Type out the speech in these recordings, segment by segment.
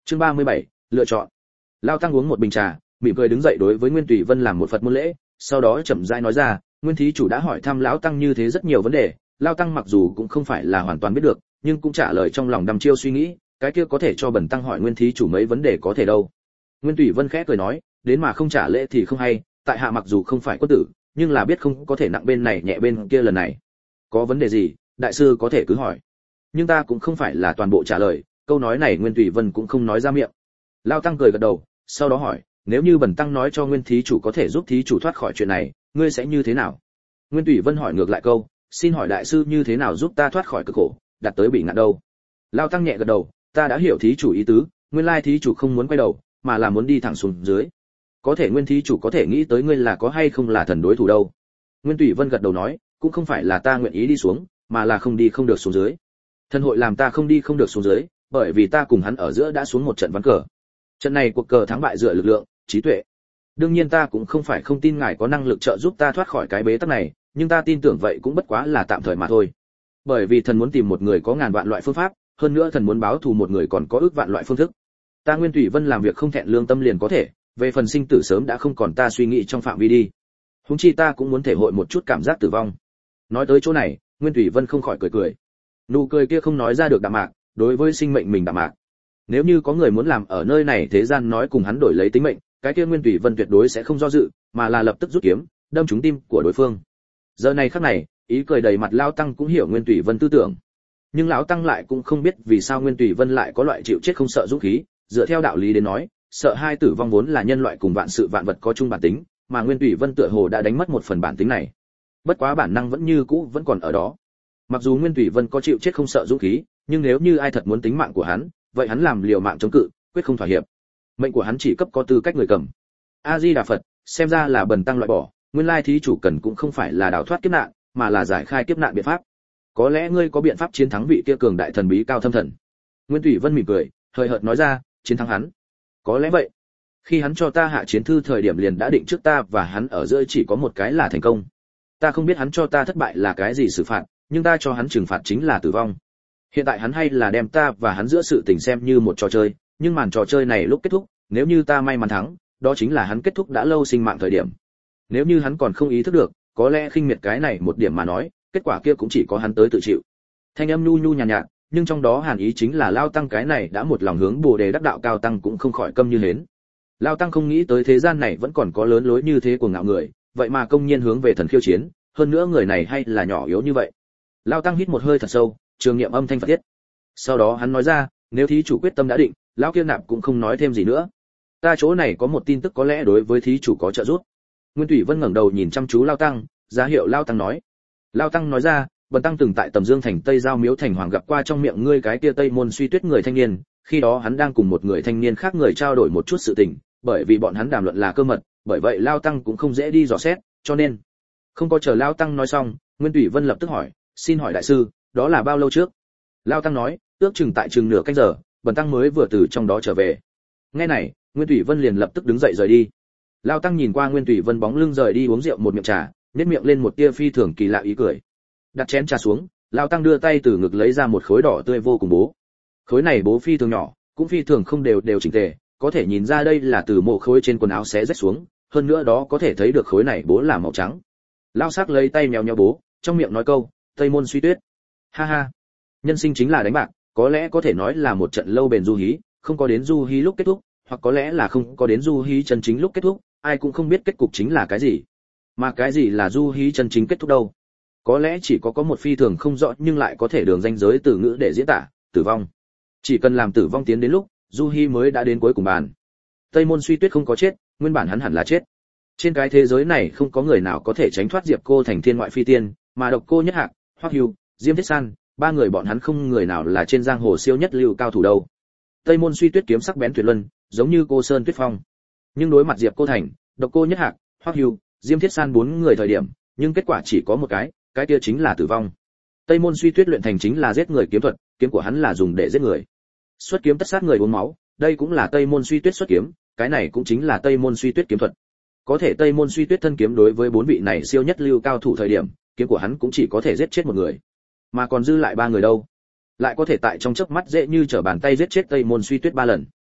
Chương 37, lựa chọn. Lao tăng uống một bình trà, mỉm cười đứng dậy đối với Nguyên Tùy Vân làm một Phật môn lễ, sau đó chậm rãi nói ra, Nguyên thí chủ đã hỏi thăm lão tăng như thế rất nhiều vấn đề, Lao tăng mặc dù cũng không phải là hoàn toàn biết được, nhưng cũng trả lời trong lòng đăm chiêu suy nghĩ, cái kia có thể cho bần tăng hỏi Nguyên thí chủ mấy vấn đề có thể đâu. Nguyên Tùy Vân khẽ cười nói, đến mà không trả lễ thì không hay, tại hạ mặc dù không phải quân tử, nhưng là biết không có thể nặng bên này nhẹ bên kia lần này. Có vấn đề gì, đại sư có thể cứ hỏi. Nhưng ta cũng không phải là toàn bộ trả lời, câu nói này Nguyên Tùy Vân cũng không nói ra miệng. Lao tăng cười gật đầu, sau đó hỏi, nếu như bần tăng nói cho Nguyên thí chủ có thể giúp thí chủ thoát khỏi chuyện này, ngươi sẽ như thế nào? Nguyên Tùy Vân hỏi ngược lại câu, xin hỏi đại sư như thế nào giúp ta thoát khỏi cực khổ, đạt tới bị ngạn đâu? Lao tăng nhẹ gật đầu, ta đã hiểu thí chủ ý tứ, nguyên lai thí chủ không muốn quay đầu, mà là muốn đi thẳng xuống dưới. Có thể Nguyên thí chủ có thể nghĩ tới ngươi là có hay không là thần đối thủ đâu? Nguyên Tùy Vân gật đầu nói, cũng không phải là ta nguyện ý đi xuống, mà là không đi không được xuống dưới. Thần hội làm ta không đi không được xuống dưới, bởi vì ta cùng hắn ở giữa đã xuống một trận ván cờ. Trận này cuộc cờ thắng bại dựa lực lượng, trí tuệ. Đương nhiên ta cũng không phải không tin ngài có năng lực trợ giúp ta thoát khỏi cái bế tắc này, nhưng ta tin tưởng vậy cũng bất quá là tạm thời mà thôi. Bởi vì thần muốn tìm một người có ngàn vạn loại phương pháp, hơn nữa thần muốn báo thù một người còn có ước vạn loại phương thức. Ta Nguyên Tùy Vân làm việc không thẹn lương tâm liền có thể, về phần sinh tử sớm đã không còn ta suy nghĩ trong phạm vi đi. Huống chi ta cũng muốn thể hội một chút cảm giác tử vong. Nói tới chỗ này, Nguyên Tùy Vân không khỏi cười cười. Nụ cười kia không nói ra được đạm mạc, đối với sinh mệnh mình đạm mạc. Nếu như có người muốn làm ở nơi này thế gian nói cùng hắn đổi lấy tính mệnh, cái kia Nguyên Tùy Vân tuyệt đối sẽ không do dự, mà là lập tức rút kiếm, đâm trúng tim của đối phương. Giờ này khắc này, ý cười đầy mặt Lao tăng cũng hiểu Nguyên Tùy Vân tư tưởng. Nhưng lão tăng lại cũng không biết vì sao Nguyên Tùy Vân lại có loại chịu chết không sợ dũng khí, dựa theo đạo lý đến nói, sợ hai tử vong vốn là nhân loại cùng vạn sự vạn vật có chung bản tính, mà Nguyên Tùy Vân tựa hồ đã đánh mất một phần bản tính này. Bất quá bản năng vẫn như cũ vẫn còn ở đó. Mặc dù Nguyên Tùy Vân có chịu chết không sợ dũng khí, nhưng nếu như ai thật muốn tính mạng của hắn, vậy hắn làm liều mạng chống cự, quyết không thỏa hiệp. Mệnh của hắn chỉ cấp có tư cách người cầm. A Di Đà Phật, xem ra là bần tăng loại bỏ, nguyên lai thí chủ cần cũng không phải là đào thoát kiếp nạn, mà là giải khai kiếp nạn biện pháp. Có lẽ ngươi có biện pháp chiến thắng vị kia cường đại thần bí cao thâm thần. Nguyên Tùy Vân mỉm cười, hời hợt nói ra, chiến thắng hắn. Có lẽ vậy. Khi hắn cho ta hạ chiến thư thời điểm liền đã định trước ta và hắn ở giữa chỉ có một cái là thành công. Ta không biết hắn cho ta thất bại là cái gì xử phạt, nhưng ta cho hắn trừng phạt chính là tử vong. Hiện tại hắn hay là đem ta và hắn giữa sự tình xem như một trò chơi, nhưng màn trò chơi này lúc kết thúc, nếu như ta may mắn thắng, đó chính là hắn kết thúc đã lâu sinh mạng thời điểm. Nếu như hắn còn không ý thức được, có lẽ khinh miệt cái này một điểm mà nói, kết quả kia cũng chỉ có hắn tới tự chịu. Thanh âm nhu nhu nhàn nhạt, nhưng trong đó hàn ý chính là Lao tăng cái này đã một lòng hướng Bồ đề đắc đạo cao tăng cũng không khỏi câm như hến. Lao tăng không nghĩ tới thế gian này vẫn còn có lớn lối như thế của ngạo người, vậy mà công nhiên hướng về thần khiêu chiến, hơn nữa người này hay là nhỏ yếu như vậy. Lao tăng hít một hơi thật sâu, trường nghiệm âm thanh Phật tiết. Sau đó hắn nói ra, nếu thí chủ quyết tâm đã định, lão kia nạp cũng không nói thêm gì nữa. Ta chỗ này có một tin tức có lẽ đối với thí chủ có trợ giúp. Nguyên Tùy Vân ngẩng đầu nhìn chăm chú Lao tăng, ra hiệu Lao tăng nói. Lao tăng nói ra, bần tăng từng tại Tầm Dương thành Tây Giao Miếu thành hoàng gặp qua trong miệng ngươi cái kia Tây Môn Suy Tuyết người thanh niên, khi đó hắn đang cùng một người thanh niên khác người trao đổi một chút sự tình, bởi vì bọn hắn đàm luận là cơ mật, bởi vậy Lao tăng cũng không dễ đi dò xét, cho nên không có chờ Lao tăng nói xong, Nguyên Tùy Vân lập tức hỏi, xin hỏi đại sư, đó là bao lâu trước? Lao tăng nói, ước chừng tại chừng nửa canh giờ, bần tăng mới vừa từ trong đó trở về. Nghe này, Nguyên Tùy Vân liền lập tức đứng dậy rời đi. Lao tăng nhìn qua Nguyên Tùy Vân bóng lưng rời đi uống rượu một miệng trà, nhếch miệng lên một tia phi thường kỳ lạ ý cười. Đặt chén trà xuống, Lao tăng đưa tay từ ngực lấy ra một khối đỏ tươi vô cùng bố. Khối này bố phi thường nhỏ, cũng phi thường không đều chỉnh tề, có thể nhìn ra đây là từ mộ khối trên quần áo xé rách xuống, hơn nữa đó có thể thấy được khối này bố là màu trắng. Lao sắc lấy tay méo méo bố, trong miệng nói câu, Tây Môn Suy Tuyết. Ha ha, nhân sinh chính là đánh bạc, có lẽ có thể nói là một trận lâu bền du hí, không có đến du hí lúc kết thúc, hoặc có lẽ là không có đến du hí chân chính lúc kết thúc, ai cũng không biết kết cục chính là cái gì. Mà cái gì là du hí chân chính kết thúc đâu? Có lẽ chỉ có một phi thường không rõ nhưng lại có thể đường ranh giới từ ngữ để diễn tả, tử vong. Chỉ cần làm tử vong tiến đến lúc, du hí mới đã đến cuối cùng bàn. Tây Môn Suy Tuyết không có chết, nguyên bản hắn hẳn là chết. Trên cái thế giới này không có người nào có thể tránh thoát Diệp Cô thành thiên ngoại phi tiên, mà Độc Cô Nhất Hạc, Hoắc Hưu, Diêm Thiết San, ba người bọn hắn không người nào là trên giang hồ siêu nhất lưu cao thủ đâu. Tây Môn Suy Tuyết kiếm sắc bén tuyệt luân, giống như cô sơn tuyết phong. Nhưng đối mặt Diệp Cô thành, Độc Cô Nhất Hạc, Hoắc Hưu, Diêm Thiết San bốn người thời điểm, nhưng kết quả chỉ có một cái kia chính là tử vong. Tây Môn Suy Tuyết luyện thành chính là giết người kiếm thuật, kiếm của hắn là dùng để giết người. Xuất kiếm tất sát người uống máu, đây cũng là Tây Môn Suy Tuyết xuất kiếm, cái này cũng chính là Tây Môn Suy Tuyết kiếm thuật. Có thể Tây Môn Suy Tuyết thân kiếm đối với bốn vị này siêu nhất lưu cao thủ thời điểm, kiếm của hắn cũng chỉ có thể giết chết một người, mà còn dư lại ba người đâu, lại có thể tại trong chớp mắt dễ như trở bàn tay giết chết Tây Môn Suy Tuyết ba lần.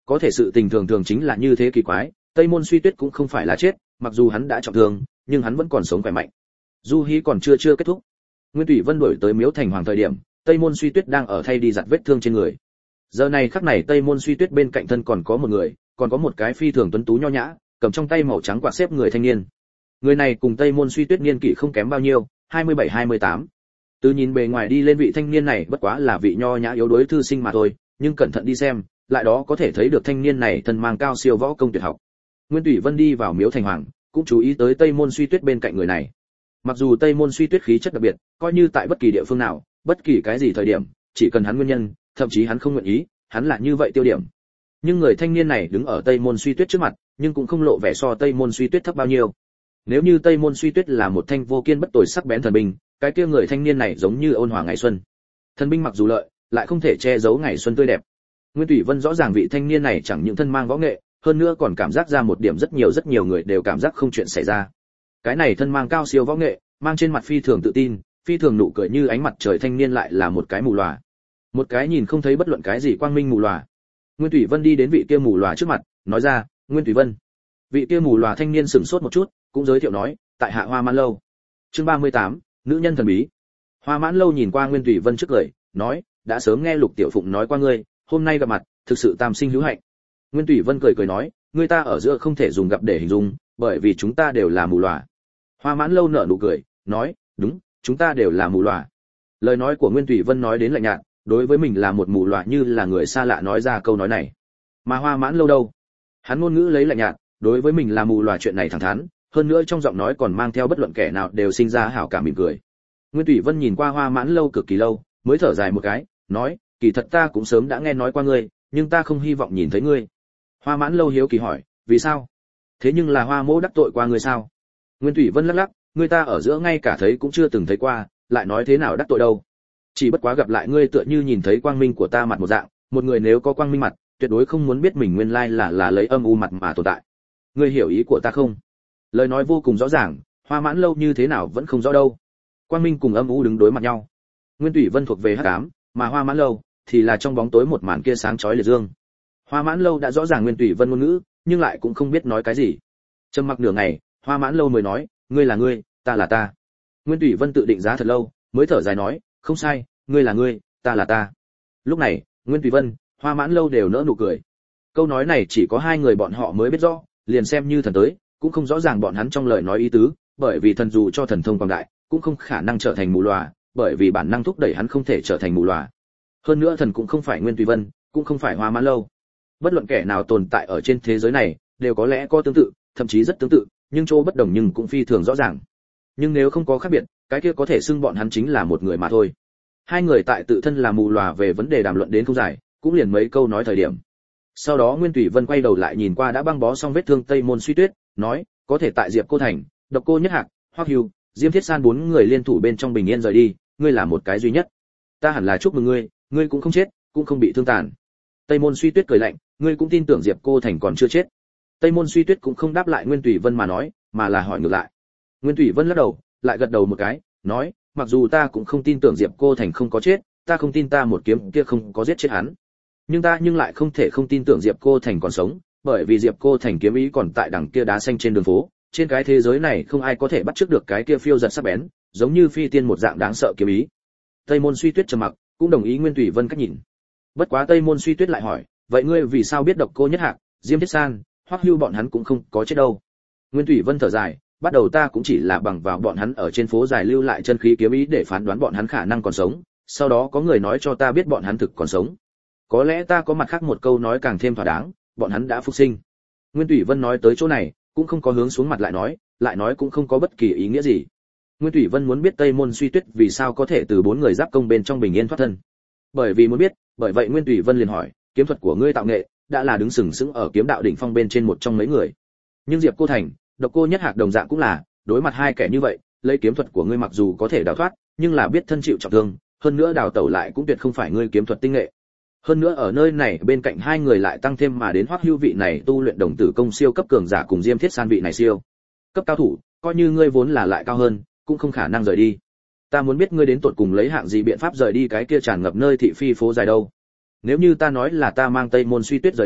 Có thể sự tình thường thường chính là như thế kỳ quái, Tây Môn Suy Tuyết cũng không phải là chết, mặc dù hắn đã trọng thương, nhưng hắn vẫn còn sống khỏe mạnh. Du hí còn chưa kết thúc. Nguyên Thủy Vân đuổi tới Miếu Thành Hoàng thời điểm, Tây Môn Suy Tuyết đang ở thay đi giặt vết thương trên người. Giờ này khắc này Tây Môn Suy Tuyết bên cạnh thân còn có một người, còn có một cái phi thường tuấn tú nho nhã, cầm trong tay màu trắng quạt xếp người thanh niên. Người này cùng Tây Môn Suy Tuyết niên kỷ không kém bao nhiêu, 27-28. Từ nhìn bề ngoài đi lên vị thanh niên này bất quá là vị nho nhã yếu đuối thư sinh mà thôi, nhưng cẩn thận đi xem, lại đó có thể thấy được thanh niên này thân mang cao siêu võ công tuyệt học. Nguyên Thủy Vân đi vào Miếu Thành Hoàng, cũng chú ý tới Tây Môn Suy Tuyết bên cạnh người này. Mặc dù Tây Môn Suy Tuyết khí chất đặc biệt, coi như tại bất kỳ địa phương nào, bất kỳ cái gì thời điểm, chỉ cần hắn nguyên nhân, thậm chí hắn không nguyện ý, hắn là như vậy tiêu điểm. Nhưng người thanh niên này đứng ở Tây Môn Suy Tuyết trước mặt, nhưng cũng không lộ vẻ so Tây Môn Suy Tuyết thấp bao nhiêu. Nếu như Tây Môn Suy Tuyết là một thanh vô kiên bất tồi sắc bén thần binh, cái kia người thanh niên này giống như ôn hòa ngày xuân. Thần binh mặc dù lợi, lại không thể che giấu ngày xuân tươi đẹp. Nguyên Thủy Vân rõ ràng vị thanh niên này chẳng những thân mang võ nghệ, hơn nữa còn cảm giác ra một điểm rất nhiều người đều cảm giác không chuyện xảy ra. Cái này thân mang cao siêu võ nghệ, mang trên mặt phi thường tự tin, phi thường nụ cười như ánh mặt trời thanh niên lại là một cái mù lòa. Một cái nhìn không thấy bất luận cái gì quang minh mù lòa. Nguyên Thủy Vân đi đến vị kia mù lòa trước mặt, nói ra, "Nguyên Thủy Vân." Vị kia mù lòa thanh niên sững sốt một chút, cũng giới thiệu nói, "Tại hạ Hoa Mãn Lâu." Chương 38, nữ nhân thần bí. Hoa Mãn Lâu nhìn qua Nguyên Thủy Vân trước cười, nói, "Đã sớm nghe Lục Tiểu Phụng nói qua ngươi, hôm nay gặp mặt, thực sự tam sinh hữu hạnh." Nguyên Thủy Vân cười nói, "Ngươi ta ở giữa không thể dùng gặp để hình dung, bởi vì chúng ta đều là mù lòa." Hoa Mãn Lâu nở nụ cười, nói, "Đúng, chúng ta đều là mù lòa." Lời nói của Nguyên Thủy Vân nói đến lạnh nhạt, đối với mình là một mù lòa như là người xa lạ nói ra câu nói này. Mà Hoa Mãn Lâu đâu? Hắn ngôn ngữ lấy lạnh nhạt, đối với mình là mù lòa chuyện này thẳng thắn, hơn nữa trong giọng nói còn mang theo bất luận kẻ nào đều sinh ra hảo cảm mỉm cười. Nguyên Thủy Vân nhìn qua Hoa Mãn Lâu cực kỳ lâu, mới thở dài một cái, nói, "Kỳ thật ta cũng sớm đã nghe nói qua ngươi, nhưng ta không hy vọng nhìn thấy ngươi." Hoa Mãn Lâu hiếu kỳ hỏi, "Vì sao? Thế nhưng là Hoa Mỗ đắc tội qua ngươi sao?" Nguyên Thủy Vân lắc lắc, "Ngươi ta ở giữa ngay cả thấy cũng chưa từng thấy qua, lại nói thế nào đắc tội đâu? Chỉ bất quá gặp lại ngươi tựa như nhìn thấy quang minh của ta mặt một dạng, một người nếu có quang minh mặt, tuyệt đối không muốn biết mình nguyên lai là lấy âm u mặt mà tồn tại. Ngươi hiểu ý của ta không?" Lời nói vô cùng rõ ràng, Hoa Mãn Lâu như thế nào vẫn không rõ đâu. Quang minh cùng âm u đứng đối mặt nhau. Nguyên Thủy Vân thuộc về hắc ám, mà Hoa Mãn Lâu thì là trong bóng tối một màn kia sáng chói liệt dương. Hoa Mãn Lâu đã rõ ràng Nguyên Thủy Vân ngôn ngữ, nhưng lại cũng không biết nói cái gì. Trầm mặc nửa ngày, Hoa Mãn Lâu mới nói, "Ngươi là ngươi, ta là ta." Nguyên Thủy Vân tự định giá thật lâu, mới thở dài nói, "Không sai, ngươi là ngươi, ta là ta." Lúc này, Nguyên Thủy Vân, Hoa Mãn Lâu đều nở nụ cười. Câu nói này chỉ có hai người bọn họ mới biết rõ, liền xem như thần tới, cũng không rõ ràng bọn hắn trong lời nói ý tứ, bởi vì thần dù cho thần thông quảng đại, cũng không khả năng trở thành mù lòa, bởi vì bản năng thúc đẩy hắn không thể trở thành mù lòa. Hơn nữa thần cũng không phải Nguyên Thủy Vân, cũng không phải Hoa Mãn Lâu. Bất luận kẻ nào tồn tại ở trên thế giới này, đều có lẽ có tương tự, thậm chí rất tương tự, nhưng chỗ bất đồng nhưng cũng phi thường rõ ràng. Nhưng nếu không có khác biệt, cái kia có thể xưng bọn hắn chính là một người mà thôi. Hai người tại tự thân là mù lòa về vấn đề đàm luận đến không dài, cũng liền mấy câu nói thời điểm. Sau đó Nguyên Thủy Vân quay đầu lại nhìn qua đã băng bó xong vết thương Tây Môn Suy Tuyết, nói, "Có thể tại Diệp Cô Thành, Độc Cô Nhất Hạc, Hoắc Hưu, Diêm Thiết San bốn người liên thủ bên trong bình yên rời đi, ngươi là một cái duy nhất. Ta hẳn là chúc mừng ngươi, ngươi cũng không chết, cũng không bị thương tàn." Tây Môn Suy Tuyết cười lạnh, "Ngươi cũng tin tưởng Diệp Cô Thành còn chưa chết?" Tây Môn Suy Tuyết cũng không đáp lại Nguyên Thủy Vân mà nói, mà là hỏi ngược lại. Nguyên Thủy Vân lắc đầu, lại gật đầu một cái, nói, "Mặc dù ta cũng không tin tưởng Diệp Cô Thành không có chết, ta không tin ta một kiếm kia không có giết chết hắn. Nhưng lại không thể không tin tưởng Diệp Cô Thành còn sống, bởi vì Diệp Cô Thành kiếm ý còn tại đằng kia đá xanh trên đường phố, trên cái thế giới này không ai có thể bắt chước được cái kia phiêu giật sắc bén, giống như phi tiên một dạng đáng sợ kiếm ý." Tây Môn Suy Tuyết trầm mặc, cũng đồng ý Nguyên Thủy Vân cách nhìn. Bất quá Tây Môn Suy Tuyết lại hỏi, "Vậy ngươi vì sao biết Độc Cô Nhất Hạc, Diêm Thiết San, Hoắc Hưu bọn hắn cũng không có chết đâu?" Nguyên Thủy Vân thở dài, "Bắt đầu ta cũng chỉ là bằng vào bọn hắn ở trên phố dài lưu lại chân khí kiếm ý để phán đoán bọn hắn khả năng còn sống, sau đó có người nói cho ta biết bọn hắn thực còn sống. Có lẽ ta có mặt khác một câu nói càng thêm thỏa đáng, bọn hắn đã phục sinh." Nguyên Thủy Vân nói tới chỗ này, cũng không có hướng xuống mặt lại nói cũng không có bất kỳ ý nghĩa gì. Nguyên Thủy Vân muốn biết Tây Môn Suy Tuyết vì sao có thể từ bốn người giáp công bên trong bình yên thoát thân. Bởi vì muốn biết, bởi vậy Nguyên Thủy Vân liền hỏi, "Kiếm thuật của ngươi tạo nghệ, đã là đứng sừng sững ở kiếm đạo đỉnh phong bên trên một trong mấy người. Nhưng Diệp Cô Thành, Độc Cô Nhất Hạc đồng dạng cũng là, đối mặt hai kẻ như vậy, lấy kiếm thuật của ngươi mặc dù có thể đào thoát, nhưng là biết thân chịu trọng thương, hơn nữa đào tẩu lại cũng tuyệt không phải ngươi kiếm thuật tinh nghệ. Hơn nữa ở nơi này bên cạnh hai người lại tăng thêm mà đến Hoắc Hưu vị này tu luyện đồng tử công siêu cấp cường giả cùng Diêm Thiết San vị này siêu cấp cao thủ, coi như ngươi vốn là lại cao hơn, cũng không khả năng rời đi. Ta muốn biết ngươi đến tột cùng lấy hạng gì biện pháp rời đi cái kia tràn ngập nơi thị phi phố dài đâu. Nếu như ta nói là ta mang Tây Môn Suy Tuyết rời đi,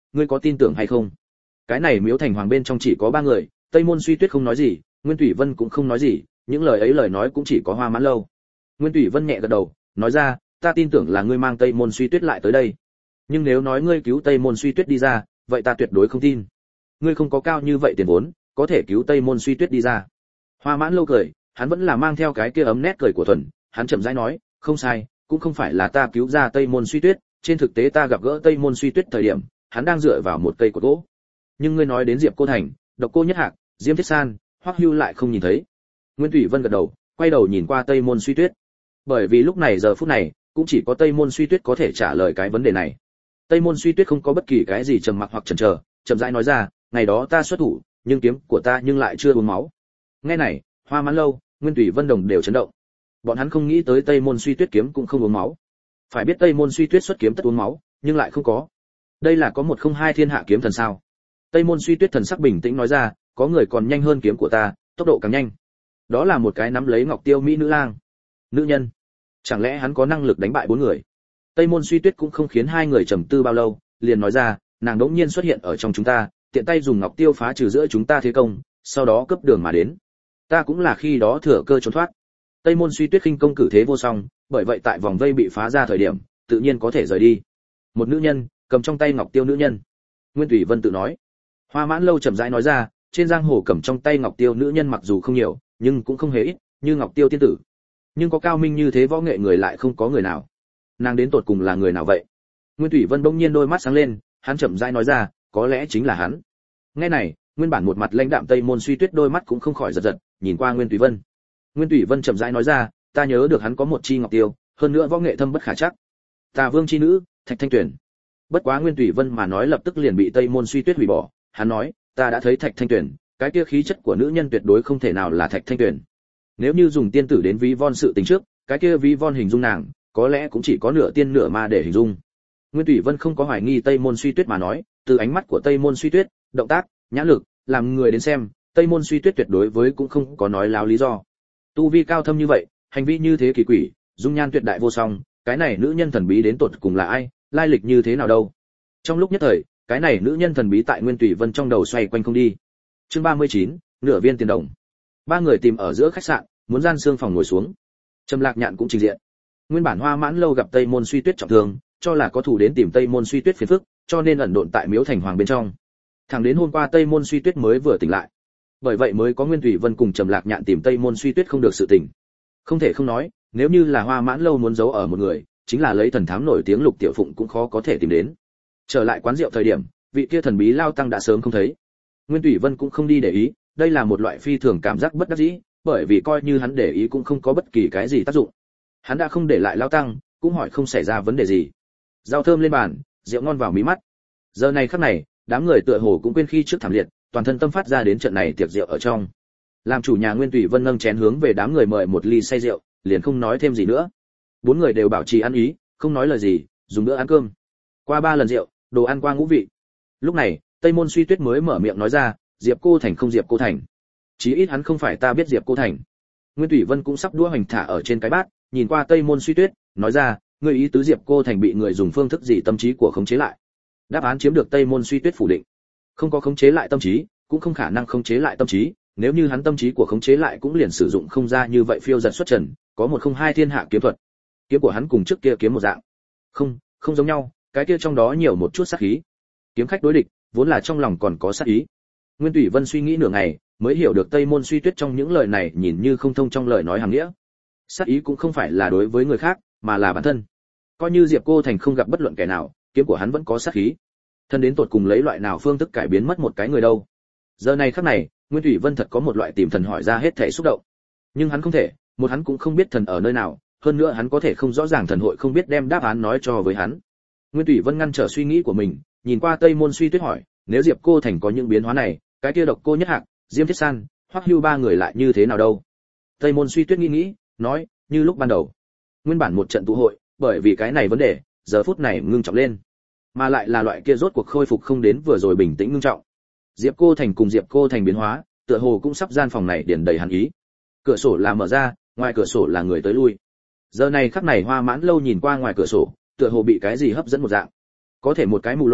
ngươi có tin tưởng hay không? Cái này Miếu Thành Hoàng bên trong chỉ có 3 người, Tây Môn Suy Tuyết không nói gì, Nguyên Thủy Vân cũng không nói gì, những lời ấy lời nói cũng chỉ có Hoa Mãn Lâu. Nguyên Thủy Vân nhẹ gật đầu, nói ra, ta tin tưởng là ngươi mang Tây Môn Suy Tuyết lại tới đây. Nhưng nếu nói ngươi cứu Tây Môn Suy Tuyết đi ra, vậy ta tuyệt đối không tin. Ngươi không có cao như vậy tiền vốn, có thể cứu Tây Môn Suy Tuyết đi ra. Hoa Mãn Lâu cười, hắn vẫn là mang theo cái kia ấm nét cười của thuần, hắn chậm rãi nói, không sai, cũng không phải là ta cứu ra Tây Môn Suy Tuyết, trên thực tế ta gặp gỡ Tây Môn Suy Tuyết thời điểm, hắn đang dựa vào một cây cột gỗ. Nhưng ngươi nói đến Diệp Cô Thành, Độc Cô Nhất Hạc, Diêm Thiết San, Hoắc Hưu lại không nhìn thấy. Nguyên Thủy Vân gật đầu, quay đầu nhìn qua Tây Môn Suy Tuyết. Bởi vì lúc này giờ phút này, cũng chỉ có Tây Môn Suy Tuyết có thể trả lời cái vấn đề này. Tây Môn Suy Tuyết không có bất kỳ cái gì trầm mặc hoặc chần chờ, chậm rãi nói ra, ngày đó ta xuất thủ, nhưng kiếm của ta nhưng lại chưa uống máu. Nghe này, Hoa Mãn Lâu, Nguyên Thủy Vân đồng đều chấn động. Bọn hắn không nghĩ tới Tây Môn Suy Tuyết kiếm cũng không uống máu. Phải biết Tây Môn Suy Tuyết xuất kiếm tất uống máu, nhưng lại không có. Đây là có 102 thiên hạ kiếm thần sao? Tây Môn Suy Tuyết thần sắc bình tĩnh nói ra, có người còn nhanh hơn kiếm của ta, tốc độ càng nhanh. Đó là một cái nắm lấy ngọc tiêu mỹ nữ lang. Nữ nhân. Chẳng lẽ hắn có năng lực đánh bại 4 người? Tây Môn Suy Tuyết cũng không khiến hai người trầm tư bao lâu, liền nói ra, nàng đống nhiên xuất hiện ở trong chúng ta, tiện tay dùng ngọc tiêu phá trừ giữa chúng ta thế công, sau đó cướp đường mà đến. Ta cũng là khi đó thừa cơ trốn thoát. Tây Môn Suy Tuyết khinh công cử thế vô song, bởi vậy tại vòng vây bị phá ra thời điểm, tự nhiên có thể rời đi. Một nữ nhân, cầm trong tay ngọc tiêu nữ nhân. Nguyên Thủy Vân tự nói. Hoa Mãn Lâu chậm rãi nói ra, trên giang hồ cầm trong tay ngọc tiêu nữ nhân mặc dù không nhiều, nhưng cũng không hề ít, như ngọc tiêu tiên tử. Nhưng có cao minh như thế võ nghệ người lại không có người nào. Nàng đến tột cùng là người nào vậy? Nguyên Thủy Vân bỗng nhiên đôi mắt sáng lên, hắn chậm rãi nói ra, có lẽ chính là hắn. Nghe này, nguyên bản một mặt lãnh đạm Tây Môn Suy Tuyết đôi mắt cũng không khỏi giật giật, nhìn qua Nguyên Thủy Vân. Nguyên Thủy Vân chậm rãi nói ra, ta nhớ được hắn có một chi ngọc tiêu, hơn nữa võ nghệ thâm bất khả trắc. Tà Vương chi nữ, Thạch Thanh Tuyển. Bất quá Nguyên Thủy Vân mà nói lập tức liền bị Tây Môn Suy Tuyết hủy bỏ, hắn nói, ta đã thấy Thạch Thanh Tuyển, cái kia khí chất của nữ nhân tuyệt đối không thể nào là Thạch Thanh Tuyển. Nếu như dùng tiên tử đến ví von sự tình trước, cái kia ví von hình dung nàng, có lẽ cũng chỉ có nửa tiên nửa ma để hình dung. Nguyên Thủy Vân không có hoài nghi Tây Môn Suy Tuyết mà nói, từ ánh mắt của Tây Môn Suy Tuyết, động tác, nhãn lực, làm người đến xem, Tây Môn Suy Tuyết tuyệt đối với cũng không có nói láo lý do. Tu vi cao thâm như vậy, hành vi như thế kỳ quỷ, dung nhan tuyệt đại vô song, cái này nữ nhân thần bí đến tột cùng là ai, lai lịch như thế nào đâu? Trong lúc nhất thời, cái này nữ nhân thần bí tại Nguyên Thủy Vân trong đầu xoay quanh không đi. Chương 39, nửa viên tiền đồng. 3 người tìm ở giữa khách sạn, muốn gian xương phòng ngồi xuống. Trầm Lạc Nhạn cũng trình diện. Nguyên bản Hoa Mãn Lâu gặp Tây Môn Suy Tuyết trọng thương, cho là có thủ đến tìm Tây Môn Suy Tuyết phiền phức, cho nên ẩn độn tại Miếu Thành Hoàng bên trong. Thẳng đến hôm qua Tây Môn Suy Tuyết mới vừa tỉnh lại. Bởi vậy mới có Nguyên Thủy Vân cùng Trầm Lạc Nhạn tìm Tây Môn Suy Tuyết không được sự tỉnh. Không thể không nói, nếu như là Hoa Mãn Lâu muốn giấu ở một người, chính là lấy thần thám nổi tiếng Lục Tiểu Phụng cũng khó có thể tìm đến. Trở lại quán rượu thời điểm, vị kia thần bí lao tăng đã sớm không thấy. Nguyên Thủy Vân cũng không đi để ý, đây là một loại phi thường cảm giác bất đắc dĩ, bởi vì coi như hắn để ý cũng không có bất kỳ cái gì tác dụng. Hắn đã không để lại lao tăng, cũng hỏi không xảy ra vấn đề gì. Rau thơm lên bàn, rượu ngon vào mí mắt. Giờ này khắc này, đám người tựa hồ cũng quên khi trước thảm liệt, toàn thân tâm phát ra đến trận này tiệc rượu ở trong. Làm chủ nhà Nguyên Thủy Vân nâng chén hướng về đám người mời một ly say rượu, liền không nói thêm gì nữa. 4 người đều bảo trì ăn ý, không nói lời gì, dùng bữa ăn cơm. Qua 3 lần rượu, đồ ăn qua ngũ vị. Lúc này, Tây Môn Suy Tuyết mới mở miệng nói ra, Diệp Cô Thành không Diệp Cô Thành. Chí ít hắn không phải ta biết Diệp Cô Thành. Nguyên Thủy Vân cũng sắp đũa hoành thả ở trên cái bát, nhìn qua Tây Môn Suy Tuyết, nói ra, ngươi ý tứ Diệp Cô Thành bị người dùng phương thức gì tâm trí của khống chế lại? Đáp án chiếm được Tây Môn Suy Tuyết phủ định. Không có khống chế lại tâm trí, cũng không khả năng khống chế lại tâm trí, nếu như hắn tâm trí của khống chế lại cũng liền sử dụng không ra như vậy phiêu dật xuất trần, có 102 thiên hạ kiếm thuật. Kiếm của hắn cùng trước kia kiếm một dạng. Không giống nhau, cái kia trong đó nhiều một chút sát khí. Kiếm khách đối địch, vốn là trong lòng còn có sát ý. Nguyên Thủy Vân suy nghĩ nửa ngày, mới hiểu được Tây Môn Suy Tuyết trong những lời này nhìn như không thông trong lời nói hàm nghĩa. Sát ý cũng không phải là đối với người khác, mà là bản thân. Coi như Diệp Cô Thành không gặp bất luận kẻ nào, kiếm của hắn vẫn có sát khí. Thân đến tột cùng lấy loại nào phương thức cải biến mất một cái người đâu. Giờ này khắc này, Nguyên Thủy Vân thật có một loại tìm thần hỏi ra hết thảy xúc động. Nhưng hắn không thể, một hắn cũng không biết thần ở nơi nào, hơn nữa hắn có thể không rõ ràng thần hội không biết đem đáp án nói cho với hắn. Nguyên Thủy Vân ngăn trở suy nghĩ của mình, nhìn qua Tây Môn Suy Tuyết hỏi, nếu Diệp Cô Thành có những biến hóa này, cái kia Độc Cô Nhất Hạc, Diêm Thiết San, Hoắc Hưu 3 người lại như thế nào đâu? Tây Môn Suy Tuyết nghĩ, nói, như lúc ban đầu. Nguyên bản một trận tụ hội, bởi vì cái này vấn đề, giờ phút này ngưng trọng lên, mà lại là loại kia rốt cuộc khôi phục không đến vừa rồi bình tĩnh ngưng trọng. Diệp Cô Thành cùng Diệp Cô Thành biến hóa, tựa hồ cũng sắp gian phòng này điền đầy hàn ý. Cửa sổ là mở ra, ngoài cửa sổ là người tới lui. Giờ này khắc này Hoa Mãn Lâu nhìn qua ngoài cửa sổ, tựa hồ bị cái gì hấp dẫn một dạng. Có thể một cái mù lòa,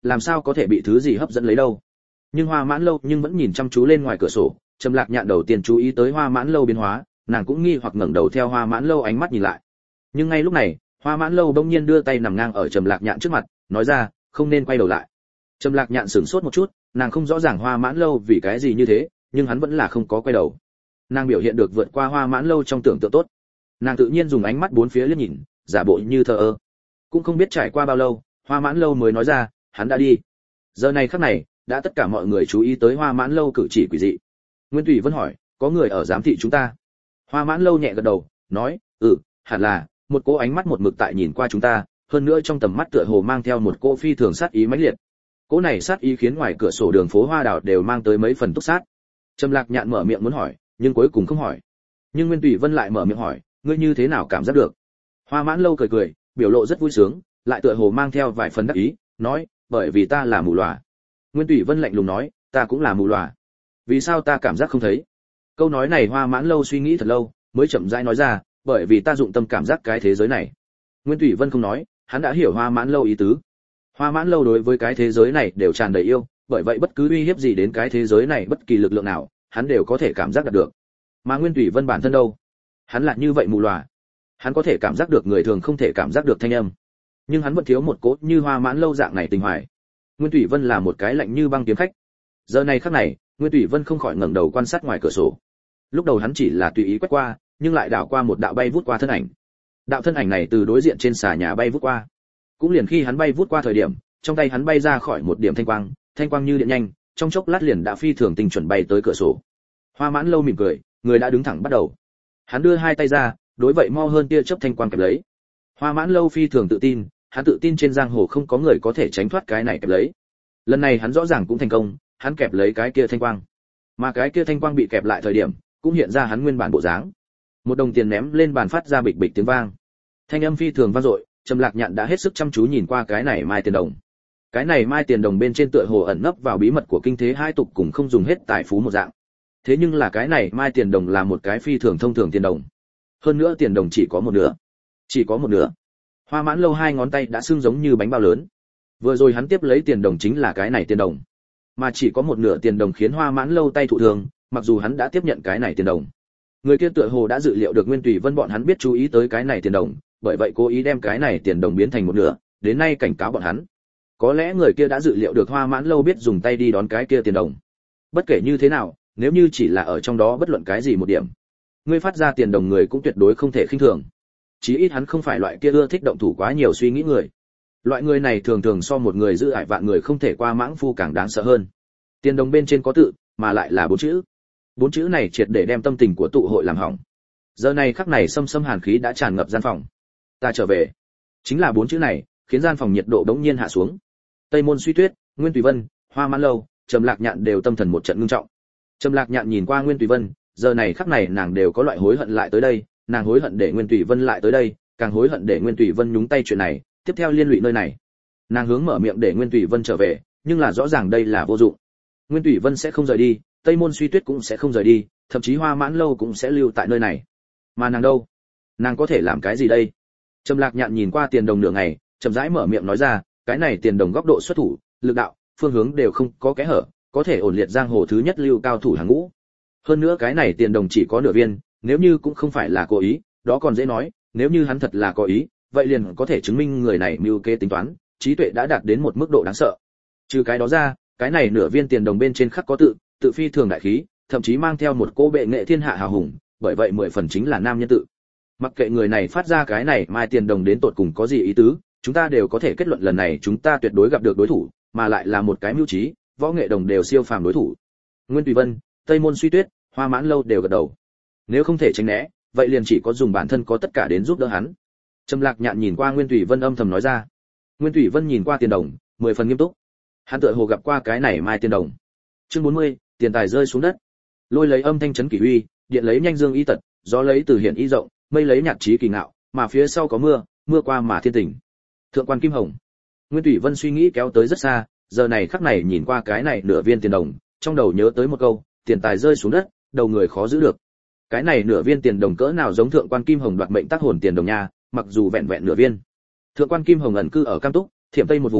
làm sao có thể bị thứ gì hấp dẫn lấy đâu. Nhưng Hoa Mãn Lâu nhưng vẫn nhìn chăm chú lên ngoài cửa sổ. Trầm Lạc Nhạn đầu tiên chú ý tới Hoa Mãn Lâu biến hóa, nàng cũng nghi hoặc ngẩng đầu theo Hoa Mãn Lâu ánh mắt nhìn lại. Nhưng ngay lúc này, Hoa Mãn Lâu bỗng nhiên đưa tay nằm ngang ở Trầm Lạc Nhạn trước mặt, nói ra, không nên quay đầu lại. Trầm Lạc Nhạn sửng sốt một chút, nàng không rõ ràng Hoa Mãn Lâu vì cái gì như thế, nhưng hắn vẫn là không có quay đầu. Nàng biểu hiện được vượt qua Hoa Mãn Lâu trong tưởng tượng tốt. Nàng tự nhiên dùng ánh mắt bốn phía liếc nhìn, giả bộ như thờ ơ. Cũng không biết trải qua bao lâu, Hoa Mãn Lâu mới nói ra, hắn đã đi. Giờ này khắc này, đã tất cả mọi người chú ý tới Hoa Mãn Lâu cử chỉ quỷ dị. Nguyên Thủy Vân hỏi, có người ở giám thị chúng ta? Hoa Mãn Lâu nhẹ gật đầu, nói, hẳn là. Một cô ánh mắt một mực tại nhìn qua chúng ta, hơn nữa trong tầm mắt tựa hồ mang theo một cô phi thường sát ý mãnh liệt. Cỗ này sát ý khiến ngoài cửa sổ đường phố Hoa Đào đều mang tới mấy phần túc sát. Trầm Lạc Nhạn mở miệng muốn hỏi, nhưng cuối cùng không hỏi. Nhưng Nguyên Thủy Vân lại mở miệng hỏi, ngươi như thế nào cảm giác được? Hoa Mãn Lâu cười cười, biểu lộ rất vui sướng, lại tựa hồ mang theo vài phần đắc ý, nói, bởi vì ta là mù lòa. Nguyên Thủy Vân lạnh lùng nói, ta cũng là mù lòa. Vì sao ta cảm giác không thấy? Câu nói này Hoa Mãn Lâu suy nghĩ thật lâu, mới chậm rãi nói ra, bởi vì ta dụng tâm cảm giác cái thế giới này. Nguyên Thủy Vân không nói, hắn đã hiểu Hoa Mãn Lâu ý tứ. Hoa Mãn Lâu đối với cái thế giới này đều tràn đầy yêu, bởi vậy bất cứ uy hiếp gì đến cái thế giới này, bất kỳ lực lượng nào, hắn đều có thể cảm giác được. Mà Nguyên Thủy Vân bản thân đâu? Hắn lại như vậy mù lòa. Hắn có thể cảm giác được người thường không thể cảm giác được thanh âm, nhưng hắn vẫn thiếu một cốt như Hoa Mãn Lâu dạng này tình hoài. Nguyên Thủy Vân là một cái lạnh như băng kiếm khách. Giờ này khắc này, Nguyên Thủy Vân không khỏi ngẩng đầu quan sát ngoài cửa sổ. Lúc đầu hắn chỉ là tùy ý quét qua, nhưng lại đảo qua một đạo bay vút qua thân ảnh. Đạo thân ảnh này từ đối diện trên xà nhà bay vút qua. Cũng liền khi hắn bay vút qua thời điểm, trong tay hắn bay ra khỏi một điểm thanh quang như điện nhanh, trong chốc lát liền đã phi thường tinh chuẩn bay tới cửa sổ. Hoa Mãn Lâu mỉm cười, người đã đứng thẳng bắt đầu. Hắn đưa hai tay ra, đối vậy mo hơn tia chớp thanh quang kẹp lấy. Hoa Mãn Lâu phi thường tự tin, hắn tự tin trên giang hồ không có người có thể tránh thoát cái này kẹp lấy. Lần này hắn rõ ràng cũng thành công, hắn kẹp lấy cái kia thanh quang. Mà cái kia thanh quang bị kẹp lại thời điểm, cũng hiện ra hắn nguyên bản bộ dáng. Một đồng tiền ném lên bàn phát ra bịch bịch tiếng vang. Thanh âm phi thường vang dội, Trầm Lạc Nhạn đã hết sức chăm chú nhìn qua cái này mai tiền đồng. Cái này mai tiền đồng bên trên tựa hồ ẩn nấp vào bí mật của kinh thế hai tục cùng không dùng hết tài phú một dạng. Thế nhưng là cái này mai tiền đồng là một cái phi thường thông thường tiền đồng. Hơn nữa tiền đồng chỉ có một nửa. Chỉ có một nửa. Hoa Mãn Lâu hai ngón tay đã sưng giống như bánh bao lớn. Vừa rồi hắn tiếp lấy tiền đồng chính là cái này tiền đồng. Mà chỉ có một nửa tiền đồng khiến Hoa Mãn Lâu tay thụ thương, mặc dù hắn đã tiếp nhận cái này tiền đồng. Người kia tựa hồ đã dự liệu được Nguyên Thủy Vân bọn hắn biết chú ý tới cái này tiền đồng, bởi vậy cố ý đem cái này tiền đồng biến thành một nửa, đến nay cảnh cáo bọn hắn. Có lẽ người kia đã dự liệu được Hoa Mãn Lâu biết dùng tay đi đón cái kia tiền đồng. Bất kể như thế nào, nếu như chỉ là ở trong đó bất luận cái gì một điểm, người phát ra tiền đồng người cũng tuyệt đối không thể khinh thường. Chí ít hắn không phải loại kia ưa thích động thủ quá nhiều suy nghĩ người. Loại người này thường thường so một người giữ ải vạn người không thể qua mãng phu càng đáng sợ hơn. Tiền đồng bên trên có tự, mà lại là bốn chữ. Bốn chữ này triệt để đem tâm tình của tụ hội làm hỏng. Giờ này khắc này xâm xâm hàn khí đã tràn ngập gian phòng. Ta trở về. Chính là bốn chữ này, khiến gian phòng nhiệt độ đống nhiên hạ xuống. Tây Môn Suy Tuyết, Nguyên Thủy Vân, Hoa Mãn Lâu, Trầm Lạc Nhạn đều tâm thần một trận ngưng trọng. Trầm Lạc Nhạn nhìn qua Nguyên Thủy Vân, giờ này khắc này nàng đều có loại hối hận lại tới đây, nàng hối hận để Nguyên Thủy Vân lại tới đây, càng hối hận để Nguyên Thủy Vân nhúng tay chuyện này, tiếp theo liên lụy nơi này. Nàng hướng mở miệng để Nguyên Thủy Vân trở về, nhưng là rõ ràng đây là vô dụng. Nguyên Thủy Vân sẽ không rời đi, Tây Môn Suy Tuyết cũng sẽ không rời đi, thậm chí Hoa Mãn Lâu cũng sẽ lưu tại nơi này. Mà nàng đâu? Nàng có thể làm cái gì đây? Trầm Lạc Nhạn nhìn qua tiền đồng nửa ngày, chậm rãi mở miệng nói ra, cái này tiền đồng góc độ xuất thủ, lực đạo, phương hướng đều không có kẽ hở, có thể ổn liệt giang hồ thứ nhất lưu cao thủ hàng ngũ. Hơn nữa cái này tiền đồng chỉ có nửa viên, nếu như cũng không phải là cố ý, đó còn dễ nói, nếu như hắn thật là có ý, vậy liền có thể chứng minh người này mưu kế tính toán, trí tuệ đã đạt đến một mức độ đáng sợ. Trừ cái đó ra, cái này nửa viên tiền đồng bên trên khắc có tự phi thường đại khí, thậm chí mang theo một cô bệ nghệ thiên hạ hào hùng, bởi vậy 10 phần chính là nam nhân tự. Mặc kệ người này phát ra cái này mai tiền đồng đến tột cùng có gì ý tứ, chúng ta đều có thể kết luận lần này chúng ta tuyệt đối gặp được đối thủ, mà lại là một cái mưu trí, võ nghệ đồng đều siêu phàm đối thủ. Nguyên Thủy Vân, Tây Môn Suy Tuyết, Hoa Mãn Lâu đều gật đầu. Nếu không thể tránh né, vậy liền chỉ có dùng bản thân có tất cả đến giúp đỡ hắn. Trầm Lạc Nhạn nhìn qua Nguyên Thủy Vân âm thầm nói ra. Nguyên Thủy Vân nhìn qua tiền đồng, 10 phần nghiêm túc. Hắn tựa hồ gặp qua cái này mai tiền đồng. Chương 40, tiền tài rơi xuống đất. Lôi lấy âm thanh chấn kỷ uy, điện lấy nhanh dương y tật, gió lấy từ hiển y rộng, mây lấy nhạc trí kỳ ngạo, mà phía sau có mưa, mưa qua mà thiên tình. Thượng quan Kim Hồng. Nguyên Thủy Vân suy nghĩ kéo tới rất xa, giờ này khắc này nhìn qua cái này nửa viên tiền đồng, trong đầu nhớ tới một câu, tiền tài rơi xuống đất, đầu người khó giữ được. Cái này nửa viên tiền đồng cỡ nào giống thượng quan Kim Hồng đoạt mệnh tác hồn tiền đồng nha, mặc dù vẹn vẹn nửa viên. Thượng quan Kim Hồng ẩn cư ở Cam Túc, Thiểm Tây một vùng,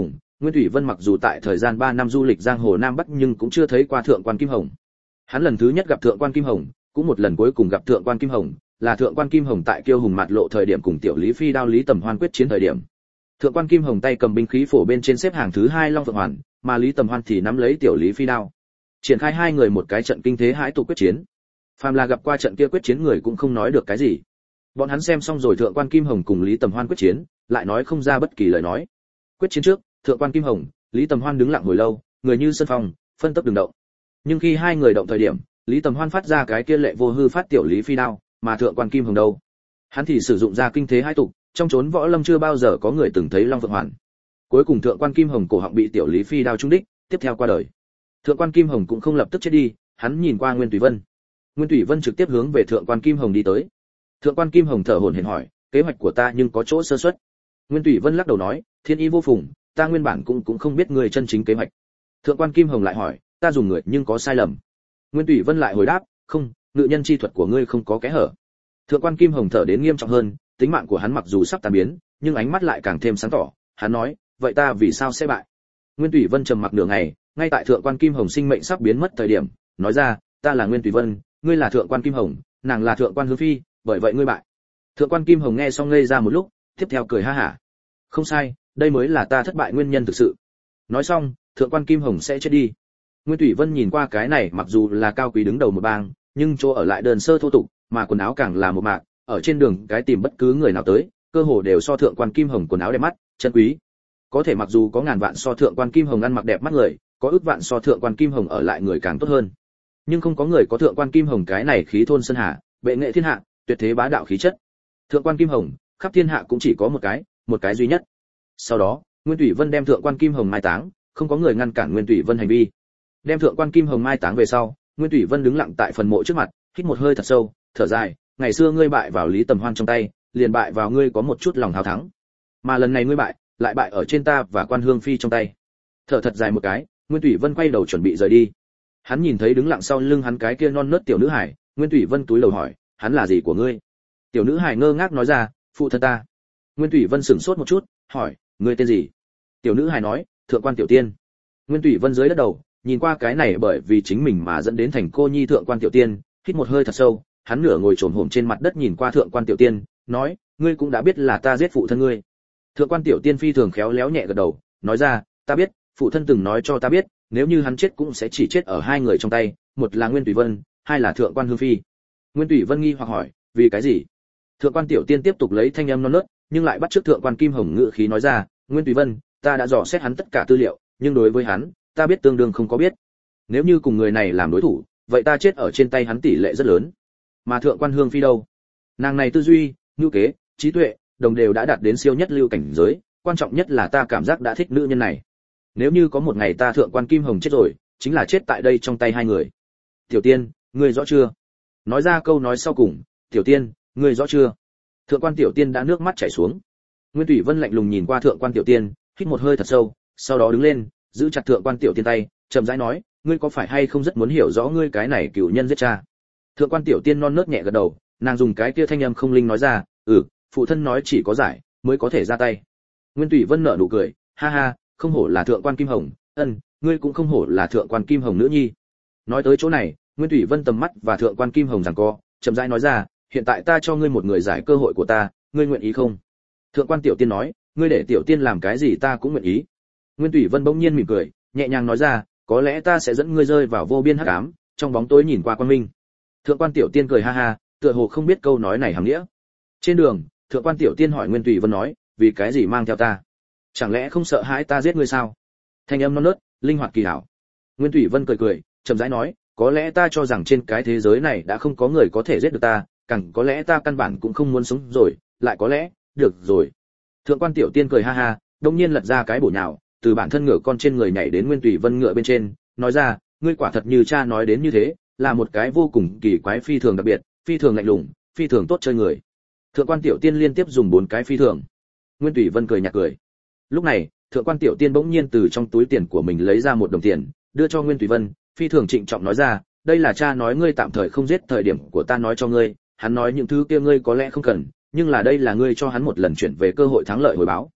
Nguyên Thủy Vân mặc dù tại thời gian 3 năm du lịch giang hồ Nam Bắc nhưng cũng chưa thấy qua thượng quan Kim Hồng. Hắn lần thứ nhất gặp thượng quan Kim Hồng, cũng một lần cuối cùng gặp thượng quan Kim Hồng, là thượng quan Kim Hồng tại Kiêu Hùng Mạt Lộ thời điểm cùng tiểu Lý Phi đao Lý Tầm Hoan quyết chiến thời điểm. Thượng quan Kim Hồng tay cầm binh khí phổ bên trên xếp hàng thứ 2 Long Phượng Hoàn, mà Lý Tầm Hoan thì nắm lấy tiểu Lý Phi đao. Triển khai hai người một cái trận kinh thế hãi tục quyết chiến. Phàm là gặp qua trận kia quyết chiến người cũng không nói được cái gì. Bọn hắn xem xong rồi thượng quan Kim Hồng cùng Lý Tầm Hoan quyết chiến, lại nói không ra bất kỳ lời nói. Quyết chiến trước, thượng quan Kim Hồng, Lý Tầm Hoan đứng lặng hồi lâu, người như sơn phong, phân tấp đường động. Nhưng khi hai người động thời điểm, Lý Tầm Hoan phát ra cái kia lệ vô hư phát tiểu Lý Phi đao, mà thượng quan Kim Hồng đâu? Hắn thì sử dụng ra kinh thế hai tục, trong chốn võ lâm chưa bao giờ có người từng thấy Long Phượng Hoàn. Cuối cùng thượng quan Kim Hồng cổ họng bị tiểu Lý Phi đao trúng đích, tiếp theo qua đời. Thượng quan Kim Hồng cũng không lập tức chết đi, hắn nhìn qua Nguyên Thủy Vân. Nguyên Thủy Vân trực tiếp hướng về thượng quan Kim Hồng đi tới. Thượng quan Kim Hồng thở hổn hển hỏi, kế hoạch của ta nhưng có chỗ sơ suất. Nguyên Thủy Vân lắc đầu nói, thiên ý vô phùng, ta nguyên bản cũng không biết người chân chính kế hoạch. Thượng quan Kim Hồng lại hỏi, ta dùng người nhưng có sai lầm. Nguyên Thủy Vân lại hồi đáp, không, ngự nhân chi thuật của ngươi không có kẽ hở. Thượng quan Kim Hồng thở đến nghiêm trọng hơn, tính mạng của hắn mặc dù sắp tan biến, nhưng ánh mắt lại càng thêm sáng tỏ. Hắn nói, vậy ta vì sao sẽ bại? Nguyên Thủy Vân trầm mặc nửa ngày, ngay tại thượng quan Kim Hồng sinh mệnh sắp biến mất thời điểm, nói ra, ta là Nguyên Thủy Vân, ngươi là thượng quan Kim Hồng, nàng là thượng quan Hứa Phi, bởi vậy ngươi bại. Thượng quan Kim Hồng nghe xong ngây ra một lúc, tiếp theo cười ha hả. Không sai, đây mới là ta thất bại nguyên nhân thực sự. Nói xong, thượng quan Kim Hồng sẽ chết đi. Nguyên Thủy Vân nhìn qua cái này mặc dù là cao quý đứng đầu một bang, nhưng chỗ ở lại đơn sơ thô tục, mà quần áo càng là một mạc, ở trên đường cái tìm bất cứ người nào tới, cơ hồ đều so thượng quan Kim Hồng quần áo đẹp mắt, chân quý. Có thể mặc dù có ngàn vạn so thượng quan Kim Hồng ăn mặc đẹp mắt người, có ước vạn so thượng quan Kim Hồng ở lại người càng tốt hơn. Nhưng không có người có thượng quan Kim Hồng cái này khí thôn sơn hà, bệ nghệ thiên hạ, tuyệt thế bá đạo khí chất. Thượng quan Kim Hồng, khắp thiên hạ cũng chỉ có một cái duy nhất. Sau đó, Nguyên Thủy Vân đem thượng quan Kim Hồng mai táng, không có người ngăn cản Nguyên Thủy Vân hành vi. Đem thượng quan Kim Hồng mai táng về sau, Nguyên Thủy Vân đứng lặng tại phần mộ trước mặt, hít một hơi thật sâu, thở dài, ngày xưa ngươi bại vào Lý Tầm Hoan trong tay, liền bại vào ngươi có một chút lòng hào thắng. Mà lần này ngươi bại, lại bại ở trên ta và quan Hương Phi trong tay. Thở thật dài một cái, Nguyên Thủy Vân quay đầu chuẩn bị rời đi. Hắn nhìn thấy đứng lặng sau lưng hắn cái kia non nớt tiểu nữ hải, Nguyên Thủy Vân túi lầu hỏi, hắn là gì của ngươi? Tiểu nữ hải ngơ ngác nói ra, phụ thân ta. Nguyên Thủy Vân sững sốt một chút, hỏi, ngươi tên gì? Tiểu nữ hải nói, thượng quan Tiểu Tiên. Nguyên Thủy Vân dưới đất đầu, nhìn qua cái này bởi vì chính mình mà dẫn đến thành cô nhi thượng quan Tiểu Tiên, hít một hơi thật sâu, hắn nửa ngồi trồm hổm trên mặt đất nhìn qua thượng quan Tiểu Tiên, nói, ngươi cũng đã biết là ta giết phụ thân ngươi. Thượng quan Tiểu Tiên phi thường khéo léo nhẹ gật đầu, nói ra, ta biết, phụ thân từng nói cho ta biết, nếu như hắn chết cũng sẽ chỉ chết ở hai người trong tay, một là Nguyên Thủy Vân, hai là thượng quan Hương Phi. Nguyên Thủy Vân nghi hoặc hỏi, vì cái gì? Thượng quan Tiểu Tiên tiếp tục lấy thanh âm non nớt, nhưng lại bắt chước thượng quan Kim Hồng ngữ khí nói ra, Nguyên Thủy Vân, ta đã dò xét hắn tất cả tư liệu, nhưng đối với hắn, ta biết tương đương không có biết. Nếu như cùng người này làm đối thủ, vậy ta chết ở trên tay hắn tỷ lệ rất lớn. Mà thượng quan Hương Phi đâu? Nàng này tư duy, nhu kế, trí tuệ, đồng đều đã đạt đến siêu nhất lưu cảnh giới, quan trọng nhất là ta cảm giác đã thích nữ nhân này. Nếu như có một ngày ta thượng quan Kim Hồng chết rồi, chính là chết tại đây trong tay hai người. Tiểu Tiên, ngươi rõ chưa? Nói ra câu nói sau cùng, Tiểu Tiên, ngươi rõ chưa? Thượng quan Tiểu Tiên đã nước mắt chảy xuống. Nguyên Thủy Vân lạnh lùng nhìn qua thượng quan Tiểu Tiên, hít một hơi thật sâu, sau đó đứng lên, giữ chặt thượng quan Tiểu Tiên tay, chậm rãi nói, ngươi có phải hay không rất muốn hiểu rõ ngươi cái này cửu nhân giết cha? Thượng quan Tiểu Tiên non nớt nhẹ gật đầu, nàng dùng cái kia thanh âm không linh nói ra, phụ thân nói chỉ có giải mới có thể ra tay. Nguyên Thủy Vân nở nụ cười, ha ha, không hổ là thượng quan Kim Hồng, ngươi cũng không hổ là thượng quan Kim Hồng nữ nhi. Nói tới chỗ này, Nguyên Thủy Vân tầm mắt và thượng quan Kim Hồng giằng co, chậm rãi nói ra, hiện tại ta cho ngươi một người giải cơ hội của ta, ngươi nguyện ý không? Thượng quan Tiểu Tiên nói, ngươi để Tiểu Tiên làm cái gì ta cũng nguyện ý. Nguyên Thủy Vân bỗng nhiên mỉm cười, nhẹ nhàng nói ra, có lẽ ta sẽ dẫn ngươi rơi vào vô biên hắc ám, trong bóng tối nhìn qua quang minh. Thượng quan Tiểu Tiên cười ha ha, tựa hồ không biết câu nói này hàm nghĩa. Trên đường, thượng quan Tiểu Tiên hỏi Nguyên Thủy Vân nói, vì cái gì mang theo ta? Chẳng lẽ không sợ hãi ta giết ngươi sao? Thanh âm non nớt, linh hoạt kỳ hảo. Nguyên Thủy Vân cười cười, chậm rãi nói, có lẽ ta cho rằng trên cái thế giới này đã không có người có thể giết được ta, càng có lẽ ta căn bản cũng không muốn sống rồi, lại có lẽ, được rồi. Thượng quan Tiểu Tiên cười ha ha, đông nhiên lật ra cái bổ nhào, từ bản thân ngựa con trên người nhảy đến Nguyên Thủy Vân ngựa bên trên, nói ra, ngươi quả thật như cha nói đến như thế, là một cái vô cùng kỳ quái phi thường đặc biệt, phi thường lạnh lùng, phi thường tốt chơi người. Thượng quan Tiểu Tiên liên tiếp dùng 4 cái phi thường. Nguyên Thủy Vân cười nhạt cười. Lúc này, thượng quan Tiểu Tiên bỗng nhiên từ trong túi tiền của mình lấy ra 1 đồng tiền, đưa cho Nguyên Thủy Vân, phi thường trịnh trọng nói ra, đây là cha nói ngươi tạm thời không giết thời điểm của ta nói cho ngươi, hắn nói những thứ kia ngươi có lẽ không cần, nhưng là đây là ngươi cho hắn một lần chuyển về cơ hội thắng lợi hồi báo.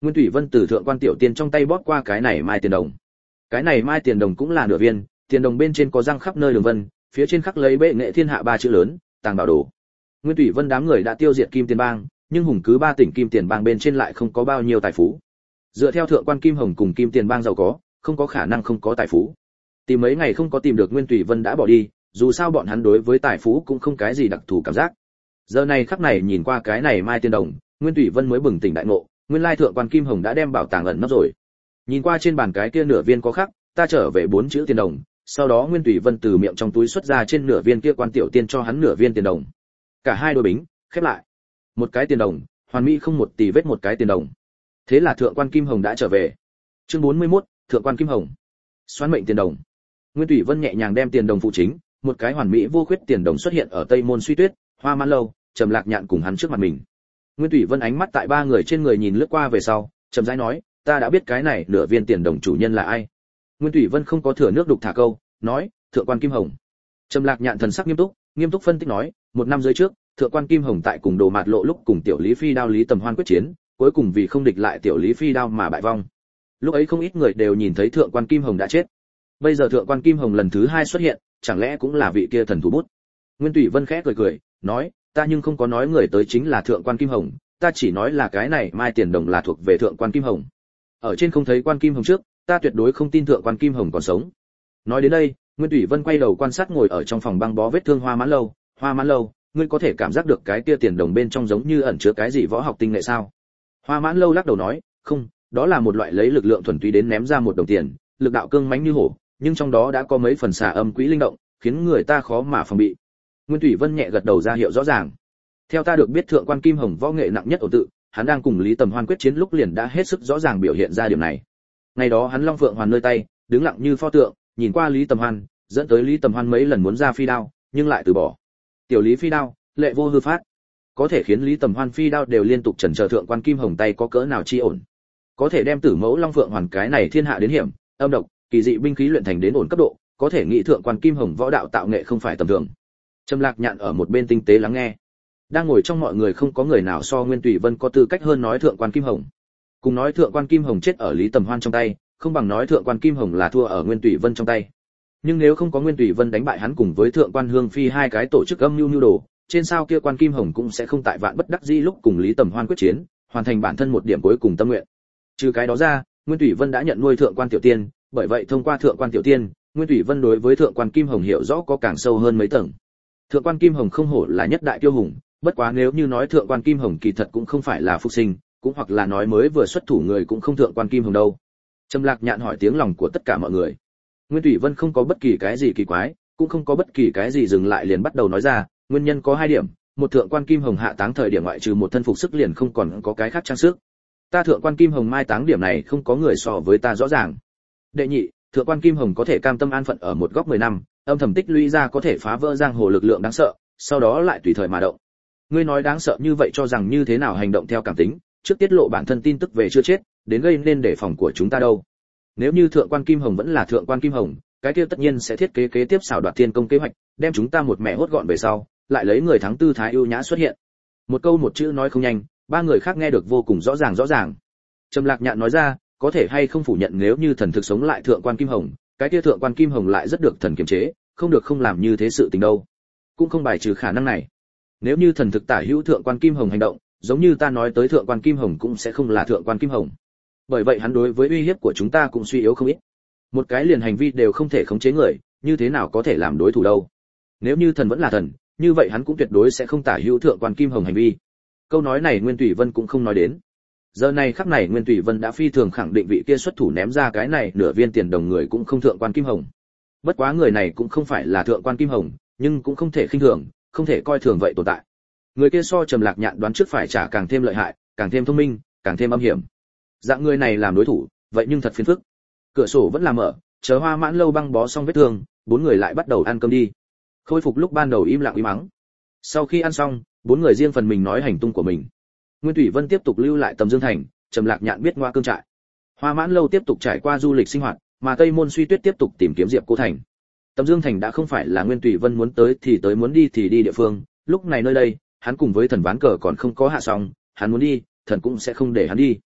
Nguyên Thủy Vân từ thượng quan tiểu tiên trong tay bóp qua cái này mai tiền đồng. Cái này mai tiền đồng cũng là nửa viên, tiền đồng bên trên có răng khắp nơi đường vân, phía trên khắc lấy bệ nghệ thiên hạ ba chữ lớn, tàng bảo đồ. Nguyên Thủy Vân đám người đã tiêu diệt Kim Tiền Bang, nhưng hùng cứ ba tỉnh Kim Tiền Bang bên trên lại không có bao nhiêu tài phú. Dựa theo thượng quan Kim Hồng cùng Kim Tiền Bang giàu có, không có khả năng không có tài phú. Tìm mấy ngày không có tìm được Nguyên Thủy Vân đã bỏ đi, dù sao bọn hắn đối với tài phú cũng không cái gì đặc thù cảm giác. Giờ này khắc này nhìn qua cái này mai tiền đồng, Nguyên Thủy Vân mới bừng tỉnh đại ngộ, nguyên lai thượng quan Kim Hồng đã đem bảo tàng ẩn nấp rồi. Nhìn qua trên bàn cái kia nửa viên có khắc, ta trở về 4 chữ tiền đồng, sau đó Nguyên Thủy Vân từ miệng trong túi xuất ra trên nửa viên kia quan tiểu tiên cho hắn nửa viên tiền đồng. Cả hai đôi bính, khép lại. Một cái tiền đồng, hoàn mỹ không một tì vết một cái tiền đồng. Thế là thượng quan Kim Hồng đã trở về. Chương 41, thượng quan Kim Hồng. Xoán mệnh tiền đồng. Nguyên Thủy Vân nhẹ nhàng đem tiền đồng phụ chính, một cái hoàn mỹ vô khuyết tiền đồng xuất hiện ở Tây Môn Suy Tuyết, Hoa Mãn Lâu, Trầm Lạc Nhạn cùng hắn trước mặt mình. Nguyên Thủy Vân ánh mắt tại ba người trên người nhìn lướt qua về sau, chậm rãi nói, ta đã biết cái này nửa viên tiền đồng chủ nhân là ai. Nguyên Thủy Vân không có thừa nước đục thả câu, nói, thượng quan Kim Hồng. Trầm Lạc Nhạn thần sắc nghiêm túc phân tích nói, một năm rưỡi trước, thượng quan Kim Hồng tại cùng Đồ Mạt Lộ lúc cùng tiểu Lý Phi Đao Lý Tầm Hoan quyết chiến, cuối cùng vì không địch lại tiểu Lý Phi Đao mà bại vong. Lúc ấy không ít người đều nhìn thấy thượng quan Kim Hồng đã chết. Bây giờ thượng quan Kim Hồng lần thứ hai xuất hiện, chẳng lẽ cũng là vị kia thần thủ bút? Nguyên Thủy Vân khẽ cười, nói, ta nhưng không có nói người tới chính là thượng quan Kim Hồng, ta chỉ nói là cái này mai tiền đồng là thuộc về thượng quan Kim Hồng. Ở trên không thấy quan Kim Hồng trước, ta tuyệt đối không tin thượng quan Kim Hồng còn sống. Nói đến đây, Nguyên Thủy Vân quay đầu quan sát ngồi ở trong phòng băng bó vết thương Hoa Mãn Lâu, ngươi có thể cảm giác được cái kia tiền đồng bên trong giống như ẩn chứa cái gì võ học tinh nghệ sao? Hoa Mãn Lâu lắc đầu nói, không, đó là một loại lấy lực lượng thuần túy đến ném ra một đồng tiền, lực đạo cương mãnh như hổ, nhưng trong đó đã có mấy phần xà âm quỹ linh động, khiến người ta khó mà phòng bị. Nguyên Thủy Vân nhẹ gật đầu ra hiệu rõ ràng. Theo ta được biết thượng quan Kim Hồng võ nghệ nặng nhất ổn tự, hắn đang cùng Lý Tầm Hoan quyết chiến lúc liền đã hết sức rõ ràng biểu hiện ra điểm này. Ngày đó hắn Long Phượng Hoàn nơi tay, đứng lặng như pho tượng, nhìn qua Lý Tầm Hoan, dẫn tới Lý Tầm Hoan mấy lần muốn ra phi đao, nhưng lại từ bỏ. Tiểu Lý phi đao, lệ vô hư phát, có thể khiến Lý Tầm Hoan phi đao đều liên tục chần chờ thượng quan Kim Hồng tay có cỡ nào chi ổn. Có thể đem Tử Mẫu Long Phượng Hoàn cái này thiên hạ đến hiểm, âm độc, kỳ dị binh khí luyện thành đến ổn cấp độ, có thể nghĩ thượng quan Kim Hồng võ đạo tạo nghệ không phải tầm thường. Trầm Lạc Nhạn ở một bên tinh tế lắng nghe. Đang ngồi trong mọi người không có người nào so Nguyên Thủy Vân có tư cách hơn nói thượng quan Kim Hồng. Cùng nói thượng quan Kim Hồng chết ở Lý Tầm Hoan trong tay, không bằng nói thượng quan Kim Hồng là thua ở Nguyên Thủy Vân trong tay. Nhưng nếu không có Nguyên Thủy Vân đánh bại hắn cùng với thượng quan Hương Phi hai cái tổ chức âm mưu đồ, trên sao kia quan Kim Hồng cũng sẽ không tại vạn bất đắc dĩ lúc cùng Lý Tầm Hoan quyết chiến, hoàn thành bản thân một điểm cuối cùng tâm nguyện. Trừ cái đó ra, Nguyên Thủy Vân đã nhận nuôi thượng quan tiểu tiên, bởi vậy thông qua thượng quan tiểu tiên, Nguyên Thủy Vân đối với thượng quan Kim Hồng hiểu rõ có càng sâu hơn mấy tầng. Thượng quan Kim Hồng không hổ là nhất đại tiêu hùng, bất quá nếu như nói thượng quan Kim Hồng kỳ thật cũng không phải là phục sinh, cũng hoặc là nói mới vừa xuất thủ người cũng không thượng quan Kim Hồng đâu. Trầm Lạc Nhạn hỏi tiếng lòng của tất cả mọi người. Nguyên Thủy Vân không có bất kỳ cái gì kỳ quái, cũng không có bất kỳ cái gì dừng lại liền bắt đầu nói ra, nguyên nhân có hai điểm, một thượng quan Kim Hồng hạ táng thời điểm ngoại trừ một thân phục sức liền không còn có cái khác trang sức. Ta thượng quan Kim Hồng mai táng điểm này không có người so với ta rõ ràng. Đệ nhị, thượng quan Kim Hồng có thể cam tâm an phận ở một góc 10 năm, âm thầm tích lũy ra có thể phá vỡ giang hồ lực lượng đáng sợ, sau đó lại tùy thời mà động. Ngươi nói đáng sợ như vậy cho rằng như thế nào hành động theo cảm tính, trước tiết lộ bản thân tin tức về chưa chết, đến gây nên đề phòng của chúng ta đâu. Nếu như thượng quan Kim Hồng vẫn là thượng quan Kim Hồng, cái kia tất nhiên sẽ thiết kế kế tiếp xảo đoạt thiên công kế hoạch, đem chúng ta một mẹ hốt gọn về sau, lại lấy người thắng tư thái ưu nhã xuất hiện. Một câu một chữ nói không nhanh, ba người khác nghe được vô cùng rõ ràng. Trầm Lạc Nhạn nói ra, có thể hay không phủ nhận nếu như thần thực sống lại thượng quan Kim Hồng, cái kia thượng quan Kim Hồng lại rất được thần kiềm chế, không được không làm như thế sự tình đâu. Cũng không bài trừ khả năng này. Nếu như thần thực tả hữu thượng quan Kim Hồng hành động, giống như ta nói tới thượng quan Kim Hồng cũng sẽ không là thượng quan Kim Hồng. Bởi vậy hắn đối với uy hiếp của chúng ta cũng suy yếu không ít. Một cái liền hành vi đều không thể khống chế người, như thế nào có thể làm đối thủ đâu. Nếu như thần vẫn là thần, như vậy hắn cũng tuyệt đối sẽ không tả hữu thượng quan Kim Hồng hành vi. Câu nói này Nguyên Thủy Vân cũng không nói đến. Giờ này khắc này Nguyên Thủy Vân đã phi thường khẳng định vị kia xuất thủ ném ra cái này nửa viên tiền đồng người cũng không thượng quan Kim Hồng. Bất quá người này cũng không phải là thượng quan Kim Hồng, nhưng cũng không thể khinh thường, không thể coi thường vậy tồn tại. Người kia so Trầm Lạc Nhạn đoán trước phải trả càng thêm lợi hại, càng thêm thông minh, càng thêm âm hiểm. Dạng người này làm đối thủ, vậy nhưng thật phiền phức. Cửa sổ vẫn là mở, chờ Hoa Mãn Lâu băng bó xong vết thương, bốn người lại bắt đầu ăn cơm đi. Khôi phục lúc ban đầu im lặng im mắng. Sau khi ăn xong, bốn người riêng phần mình nói hành tung của mình. Nguyên Thủy Vân tiếp tục lưu lại Tầm Dương Thành, Trầm Lạc Nhạn biết Ngoa Cương trại. Hoa Mãn Lâu tiếp tục trải qua du lịch sinh hoạt, mà Tây Môn Suy Tuyết tiếp tục tìm kiếm Diệp Cô Thành. Tầm Dương Thành đã không phải là Nguyên Thủy Vân muốn tới thì tới, muốn đi thì đi địa phương, lúc này nơi đây, hắn cùng với thần ván cờ còn không có hạ xong, hắn muốn đi, thần cũng sẽ không để hắn đi.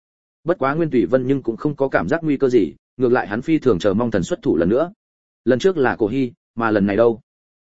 Bất quá Nguyên Tùy Vân nhưng cũng không có cảm giác nguy cơ gì, ngược lại hắn phi thường chờ mong thần xuất thủ lần nữa. Lần trước là Cổ Hy, mà lần này đâu?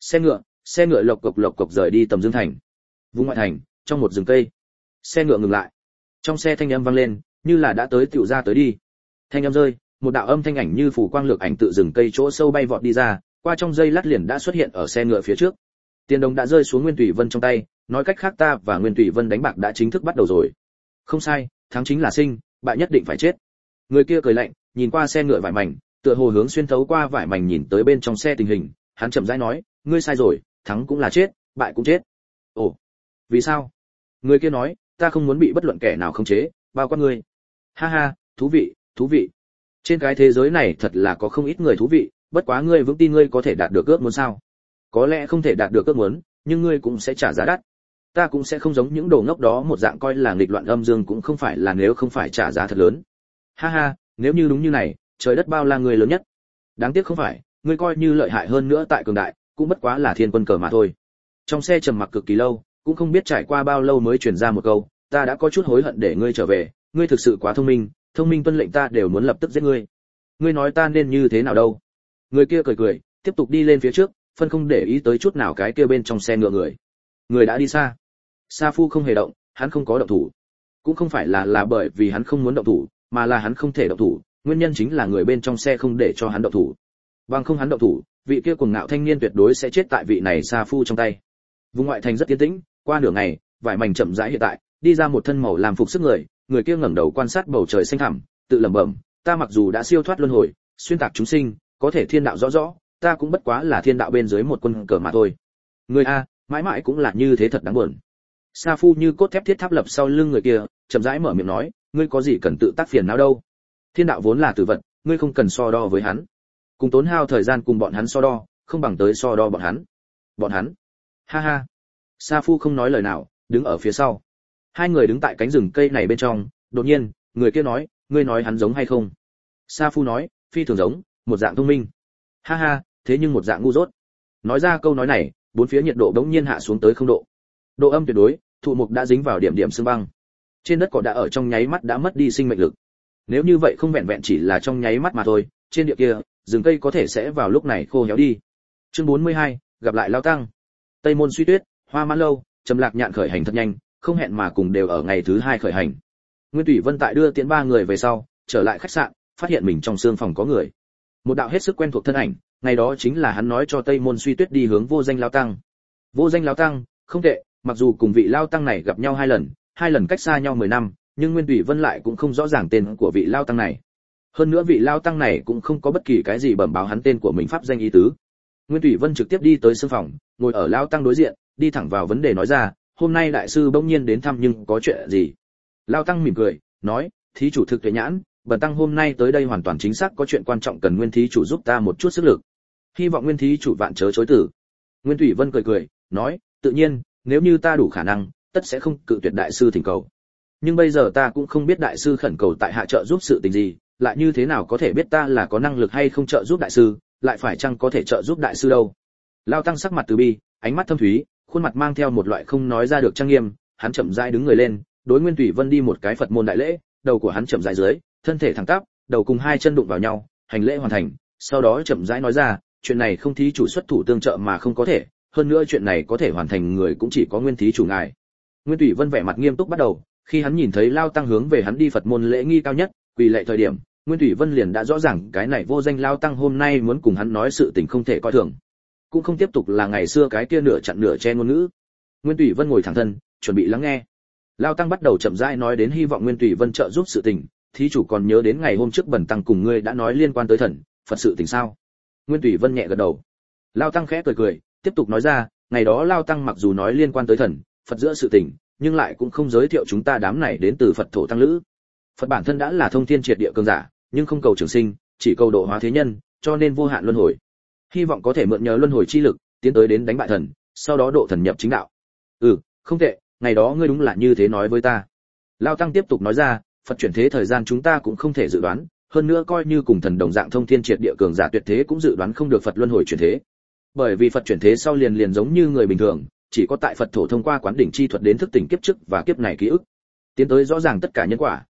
Xe ngựa lộc cộc rời đi Tầm Dương thành. Vùng ngoại thành, trong một rừng cây. Xe ngựa ngừng lại. Trong xe thanh âm vang lên, như là đã tới tiểu ra tới đi. Thanh âm rơi, một đạo âm thanh ảnh như phủ quang lược ảnh tự rừng cây chỗ sâu bay vọt đi ra, qua trong giây lát liền đã xuất hiện ở xe ngựa phía trước. Tiền đồng đã rơi xuống Nguyên Tùy Vân trong tay, nói cách khác ta và Nguyên Tùy Vân đánh bạc đã chính thức bắt đầu rồi. Không sai, thắng chính là sinh, bại nhất định phải chết. Người kia cười lạnh, nhìn qua xe ngựa vải mảnh, tựa hồ hướng xuyên thấu qua vải mảnh nhìn tới bên trong xe tình hình, hắn chậm rãi nói, ngươi sai rồi, thắng cũng là chết, bại cũng chết. Ồ, vì sao? Người kia nói, ta không muốn bị bất luận kẻ nào khống chế, bao quát ngươi. Ha ha, thú vị, thú vị. Trên cái thế giới này thật là có không ít người thú vị, bất quá ngươi vững tin ngươi có thể đạt được ước muốn sao? Có lẽ không thể đạt được ước muốn, nhưng ngươi cũng sẽ trả giá đắt. Ta cũng sẽ không giống những đồ ngốc đó một dạng coi là nghịch loạn âm dương cũng không phải là nếu không phải trả giá thật lớn. Ha ha, nếu như đúng như này, trời đất bao la người lớn nhất. Đáng tiếc không phải, ngươi coi như lợi hại hơn nữa tại cường đại, cũng bất quá là thiên quân cờ mà thôi. Trong xe trầm mặc cực kỳ lâu, cũng không biết trải qua bao lâu mới truyền ra một câu, ta đã có chút hối hận để ngươi trở về, ngươi thực sự quá thông minh tuân lệnh ta đều muốn lập tức giết ngươi. Ngươi nói ta nên như thế nào đâu? Người kia cười cười, tiếp tục đi lên phía trước, phân không để ý tới chút nào cái kia bên trong xe ngựa người. Người đã đi xa. Sa Phu không hề động, hắn không có động thủ. Cũng không phải là bởi vì hắn không muốn động thủ, mà là hắn không thể động thủ, nguyên nhân chính là người bên trong xe không để cho hắn động thủ. Bằng không hắn động thủ, vị kia cuồng ngạo thanh niên tuyệt đối sẽ chết tại vị này Sa Phu trong tay. Vùng ngoại thành rất yên tĩnh, qua nửa ngày, vải mảnh chậm rãi hiện tại, đi ra một thân màu làm phục sức người kia ngẩng đầu quan sát bầu trời xanh thẳm, tự lẩm bẩm, ta mặc dù đã siêu thoát luân hồi, xuyên tạc chúng sinh, có thể thiên đạo rõ rõ, ta cũng bất quá là thiên đạo bên dưới một quân cờ mà thôi. Người a, mãi mãi cũng là như thế thật đáng buồn. Sa Phu như cốt thép thiết tháp lập sau lưng người kia, chậm rãi mở miệng nói, ngươi có gì cần tự tác phiền não đâu? Thiên đạo vốn là tử vật, ngươi không cần so đo với hắn. Cùng tốn hao thời gian cùng bọn hắn so đo, không bằng tới so đo bọn hắn. Bọn hắn? Ha ha. Sa Phu không nói lời nào, đứng ở phía sau. Hai người đứng tại cánh rừng cây này bên trong, đột nhiên, người kia nói, ngươi nói hắn giống hay không? Sa Phu nói, phi thường giống, một dạng thông minh. Ha ha, thế nhưng một dạng ngu dốt. Nói ra câu nói này, bốn phía nhiệt độ bỗng nhiên hạ xuống tới 0 độ. Độ âm tuyệt đối, thụ mục đã dính vào điểm điểm sương băng. Trên đất cỏ đã ở trong nháy mắt đã mất đi sinh mệnh lực. Nếu như vậy không vẹn vẹn chỉ là trong nháy mắt mà thôi, trên địa kia, rừng cây có thể sẽ vào lúc này khô héo đi. Chương 42, gặp lại Lao Tăng. Tây Môn Suy Tuyết, Hoa Mãn Lâu, Trầm Lạc Nhạn khởi hành thật nhanh, không hẹn mà cùng đều ở ngày thứ 2 khởi hành. Nguyên Thủy Vân tại đưa tiễn 3 người về sau, trở lại khách sạn, phát hiện mình trong xương phòng có người. Một đạo hết sức quen thuộc thân ảnh, ngày đó chính là hắn nói cho Tây Môn Suy Tuyết đi hướng Vô Danh Lao Tăng. Vô Danh Lao Tăng, không tệ, mặc dù cùng vị Lao Tăng này gặp nhau 2 lần cách xa nhau 10 năm, nhưng Nguyên Thủy Vân lại cũng không rõ ràng tên của vị Lao Tăng này. Hơn nữa vị Lao Tăng này cũng không có bất kỳ cái gì bẩm báo hắn tên của mình pháp danh ý tứ. Nguyên Thủy Vân trực tiếp đi tới xương phòng, ngồi ở Lao Tăng đối diện, đi thẳng vào vấn đề nói ra, hôm nay đại sư bỗng nhiên đến thăm nhưng có chuyện gì? Lao Tăng mỉm cười, nói, thí chủ thực tuệ nhãn, bần tăng hôm nay tới đây hoàn toàn chính xác có chuyện quan trọng cần Nguyên thí chủ giúp ta một chút sức lực. Hy vọng Nguyên thí chủ vạn chớ chối từ. Nguyên Thủy Vân cười, nói, tự nhiên, nếu như ta đủ khả năng, tất sẽ không cự tuyệt đại sư thỉnh cầu. Nhưng bây giờ ta cũng không biết đại sư khẩn cầu tại hạ trợ giúp sự tình gì, lại như thế nào có thể biết ta là có năng lực hay không trợ giúp đại sư, lại phải chăng có thể trợ giúp đại sư đâu? Lao Tăng sắc mặt từ bi, ánh mắt thâm thúy, khuôn mặt mang theo một loại không nói ra được trang nghiêm, hắn chậm rãi đứng người lên, đối Nguyên Thủy Vân đi một cái Phật môn đại lễ, đầu của hắn chậm rãi dưới, thân thể thẳng tắp, đầu cùng 2 chân đụng vào nhau, hành lễ hoàn thành, sau đó chậm rãi nói ra, chuyện này không thí chủ xuất thủ tương trợ mà không có thể, hơn nữa chuyện này có thể hoàn thành người cũng chỉ có Nguyên thí chủ ngài. Nguyên Thủy Vân vẻ mặt nghiêm túc bắt đầu, khi hắn nhìn thấy Lao Tăng hướng về hắn đi Phật môn lễ nghi cao nhất, quỳ lệ thời điểm, Nguyên Thủy Vân liền đã rõ ràng cái này Vô Danh Lao Tăng hôm nay muốn cùng hắn nói sự tình không thể coi thường, cũng không tiếp tục là ngày xưa cái kia nửa chặn nửa che ngôn ngữ. Nguyên Thủy Vân ngồi thẳng thân, chuẩn bị lắng nghe. Lao Tăng bắt đầu chậm rãi nói đến hy vọng Nguyên Thủy Vân trợ giúp sự tình, thí chủ còn nhớ đến ngày hôm trước bần tăng cùng ngươi đã nói liên quan tới thần, Phật sự tình sao? Nguyên Thủy Vân nhẹ gật đầu. Lao Tăng khẽ cười, tiếp tục nói ra, ngày đó Lao Tăng mặc dù nói liên quan tới thần, Phật giữa sự tình, nhưng lại cũng không giới thiệu chúng ta đám này đến từ Phật thổ tăng lữ. Phật bản thân đã là thông thiên triệt địa cường giả, nhưng không cầu trường sinh, chỉ cầu độ hóa thế nhân, cho nên vô hạn luân hồi. Hy vọng có thể mượn nhờ luân hồi chi lực, tiến tới đến đánh bại thần, sau đó độ thần nhập chính đạo. Không tệ, ngày đó ngươi đúng là như thế nói với ta. Lao Tăng tiếp tục nói ra, Phật chuyển thế thời gian chúng ta cũng không thể dự đoán, hơn nữa coi như cùng thần đồng dạng thông thiên triệt địa cường giả tuyệt thế cũng dự đoán không được Phật luân hồi chuyển thế. Bởi vì Phật chuyển thế sau liền giống như người bình thường, chỉ có tại Phật thổ thông qua quán đỉnh chi thuật đến thức tỉnh kiếp trước và kiếp này ký ức, tiến tới rõ ràng tất cả nhân quả,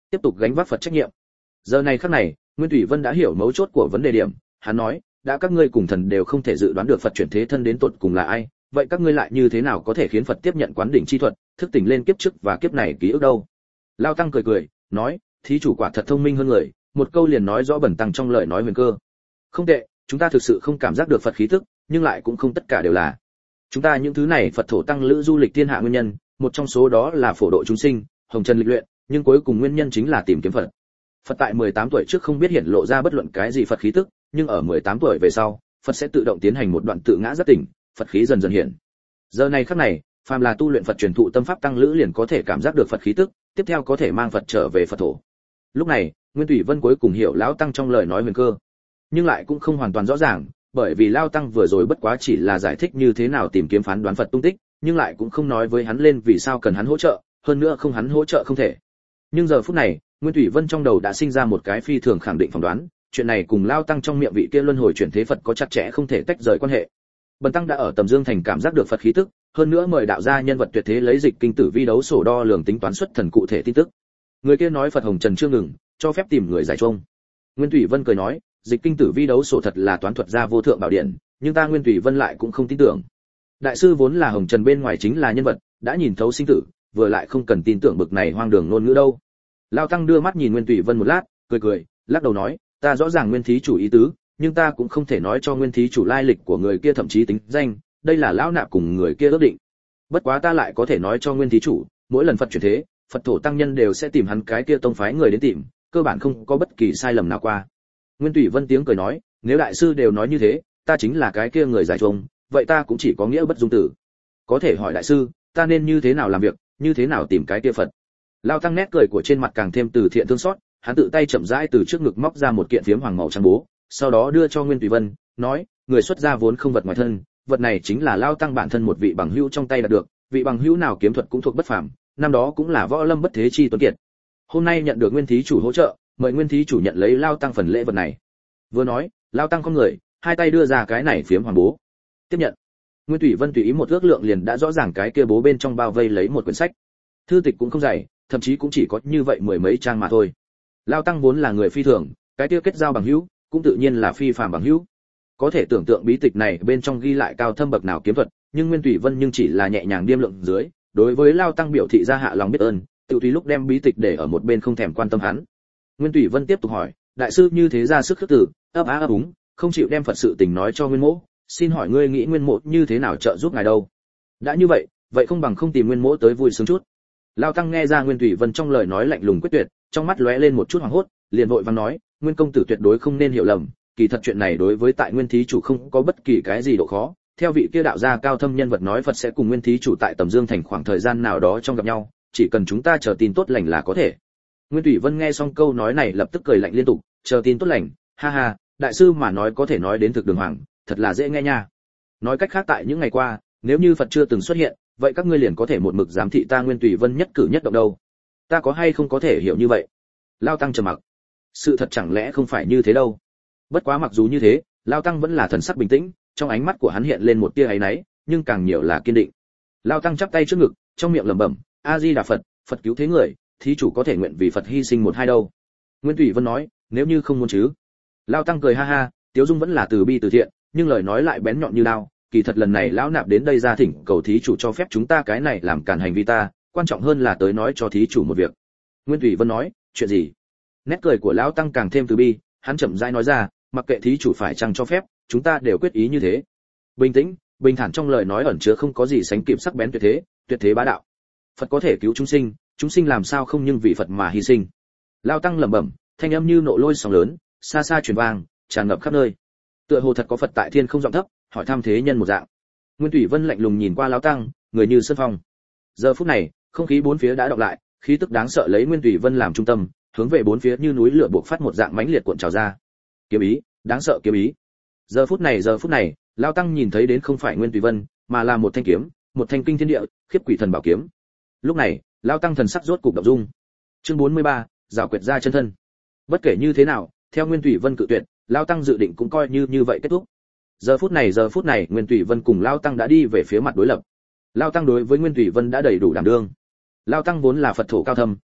tiếp tục gánh vác Phật trách nhiệm. Giờ này khắc này, Nguyên Thủy Vân đã hiểu mấu chốt của vấn đề điểm, hắn nói, đã các ngươi cùng thần đều không thể dự đoán được Phật chuyển thế thân đến tột cùng là ai, vậy các ngươi lại như thế nào có thể khiến Phật tiếp nhận quán đỉnh chi thuật, thức tỉnh lên kiếp trước và kiếp này ký ức đâu? Lao tăng cười cười, nói, thí chủ quả thật thông minh hơn người, một câu liền nói rõ bẩn tăng trong lời nói huyền cơ. Không tệ, chúng ta thực sự không cảm giác được Phật khí tức, nhưng lại cũng không tất cả đều là. Chúng ta những thứ này Phật thổ tăng lữ du lịch thiên hạ nguyên nhân, một trong số đó là phổ độ chúng sinh, hồng trần lịch luyện, nhưng cuối cùng nguyên nhân chính là tìm kiếm Phật. Phật tại 18 tuổi trước không biết hiển lộ ra bất luận cái gì Phật khí tức, nhưng ở 18 tuổi về sau, Phật sẽ tự động tiến hành một đoạn tự ngã giác tỉnh, Phật khí dần dần hiện. Giờ này khắc này, phàm là tu luyện Phật truyền thụ tâm pháp tăng lữ liền có thể cảm giác được Phật khí tức, tiếp theo có thể mang Phật trở về Phật thổ. Lúc này, Nguyên Thủy Vân cuối cùng hiểu lão tăng trong lời nói huyền cơ, nhưng lại cũng không hoàn toàn rõ ràng, bởi vì lão tăng vừa rồi bất quá chỉ là giải thích như thế nào tìm kiếm phán đoán Phật tung tích, nhưng lại cũng không nói với hắn lên vì sao cần hắn hỗ trợ, hơn nữa không hắn hỗ trợ không thể. Nhưng giờ phút này, Nguyên Thủy Vân trong đầu đã sinh ra một cái phi thường khẳng định phỏng đoán, chuyện này cùng lão tăng trong miệng vị kia luân hồi chuyển thế Phật có chặt chẽ không thể tách rời quan hệ. Bần tăng đã ở Tầm Dương thành cảm giác được Phật khí tức, hơn nữa mời đạo gia nhân vật tuyệt thế lấy dịch kinh tử vi đấu sổ đo lường tính toán xuất thần cụ thể tin tức. Người kia nói Phật hồng trần chưa ngừng, cho phép tìm người giải chung. Nguyên Thủy Vân cười nói, dịch kinh tử vi đấu sổ thật là toán thuật gia vô thượng bảo điện, nhưng ta Nguyên Thủy Vân lại cũng không tin tưởng. Đại sư vốn là hồng trần bên ngoài chính là nhân vật, đã nhìn thấu sinh tử, vừa lại không cần tin tưởng bực này hoang đường ngôn ngữ đâu. Lão tăng đưa mắt nhìn Nguyên Thủy Vân một lát, cười cười, lắc đầu nói, ta rõ ràng Nguyên thí chủ ý tứ, nhưng ta cũng không thể nói cho Nguyên thí chủ lai lịch của người kia thậm chí tính danh, đây là lão nạp cùng người kia ước định. Bất quá ta lại có thể nói cho Nguyên thí chủ, mỗi lần Phật chuyển thế, Phật thổ tăng nhân đều sẽ tìm hắn cái kia tông phái người đến tìm, cơ bản không có bất kỳ sai lầm nào qua. Nguyên Thủy Vân tiếng cười nói, nếu đại sư đều nói như thế, ta chính là cái kia người giải chung, vậy ta cũng chỉ có nghĩa bất dung tử. Có thể hỏi đại sư, ta nên như thế nào làm việc, như thế nào tìm cái kia Phật? Lão tăng nét cười của trên mặt càng thêm từ thiện thương xót, hắn tự tay chậm rãi từ trước ngực móc ra một kiện phiếm hoàng màu trắng bố, sau đó đưa cho Nguyên Thủy Vân, nói, người xuất gia vốn không vật ngoài thân, vật này chính là Lão tăng bản thân một vị bằng hữu trong tay đạt được, vị bằng hữu nào kiếm thuật cũng thuộc bất phàm, năm đó cũng là võ lâm bất thế chi tuấn kiệt. Hôm nay nhận được Nguyên thí chủ hỗ trợ, mời Nguyên thí chủ nhận lấy Lão tăng phần lễ vật này. Vừa nói, Lão tăng con người, hai tay đưa ra cái này phiếm hoàng bố. Tiếp nhận. Nguyên Thủy Vân tùy ý một ước lượng liền đã rõ ràng cái kia bố bên trong bao vây lấy một quyển sách. Thư tịch cũng không dày, thậm chí cũng chỉ có như vậy mười mấy trang mà thôi. Lão tăng vốn là người phi thường, cái kia kết giao bằng hữu, cũng tự nhiên là phi phàm bằng hữu. Có thể tưởng tượng bí tịch này bên trong ghi lại cao thâm bậc nào kiếm thuật, nhưng Nguyên Thủy Vân nhưng chỉ là nhẹ nhàng điềm lượng dưới, đối với Lão tăng biểu thị ra hạ lòng biết ơn, tự tùy lúc đem bí tịch để ở một bên không thèm quan tâm hắn. Nguyên Thủy Vân tiếp tục hỏi, đại sư như thế ra sức khước từ, ấp á ấp úng, không chịu đem Phật sự tình nói cho Nguyên Mỗ, xin hỏi ngươi nghĩ Nguyên Mỗ như thế nào trợ giúp ngài đâu? Đã như vậy, vậy không bằng không tìm Nguyên Mỗ tới vui sướng chút. Lão tăng nghe ra Nguyên Thủy Vân trong lời nói lạnh lùng quyết tuyệt, trong mắt lóe lên một chút hoảng hốt, liền vội vàng nói, Nguyên công tử tuyệt đối không nên hiểu lầm, kỳ thật chuyện này đối với tại Nguyên thí chủ không có bất kỳ cái gì độ khó. Theo vị kia đạo gia cao thâm nhân vật nói, Phật sẽ cùng Nguyên thí chủ tại Tầm Dương thành khoảng thời gian nào đó trong gặp nhau, chỉ cần chúng ta chờ tin tốt lành là có thể. Nguyên Thủy Vân nghe xong câu nói này lập tức cười lạnh liên tục, chờ tin tốt lành, ha ha, đại sư mà nói có thể nói đến thực đường hoàng, thật là dễ nghe nha. Nói cách khác tại những ngày qua, nếu như Phật chưa từng xuất hiện, vậy các ngươi liền có thể một mực giám thị ta Nguyên Thủy Vân nhất cử nhất động đâu. Ta có hay không có thể hiểu như vậy? Lao tăng trầm mặc. Sự thật chẳng lẽ không phải như thế đâu. Bất quá mặc dù như thế, Lao tăng vẫn là thần sắc bình tĩnh, trong ánh mắt của hắn hiện lên một tia áy náy, nhưng càng nhiều là kiên định. Lao tăng chắp tay trước ngực, trong miệng lẩm bẩm, A Di Đà Phật, Phật cứu thế người, thí chủ có thể nguyện vì Phật hy sinh một hai đâu. Nguyên Thủy Vân nói, nếu như không muốn chứ. Lao tăng cười ha ha, tiếu dung vẫn là từ bi từ thiện, nhưng lời nói lại bén nhọn như đao, kỳ thật lần này lão nạp đến đây ra thỉnh cầu thí chủ cho phép chúng ta cái này làm cản hành vi ta, quan trọng hơn là tới nói cho thí chủ một việc. Nguyên Thủy Vân nói, chuyện gì? Nét cười của lão tăng càng thêm từ bi, hắn chậm rãi nói ra, mặc kệ thí chủ phải chăng cho phép, chúng ta đều quyết ý như thế. Bình tĩnh, bình thản trong lời nói ẩn chứa không có gì sánh kịp sắc bén tuyệt thế bá đạo. Phật có thể cứu chúng sinh làm sao không nhưng vì Phật mà hy sinh. Lão tăng lẩm bẩm, thanh âm như nộ lôi sóng lớn, xa xa truyền vang, tràn ngập khắp nơi. Tựa hồ thật có Phật tại thiên không giọng thấp, hỏi thăm thế nhân một dạng. Nguyên Thủy Vân lạnh lùng nhìn qua lão tăng, người như sơn phong. Giờ phút này, không khí bốn phía đã đọng lại, khí tức đáng sợ lấy Nguyên Thủy Vân làm trung tâm, hướng về bốn phía như núi lửa bộc phát một dạng mãnh liệt cuộn trào ra. Kiếm ý, đáng sợ kiếm ý. Giờ phút này, lão tăng nhìn thấy đến không phải Nguyên Thủy Vân, mà là một thanh kiếm, một thanh kinh thiên địa, khiếp quỷ thần bảo kiếm. Lúc này, lão tăng thần sắc rốt cục động dung. Chương 43, giảo quyệt ra chân thân. Bất kể như thế nào, theo Nguyên Thủy Vân cự tuyệt, lão tăng dự định cũng coi như vậy kết thúc. Giờ phút này, Nguyên Thủy Vân cùng lão tăng đã đi về phía mặt đối lập. Lão tăng đối với Nguyên Thủy Vân đã đầy đủ đảm đương. Lão tăng vốn là Phật thổ cao thâm,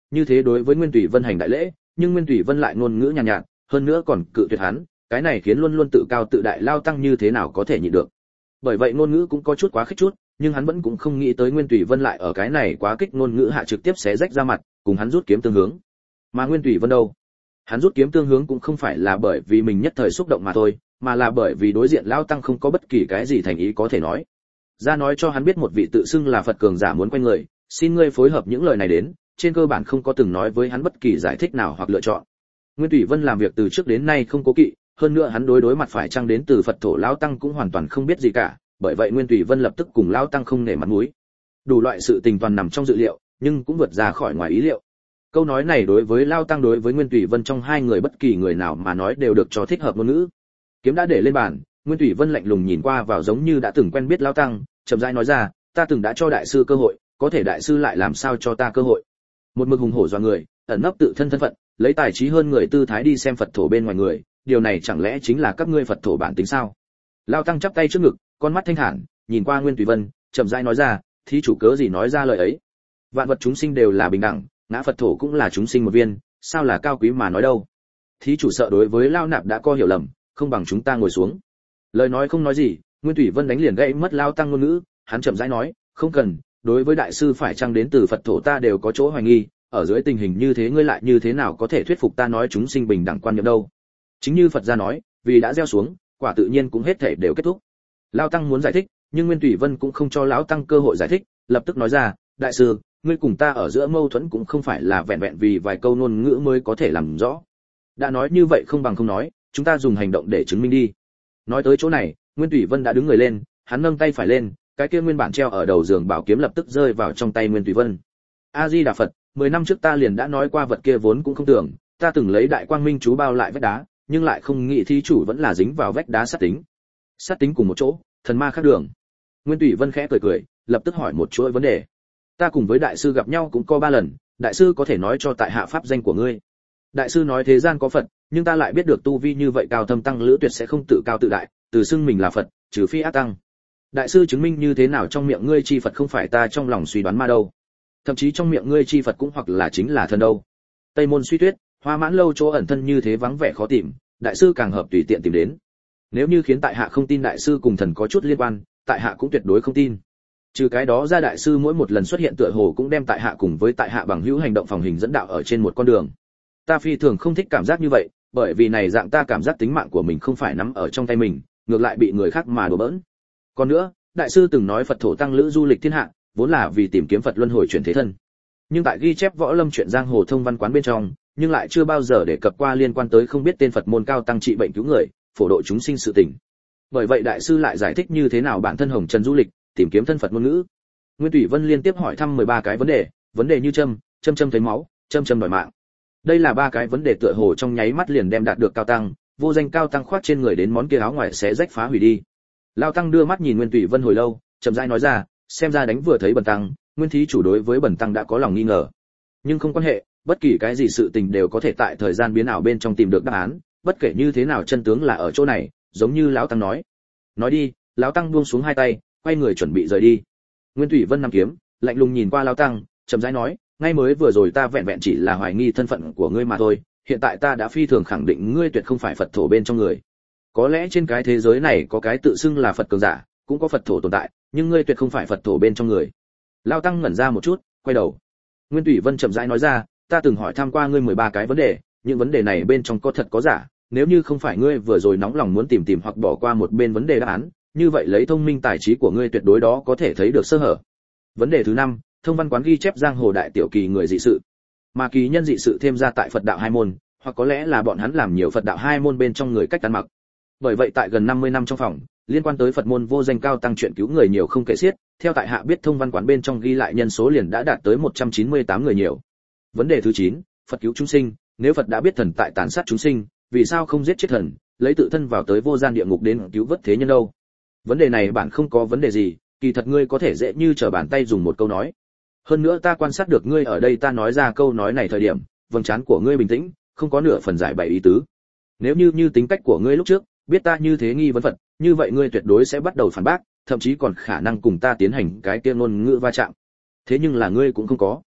như thế đối với Nguyên Tùy Vân hành đại lễ, nhưng Nguyên Tùy Vân lại ngôn ngữ nhàn nhạt, hơn nữa còn cự tuyệt hắn, cái này khiến luôn luôn tự cao tự đại Lao Tăng như thế nào có thể nhịn được. Bởi vậy ngôn ngữ cũng có chút quá khích chút, nhưng hắn vẫn cũng không nghĩ tới Nguyên Tùy Vân lại ở cái này quá kích ngôn ngữ hạ trực tiếp xé rách ra mặt, cùng hắn rút kiếm tương hướng. Mà Nguyên Tùy Vân đâu? Hắn rút kiếm tương hướng cũng không phải là bởi vì mình nhất thời xúc động mà thôi, mà là bởi vì đối diện Lao Tăng không có bất kỳ cái gì thành ý có thể nói. Ra nói cho hắn biết một vị tự xưng là Phật cường giả muốn quay người, xin ngươi phối hợp những lời này đến, trên cơ bản không có từng nói với hắn bất kỳ giải thích nào hoặc lựa chọn. Nguyên Tùy Vân làm việc từ trước đến nay không cố kỵ, hơn nữa hắn đối mặt phải chăng đến từ Phật thổ Lão Tăng cũng hoàn toàn không biết gì cả, bởi vậy Nguyên Tùy Vân lập tức cùng Lão Tăng không nể mặt mũi. Đủ loại sự tình toàn nằm trong dự liệu, nhưng cũng vượt ra khỏi ngoài ý liệu. Câu nói này đối với Lão Tăng đối với Nguyên Tùy Vân trong hai người bất kỳ người nào mà nói đều được cho thích hợp ngôn ngữ. Kiếm đã để lên bàn, Nguyên Tùy Vân lạnh lùng nhìn qua vào giống như đã từng quen biết Lão Tăng, chậm rãi nói ra, ta từng đã cho đại sư cơ hội, có thể đại sư lại làm sao cho ta cơ hội? Một mực hùng hổ dọa người, ẩn nấp tự thân thân phận, lấy tài trí hơn người tư thái đi xem Phật thổ bên ngoài người, điều này chẳng lẽ chính là các ngươi Phật thổ bản tính sao? Lão Tăng chắp tay trước ngực, con mắt thanh thản, nhìn qua Nguyên Tùy Vân, chậm rãi nói ra, thí chủ cớ gì nói ra lời ấy? Vạn vật chúng sinh đều là bình đẳng, ngã Phật thổ cũng là chúng sinh một viên, sao là cao quý mà nói đâu? Thí chủ sợ đối với Lao Nạp đã có hiểu lầm, không bằng chúng ta ngồi xuống. Lời nói không nói gì, Nguyên Tùy Vân đánh liền gãy mất Lao Tăng ngôn ngữ, hắn chậm rãi nói, không cần, đối với đại sư phải chăng đến từ Phật thổ ta đều có chỗ hoài nghi, ở dưới tình hình như thế ngươi lại như thế nào có thể thuyết phục ta nói chúng sinh bình đẳng quan niệm đâu? Chính như Phật gia nói, vì đã gieo xuống, quả tự nhiên cũng hết thể đều kết thúc. Lao Tăng muốn giải thích, nhưng Nguyên Tùy Vân cũng không cho lão Tăng cơ hội giải thích, lập tức nói ra, đại sư, ngươi cùng ta ở giữa mâu thuẫn cũng không phải là vẹn vẹn vì vài câu ngôn ngữ mới có thể làm rõ. Đã nói như vậy không bằng không nói, chúng ta dùng hành động để chứng minh đi. Nói tới chỗ này, Nguyên Tùy Vân đã đứng người lên, hắn nâng tay phải lên, cái kia nguyên bản treo ở đầu giường bảo kiếm lập tức rơi vào trong tay Nguyên Tùy Vân. A Di Đà Phật, 10 năm trước ta liền đã nói qua vật kia vốn cũng không tưởng, ta từng lấy đại quang minh chú bao lại vách đá, nhưng lại không nghĩ thí chủ vẫn là dính vào vách đá sát tính. Sát tính cùng một chỗ, thần ma khác đường. Nguyên Tùy Vân khẽ cười cười, lập tức hỏi một chuỗi vấn đề. Ta cùng với đại sư gặp nhau cũng có 3 lần, đại sư có thể nói cho tại hạ pháp danh của ngươi? Đại sư nói thế gian có Phật, nhưng ta lại biết được tu vi như vậy cao thâm tăng lữ tuyệt sẽ không tự cao tự đại, từ xưng mình là Phật, trừ phi ác tăng. Đại sư chứng minh như thế nào trong miệng ngươi chi Phật không phải ta trong lòng suy đoán ma đâu? Thậm chí trong miệng ngươi chi Phật cũng hoặc là chính là thần đâu? Tây môn suy tuyết, Hoa Mãn lâu chỗ ẩn thân như thế vắng vẻ khó tìm, đại sư càng hợp tùy tiện tìm đến. Nếu như khiến tại hạ không tin đại sư cùng thần có chút liên quan, tại hạ cũng tuyệt đối không tin. Trừ cái đó ra đại sư mỗi một lần xuất hiện tựa hồ cũng đem tại hạ cùng với tại hạ bằng hữu hành động phòng hình dẫn đạo ở trên một con đường. Ta phi thường không thích cảm giác như vậy, bởi vì này dạng ta cảm giác tính mạng của mình không phải nắm ở trong tay mình, ngược lại bị người khác mà đùa bỡn. Còn nữa, đại sư từng nói Phật thổ tăng lữ du lịch thiên hạ, vốn là vì tìm kiếm Phật luân hồi chuyển thế thân. Nhưng tại ghi chép võ lâm chuyện giang hồ thông văn quán bên trong, nhưng lại chưa bao giờ đề cập qua liên quan tới không biết tên Phật môn cao tăng trị bệnh cứu người, phổ độ chúng sinh sự tình. Bởi vậy đại sư lại giải thích như thế nào bản thân hồng trần du lịch, tìm kiếm thân Phật ngôn ngữ. Nguyên Tùy Vân liên tiếp hỏi thăm 13 cái vấn đề như châm thấy máu, châm đòi mạng. Đây là 3 cái vấn đề tựa hồ trong nháy mắt liền đem đạt được cao tăng, vô danh cao tăng khoác trên người đến món kia áo ngoài xé rách phá hủy đi. Lao tăng đưa mắt nhìn Nguyên Tùy Vân hồi lâu, chậm rãi nói ra, xem ra đánh vừa thấy bần tăng, Nguyên thí chủ đối với bần tăng đã có lòng nghi ngờ. Nhưng không quan hệ, bất kỳ cái gì sự tình đều có thể tại thời gian biến ảo bên trong tìm được đáp án, bất kể như thế nào chân tướng là ở chỗ này, giống như lão tăng nói. Nói đi, lão tăng buông xuống hai tay, quay người chuẩn bị rời đi. Nguyên Thủy Vân nắm kiếm, lạnh lùng nhìn qua lão tăng, chậm rãi nói, ngay mới vừa rồi ta vẹn vẹn chỉ là hoài nghi thân phận của ngươi mà thôi, hiện tại ta đã phi thường khẳng định ngươi tuyệt không phải Phật thổ bên trong người. Có lẽ trên cái thế giới này có cái tự xưng là Phật cường giả, cũng có Phật thổ tồn tại, nhưng ngươi tuyệt không phải Phật thổ bên trong người. Lão tăng ngẩn ra một chút, quay đầu. Nguyên Thủy Vân chậm rãi nói ra, ta từng hỏi thăm qua ngươi 13 cái vấn đề, những vấn đề này bên trong có thật có giả, nếu như không phải ngươi vừa rồi nóng lòng muốn tìm hoặc bỏ qua một bên vấn đề đáp án, như vậy lấy thông minh tài trí của ngươi tuyệt đối đó có thể thấy được sơ hở. Vấn đề thứ 5, thông văn quán ghi chép giang hồ đại tiểu kỳ người dị sự, mà kỳ nhân dị sự thêm ra tại Phật đạo hai môn, hoặc có lẽ là bọn hắn làm nhiều Phật đạo hai môn bên trong người cách ăn mặc. Bởi vậy tại gần 50 năm trong phòng, liên quan tới Phật môn vô danh cao tăng chuyện cứu người nhiều không kể xiết, theo tại hạ biết thông văn quán bên trong ghi lại nhân số liền đã đạt tới 198 người nhiều. Vấn đề thứ 9, Phật cứu chúng sinh, nếu Phật đã biết thần tại tàn sát chúng sinh, vì sao không giết chết thần, lấy tự thân vào tới vô gian địa ngục đến cứu vớt thế nhân đâu? Vấn đề này bạn không có vấn đề gì, kỳ thật ngươi có thể dễ như trở bàn tay dùng một câu nói. Hơn nữa ta quan sát được ngươi ở đây ta nói ra câu nói này thời điểm, vầng trán của ngươi bình tĩnh, không có nửa phần giải bày ý tứ. Nếu như tính cách của ngươi lúc trước, biết ta như thế nghi vấn Phật, như vậy ngươi tuyệt đối sẽ bắt đầu phản bác, thậm chí còn khả năng cùng ta tiến hành cái kia ngôn ngữ va chạm. Thế nhưng là ngươi cũng không có.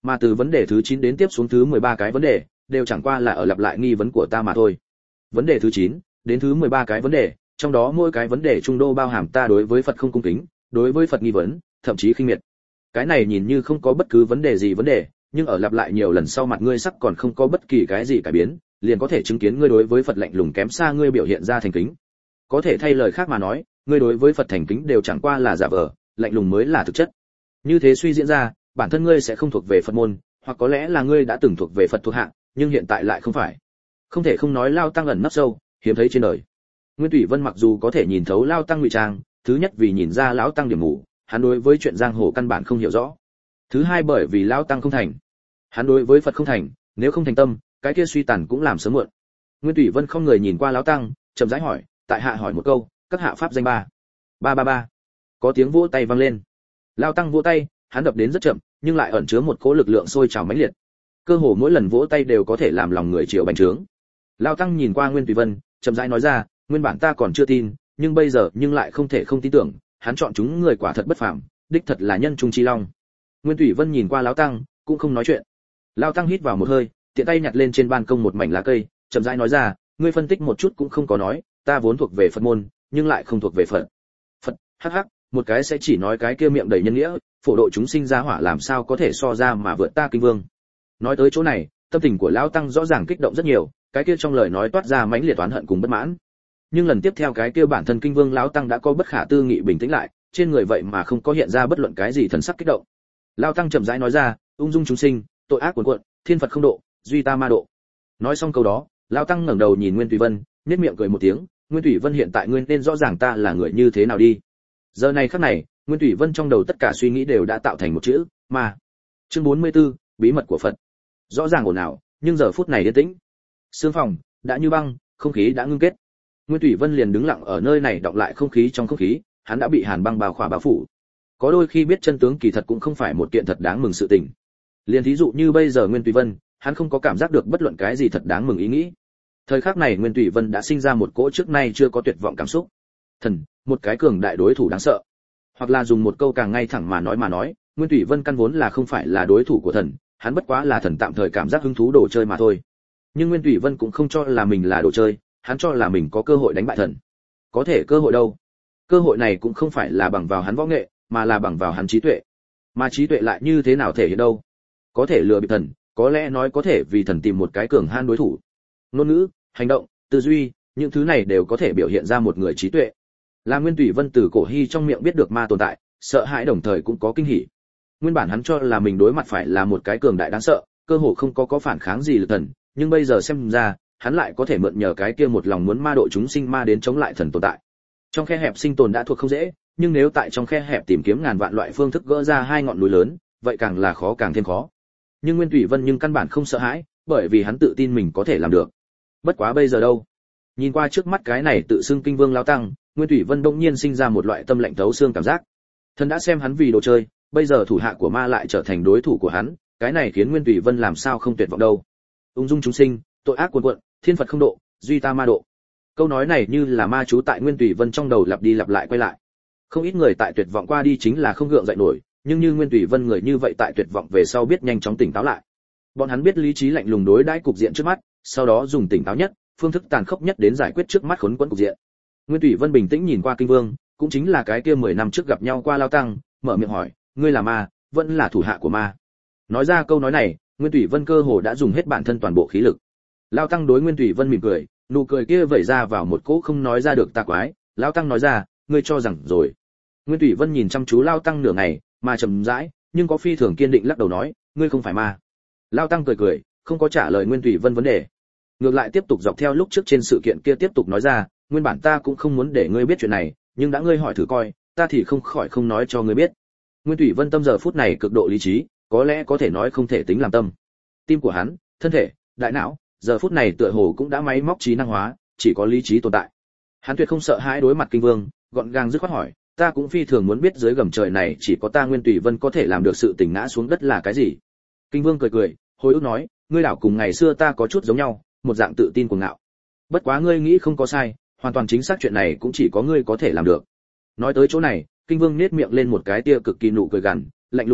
Mà từ vấn đề thứ 9 đến tiếp xuống thứ 13 cái vấn đề, đều chẳng qua là ở lặp lại nghi vấn của ta mà thôi. Vấn đề thứ 9 đến thứ 13 cái vấn đề, trong đó mỗi cái vấn đề trung đô bao hàm ta đối với Phật không cung kính, đối với Phật nghi vấn, thậm chí khinh miệt. Cái này nhìn như không có bất cứ vấn đề gì nhưng ở lặp lại nhiều lần sau mặt ngươi sắc còn không có bất kỳ cái gì cải biến, liền có thể chứng kiến ngươi đối với Phật lạnh lùng kém xa ngươi biểu hiện ra thành kính. Có thể thay lời khác mà nói, ngươi đối với Phật thành kính đều chẳng qua là giả vờ, lạnh lùng mới là thực chất. Như thế suy diễn ra, bản thân ngươi sẽ không thuộc về Phật môn, hoặc có lẽ là ngươi đã từng thuộc về Phật thuộc hạng, nhưng hiện tại lại không phải. Không thể không nói Lao Tăng ẩn nấp sâu, hiếm thấy trên đời. Nguyên Thủy Vân mặc dù có thể nhìn thấu Lao Tăng ngụy trang, thứ nhất vì nhìn ra lão tăng điểm mù, hắn đối với chuyện giang hồ căn bản không hiểu rõ. Thứ hai bởi vì Lao Tăng không thành. Hắn đối với Phật không thành, nếu không thành tâm, cái kia suy tàn cũng làm sớm muộn. Nguyên Thủy Vân không người nhìn qua lão tăng, chậm rãi hỏi, tại hạ hỏi một câu, các hạ pháp danh ba. Ba. Có tiếng vỗ tay vang lên. Lão tăng vỗ tay, hắn đập đến rất chậm, nhưng lại ẩn chứa một cỗ lực lượng sôi trào mãnh liệt. Cơ hồ mỗi lần vỗ tay đều có thể làm lòng người chịu bành trướng. Lão tăng nhìn qua Nguyên Thủy Vân, chậm rãi nói ra, nguyên bản ta còn chưa tin, nhưng bây giờ nhưng lại không thể không tin tưởng, hắn chọn chúng người quả thật bất phàm, đích thật là nhân trung chi long. Nguyên Thủy Vân nhìn qua lão tăng, cũng không nói chuyện. Lão tăng hít vào một hơi, tiện tay nhặt lên trên ban công một mảnh lá cây, chậm rãi nói ra, ngươi phân tích một chút cũng không có nói, ta vốn thuộc về Phật môn, nhưng lại không thuộc về Phật. Phật, hắc, một cái sẽ chỉ nói cái kia miệng đầy nhân nghĩa, phổ độ chúng sinh ra hỏa làm sao có thể so ra mà vượt ta kinh vương. Nói tới chỗ này, tâm tình của lão tăng rõ ràng kích động rất nhiều, cái kia trong lời nói toát ra mãnh liệt oán hận cùng bất mãn. Nhưng lần tiếp theo cái kia bản thân kinh vương lão tăng đã có bất khả tư nghị bình tĩnh lại, trên người vậy mà không có hiện ra bất luận cái gì thần sắc kích động. Lão tăng chậm rãi nói ra, ung dung chúng sinh, tội ác cuồn cuộn, thiên Phật không độ, duy ta ma độ. Nói xong câu đó, lão tăng ngẩng đầu nhìn Nguyên Thủy Vân, nhếch miệng cười một tiếng, Nguyên Thủy Vân hiện tại ngươi nên rõ ràng ta là người như thế nào đi. Giờ này khắc này, Nguyên Thủy Vân trong đầu tất cả suy nghĩ đều đã tạo thành một chữ, ma. Chương 44, bí mật của Phật. Rõ ràng ồn ào, nhưng giờ phút này yên tĩnh. Sương phòng đã như băng, không khí đã ngưng kết. Nguyên Thủy Vân liền đứng lặng ở nơi này đọng lại không khí trong không khí, hắn đã bị hàn băng bao khỏa bao phủ. Có đôi khi biết chân tướng kỳ thật cũng không phải một kiện thật đáng mừng sự tình. Liền thí dụ như bây giờ Nguyên Thủy Vân, hắn không có cảm giác được bất luận cái gì thật đáng mừng ý nghĩ. Thời khắc này Nguyên Thủy Vân đã sinh ra một cỗ trước nay chưa có tuyệt vọng cảm xúc. Thần, một cái cường đại đối thủ đáng sợ. Hoặc là dùng một câu càng ngay thẳng mà nói, Nguyên Thủy Vân căn vốn là không phải là đối thủ của thần, hắn bất quá là thần tạm thời cảm giác hứng thú đồ chơi mà thôi. Nhưng Nguyên Thủy Vân cũng không cho là mình là đồ chơi, hắn cho là mình có cơ hội đánh bại thần. Có thể cơ hội đâu? Cơ hội này cũng không phải là bằng vào hắn võ nghệ, mà là bằng vào hắn trí tuệ. Mà trí tuệ lại như thế nào thể hiện đâu? Có thể lừa bịp thần, có lẽ nói có thể vì thần tìm một cái cường han đối thủ. Ngôn ngữ, hành động, tư duy, những thứ này đều có thể biểu hiện ra một người trí tuệ. Là Nguyên Thủy Vân từ cổ hy trong miệng biết được ma tồn tại, sợ hãi đồng thời cũng có kinh hỉ. Nguyên bản hắn cho là mình đối mặt phải là một cái cường đại đáng sợ, cơ hồ không có phản kháng gì lực thần, nhưng bây giờ xem ra, hắn lại có thể mượn nhờ cái kia một lòng muốn ma độ chúng sinh ma đến chống lại thần tồn tại. Trong khe hẹp sinh tồn đã thuộc không dễ, nhưng nếu tại trong khe hẹp tìm kiếm ngàn vạn loại phương thức gỡ ra hai ngọn núi lớn, vậy càng là khó càng thêm khó. Nhưng Nguyên Thủy Vân căn bản không sợ hãi, bởi vì hắn tự tin mình có thể làm được. Bất quá bây giờ đâu? Nhìn qua trước mắt cái này tự xưng kinh vương lão tăng, Nguyên Thủy Vân bỗng nhiên sinh ra một loại tâm lạnh thấu xương cảm giác. Thần đã xem hắn vì đồ chơi, bây giờ thủ hạ của ma lại trở thành đối thủ của hắn, cái này khiến Nguyên Thủy Vân làm sao không tuyệt vọng đâu. Ung dung chúng sinh, tội ác cuồn cuộn, thiên Phật không độ, duy ta ma độ. Câu nói này như là ma chú tại Nguyên Thủy Vân trong đầu lặp đi lặp lại quay lại. Không ít người tại tuyệt vọng qua đi chính là không gượng dậy nổi, nhưng như Nguyên Thủy Vân người như vậy tại tuyệt vọng về sau biết nhanh chóng tỉnh táo lại. Bọn hắn biết lý trí lạnh lùng đối đãi cục diện trước mắt, sau đó dùng tỉnh táo nhất, phương thức tàn khốc nhất đến giải quyết trước mắt khốn quẫn cục diện. Nguyên Thủy Vân bình tĩnh nhìn qua Kinh Vương, cũng chính là cái kia 10 năm trước gặp nhau qua Lao Tăng, mở miệng hỏi, ngươi là ma, vẫn là thủ hạ của ma? Nói ra câu nói này, Nguyên Thủy Vân cơ hồ đã dùng hết bản thân toàn bộ khí lực. Lao Tăng đối Nguyên Thủy Vân mỉm cười, nụ cười kia vẩy ra vào một cỗ không nói ra được tà quái. Lao Tăng nói ra, ngươi cho rằng rồi. Nguyên Thủy Vân nhìn chăm chú Lao Tăng nửa ngày, mà trầm rãi, nhưng có phi thường kiên định lắc đầu nói, ngươi không phải ma. Lao Tăng cười cười, không có trả lời Nguyên Thủy Vân vấn đề. Ngược lại tiếp tục dọc theo lúc trước trên sự kiện kia tiếp tục nói ra, nguyên bản ta cũng không muốn để ngươi biết chuyện này, nhưng đã ngươi hỏi thử coi, ta thì không khỏi không nói cho ngươi biết. Nguyên Thủy Vân tâm giờ phút này cực độ lý trí, có lẽ có thể nói không thể tính làm tâm. Tim của hắn, thân thể, đại não, giờ phút này tựa hồ cũng đã máy móc trí năng hóa, chỉ có lý trí tồn tại. Hắn tuyệt không sợ hãi đối mặt Kinh Vương, gọn gàng dứt khoát hỏi, ta cũng phi thường muốn biết dưới gầm trời này chỉ có ta Nguyên Thủy Vân có thể làm được sự tỉnh ngã xuống đất là cái gì. Kinh Vương cười cười, hồi ức nói, ngươi đảo cùng ngày xưa ta có chút giống nhau, một dạng tự tin cuồng ngạo. Bất quá ngươi nghĩ không có sai, hoàn toàn chính xác chuyện này cũng chỉ có ngươi có thể làm được. Nói tới chỗ này, Kinh Vương nhếch miệng lên một cái tia cực kỳ nụ cười gằn, lạnh lùng nói,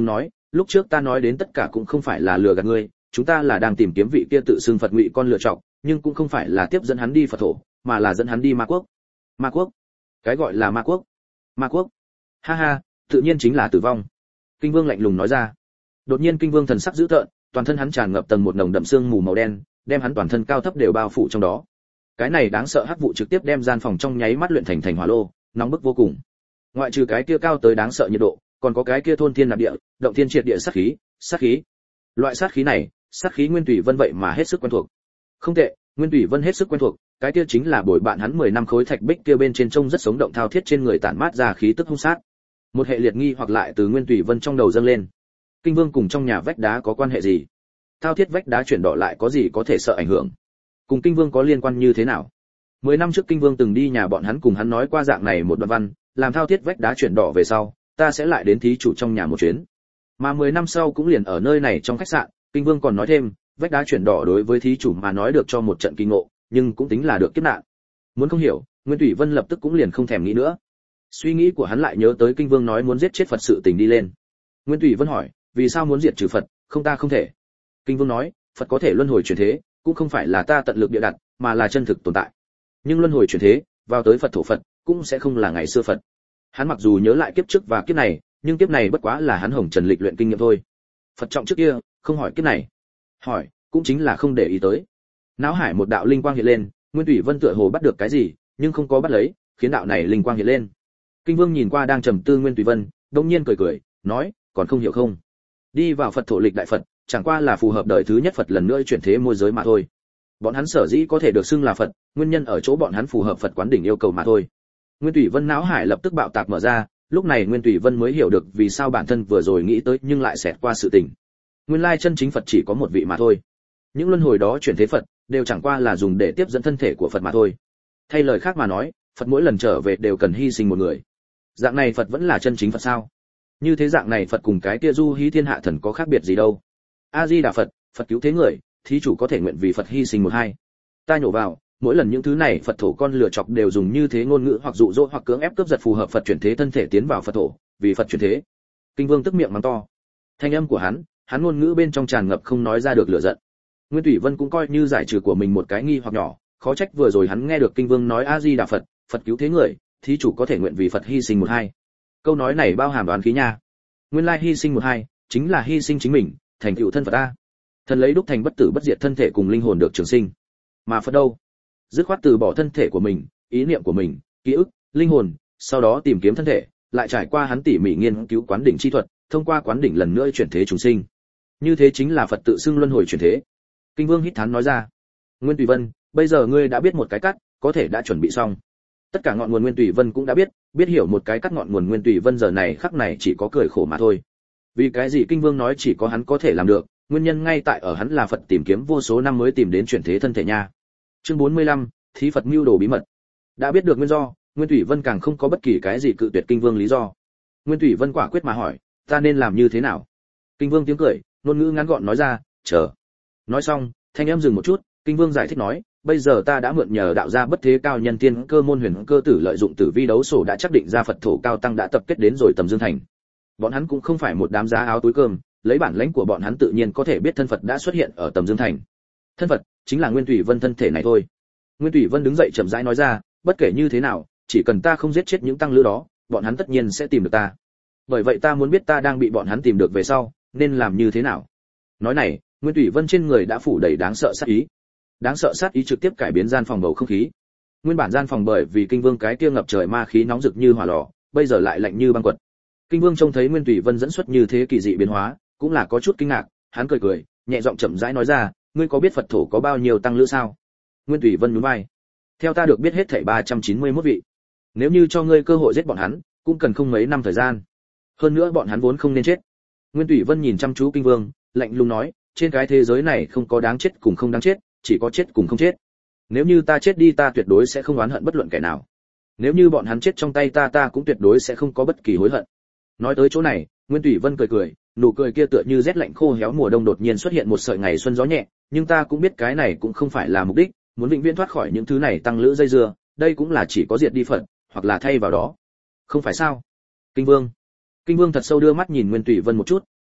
lúc trước ta nói đến tất cả cũng không phải là lừa gạt ngươi, chúng ta là đang tìm kiếm vị kia tự xưng Phật ngụy con lựa chọc, nhưng cũng không phải là tiếp dẫn hắn đi Phật thổ, mà là dẫn hắn đi Ma quốc. Ma quốc? Cái gọi là Ma quốc? Ma quốc? Ha ha, tự nhiên chính là tử vong. Kinh Vương lạnh lùng nói ra. Đột nhiên Kinh Vương thần sắc dữ tợn, toàn thân hắn tràn ngập tầng một nồng đậm sương mù màu đen, đem hắn toàn thân cao thấp đều bao phủ trong đó. Cái này đáng sợ hắc vụ trực tiếp đem gian phòng trong nháy mắt luyện thành hỏa lô, nóng bức vô cùng. Ngoại trừ cái kia cao tới đáng sợ nhiệt độ, còn có cái kia thôn thiên nạp địa, động thiên triệt địa sát khí, sát khí. Loại sát khí này, sát khí Nguyên Tùy Vân vậy mà hết sức quen thuộc. Không tệ, Nguyên Tùy Vân hết sức quen thuộc, cái kia chính là bồi bạn hắn 10 năm khối thạch bích kia bên trên trông rất sống động thao thiết trên người tản mát ra khí tức hung sát. Một hệ liệt nghi hoặc lại từ Nguyên Tùy Vân trong đầu dâng lên. Kinh Vương cùng trong nhà vách đá có quan hệ gì? Thao thiết vách đá chuyển đỏ lại có gì có thể sợ ảnh hưởng? Cùng Kinh Vương có liên quan như thế nào? 10 năm trước Kinh Vương từng đi nhà bọn hắn cùng hắn nói qua dạng này một đoạn văn, làm thao thiết vách đá chuyển đỏ về sau, ta sẽ lại đến thí chủ trong nhà một chuyến. Mà 10 năm sau cũng liền ở nơi này trong khách sạn, Kinh Vương còn nói thêm, vách đá chuyển đỏ đối với thí chủ mà nói được cho một trận kỳ ngộ, nhưng cũng tính là được kiếp nạn. Muốn không hiểu, Nguyên Thủy Vân lập tức cũng liền không thèm nghĩ nữa. Suy nghĩ của hắn lại nhớ tới Kinh Vương nói muốn giết chết Phật sự tình đi lên. Nguyên Thủy Vân hỏi, vì sao muốn diệt trừ Phật, không ta không thể. Kinh Vương nói, Phật có thể luân hồi chuyển thế, cũng không phải là ta tận lực bịa đặt, mà là chân thực tồn tại. Nhưng luân hồi chuyển thế, vào tới Phật thổ Phật, cũng sẽ không là ngày xưa Phật. Hắn mặc dù nhớ lại kiếp trước và kiếp này, nhưng kiếp này bất quá là hắn hồng trần lịch luyện kinh nghiệm thôi. Phật trọng trước kia, không hỏi kiếp này. Hỏi, cũng chính là không để ý tới. Náo hải một đạo linh quang hiện lên, Nguyên Thủy Vân tựa hồ bắt được cái gì, nhưng không có bắt lấy, khiến đạo này linh quang hiện lên. Kinh Vương nhìn qua đang trầm tư Nguyên Thủy Vân, đột nhiên cười cười, nói, còn không hiểu không? Đi vào Phật thổ lịch đại Phật, chẳng qua là phù hợp đời thứ nhất Phật lần nữa chuyển thế môi giới mà thôi. Bọn hắn sở dĩ có thể được xưng là Phật, nguyên nhân ở chỗ bọn hắn phù hợp Phật quán đỉnh yêu cầu mà thôi. Nguyên Thủy Vân não hải lập tức bạo tạc mở ra, lúc này Nguyên Thủy Vân mới hiểu được vì sao bản thân vừa rồi nghĩ tới nhưng lại xẹt qua sự tình. Nguyên lai chân chính Phật chỉ có một vị mà thôi. Những luân hồi đó chuyển thế Phật đều chẳng qua là dùng để tiếp dẫn thân thể của Phật mà thôi. Thay lời khác mà nói, Phật mỗi lần trở về đều cần hy sinh một người. Dạng này Phật vẫn là chân chính Phật sao? Như thế dạng này Phật cùng cái kia du hí thiên hạ thần có khác biệt gì đâu? A Di Đà Phật, Phật cứu thế người, thí chủ có thể nguyện vì Phật hy sinh một hai. Ta nhổ vào, mỗi lần những thứ này Phật thổ con lừa chọc đều dùng như thế ngôn ngữ hoặc dụ dỗ hoặc cưỡng ép cướp giật phù hợp Phật chuyển thế thân thể tiến vào Phật thổ, vì Phật chuyển thế. Kinh Vương tức miệng mắng to. Thanh âm của hắn ngôn ngữ bên trong tràn ngập không nói ra được lửa giận. Nguyên Thủy Vân cũng coi như giải trừ của mình một cái nghi hoặc nhỏ, khó trách vừa rồi hắn nghe được Kinh Vương nói A Di Đà Phật, Phật cứu thế người, thí chủ có thể nguyện vì Phật hy sinh một hai. Câu nói này bao hàm đoán khí nha. Nguyên lai hy sinh một hai, chính là hy sinh chính mình, thành tựu thân Phật a. Thần lấy đúc thành bất tử bất diệt thân thể cùng linh hồn được trường sinh. Mà Phật đâu? Dứt khoát từ bỏ thân thể của mình, ý niệm của mình, ký ức, linh hồn, sau đó tìm kiếm thân thể, lại trải qua hắn tỉ mỉ nghiên cứu quán đỉnh chi thuật, thông qua quán đỉnh lần nữa chuyển thế chúng sinh. Như thế chính là Phật tự xưng luân hồi chuyển thế. Kinh Vương hít thán nói ra. Nguyên Tùy Vân, bây giờ ngươi đã biết một cái cắt, có thể đã chuẩn bị xong. Tất cả ngọn nguồn Nguyên Tùy Vân cũng đã biết hiểu một cái cắt ngọn nguồn Nguyên Tùy Vân giờ này khắc này chỉ có cười khổ mà thôi. Vì cái gì Kinh Vương nói chỉ có hắn có thể làm được, nguyên nhân ngay tại ở hắn là Phật tìm kiếm vô số năm mới tìm đến chuyển thế thân thể nha. Chương 45, thí Phật mưu đồ bí mật. Đã biết được nguyên do, Nguyên Thủy Vân càng không có bất kỳ cái gì cự tuyệt Kinh Vương lý do. Nguyên Thủy Vân quả quyết mà hỏi, ta nên làm như thế nào? Kinh Vương tiếng cười, ngôn ngữ ngắn gọn nói ra, chờ. Nói xong, thanh âm dừng một chút, Kinh Vương giải thích nói, bây giờ ta đã mượn nhờ đạo gia bất thế cao nhân tiên cơ môn huyền cơ tử lợi dụng tử vi đấu sổ đã xác định ra Phật thổ cao tăng đã tập kết đến rồi tầm Dương Thành. Bọn hắn cũng không phải một đám giá áo túi cơm, lấy bản lãnh của bọn hắn tự nhiên có thể biết thân Phật đã xuất hiện ở tầm Dương Thành. Thân Phật chính là Nguyên Thủy Vân thân thể này thôi. Nguyên Thủy Vân đứng dậy chậm rãi nói ra, bất kể như thế nào, chỉ cần ta không giết chết những tăng lữ đó, bọn hắn tất nhiên sẽ tìm được ta. Bởi vậy ta muốn biết ta đang bị bọn hắn tìm được về sau, nên làm như thế nào. Nói này, Nguyên Thủy Vân trên người đã phủ đầy đáng sợ sát ý. Đáng sợ sát ý trực tiếp cải biến gian phòng bầu không khí. Nguyên bản gian phòng bởi vì Kinh Vương cái kia ngập trời ma khí nóng rực như hỏa lò, bây giờ lại lạnh như băng quật. Kinh Vương trông thấy Nguyên Thủy Vân dẫn xuất như thế kỳ dị biến hóa, cũng là có chút kinh ngạc, hắn cười cười, nhẹ giọng chậm rãi nói ra, ngươi có biết Phật thổ có bao nhiêu tăng lữ sao? Nguyên Thủy Vân nhún vai. Theo ta được biết hết thảy 391 vị. Nếu như cho ngươi cơ hội giết bọn hắn, cũng cần không mấy năm thời gian. Hơn nữa bọn hắn vốn không nên chết. Nguyên Thủy Vân nhìn chăm chú Kinh Vương, lạnh lùng nói, trên cái thế giới này không có đáng chết cùng không đáng chết, chỉ có chết cùng không chết. Nếu như ta chết đi ta tuyệt đối sẽ không oán hận bất luận kẻ nào. Nếu như bọn hắn chết trong tay ta cũng tuyệt đối sẽ không có bất kỳ hối hận. Nói tới chỗ này, Nguyên Thủy Vân cười cười, nụ cười kia tựa như rét lạnh khô héo mùa đông đột nhiên xuất hiện một sợi ngày xuân gió nhẹ, nhưng ta cũng biết cái này cũng không phải là mục đích, muốn vĩnh viễn thoát khỏi những thứ này tăng lữ dây dưa, đây cũng là chỉ có diệt đi Phật, hoặc là thay vào đó. Không phải sao? Kinh Vương thật sâu đưa mắt nhìn Nguyên Thủy Vân một chút,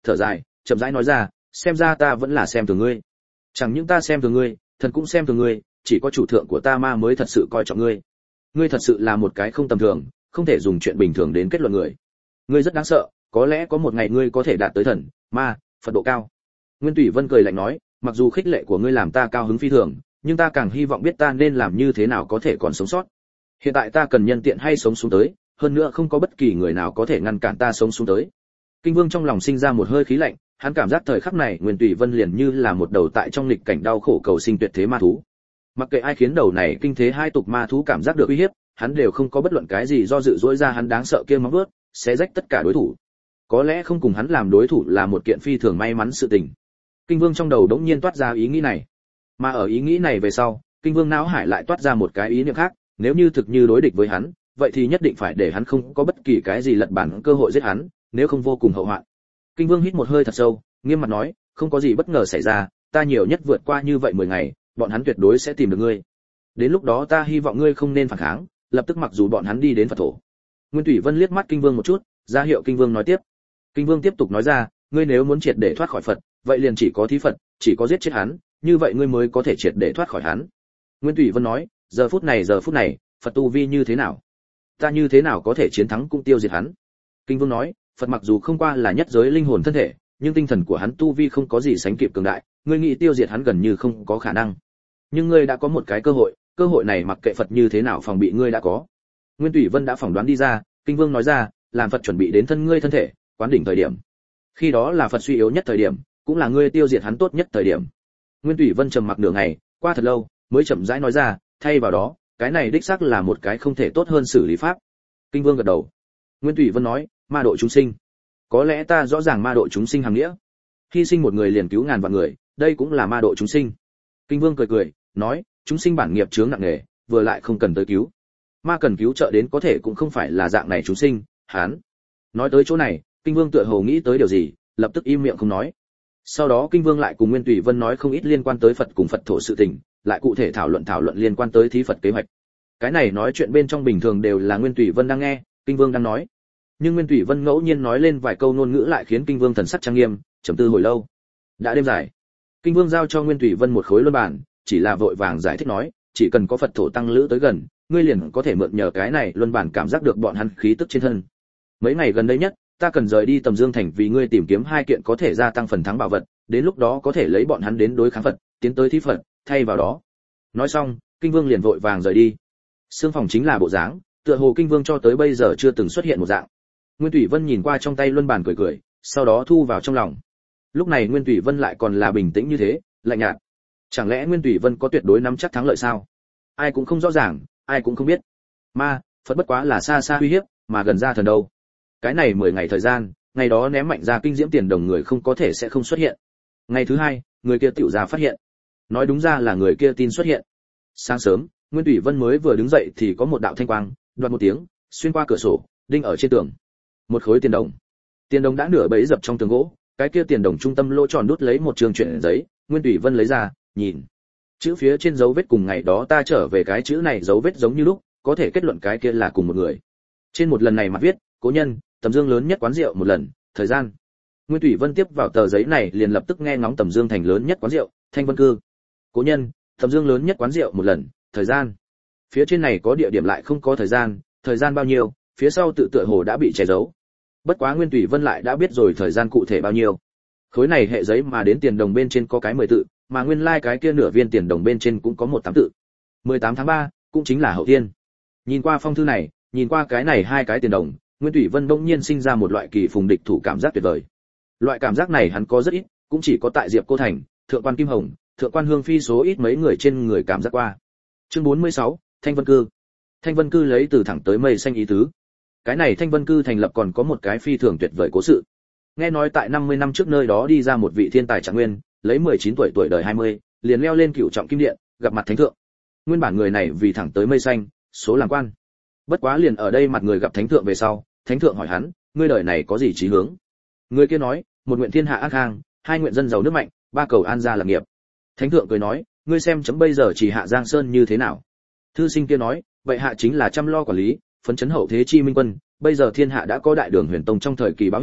thở dài, chậm rãi nói ra, xem ra ta vẫn là xem thường ngươi. Chẳng những ta xem thường ngươi, thần cũng xem thường ngươi, chỉ có chủ thượng của ta ma mới thật sự coi trọng ngươi. Ngươi thật sự là một cái không tầm thường, không thể dùng chuyện bình thường đến kết luận người. Ngươi rất đáng sợ, có lẽ có một ngày ngươi có thể đạt tới thần, ma, Phật độ cao. Nguyên Tùy Vân cười lạnh nói, mặc dù khích lệ của ngươi làm ta cao hứng phi thường, nhưng ta càng hy vọng biết ta nên làm như thế nào có thể còn sống sót. Hiện tại ta cần nhân tiện hay sống xuống tới, hơn nữa không có bất kỳ người nào có thể ngăn cản ta sống xuống tới. Kinh Vương trong lòng sinh ra một hơi khí lạnh, hắn cảm giác thời khắc này Nguyên Tùy Vân liền như là một đầu tại trong nghịch cảnh đau khổ cầu sinh tuyệt thế ma thú. Mặc kệ ai khiến đầu này kinh thế hai tục ma thú cảm giác được uy hiếp, hắn đều không có bất luận cái gì do dự dỗi ra hắn đáng sợ kia móng vuốt, xé rách tất cả đối thủ. Có lẽ không cùng hắn làm đối thủ là một kiện phi thường may mắn sự tình. Kinh Vương trong đầu đống nhiên toát ra ý nghĩ này. Mà ở ý nghĩ này về sau, Kinh Vương não hải lại toát ra một cái ý niệm khác, nếu như thực như đối địch với hắn, vậy thì nhất định phải để hắn không có bất kỳ cái gì lật bản cơ hội giết hắn, nếu không vô cùng hậu hoạn. Kinh Vương hít một hơi thật sâu, nghiêm mặt nói, không có gì bất ngờ xảy ra, ta nhiều nhất vượt qua như vậy 10 ngày, bọn hắn tuyệt đối sẽ tìm được ngươi. Đến lúc đó ta hy vọng ngươi không nên phản kháng, lập tức mặc dù bọn hắn đi đến Phật thổ. Nguyên Thủy Vân liếc mắt Kinh Vương một chút, ra hiệu Kinh Vương nói tiếp. Kinh Vương tiếp tục nói ra, ngươi nếu muốn triệt để thoát khỏi Phật, vậy liền chỉ có thí Phật, chỉ có giết chết hắn, như vậy ngươi mới có thể triệt để thoát khỏi hắn. Nguyên Thủy Vân nói, giờ phút này, Phật tu vi như thế nào? Ta như thế nào có thể chiến thắng cũng tiêu diệt hắn? Kinh Vương nói, Phật mặc dù không qua là nhất giới linh hồn thân thể, nhưng tinh thần của hắn tu vi không có gì sánh kịp cường đại, ngươi nghĩ tiêu diệt hắn gần như không có khả năng. Nhưng ngươi đã có một cái cơ hội này mặc kệ Phật như thế nào phòng bị ngươi đã có. Nguyên Thủy Vân đã phỏng đoán đi ra, Kinh Vương nói ra, làm Phật chuẩn bị đến thân ngươi thân thể, quán đỉnh thời điểm. Khi đó là Phật suy yếu nhất thời điểm, cũng là ngươi tiêu diệt hắn tốt nhất thời điểm. Nguyên Thủy Vân trầm mặc nửa ngày, qua thật lâu, mới chậm rãi nói ra, thay vào đó, cái này đích xác là một cái không thể tốt hơn xử lý pháp. Kinh Vương gật đầu. Nguyên Thủy Vân nói, ma độ chúng sinh. Có lẽ ta rõ ràng ma độ chúng sinh hàm nghĩa. Hy sinh một người liền cứu ngàn vạn người, đây cũng là ma độ chúng sinh. Kinh Vương cười cười, nói, chúng sinh bản nghiệp chướng nặng nề, vừa lại không cần tới cứu. Ma cần cứu trợ đến có thể cũng không phải là dạng này chúng sinh, hán. Nói tới chỗ này, Kinh Vương tựa hồ nghĩ tới điều gì, lập tức im miệng không nói. Sau đó Kinh Vương lại cùng Nguyên Thủy Vân nói không ít liên quan tới Phật cùng Phật thổ sự tình, lại cụ thể thảo luận liên quan tới thí Phật kế hoạch. Cái này nói chuyện bên trong bình thường đều là Nguyên Thủy Vân đang nghe, Kinh Vương đang nói. Nhưng Nguyên Thủy Vân ngẫu nhiên nói lên vài câu ngôn ngữ lại khiến Kinh Vương thần sắc trang nghiêm, trầm tư hồi lâu. Đã đêm dài, Kinh Vương giao cho Nguyên Thủy Vân một khối luân bản, chỉ là vội vàng giải thích nói, chỉ cần có Phật thổ tăng lữ tới gần, ngươi liền có thể mượn nhờ cái này luân bản cảm giác được bọn hắn khí tức trên thân. Mấy ngày gần đây nhất, ta cần rời đi Tầm Dương thành vì ngươi tìm kiếm 2 kiện có thể gia tăng phần thắng bảo vật, đến lúc đó có thể lấy bọn hắn đến đối kháng Phật, tiến tới thí Phật, thay vào đó. Nói xong, Kinh Vương liền vội vàng rời đi. Xương phòng chính là bộ dáng, tựa hồ Kinh Vương cho tới bây giờ chưa từng xuất hiện một dạng. Nguyên Thủy Vân nhìn qua trong tay luân bàn cười cười, sau đó thu vào trong lòng. Lúc này Nguyên Thủy Vân lại còn là bình tĩnh như thế, lạnh nhạt. Chẳng lẽ Nguyên Thủy Vân có tuyệt đối nắm chắc thắng lợi sao? Ai cũng không rõ ràng, ai cũng không biết. Ma, Phật bất quá là xa xa uy hiếp, mà gần ra thần đâu. Cái này 10 ngày thời gian, ngày đó ném mạnh ra kinh diễm tiền đồng người không có thể sẽ không xuất hiện. Ngày thứ 2, người kia tiểu ra phát hiện. Nói đúng ra là người kia tin xuất hiện. Sáng sớm, Nguyên Thủy Vân mới vừa đứng dậy thì có một đạo thanh quang, đoạt một tiếng, xuyên qua cửa sổ, đinh ở trên tường. Một khối tiền đồng. Tiền đồng đã nửa bấy dập trong tường gỗ, cái kia tiền đồng trung tâm lỗ tròn đút lấy một trường truyện giấy, Nguyên Thủy Vân lấy ra, nhìn. Chữ phía trên dấu vết cùng ngày đó ta trở về cái chữ này dấu vết giống như lúc, có thể kết luận cái kia là cùng một người. Trên một lần này mặt viết, cố nhân, Tầm Dương lớn nhất quán rượu một lần, thời gian. Nguyên Thủy Vân tiếp vào tờ giấy này liền lập tức nghe ngóng Tầm Dương thành lớn nhất quán rượu, Thanh Vân Cư. Cố nhân, Tầm Dương lớn nhất quán rượu một lần, thời gian. Phía trên này có địa điểm lại không có thời gian bao nhiêu, phía sau tự tựa hồ đã bị che giấu. Bất quá Nguyên Thủy Vân lại đã biết rồi thời gian cụ thể bao nhiêu. Khối này hệ giấy mà đến tiền đồng bên trên có cái 10 tự, mà nguyên lai cái kia nửa viên tiền đồng bên trên cũng có 18 tự. 18 tháng 3, cũng chính là hậu thiên. Nhìn qua phong thư này, nhìn qua cái này 2 cái tiền đồng, Nguyên Thủy Vân bỗng nhiên sinh ra một loại kỳ phùng địch thủ cảm giác tuyệt vời. Loại cảm giác này hắn có rất ít, cũng chỉ có tại Diệp Cô Thành, Thượng quan Kim Hồng, Thượng quan Hương Phi số ít mấy người trên người cảm giác qua. Chương 46, Thanh Vân Cư. Thanh Vân Cư lấy từ thẳng tới mây xanh ý tứ. Cái này Thanh Vân Cư thành lập còn có một cái phi thường tuyệt vời cố sự. Nghe nói tại 50 năm trước nơi đó đi ra một vị thiên tài Trạng Nguyên, lấy 19 tuổi đời 20, liền leo lên cửu trọng kim điện, gặp mặt thánh thượng. Nguyên bản người này vì thẳng tới mây xanh, số làm quan. Bất quá liền ở đây mặt người gặp thánh thượng về sau, thánh thượng hỏi hắn, ngươi đời này có gì chí hướng? Người kia nói, một nguyện thiên hạ ác khang, 2 nguyện dân giàu nước mạnh, 3 cầu an gia lập nghiệp. Thánh thượng cười nói, ngươi xem chấm bây giờ chỉ hạ Giang Sơn như thế nào? Thư sinh kia nói, vậy hạ chính là chăm lo quản lý, phấn chấn hậu thế chi minh quân, bây giờ thiên hạ đã có đại đường Huyền Tông trong thời kỳ báo hiệu,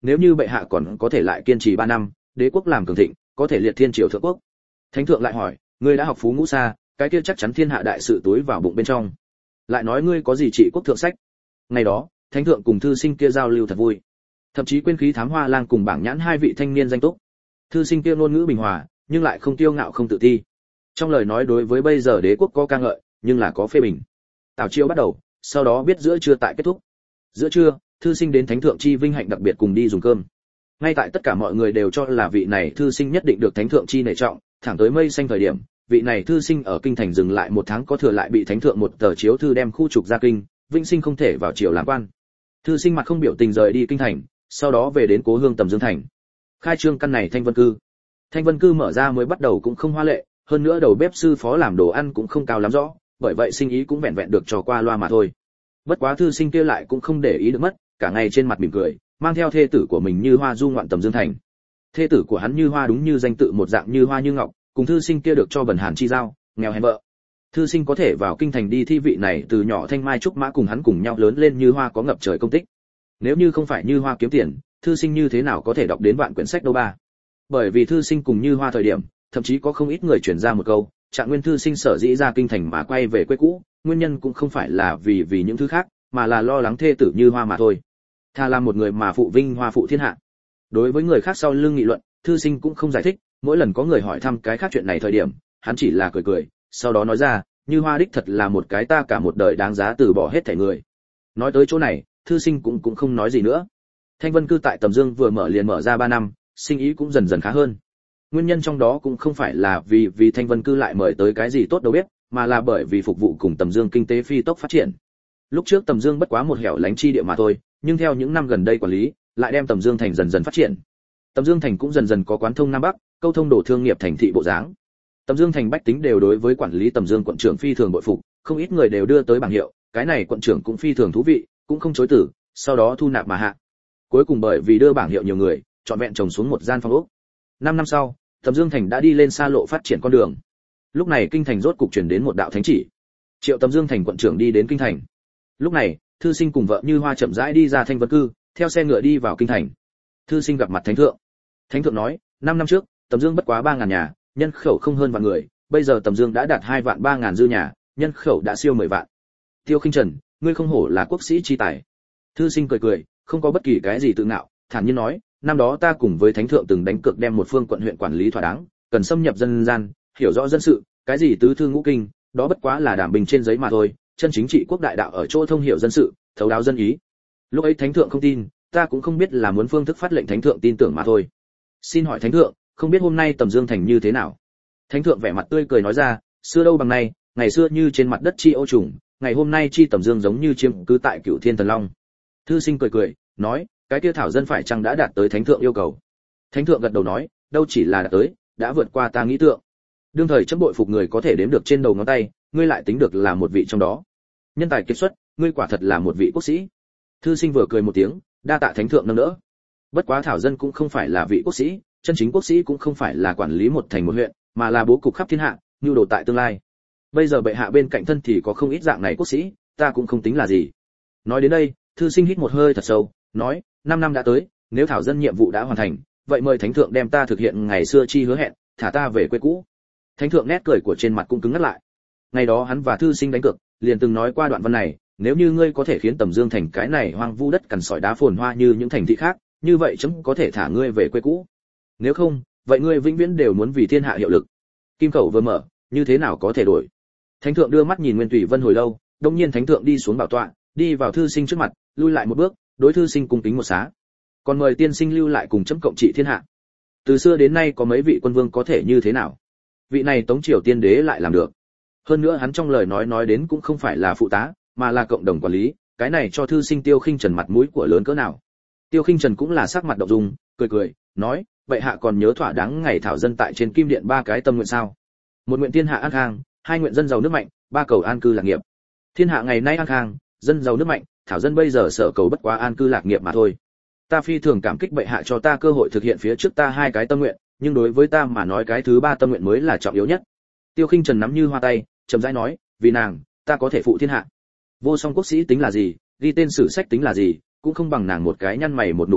nếu như bệ hạ còn có thể lại kiên trì 3 năm, đế quốc làm cường thịnh, có thể liệt thiên triều thượng quốc. Thánh thượng lại hỏi, ngươi đã học phú ngũ xa, cái kia chắc chắn thiên hạ đại sự túi vào bụng bên trong. Lại nói ngươi có gì trị quốc thượng sách? Ngày đó, thánh thượng cùng thư sinh kia giao lưu thật vui, thậm chí quên khí thám hoa lang cùng bảng nhãn hai vị thanh niên danh túc. Thư sinh kia ngôn ngữ bình hòa, nhưng lại không tiêu ngạo không tự ti. Trong lời nói đối với bây giờ đế quốc có ca ngợi, nhưng là có phê bình. Tào chiêu bắt đầu, sau đó biết giữa trưa tại kết thúc. Giữa trưa, thư sinh đến thánh thượng chi vinh hạnh đặc biệt cùng đi dùng cơm. Ngay tại tất cả mọi người đều cho là vị này thư sinh nhất định được thánh thượng chi nể trọng, thẳng tới mây xanh thời điểm, vị này thư sinh ở kinh thành dừng lại 1 tháng có thừa lại bị thánh thượng một tờ chiếu thư đem khu trục ra kinh, vĩnh sinh không thể vào triều làm quan. Thư sinh mặt không biểu tình rời đi kinh thành, sau đó về đến cố hương Tầm Dương thành. Khai trương căn này Thanh Vân cư. Thanh Vân cư mở ra mới bắt đầu cũng không hoa lệ, hơn nữa đầu bếp sư phó làm đồ ăn cũng không cao lắm rõ, bởi vậy sinh ý cũng vẹn vẹn được trò qua loa mà thôi. Bất quá thư sinh kia lại cũng không để ý được mất, cả ngày trên mặt mỉm cười, mang theo thê tử của mình Như Hoa du ngoạn Tầm Dương thành. Thê tử của hắn Như Hoa đúng như danh tự một dạng như hoa như ngọc, cùng thư sinh kia được cho bần hàn chi giao, nghèo hèn vợ. Thư sinh có thể vào kinh thành đi thi vị này từ nhỏ thanh mai trúc mã cùng hắn cùng nhau lớn lên Như Hoa có ngập trời công tích. Nếu như không phải Như Hoa kiếm tiền, thư sinh như thế nào có thể đọc đến vạn quyển sách đâu ba. Bởi vì thư sinh cùng Như Hoa thời điểm, thậm chí có không ít người truyền ra một câu, Trạng Nguyên thư sinh sở dĩ ra kinh thành mà quay về quê cũ, nguyên nhân cũng không phải là vì những thứ khác, mà là lo lắng thê tử Như Hoa mà thôi. Tha làm một người mà phụ vinh hoa phụ thiên hạ. Đối với người khác sau lưng nghị luận, thư sinh cũng không giải thích, mỗi lần có người hỏi thăm cái khác chuyện này thời điểm, hắn chỉ là cười cười, sau đó nói ra, Như Hoa đích thật là một cái ta cả một đời đáng giá từ bỏ hết thảy người. Nói tới chỗ này, thư sinh cũng không nói gì nữa. Thanh Vân cư tại Tầm Dương vừa mở liền mở ra 3 năm, sinh ý cũng dần dần khá hơn. Nguyên nhân trong đó cũng không phải là vì Thanh Vân cư lại mời tới cái gì tốt đâu biết, mà là bởi vì phục vụ cùng Tầm Dương kinh tế phi tốc phát triển. Lúc trước Tầm Dương bất quá một hẻo lánh chi địa mà thôi, nhưng theo những năm gần đây quản lý, lại đem Tầm Dương thành dần dần phát triển. Tầm Dương thành cũng dần dần có quán thông nam bắc, câu thông đổ thương nghiệp thành thị bộ dáng. Tầm Dương thành bách tính đều đối với quản lý Tầm Dương quận trưởng phi thường bội phục, không ít người đều đưa tới bảng hiệu, cái này quận trưởng cũng phi thường thú vị, cũng không chối từ, sau đó thu nạp mà hạ. Cuối cùng bởi vì đưa bảng hiệu nhiều người, chọn vẹn trồng xuống một gian phòng ốc. 5 năm sau, Tầm Dương thành đã đi lên xa lộ phát triển con đường. Lúc này kinh thành rốt cục truyền đến một đạo thánh chỉ. Triệu Tầm Dương thành quận trưởng đi đến kinh thành. Lúc này, thư sinh cùng vợ Như Hoa chậm rãi đi ra Thanh Vân cư, theo xe ngựa đi vào kinh thành. Thư sinh gặp mặt thánh thượng. Thánh thượng nói, 5 năm trước, Tầm Dương bất quá 3000 nhà, nhân khẩu không hơn vạn người, bây giờ Tầm Dương đã đạt 2 vạn 3000 dư nhà, nhân khẩu đã siêu 10 vạn. Tiêu Khinh Trần, ngươi không hổ là quốc sĩ chi tài. Thư sinh cười cười, không có bất kỳ cái gì tự ngạo, thản nhiên nói, năm đó ta cùng với thánh thượng từng đánh cược đem một phương quận huyện quản lý thỏa đáng, cần xâm nhập dân gian, hiểu rõ dân sự, cái gì tứ thư ngũ kinh, đó bất quá là đảm bình trên giấy mà thôi, chân chính trị quốc đại đạo ở chỗ thông hiểu dân sự, thấu đáo dân ý. Lúc ấy thánh thượng không tin, ta cũng không biết là muốn phương thức phát lệnh thánh thượng tin tưởng mà thôi. Xin hỏi thánh thượng, không biết hôm nay Tầm Dương thành như thế nào? Thánh thượng vẻ mặt tươi cười nói ra, xưa đâu bằng nay, ngày xưa như trên mặt đất chi ô trùng, ngày hôm nay chi Tầm Dương giống như chiếm cứ tại Cửu Thiên Thần Long. Thư sinh cười cười, nói, cái kia thảo dân phải chăng đã đạt tới thánh thượng yêu cầu? Thánh thượng gật đầu nói, đâu chỉ là đạt tới, đã vượt qua ta nghĩ tượng. Đương thời chấm bội phục người có thể đếm được trên đầu ngón tay, ngươi lại tính được là một vị trong đó. Nhân tài kiệt xuất, ngươi quả thật là một vị quốc sĩ. Thư sinh vừa cười một tiếng, đa tạ thánh thượng nâng đỡ. Bất quá thảo dân cũng không phải là vị quốc sĩ, chân chính quốc sĩ cũng không phải là quản lý một thành một huyện, mà là bố cục khắp thiên hạ, nhu đồ tại tương lai. Bây giờ bệ hạ bên cạnh thân thì có không ít dạng này quốc sĩ, ta cũng không tính là gì. Nói đến đây, thư sinh hít một hơi thật sâu, nói, 5 năm đã tới, nếu thảo dân nhiệm vụ đã hoàn thành, vậy mời thánh thượng đem ta thực hiện ngày xưa chi hứa hẹn, thả ta về quê cũ. Thánh thượng nét cười của trên mặt cũng cứng ngắt lại. Ngày đó hắn và thư sinh đánh cược, liền từng nói qua đoạn văn này, nếu như ngươi có thể khiến Tầm Dương thành cái này hoang vu đất cằn sỏi đá phồn hoa như những thành thị khác, như vậy chấm có thể thả ngươi về quê cũ. Nếu không, vậy ngươi vĩnh viễn đều muốn vì thiên hạ hiệu lực. Kim khẩu vừa mở, như thế nào có thể đổi? Thánh thượng đưa mắt nhìn Nguyên Tùy Vân hồi lâu, đột nhiên thánh thượng đi xuống bảo tọa, đi vào thư sinh trước mặt, lui lại một bước, đối thư sinh cung kính một xá. Còn mời tiên sinh lưu lại cùng chấm cộng trị thiên hạ. Từ xưa đến nay có mấy vị quân vương có thể như thế nào? Vị này Tống Triều Tiên đế lại làm được. Hơn nữa hắn trong lời nói đến cũng không phải là phụ tá, mà là cộng đồng quản lý, cái này cho thư sinh Tiêu Khinh Trần mặt mũi của lớn cỡ nào. Tiêu Khinh Trần cũng là sắc mặt động dung, cười cười, nói, vậy hạ còn nhớ thỏa đáng ngày thảo dân tại trên kim điện 3 cái tâm nguyện sao? Một nguyện thiên hạ an khang, 2 nguyện dân giàu nước mạnh, 3 cầu an cư lạc nghiệp. Thiên hạ ngày nay an khang, dân giàu nước mạnh, thảo dân bây giờ sở cầu bất quá an cư lạc nghiệp mà thôi. Ta phi thường cảm kích bệ hạ cho ta cơ hội thực hiện phía trước ta 2 cái tâm nguyện, nhưng đối với ta mà nói cái thứ 3 tâm nguyện mới là trọng yếu nhất. Tiêu Khinh Trần nắm Như Hoa tay, chậm rãi nói, vì nàng, ta có thể phụ thiên hạ. Vô song quốc sĩ tính là gì, ghi tên sử sách tính là gì, cũng không bằng nàng một cái nhăn mày một nụ cười,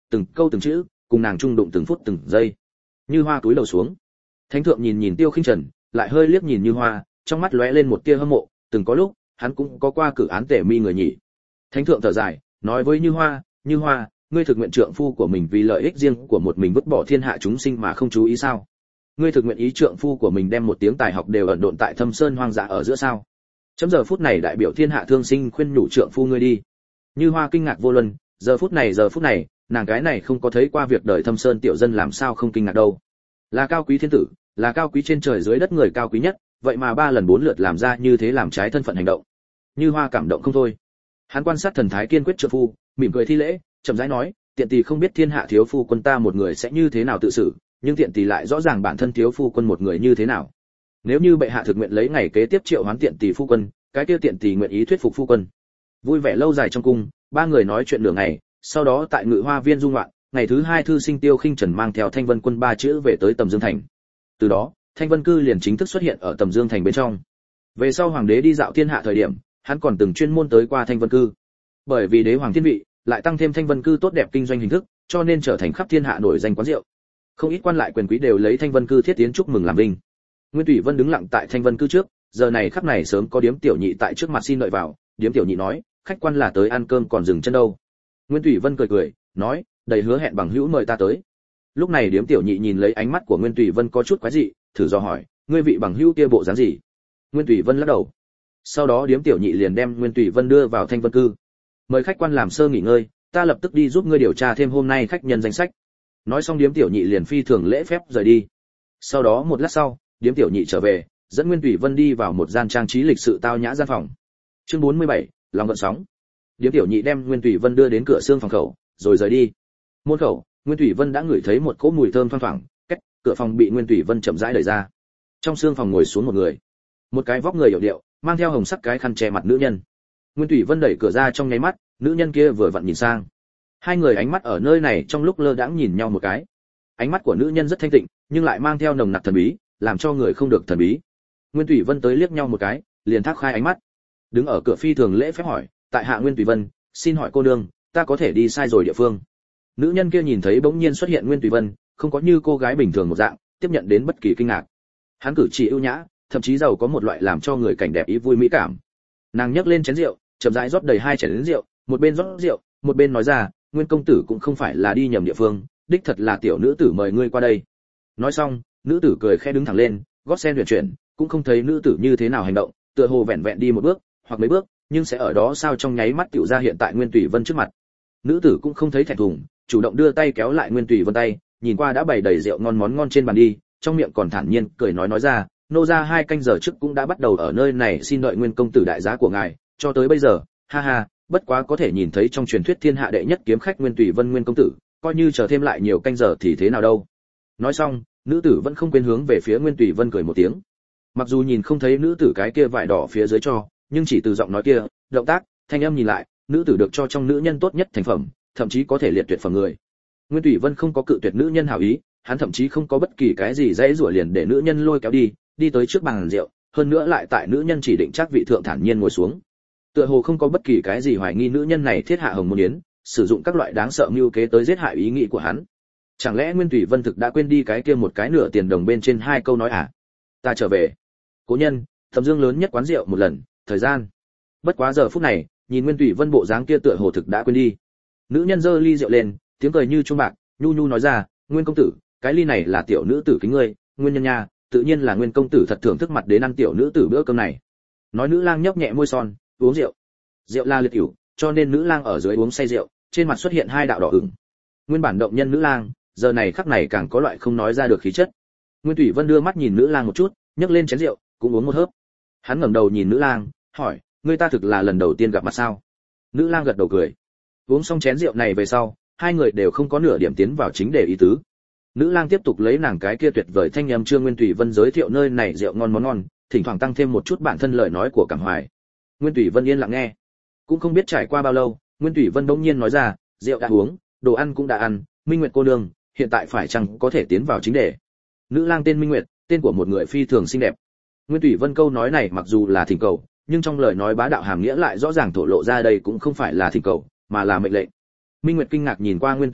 từng câu từng chữ cùng nàng chung đụng từng phút từng giây. Như Hoa cúi đầu xuống. Thánh thượng nhìn nhìn Tiêu Khinh Trần, lại hơi liếc nhìn Như Hoa, trong mắt lóe lên một tia hâm mộ, từng có lúc hắn cũng có qua cử án tể mi người nhỉ. Thánh thượng thở dài, nói với Như Hoa, Như Hoa, ngươi thực nguyện trượng phu của mình vì lợi ích riêng của một mình vứt bỏ thiên hạ chúng sinh mà không chú ý sao? Ngươi thực nguyện ý trượng phu của mình đem một tiếng tài học đều ẩn độn tại thâm sơn hoang dã ở giữa sao? Chấm giờ phút này đại biểu thiên hạ thương sinh khuyên nhủ trượng phu ngươi đi. Như Hoa kinh ngạc vô luân, giờ phút này, nàng cái này không có thấy qua việc đời thâm sơn tiểu dân làm sao không kinh ngạc đâu. Là cao quý thiên tử, là cao quý trên trời dưới đất người cao quý nhất, vậy mà 3 lần 4 lượt làm ra như thế làm trái thân phận hành động. Như Hoa cảm động không thôi. Hắn quan sát thần thái kiên quyết trượng phu, mỉm cười thi lễ, chậm rãi nói, tiện tỳ không biết thiên hạ thiếu phu quân ta một người sẽ như thế nào tự xử, nhưng tiện tỳ lại rõ ràng bản thân thiếu phu quân một người như thế nào. Nếu như bệ hạ thực nguyện lấy ngày kế tiếp triệu hoán tiện tỳ phu quân, cái kia tiện tỳ nguyện ý thuyết phục phu quân. Vui vẻ lâu dài trong cung, 3 người nói chuyện nửa ngày, sau đó tại Ngự Hoa viên dung loạn, ngày thứ 2 thư sinh Tiêu Khinh Trần mang theo Thanh Vân quân 3 chữ về tới Tầm Dương thành. Từ đó, Thanh Vân cư liền chính thức xuất hiện ở Tầm Dương thành bên trong. Về sau hoàng đế đi dạo thiên hạ thời điểm, hắn còn từng chuyên môn tới qua Thanh Vân cư. Bởi vì đế hoàng thiên vị, lại tăng thêm Thanh Vân cư tốt đẹp kinh doanh hình thức, cho nên trở thành khắp thiên hạ nổi danh quán rượu. Không ít quan lại quyền quý đều lấy Thanh Vân cư thiết tiến chúc mừng làm vinh. Nguyên Thủy Vân đứng lặng tại Thanh Vân cư trước, giờ này khắc này sớm có điếm tiểu nhị tại trước mặt xin đợi vào, điếm tiểu nhị nói, khách quan là tới ăn cơm còn dừng chân đâu. Nguyên Thủy Vân cười cười, nói, đầy hứa hẹn bằng hữu mời ta tới. Lúc này điếm tiểu nhị nhìn lấy ánh mắt của Nguyên Thủy Vân có chút quái dị, thử dò hỏi, ngươi vị bằng hữu kia bộ dáng gì? Nguyên Thủy Vân lắc đầu. Sau đó điếm tiểu nhị liền đem Nguyên Thủy Vân đưa vào Thanh Vân cư. Mời khách quan làm sơ nghỉ ngơi, ta lập tức đi giúp ngươi điều tra thêm hôm nay khách nhân danh sách. Nói xong điếm tiểu nhị liền phi thường lễ phép rời đi. Sau đó một lát sau, điếm tiểu nhị trở về, dẫn Nguyên Thủy Vân đi vào một gian trang trí lịch sự tao nhã gian phòng. Chương 47, lòng gợn sóng. Điếm tiểu nhị đem Nguyên Thủy Vân đưa đến cửa xương phòng khẩu, rồi rời đi. Môn khẩu, Nguyên Thủy Vân đã ngửi thấy một cỗ mùi thơm thoang thoảng, cách cửa phòng bị Nguyên Thủy Vân chậm rãi đẩy ra. Trong xương phòng ngồi xuống một người, một cái vóc người hiểu điệu, mang theo hồng sắc cái khăn che mặt nữ nhân. Nguyên Thủy Vân đẩy cửa ra trong nháy mắt, nữ nhân kia vừa vặn nhìn sang. Hai người ánh mắt ở nơi này trong lúc lơ đãng nhìn nhau một cái. Ánh mắt của nữ nhân rất thanh tịnh, nhưng lại mang theo nồng nặc thần bí, làm cho người không được thần bí. Nguyên Thủy Vân tới liếc nhau một cái, liền thác khai ánh mắt. Đứng ở cửa phi thường lễ phép hỏi, tại hạ Nguyên Thủy Vân, xin hỏi cô nương, ta có thể đi sai rồi địa phương? Nữ nhân kia nhìn thấy bỗng nhiên xuất hiện Nguyên Thủy Vân, không có như cô gái bình thường một dạng, tiếp nhận đến bất kỳ kinh ngạc. Hắn cử chỉ ưu nhã, thậm chí giàu có một loại làm cho người cảnh đẹp ý vui mỹ cảm. Nàng nhấc lên chén rượu, chậm rãi rót đầy 2 chén rượu, một bên rót rượu, một bên nói ra, Nguyên công tử cũng không phải là đi nhầm địa phương, đích thật là tiểu nữ tử mời ngươi qua đây. Nói xong, nữ tử cười khẽ đứng thẳng lên, gót sen huyền chuyển, cũng không thấy nữ tử như thế nào hành động, tựa hồ vẹn vẹn đi một bước, hoặc mấy bước, nhưng sẽ ở đó sao trong nháy mắt tiểu ra hiện tại Nguyên Thủy Vân trước mặt. Nữ tử cũng không thấy thẹn thùng, chủ động đưa tay kéo lại Nguyên Thủy Vân tay, nhìn qua đã bày đầy rượu ngon món ngon trên bàn đi, trong miệng còn thản nhiên cười nói ra, nô gia 2 canh giờ trước cũng đã bắt đầu ở nơi này xin đợi Nguyên công tử đại giá của ngài, cho tới bây giờ, ha ha, bất quá có thể nhìn thấy trong truyền thuyết thiên hạ đệ nhất kiếm khách Nguyên Thủy Vân Nguyên công tử, coi như chờ thêm lại nhiều canh giờ thì thế nào đâu. Nói xong, nữ tử vẫn không quên hướng về phía Nguyên Thủy Vân cười một tiếng. Mặc dù nhìn không thấy nữ tử cái kia vải đỏ phía dưới cho, nhưng chỉ từ giọng nói kia, động tác, thanh âm nhìn lại, nữ tử được cho trong nữ nhân tốt nhất thành phẩm, thậm chí có thể liệt tuyệt phẩm người. Nguyên Thủy Vân không có cự tuyệt nữ nhân hảo ý, hắn thậm chí không có bất kỳ cái gì dễ rủa liền để nữ nhân lôi kéo đi, đi tới trước bàn rượu, hơn nữa lại tại nữ nhân chỉ định chắc vị thượng thản nhiên ngồi xuống. Tựa hồ không có bất kỳ cái gì hoài nghi nữ nhân này thiết hạ hồng môn yến, sử dụng các loại đáng sợ mưu kế tới giết hại ý nghĩ của hắn. Chẳng lẽ Nguyên Thủy Vân thực đã quên đi cái kia một cái nửa tiền đồng bên trên 2 câu nói à? Ta trở về. Cố nhân, Tầm Dương lớn nhất quán rượu một lần, thời gian. Bất quá giờ phút này, nhìn Nguyên Thủy Vân bộ dáng kia tựa hồ thực đã quên đi. Nữ nhân giơ ly rượu lên, tiếng cười như chuông bạc, nhu nhu nói ra, Nguyên công tử, cái ly này là tiểu nữ tử kính ngươi, nguyên nhân nha, tự nhiên là Nguyên công tử thật thưởng thức mặt đến ăn tiểu nữ tử bữa cơm này. Nói nữ lang nhấp nhẹ môi son, uống rượu. Rượu là liệt cửu, cho nên nữ lang ở dưới uống say rượu, trên mặt xuất hiện 2 đạo đỏ ửng. Nguyên bản động nhân nữ lang, giờ này khắc này càng có loại không nói ra được khí chất. Nguyên Thủy Vân đưa mắt nhìn nữ lang một chút, nhấc lên chén rượu, cũng uống một hớp. Hắn ngẩng đầu nhìn nữ lang, hỏi, ngươi ta thực là lần đầu tiên gặp mặt sao? Nữ lang gật đầu cười. Uống xong chén rượu này về sau, 2 người đều không có nửa điểm tiến vào chính đề ý tứ. Nữ lang tiếp tục lấy nàng cái kia tuyệt vời thanh âm Trương Nguyên Thủy Vân giới thiệu nơi này rượu ngon món ngon, thỉnh thoảng tăng thêm một chút bản thân lời nói của cảm hoài. Nguyên Thủy Vân yên lặng nghe. Cũng không biết trải qua bao lâu, Nguyên Thủy Vân bỗng nhiên nói ra, rượu đã uống, đồ ăn cũng đã ăn, Minh Nguyệt cô nương, hiện tại phải chăng có thể tiến vào chính đề? Nữ lang tên Minh Nguyệt, tên của một người phi thường xinh đẹp. Nguyên Thủy Vân câu nói này mặc dù là thỉnh cầu, nhưng trong lời nói bá đạo hàm nghĩa lại rõ ràng thổ lộ ra đây cũng không phải là thỉnh cầu, mà là mệnh lệnh. Minh Nguyệt kinh ngạc nhìn qua Nguyên Thủy Vân,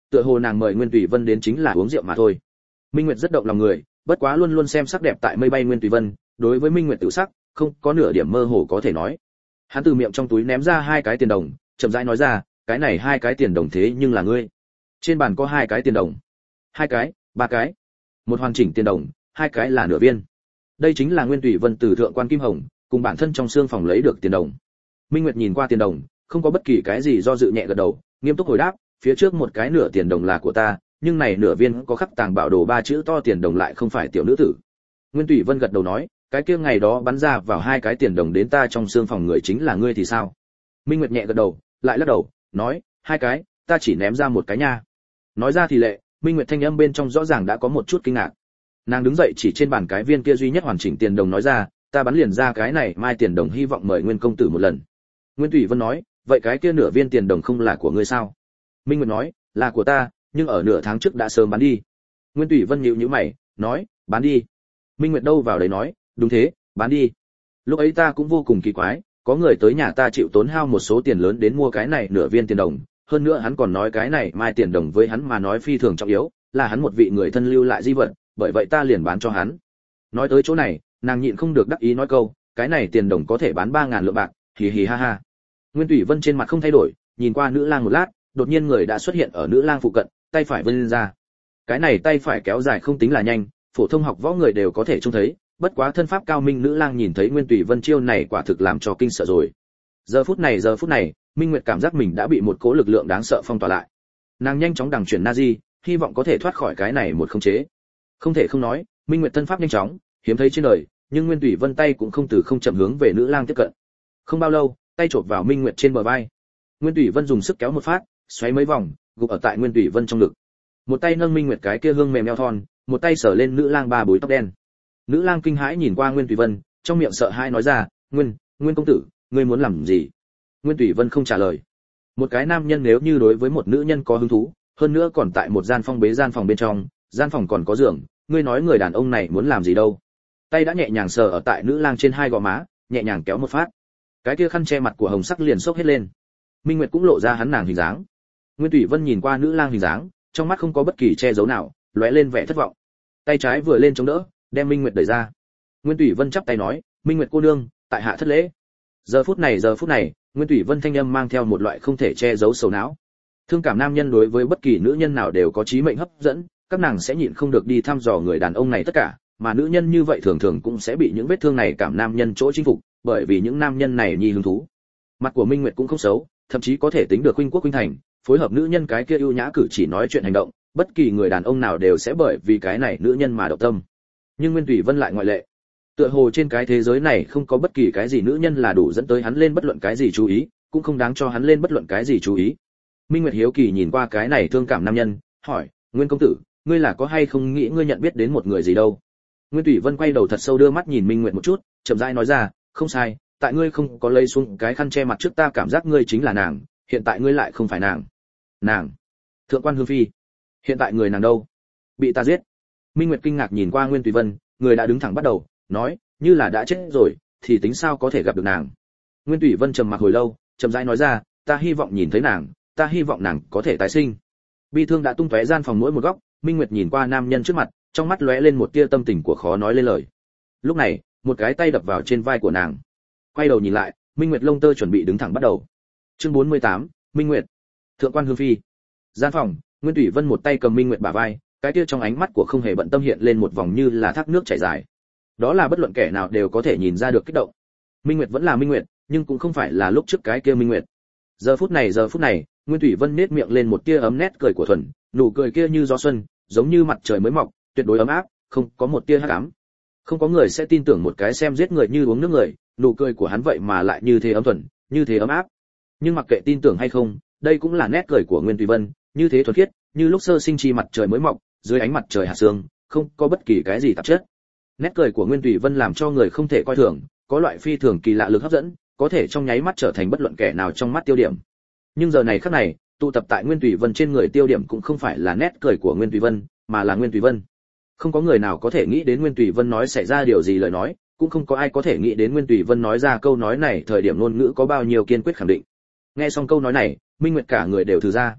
tựa hồ nàng mời Nguyên Tùy Vân đến chính là uống rượu mà thôi. Minh Nguyệt rất động lòng người, bất quá luôn luôn xem sắc đẹp tại mây bay Nguyên Tùy Vân, đối với Minh Nguyệt tự sắc, không có nửa điểm mơ hồ có thể nói. Hắn từ miệng trong túi ném ra 2 cái tiền đồng, chậm rãi nói ra, cái này 2 cái tiền đồng thế nhưng là ngươi. Trên bàn có 2 cái tiền đồng. 2 cái, 3 cái. Một hoàn chỉnh tiền đồng, 2 cái là nửa viên. Đây chính là Nguyên Tùy Vân từ thượng quan Kim Hồng, cùng bản thân trong xương phòng lấy được tiền đồng. Minh Nguyệt nhìn qua tiền đồng, không có bất kỳ cái gì do dự, nhẹ gật đầu, nghiêm túc hồi đáp, phía trước một cái nửa tiền đồng là của ta, nhưng này nửa viên có khắc tàng bảo đồ 3 chữ to tiền đồng lại không phải tiểu nữ tử. Nguyên Tùy Vân gật đầu nói, cái kia ngày đó bắn ra vào 2 cái tiền đồng đến ta trong xương phòng người chính là ngươi thì sao? Minh Nguyệt nhẹ gật đầu, lại lắc đầu, nói, 2 cái, ta chỉ ném ra một cái nha. Nói ra thì lệ, Minh Nguyệt thanh âm bên trong rõ ràng đã có một chút kinh ngạc. Nàng đứng dậy chỉ trên bàn cái viên kia duy nhất hoàn chỉnh tiền đồng nói ra, ta bắn liền ra cái này mai tiền đồng, hy vọng mời Nguyên công tử một lần. Nguyên Tùy Vân nói, vậy cái kia nửa viên tiền đồng không là của ngươi sao? Minh Nguyệt nói, là của ta, nhưng ở nửa tháng trước đã sớm bán đi. Nguyên Tùy Vân nhíu nhíu mày, nói, bán đi. Minh Nguyệt đâu vào đấy nói, đúng thế, bán đi. Lúc ấy ta cũng vô cùng kỳ quái, có người tới nhà ta chịu tốn hao một số tiền lớn đến mua cái này nửa viên tiền đồng, hơn nữa hắn còn nói cái này mai tiền đồng với hắn mà nói phi thường trọng yếu, là hắn một vị người thân lưu lại di vật, bởi vậy ta liền bán cho hắn. Nói tới chỗ này, nàng nhịn không được đắc ý nói câu, cái này tiền đồng có thể bán 3.000 lượng bạc, hì hì ha ha. Nguyên Tùy Vân trên mặt không thay đổi, nhìn qua nữ lang một lát, đột nhiên người đã xuất hiện ở nữ lang phụ cận, tay phải vươn ra. Cái này tay phải kéo dài không tính là nhanh, phổ thông học võ người đều có thể trông thấy, bất quá thân pháp cao minh nữ lang nhìn thấy Nguyên Tùy Vân chiêu này quả thực làm cho kinh sợ rồi. Giờ phút này, Minh Nguyệt cảm giác mình đã bị một cỗ lực lượng đáng sợ phong tỏa lại. Nàng nhanh chóng đằng chuyển Nazi, hy vọng có thể thoát khỏi cái này một khống chế. Không thể không nói, Minh Nguyệt thân pháp nhanh chóng, hiếm thấy trên đời, nhưng Nguyên Tùy Vân tay cũng không từ không chậm hướng về nữ lang tiếp cận. Không bao lâu, tay chộp vào Minh Nguyệt trên bờ vai. Nguyên Tùy Vân dùng sức kéo một phát, xoáy mấy vòng, gục ở tại Nguyên Tùy Vân trong ngực. Một tay nâng Minh Nguyệt cái kia hương mềm eo thon, một tay sờ lên nữ lang 3 búi tóc đen. Nữ lang kinh hãi nhìn qua Nguyên Tùy Vân, trong miệng sợ hãi nói ra, Nguyên công tử, ngươi muốn làm gì? Nguyên Tùy Vân không trả lời. Một cái nam nhân nếu như đối với một nữ nhân có hứng thú, hơn nữa còn tại một gian phong bế gian phòng bên trong, gian phòng còn có giường, ngươi nói người đàn ông này muốn làm gì đâu? Tay đã nhẹ nhàng sờ ở tại nữ lang trên 2 gò má, nhẹ nhàng kéo một phát. Cái kia khăn che mặt của hồng sắc liền xốc hết lên. Minh Nguyệt cũng lộ ra hắn nàng hình dáng. Nguyên Tùy Vân nhìn qua nữ lang hình dáng, trong mắt không có bất kỳ che giấu nào, lóe lên vẻ thất vọng. Tay trái vừa lên chống đỡ, đem Minh Nguyệt đẩy ra. Nguyên Tùy Vân chắp tay nói, Minh Nguyệt cô nương, tại hạ thất lễ. Giờ phút này, Nguyên Tùy Vân thanh âm mang theo một loại không thể che giấu sầu não. Thương cảm nam nhân đối với bất kỳ nữ nhân nào đều có chí mệnh hấp dẫn, các nàng sẽ nhịn không được đi thăm dò người đàn ông này tất cả, mà nữ nhân như vậy thường thường cũng sẽ bị những vết thương này cảm nam nhân chỗ chinh phục, bởi vì những nam nhân này nhi hứng thú. Mặt của Minh Nguyệt cũng không xấu, thậm chí có thể tính được huynh quốc huynh thành, phối hợp nữ nhân cái kia ưu nhã cử chỉ nói chuyện hành động, bất kỳ người đàn ông nào đều sẽ bởi vì cái này nữ nhân mà động tâm. Nhưng Nguyên Tùy Vân lại ngoại lệ. Tựa hồ trên cái thế giới này không có bất kỳ cái gì nữ nhân là đủ dẫn tới hắn lên bất luận cái gì chú ý, cũng không đáng cho hắn lên bất luận cái gì chú ý. Minh Nguyệt hiếu kỳ nhìn qua cái này thương cảm nam nhân, hỏi, Nguyên công tử, ngươi là có hay không nghĩ ngươi nhận biết đến một người gì đâu? Nguyên Tùy Vân quay đầu thật sâu đưa mắt nhìn Minh Nguyệt một chút, chậm rãi nói ra, không sai, tại ngươi không có lấy xuống cái khăn che mặt trước ta cảm giác ngươi chính là nàng, hiện tại ngươi lại không phải nàng. Nàng? Thượng quan Hương Phi? Hiện tại người nàng đâu? Bị ta giết. Minh Nguyệt kinh ngạc nhìn qua Nguyên Tùy Vân, người đã đứng thẳng bắt đầu, nói, như là đã chết rồi, thì tính sao có thể gặp được nàng. Nguyên Tùy Vân trầm mặc hồi lâu, chậm rãi nói ra, ta hy vọng nhìn thấy nàng, ta hy vọng nàng có thể tái sinh. Bi thương đã tung tóe gian phòng mỗi một góc, Minh Nguyệt nhìn qua nam nhân trước mặt, trong mắt lóe lên một tia tâm tình của khó nói lên lời. Lúc này, một cái tay đập vào trên vai của nàng. Quay đầu nhìn lại, Minh Nguyệt lông tơ chuẩn bị đứng thẳng bắt đầu. Chương 48, Minh Nguyệt. Thượng quan Hương Phi. Gian phòng, Nguyên Tùy Vân một tay cầm Minh Nguyệt bả vai, cái kia trong ánh mắt của không hề bận tâm hiện lên một vòng như là thác nước chảy dài. Đó là bất luận kẻ nào đều có thể nhìn ra được kích động. Minh Nguyệt vẫn là Minh Nguyệt, nhưng cũng không phải là lúc trước cái kia Minh Nguyệt. Giờ phút này, Nguyên Tùy Vân nét miệng lên một tia ấm nét cười của thuần, nụ cười kia như gió xuân, giống như mặt trời mới mọc, tuyệt đối ấm áp, không có một tia hắc ám. Không có người sẽ tin tưởng một cái xem giết người như uống nước người, nụ cười của hắn vậy mà lại như thế ấm thuần, như thế ấm áp. Nhưng mặc kệ tin tưởng hay không, đây cũng là nét cười của Nguyên Tùy Vân, như thế thuần khiết, như lúc sơ sinh chi mặt trời mới mọc, dưới ánh mặt trời hạ sương, không có bất kỳ cái gì tạp chất. Nét cười của Nguyên Tùy Vân làm cho người không thể coi thường, có loại phi thường kỳ lạ lực hấp dẫn, có thể trong nháy mắt trở thành bất luận kẻ nào trong mắt tiêu điểm. Nhưng giờ này khắc này, tụ tập tại Nguyên Tùy Vân trên người tiêu điểm cũng không phải là nét cười của Nguyên Tùy Vân, mà là Nguyên Tùy Vân. Không có người nào có thể nghĩ đến Nguyên Tùy Vân nói xảy ra điều gì lời nói, cũng không có ai có thể nghĩ đến Nguyên Tùy Vân nói ra câu nói này thời điểm ngôn ngữ có bao nhiêu kiên quyết khẳng định. Nghe xong câu nói này, Minh Nguyệt cả người đều thử ra.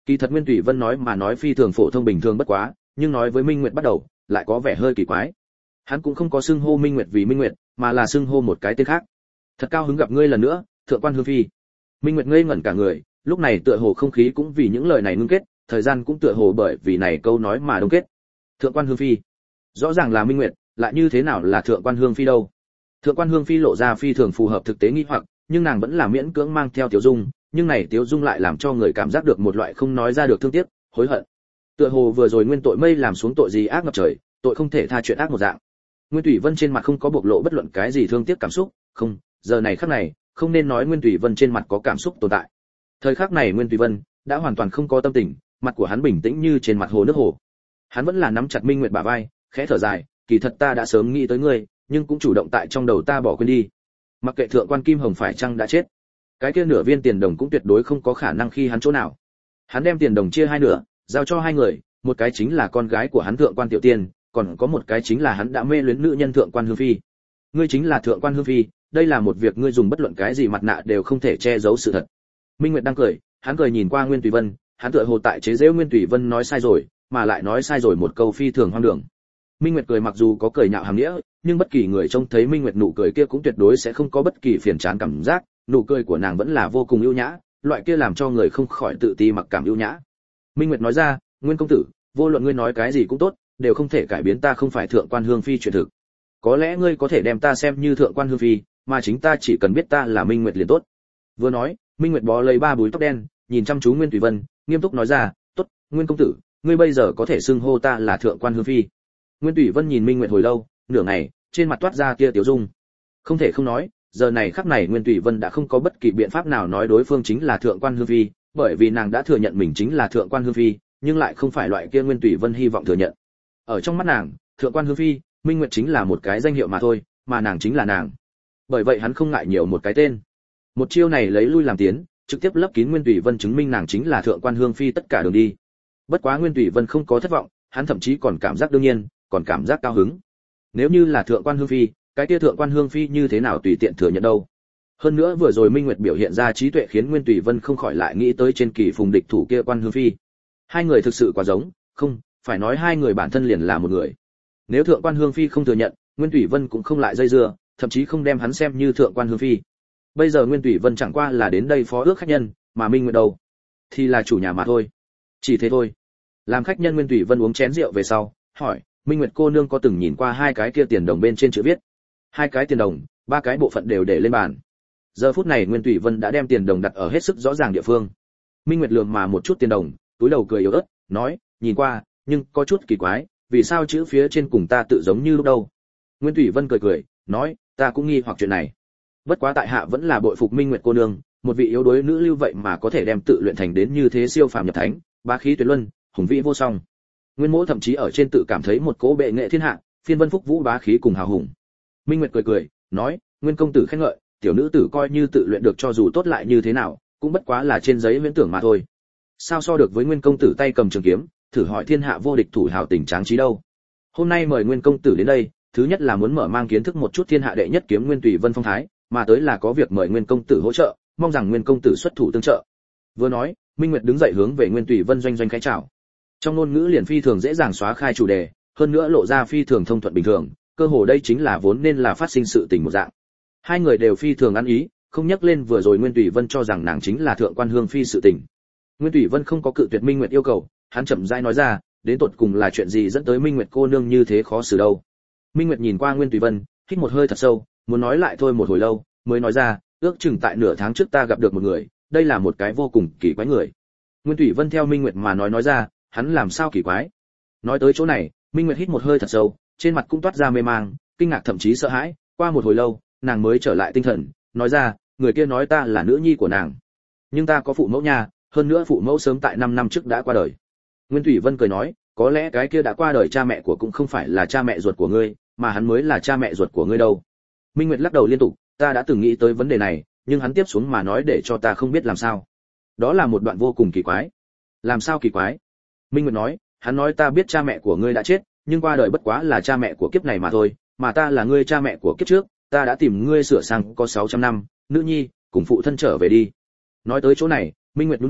Kỳ thật Nguyên Tùy Vân nói mà nói phi thường phổ thông bình thường bất quá, nhưng nói với Minh Nguyệt bắt đầu, lại có vẻ hơi kỳ quái. Hắn cũng không có xưng hô Minh Nguyệt vì Minh Nguyệt, mà là xưng hô một cái tên khác. Thật cao hứng gặp ngươi lần nữa, Thượng quan Hương Phi. Minh Nguyệt ngây ngẩn cả người, lúc này tựa hồ không khí cũng vì những lời này ngưng kết, thời gian cũng tựa hồ bởi vì này câu nói mà đông kết. Thượng quan Hương Phi, rõ ràng là Minh Nguyệt, lại như thế nào là Thượng quan Hương Phi đâu? Thượng quan Hương Phi lộ ra phi thường phù hợp thực tế nghi hoặc, nhưng nàng vẫn là miễn cưỡng mang theo tiểu dung, nhưng này tiểu dung lại làm cho người cảm giác được một loại không nói ra được thương tiếc, hối hận. Tựa hồ vừa rồi nguyên tội mây làm xuống tội gì ác ngập trời, tội không thể tha chuyện ác một dạng. Nguyên Thủy Vân trên mặt không có bộc lộ bất luận cái gì thương tiếc cảm xúc, không, giờ này khắc này, không nên nói Nguyên Thủy Vân trên mặt có cảm xúc tồn tại. Thời khắc này Nguyên Thủy Vân đã hoàn toàn không có tâm tình, mặt của hắn bình tĩnh như trên mặt hồ nước hồ. Hắn vẫn là nắm chặt Minh Nguyệt bả vai, khẽ thở dài, kỳ thật ta đã sớm nghĩ tới ngươi, nhưng cũng chủ động tại trong đầu ta bỏ quên đi. Mặc kệ Thượng quan Kim Hồng phải chăng đã chết, cái kia nửa viên tiền đồng cũng tuyệt đối không có khả năng khi hắn chỗ nào. Hắn đem tiền đồng chia hai nửa, giao cho hai người, một cái chính là con gái của hắn Thượng quan Tiểu Tiên, còn có một cái chính là hắn đã mê luyến nữ nhân Thượng quan Hương Phi. Ngươi chính là Thượng quan Hương Phi, đây là một việc ngươi dùng bất luận cái gì mặt nạ đều không thể che giấu sự thật. Minh Nguyệt đang cười, hắn cười nhìn qua Nguyên Tùy Vân, hắn tựa hồ tại chế giễu Nguyên Tùy Vân nói sai rồi, mà lại nói sai rồi một câu phi thường hoang đường. Minh Nguyệt cười mặc dù có cười nhạo hàm nghĩa, nhưng bất kỳ người trông thấy Minh Nguyệt nụ cười kia cũng tuyệt đối sẽ không có bất kỳ phiền chán cảm giác, nụ cười của nàng vẫn là vô cùng ưu nhã, loại kia làm cho người không khỏi tự ti mặc cảm ưu nhã. Minh Nguyệt nói ra, Nguyên công tử, vô luận ngươi nói cái gì cũng tốt, đều không thể cải biến ta không phải Thượng quan Hương Phi chuyện thực. Có lẽ ngươi có thể đem ta xem như Thượng quan Hương Phi, mà chính ta chỉ cần biết ta là Minh Nguyệt liền tốt. Vừa nói, Minh Nguyệt bó lấy ba búi tóc đen, nhìn chăm chú Nguyên Thủy Vân, nghiêm túc nói ra, tốt, Nguyên công tử, ngươi bây giờ có thể xưng hô ta là Thượng quan Hương Phi. Nguyên Thủy Vân nhìn Minh Nguyệt hồi lâu, nửa ngày, trên mặt toát ra tia tiểu dung. Không thể không nói, giờ này khắc này Nguyên Thủy Vân đã không có bất kỳ biện pháp nào nói đối phương chính là Thượng quan Hương Phi, bởi vì nàng đã thừa nhận mình chính là Thượng quan Hương Phi, nhưng lại không phải loại kia Nguyên Thủy Vân hy vọng thừa nhận. Ở trong mắt nàng, Thượng quan Hương Phi, Minh Nguyệt chính là một cái danh hiệu mà thôi, mà nàng chính là nàng. Bởi vậy hắn không ngại nhiều một cái tên. Một chiêu này lấy lui làm tiến, trực tiếp lấp kín Nguyên Thủy Vân chứng minh nàng chính là Thượng quan Hương Phi tất cả đường đi. Bất quá Nguyên Thủy Vân không có thất vọng, hắn thậm chí còn cảm giác đương nhiên, còn cảm giác cao hứng. Nếu như là Thượng quan Hương Phi, cái kia Thượng quan Hương Phi như thế nào tùy tiện thừa nhận đâu. Hơn nữa vừa rồi Minh Nguyệt biểu hiện ra trí tuệ khiến Nguyên Thủy Vân không khỏi lại nghĩ tới trên kỳ phùng địch thủ kia quan Hương Phi. Hai người thực sự quá giống, không, phải nói hai người bản thân liền là một người. Nếu Thượng quan Hương Phi không thừa nhận, Nguyên Thủy Vân cũng không lại dây dưa, thậm chí không đem hắn xem như Thượng quan Hương Phi. Bây giờ Nguyên Thủy Vân chẳng qua là đến đây phó ước khách nhân, mà Minh Nguyệt đâu thì là chủ nhà mà thôi. Chỉ thế thôi. Làm khách nhân Nguyên Thủy Vân uống chén rượu về sau, hỏi, Minh Nguyệt cô nương có từng nhìn qua hai cái kia tiền đồng bên trên chữ viết? Hai cái tiền đồng, ba cái bộ phận đều để lên bàn. Giờ phút này Nguyên Thủy Vân đã đem tiền đồng đặt ở hết sức rõ ràng địa phương. Minh Nguyệt lườm mà một chút tiền đồng, túi đầu cười yếu ớt, nói, nhìn qua, nhưng có chút kỳ quái, vì sao chữ phía trên cùng ta tự giống như lúc đâu? Nguyên Thủy Vân cười cười, nói, ta cũng nghi hoặc chuyện này. Bất quá tại hạ vẫn là bội phục Minh Nguyệt cô nương, một vị yếu đuối nữ lưu vậy mà có thể đem tự luyện thành đến như thế siêu phàm nhập thánh, bá khí tuyệt luân, hùng vĩ vô song. Nguyên Mỗ thậm chí ở trên tự cảm thấy một cỗ bệ nghệ thiên hạ, phiên vân phúc vũ bá khí cùng hào hùng. Minh Nguyệt cười cười, nói, Nguyên công tử khen ngợi, tiểu nữ tử coi như tự luyện được cho dù tốt lại như thế nào, cũng bất quá là trên giấy viễn tưởng mà thôi. Sao so được với Nguyên công tử tay cầm trường kiếm, thử hỏi thiên hạ vô địch thủ hào tình tráng trí đâu. Hôm nay mời Nguyên công tử đến đây, thứ nhất là muốn mở mang kiến thức một chút thiên hạ đệ nhất kiếm Nguyên Tùy Vân phong thái, mà tới là có việc mời Nguyên công tử hỗ trợ, mong rằng Nguyên công tử xuất thủ tương trợ. Vừa nói, Minh Nguyệt đứng dậy hướng về Nguyên Tùy Vân doanh doanh khẽ chào. Trong ngôn ngữ liền phi thường dễ dàng xóa khai chủ đề, hơn nữa lộ ra phi thường thông thuận bình thường, cơ hồ đây chính là vốn nên là phát sinh sự tình một dạng. Hai người đều phi thường ăn ý, không nhắc lên vừa rồi Nguyên Tùy Vân cho rằng nàng chính là Thượng quan Hương Phi sự tình. Nguyên Tùy Vân không có cự tuyệt Minh Nguyệt yêu cầu, hắn chậm rãi nói ra, đến tột cùng là chuyện gì dẫn tới Minh Nguyệt cô nương như thế khó xử đâu. Minh Nguyệt nhìn qua Nguyên Tùy Vân, hít một hơi thật sâu, muốn nói lại thôi một hồi lâu, mới nói ra, ước chừng tại nửa tháng trước ta gặp được một người, đây là một cái vô cùng kỳ quái người. Nguyên Tùy Vân theo Minh Nguyệt mà nói ra, hắn làm sao kỳ quái? Nói tới chỗ này, Minh Nguyệt hít một hơi thật sâu, trên mặt cũng toát ra mê mang, kinh ngạc thậm chí sợ hãi, qua một hồi lâu, nàng mới trở lại tinh thần, nói ra, người kia nói ta là nữ nhi của nàng. Nhưng ta có phụ mẫu nha, hơn nữa phụ mẫu sớm tại 5 năm trước đã qua đời. Nguyên Thủy Vân cười nói, có lẽ cái kia đã qua đời cha mẹ của cũng không phải là cha mẹ ruột của ngươi, mà hắn mới là cha mẹ ruột của ngươi đâu. Minh Nguyệt lắc đầu liên tục, ta đã từng nghĩ tới vấn đề này, nhưng hắn tiếp xuống mà nói để cho ta không biết làm sao. Đó là một đoạn vô cùng kỳ quái. Làm sao kỳ quái? Minh Nguyệt nói, hắn nói ta biết cha mẹ của ngươi đã chết, nhưng qua đời bất quá là cha mẹ của kiếp này mà thôi, mà ta là ngươi cha mẹ của kiếp trước, ta đã tìm ngươi sửa sang có 600 năm, nữ nhi, cùng phụ thân trở về đi. Nói tới chỗ này, Minh Nguyệt nhún vai,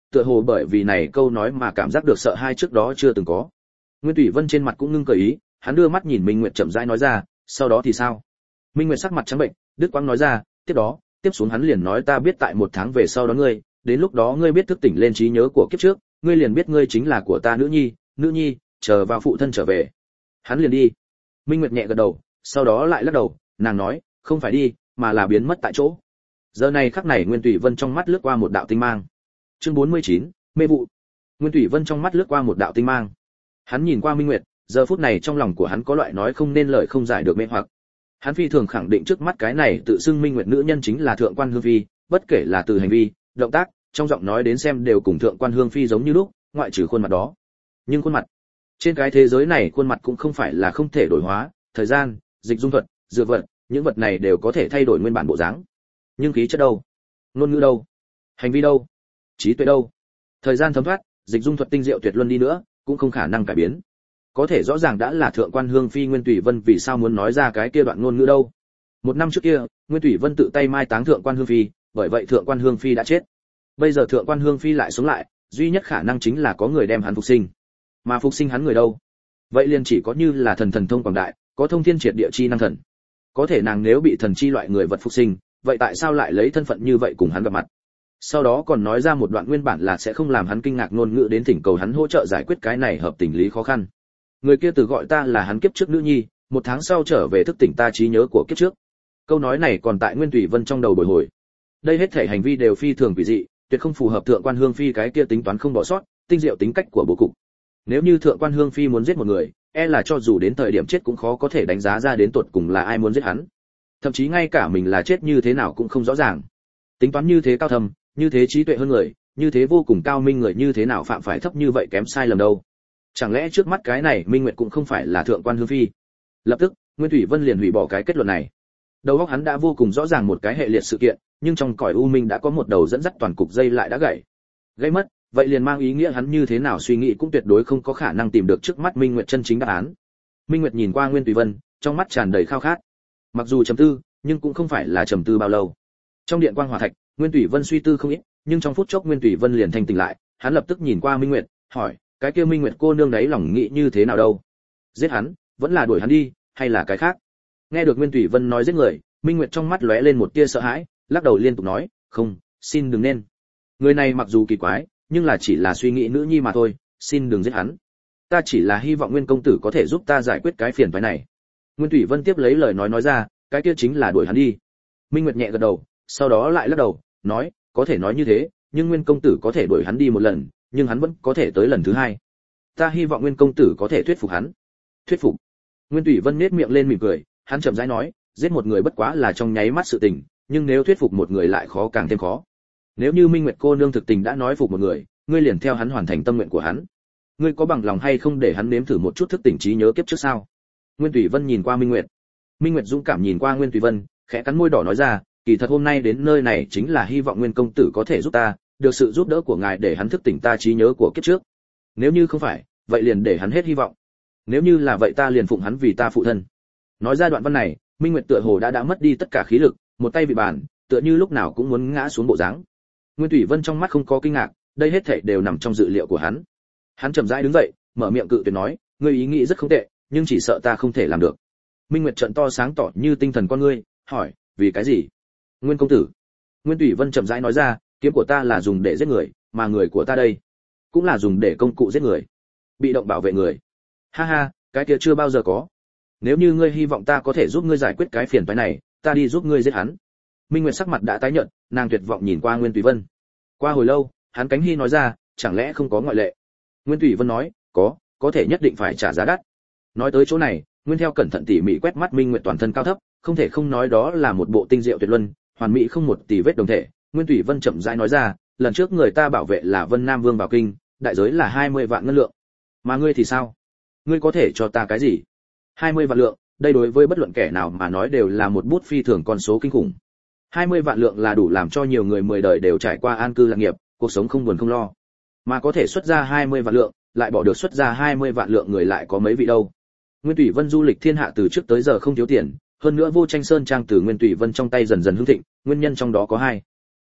tựa hồ bởi vì này câu nói mà cảm giác được sợ hãi trước đó chưa từng có. Nguyên Thủy Vân trên mặt cũng ngưng cười ý, hắn đưa mắt nhìn Minh Nguyệt chậm rãi nói ra, sau đó thì sao? Minh Nguyệt sắc mặt trắng bệnh, đứt quãng nói ra, tiếp xuống hắn liền nói ta biết tại 1 tháng về sau đó ngươi, đến lúc đó ngươi biết thức tỉnh lên trí nhớ của kiếp trước, ngươi liền biết ngươi chính là của ta nữ nhi, chờ vào phụ thân trở về. Hắn liền đi. Minh Nguyệt nhẹ gật đầu, sau đó lại lắc đầu, nàng nói, không phải đi, mà là biến mất tại chỗ. Giờ này khắc này Nguyên Thủy Vân trong mắt lướt qua một đạo tinh mang. Chương 49, mê vụ. Nguyên Thủy Vân trong mắt lướt qua một đạo tinh mang. Hắn nhìn qua Minh Nguyệt, giờ phút này trong lòng của hắn có loại nói không nên lời không giải được mê hoặc. Hắn phi thường khẳng định trước mắt cái này tự xưng Minh Nguyệt nữ nhân chính là Thượng Quan Hương Phi, bất kể là từ hành vi, động tác, trong giọng nói đến xem đều cùng Thượng Quan Hương Phi giống như lúc, ngoại trừ khuôn mặt đó. Nhưng khuôn mặt, trên cái thế giới này khuôn mặt cũng không phải là không thể đổi hóa, thời gian, dịch dung thuật, dược vật, những vật này đều có thể thay đổi nguyên bản bộ dáng. Nhưng khí chất đâu? Ngôn ngữ đâu? Hành vi đâu? Trí tuệ đâu? Thời gian thấm thoát, dịch dung thuật tinh diệu tuyệt luân đi nữa, cũng không khả năng cải biến. Có thể rõ ràng đã là Thượng Quan Hương Phi Nguyên Thủy Vân vì sao muốn nói ra cái kia đoạn ngôn ngữ đâu? 1 năm trước kia, Nguyên Thủy Vân tự tay mai táng Thượng Quan Hương Phi, bởi vậy Thượng Quan Hương Phi đã chết. Bây giờ Thượng Quan Hương Phi lại sống lại, duy nhất khả năng chính là có người đem hắn phục sinh. Mà phục sinh hắn người đâu? Vậy liền chỉ có như là thần thông quảng đại, có thông thiên triệt địa chi năng thần. Có thể nàng nếu bị thần chi loại người vật phục sinh, vậy tại sao lại lấy thân phận như vậy cùng hắn gặp mặt? Sau đó còn nói ra một đoạn nguyên bản là sẽ không làm hắn kinh ngạc ngôn ngữ đến thỉnh cầu hắn hỗ trợ giải quyết cái này hợp tình lý khó khăn. Người kia từ gọi ta là hắn kiếp trước nữ nhi, 1 tháng sau trở về thức tỉnh ta trí nhớ của kiếp trước. Câu nói này còn tại Nguyên Thủy Vân trong đầu bồi hồi. Đây hết thể hành vi đều phi thường quỷ dị, tuyệt không phù hợp Thượng Quan Hương Phi cái kia tính toán không bỏ sót, tinh diệu tính cách của bố cục. Nếu như Thượng Quan Hương Phi muốn giết một người, e là cho dù đến thời điểm chết cũng khó có thể đánh giá ra đến tột cùng là ai muốn giết hắn. Thậm chí ngay cả mình là chết như thế nào cũng không rõ ràng. Tính toán như thế cao thâm, như thế trí tuệ hơn người, như thế vô cùng cao minh người như thế nào phạm phải thấp như vậy kém sai lầm đâu? Chẳng lẽ trước mắt cái này Minh Nguyệt cũng không phải là Thượng Quan Hương Phi? Lập tức, Nguyên Thủy Vân liền hủy bỏ cái kết luận này. Đầu óc hắn đã vô cùng rõ ràng một cái hệ liệt sự kiện, nhưng trong cõi u minh đã có một đầu dẫn dắt toàn cục dây lại đã gãy. Gãy mất, vậy liền mang ý nghĩa hắn như thế nào suy nghĩ cũng tuyệt đối không có khả năng tìm được trước mắt Minh Nguyệt chân chính đáp án. Minh Nguyệt nhìn qua Nguyên Thủy Vân, trong mắt tràn đầy khao khát. Mặc dù trầm tư, nhưng cũng không phải là trầm tư bao lâu. Trong điện quang hỏa thạch, Nguyên Thủy Vân suy tư không ít, nhưng trong phút chốc Nguyên Thủy Vân liền thanh tỉnh lại, hắn lập tức nhìn qua Minh Nguyệt, hỏi, cái kia Minh Nguyệt cô nương đấy lòng nghĩ như thế nào đâu? Giết hắn, vẫn là đuổi hắn đi, hay là cái khác? Nghe được Nguyên Thủy Vân nói giết người, Minh Nguyệt trong mắt lóe lên một tia sợ hãi, lắc đầu liên tục nói, không, xin đừng nên. Người này mặc dù kỳ quái, nhưng là chỉ là suy nghĩ nữ nhi mà thôi, xin đừng giết hắn. Ta chỉ là hy vọng Nguyên công tử có thể giúp ta giải quyết cái phiền toái này. Nguyên Thủy Vân tiếp lấy lời nói ra, cái kia chính là đuổi hắn đi. Minh Nguyệt nhẹ gật đầu, sau đó lại lắc đầu, nói, có thể nói như thế, nhưng Nguyên công tử có thể đuổi hắn đi một lần, nhưng hắn vẫn có thể tới lần thứ 2. Ta hy vọng Nguyên công tử có thể thuyết phục hắn. Thuyết phục? Nguyên Thủy Vân nhếch miệng lên mỉm cười, hắn chậm rãi nói, giết một người bất quá là trong nháy mắt sự tình, nhưng nếu thuyết phục một người lại khó càng thêm khó. Nếu như Minh Nguyệt cô nương thực tình đã nói phục một người, ngươi liền theo hắn hoàn thành tâm nguyện của hắn. Ngươi có bằng lòng hay không để hắn nếm thử một chút thức tỉnh trí nhớ kiếp trước sao? Nguyên Thủy Vân nhìn qua Minh Nguyệt. Minh Nguyệt dũng cảm nhìn qua Nguyên Thủy Vân, khẽ cắn môi đỏ nói ra, kỳ thật hôm nay đến nơi này chính là hy vọng Nguyên công tử có thể giúp ta, được sự giúp đỡ của ngài để hắn thức tỉnh ta trí nhớ của kiếp trước. Nếu như không phải, vậy liền để hắn hết hy vọng. Nếu như là vậy ta liền phụng hắn vì ta phụ thân. Nói ra đoạn văn này, Minh Nguyệt tựa hồ đã mất đi tất cả khí lực, một tay bị bàn, tựa như lúc nào cũng muốn ngã xuống bộ dáng. Nguyên Thủy Vân trong mắt không có kinh ngạc, đây hết thảy đều nằm trong dự liệu của hắn. Hắn chậm rãi đứng dậy, mở miệng cự tuyệt nói, ngươi ý nghĩ rất không tệ, nhưng chỉ sợ ta không thể làm được. Minh Nguyệt trợn to sáng tỏ như tinh thần con ngươi, hỏi, vì cái gì? Nguyên công tử. Nguyên Thủy Vân chậm rãi nói ra, kiếm của ta là dùng để giết người, mà người của ta đây cũng là dùng để công cụ giết người, bị động bảo vệ người. Ha ha, cái kia chưa bao giờ có. Nếu như ngươi hy vọng ta có thể giúp ngươi giải quyết cái phiền toái này, ta đi giúp ngươi giết hắn. Minh Nguyệt sắc mặt đã tái nhợt, nàng tuyệt vọng nhìn qua Nguyên Thủy Vân. Qua hồi lâu, hắn cánh hy nói ra, chẳng lẽ không có ngoại lệ? Nguyên Thủy Vân nói, có thể nhất định phải trả giá đắt. Nói tới chỗ này, Nguyên theo cẩn thận tỉ mỉ quét mắt Minh Nguyệt toàn thân cao thấp, không thể không nói đó là một bộ tinh diệu tuyệt luân, hoàn mỹ không một tì vết đồng thể. Nguyên Thủy Vân chậm rãi nói ra, lần trước người ta bảo vệ là Vân Nam Vương vào kinh, đại giới là 20 vạn ngân lượng. Mà ngươi thì sao? Ngươi có thể cho ta cái gì? 20 vạn lượng, đây đối với bất luận kẻ nào mà nói đều là một bút phi thường con số kinh khủng. 20 vạn lượng là đủ làm cho nhiều người 10 đời đều trải qua an cư lạc nghiệp, cuộc sống không buồn không lo. Mà có thể xuất ra 20 vạn lượng, lại bỏ được xuất ra 20 vạn lượng người lại có mấy vị đâu. Nguyên Thủy Vân du lịch thiên hạ từ trước tới giờ không thiếu tiền, hơn nữa Vô Tranh Sơn trang từ Nguyên Thủy Vân trong tay dần dần hưng thịnh, nguyên nhân trong đó có 2.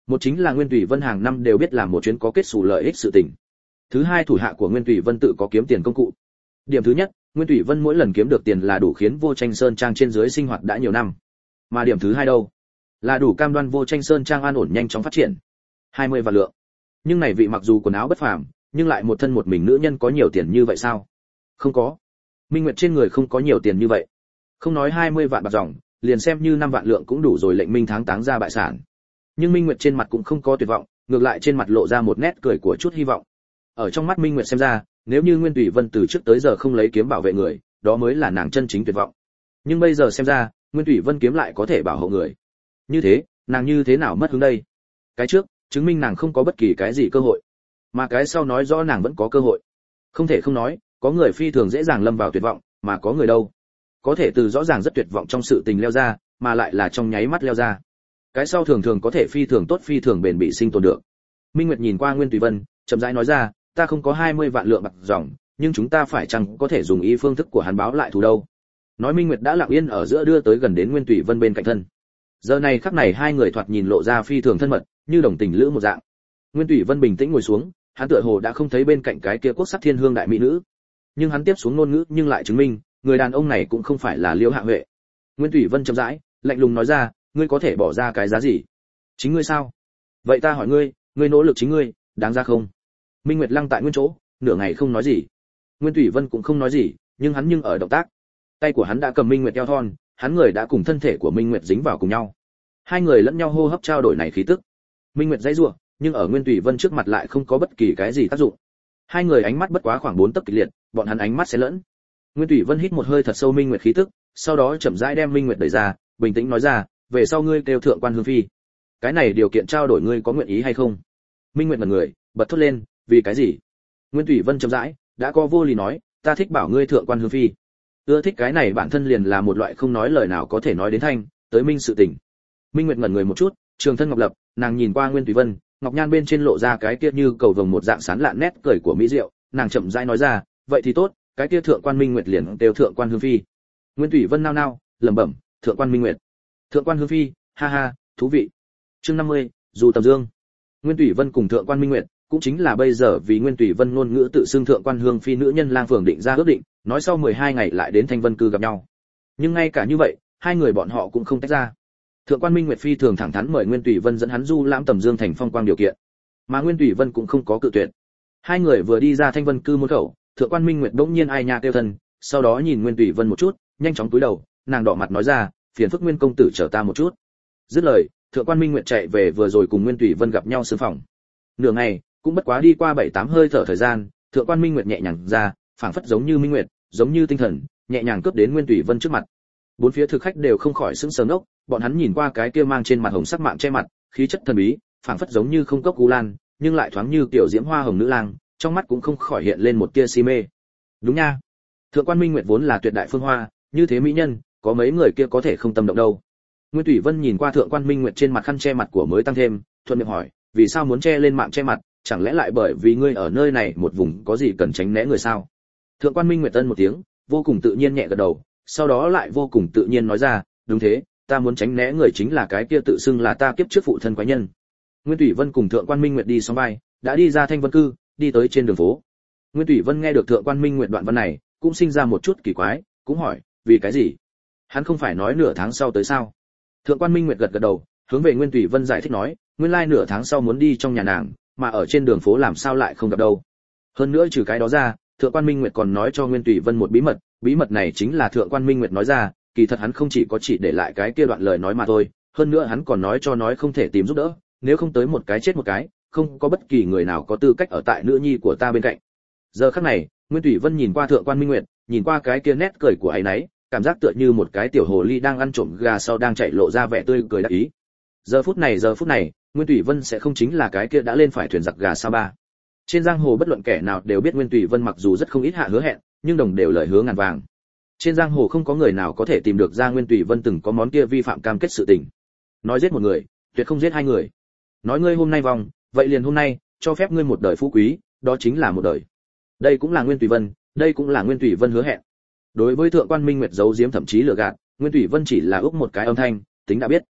Một chính là Nguyên Tùy Vân hàng năm đều biết làm một chuyến có kết sủ lợi ích sự tình. Thứ hai, thủ hạ của Nguyên Tùy Vân tự có kiếm tiền công cụ. Điểm thứ nhất, Nguyên Tùy Vân mỗi lần kiếm được tiền là đủ khiến Vô Tranh Sơn Trang trên dưới sinh hoạt đã nhiều năm. Mà điểm thứ hai đâu? Là đủ cam đoan Vô Tranh Sơn Trang an ổn nhanh chóng phát triển. 20 vạn lượng. Nhưng này vị mặc dù quần áo bất phàm, nhưng lại một thân một mình nữ nhân có nhiều tiền như vậy sao? Không có. Minh Nguyệt trên người không có nhiều tiền như vậy. Không nói 20 vạn bạc dòng, liền xem như 5 vạn lượng cũng đủ rồi lệnh Minh tháng táng ra bại sản. Nhưng Minh Nguyệt trên mặt cũng không có tuyệt vọng, ngược lại trên mặt lộ ra một nét cười của chút hy vọng. Ở trong mắt Minh Nguyệt xem ra, nếu như Nguyên Tùy Vân từ trước tới giờ không lấy kiếm bảo vệ người, đó mới là nàng chân chính tuyệt vọng. Nhưng bây giờ xem ra, Nguyên Tùy Vân kiếm lại có thể bảo hộ người. Như thế, nàng như thế nào mất hứng đây? Cái trước, chứng minh nàng không có bất kỳ cái gì cơ hội, mà cái sau nói rõ nàng vẫn có cơ hội. Không thể không nói, có người phi thường dễ dàng lâm vào tuyệt vọng, mà có người đâu, có thể từ rõ ràng rất tuyệt vọng trong sự tình leo ra, mà lại là trong nháy mắt leo ra. Cái sau thường thường có thể phi thường tốt, phi thường bền bỉ sinh tồn được. Minh Nguyệt nhìn qua Nguyên Tùy Vân, chậm rãi nói ra, ta không có 20 vạn lượng bạc dòng, nhưng chúng ta phải chăng có thể dùng ý phương thức của hắn báo lại thù đâu? Nói Minh Nguyệt đã lặng yên ở giữa đưa tới gần đến Nguyên Tùy Vân bên cạnh thân. Giờ này khắc này hai người thoạt nhìn lộ ra phi thường thân mật, như đồng tình lữ một dạng. Nguyên Tùy Vân bình tĩnh ngồi xuống, hắn tựa hồ đã không thấy bên cạnh cái kia quốc sắc thiên hương đại mỹ nữ. Nhưng hắn tiếp xuống ngôn ngữ nhưng lại chứng minh, người đàn ông này cũng không phải là Liễu Hạ Huệ. Nguyên Tùy Vân chậm rãi, lạnh lùng nói ra, ngươi có thể bỏ ra cái giá gì? Chính ngươi sao? Vậy ta hỏi ngươi, ngươi nỗ lực chính ngươi, đáng ra không? Minh Nguyệt lăng tại nguyên chỗ, nửa ngày không nói gì. Nguyên Tùy Vân cũng không nói gì, nhưng hắn ở động tác. Tay của hắn đã cầm Minh Nguyệt eo thon, hắn người đã cùng thân thể của Minh Nguyệt dính vào cùng nhau. Hai người lẫn nhau hô hấp trao đổi này khí tức. Minh Nguyệt dãy rủa, nhưng ở Nguyên Tùy Vân trước mặt lại không có bất kỳ cái gì tác dụng. Hai người ánh mắt bất quá khoảng 4 tấc kịch liệt, bọn hắn ánh mắt sẽ lẫn. Nguyên Tùy Vân hít một hơi thật sâu Minh Nguyệt khí tức, sau đó chậm rãi đem Minh Nguyệt đẩy ra, bình tĩnh nói ra, về sau ngươi kêu thượng quan hương phi. Cái này điều kiện trao đổi ngươi có nguyện ý hay không? Minh Nguyệt ngẩn người, bật thốt lên, vì cái gì? Nguyên Tùy Vân chậm rãi, đã có vô lý nói, ta thích bảo ngươi thượng quan hương phi. Ưa thích cái này bản thân liền là một loại không nói lời nào có thể nói đến thanh, tới minh sự tình. Minh Nguyệt ngẩn người một chút, trường thân ngọc lập, nàng nhìn qua Nguyên Tùy Vân, ngọc nhan bên trên lộ ra cái kia như cầu vồng một dạng sán lạn nét cười của mỹ diệu, nàng chậm rãi nói ra, vậy thì tốt, cái kia thượng quan Minh Nguyệt liền đều thượng quan hương phi. Nguyên Tùy Vân nao nao, lẩm bẩm, thượng quan Minh Nguyệt, thượng quan hương phi, ha ha, thú vị. Chương 50, dù tầm dương. Nguyên Tùy Vân cùng thượng quan Minh Nguyệt, cũng chính là bây giờ vì Nguyên Tùy Vân ngôn ngữ tự xưng thượng quan hương phi nữ nhân lang phường định ra ước định, nói sau 12 ngày lại đến Thanh Vân cư gặp nhau. Nhưng ngay cả như vậy, hai người bọn họ cũng không tách ra. Thượng quan Minh Nguyệt phi thường thẳng thắn mời Nguyên Tùy Vân dẫn hắn du lãm tầm dương thành phong quang điều kiện, mà Nguyên Tùy Vân cũng không có cự tuyệt. Hai người vừa đi ra Thanh Vân cư môn khẩu, thượng quan Minh Nguyệt bỗng nhiên ai nha kêu thân, sau đó nhìn Nguyên Tùy Vân một chút, nhanh chóng cúi đầu, nàng đỏ mặt nói ra, phiền phức Nguyên công tử chờ ta một chút. Dứt lời, thượng quan Minh Nguyệt chạy về vừa rồi cùng Nguyên Tùy Vân gặp nhau sương phòng. Nửa ngày, cũng bất quá đi qua 7-8 hơi thở thời gian, thượng quan Minh Nguyệt nhẹ nhàng ra, phảng phất giống như Minh Nguyệt, giống như tinh thần, nhẹ nhàng cướp đến Nguyên Tùy Vân trước mặt. Bốn phía thực khách đều không khỏi sững sờ ngốc, bọn hắn nhìn qua cái kia mang trên mặt hồng sắc mạng che mặt, khí chất thần bí, phảng phất giống như không cốc u lan, nhưng lại thoáng như tiểu diễm hoa hồng nữ lang, trong mắt cũng không khỏi hiện lên một tia si mê. Đúng nha, thượng quan Minh Nguyệt vốn là tuyệt đại phương hoa, như thế mỹ nhân, có mấy người kia có thể không tâm động đâu. Nguyên Tùy Vân nhìn qua thượng quan Minh Nguyệt trên mặt khăn che mặt của mới tăng thêm, thuận miệng hỏi, vì sao muốn che lên mạng che mặt, chẳng lẽ lại bởi vì ngươi ở nơi này một vùng có gì cần tránh né người sao? Thượng quan Minh Nguyệt tân một tiếng, vô cùng tự nhiên nhẹ gật đầu, sau đó lại vô cùng tự nhiên nói ra, đúng thế, ta muốn tránh né người chính là cái kia tự xưng là ta kiếp trước phụ thân quái nhân. Nguyên Tùy Vân cùng thượng quan Minh Nguyệt đi song vai, đã đi ra Thanh Vân cư, đi tới trên đường phố. Nguyên Tùy Vân nghe được thượng quan Minh Nguyệt đoạn văn này, cũng sinh ra một chút kỳ quái, cũng hỏi, vì cái gì? Hắn không phải nói nửa tháng sau tới sao? Thượng quan Minh Nguyệt gật gật đầu, hướng về Nguyên Tùy Vân giải thích nói, nguyên lai nửa tháng sau muốn đi trong nhà nàng, mà ở trên đường phố làm sao lại không gặp đâu. Hơn nữa trừ cái đó ra, thượng quan Minh Nguyệt còn nói cho Nguyên Tùy Vân một bí mật này chính là thượng quan Minh Nguyệt nói ra, kỳ thật hắn không chỉ có chỉ để lại cái kia đoạn lời nói mà thôi, hơn nữa hắn còn nói cho nói không thể tìm giúp đỡ, nếu không tới một cái chết một cái, không có bất kỳ người nào có tư cách ở tại nữ nhi của ta bên cạnh. Giờ khắc này, Nguyên Tùy Vân nhìn qua thượng quan Minh Nguyệt, nhìn qua cái kia nét cười của ấy nấy, cảm giác tựa như một cái tiểu hồ ly đang ăn trộm gà sau đang chạy lộ ra vẻ tươi cười đắc ý. Giờ phút này, Nguyên Tùy Vân sẽ không chính là cái kia đã lên phải thuyền giặc gà sa ba. Trên giang hồ bất luận kẻ nào đều biết Nguyên Tùy Vân mặc dù rất không ít hạ hứa hẹn, nhưng đồng đều lời hứa ngàn vàng. Trên giang hồ không có người nào có thể tìm được ra Nguyên Tùy Vân từng có món kia vi phạm cam kết sự tình. Nói giết một người, tuyệt không giết hai người. Nói ngươi hôm nay vòng, vậy liền hôm nay, cho phép ngươi một đời phú quý, đó chính là một đời. Đây cũng là Nguyên Tùy Vân, đây cũng là Nguyên Tùy Vân hứa hẹn. Đối với thượng quan Minh Nguyệt giấu giếm thậm chí lừa gạt, Nguyên Tùy Vân chỉ là ước một cái âm thanh, tính đã biết.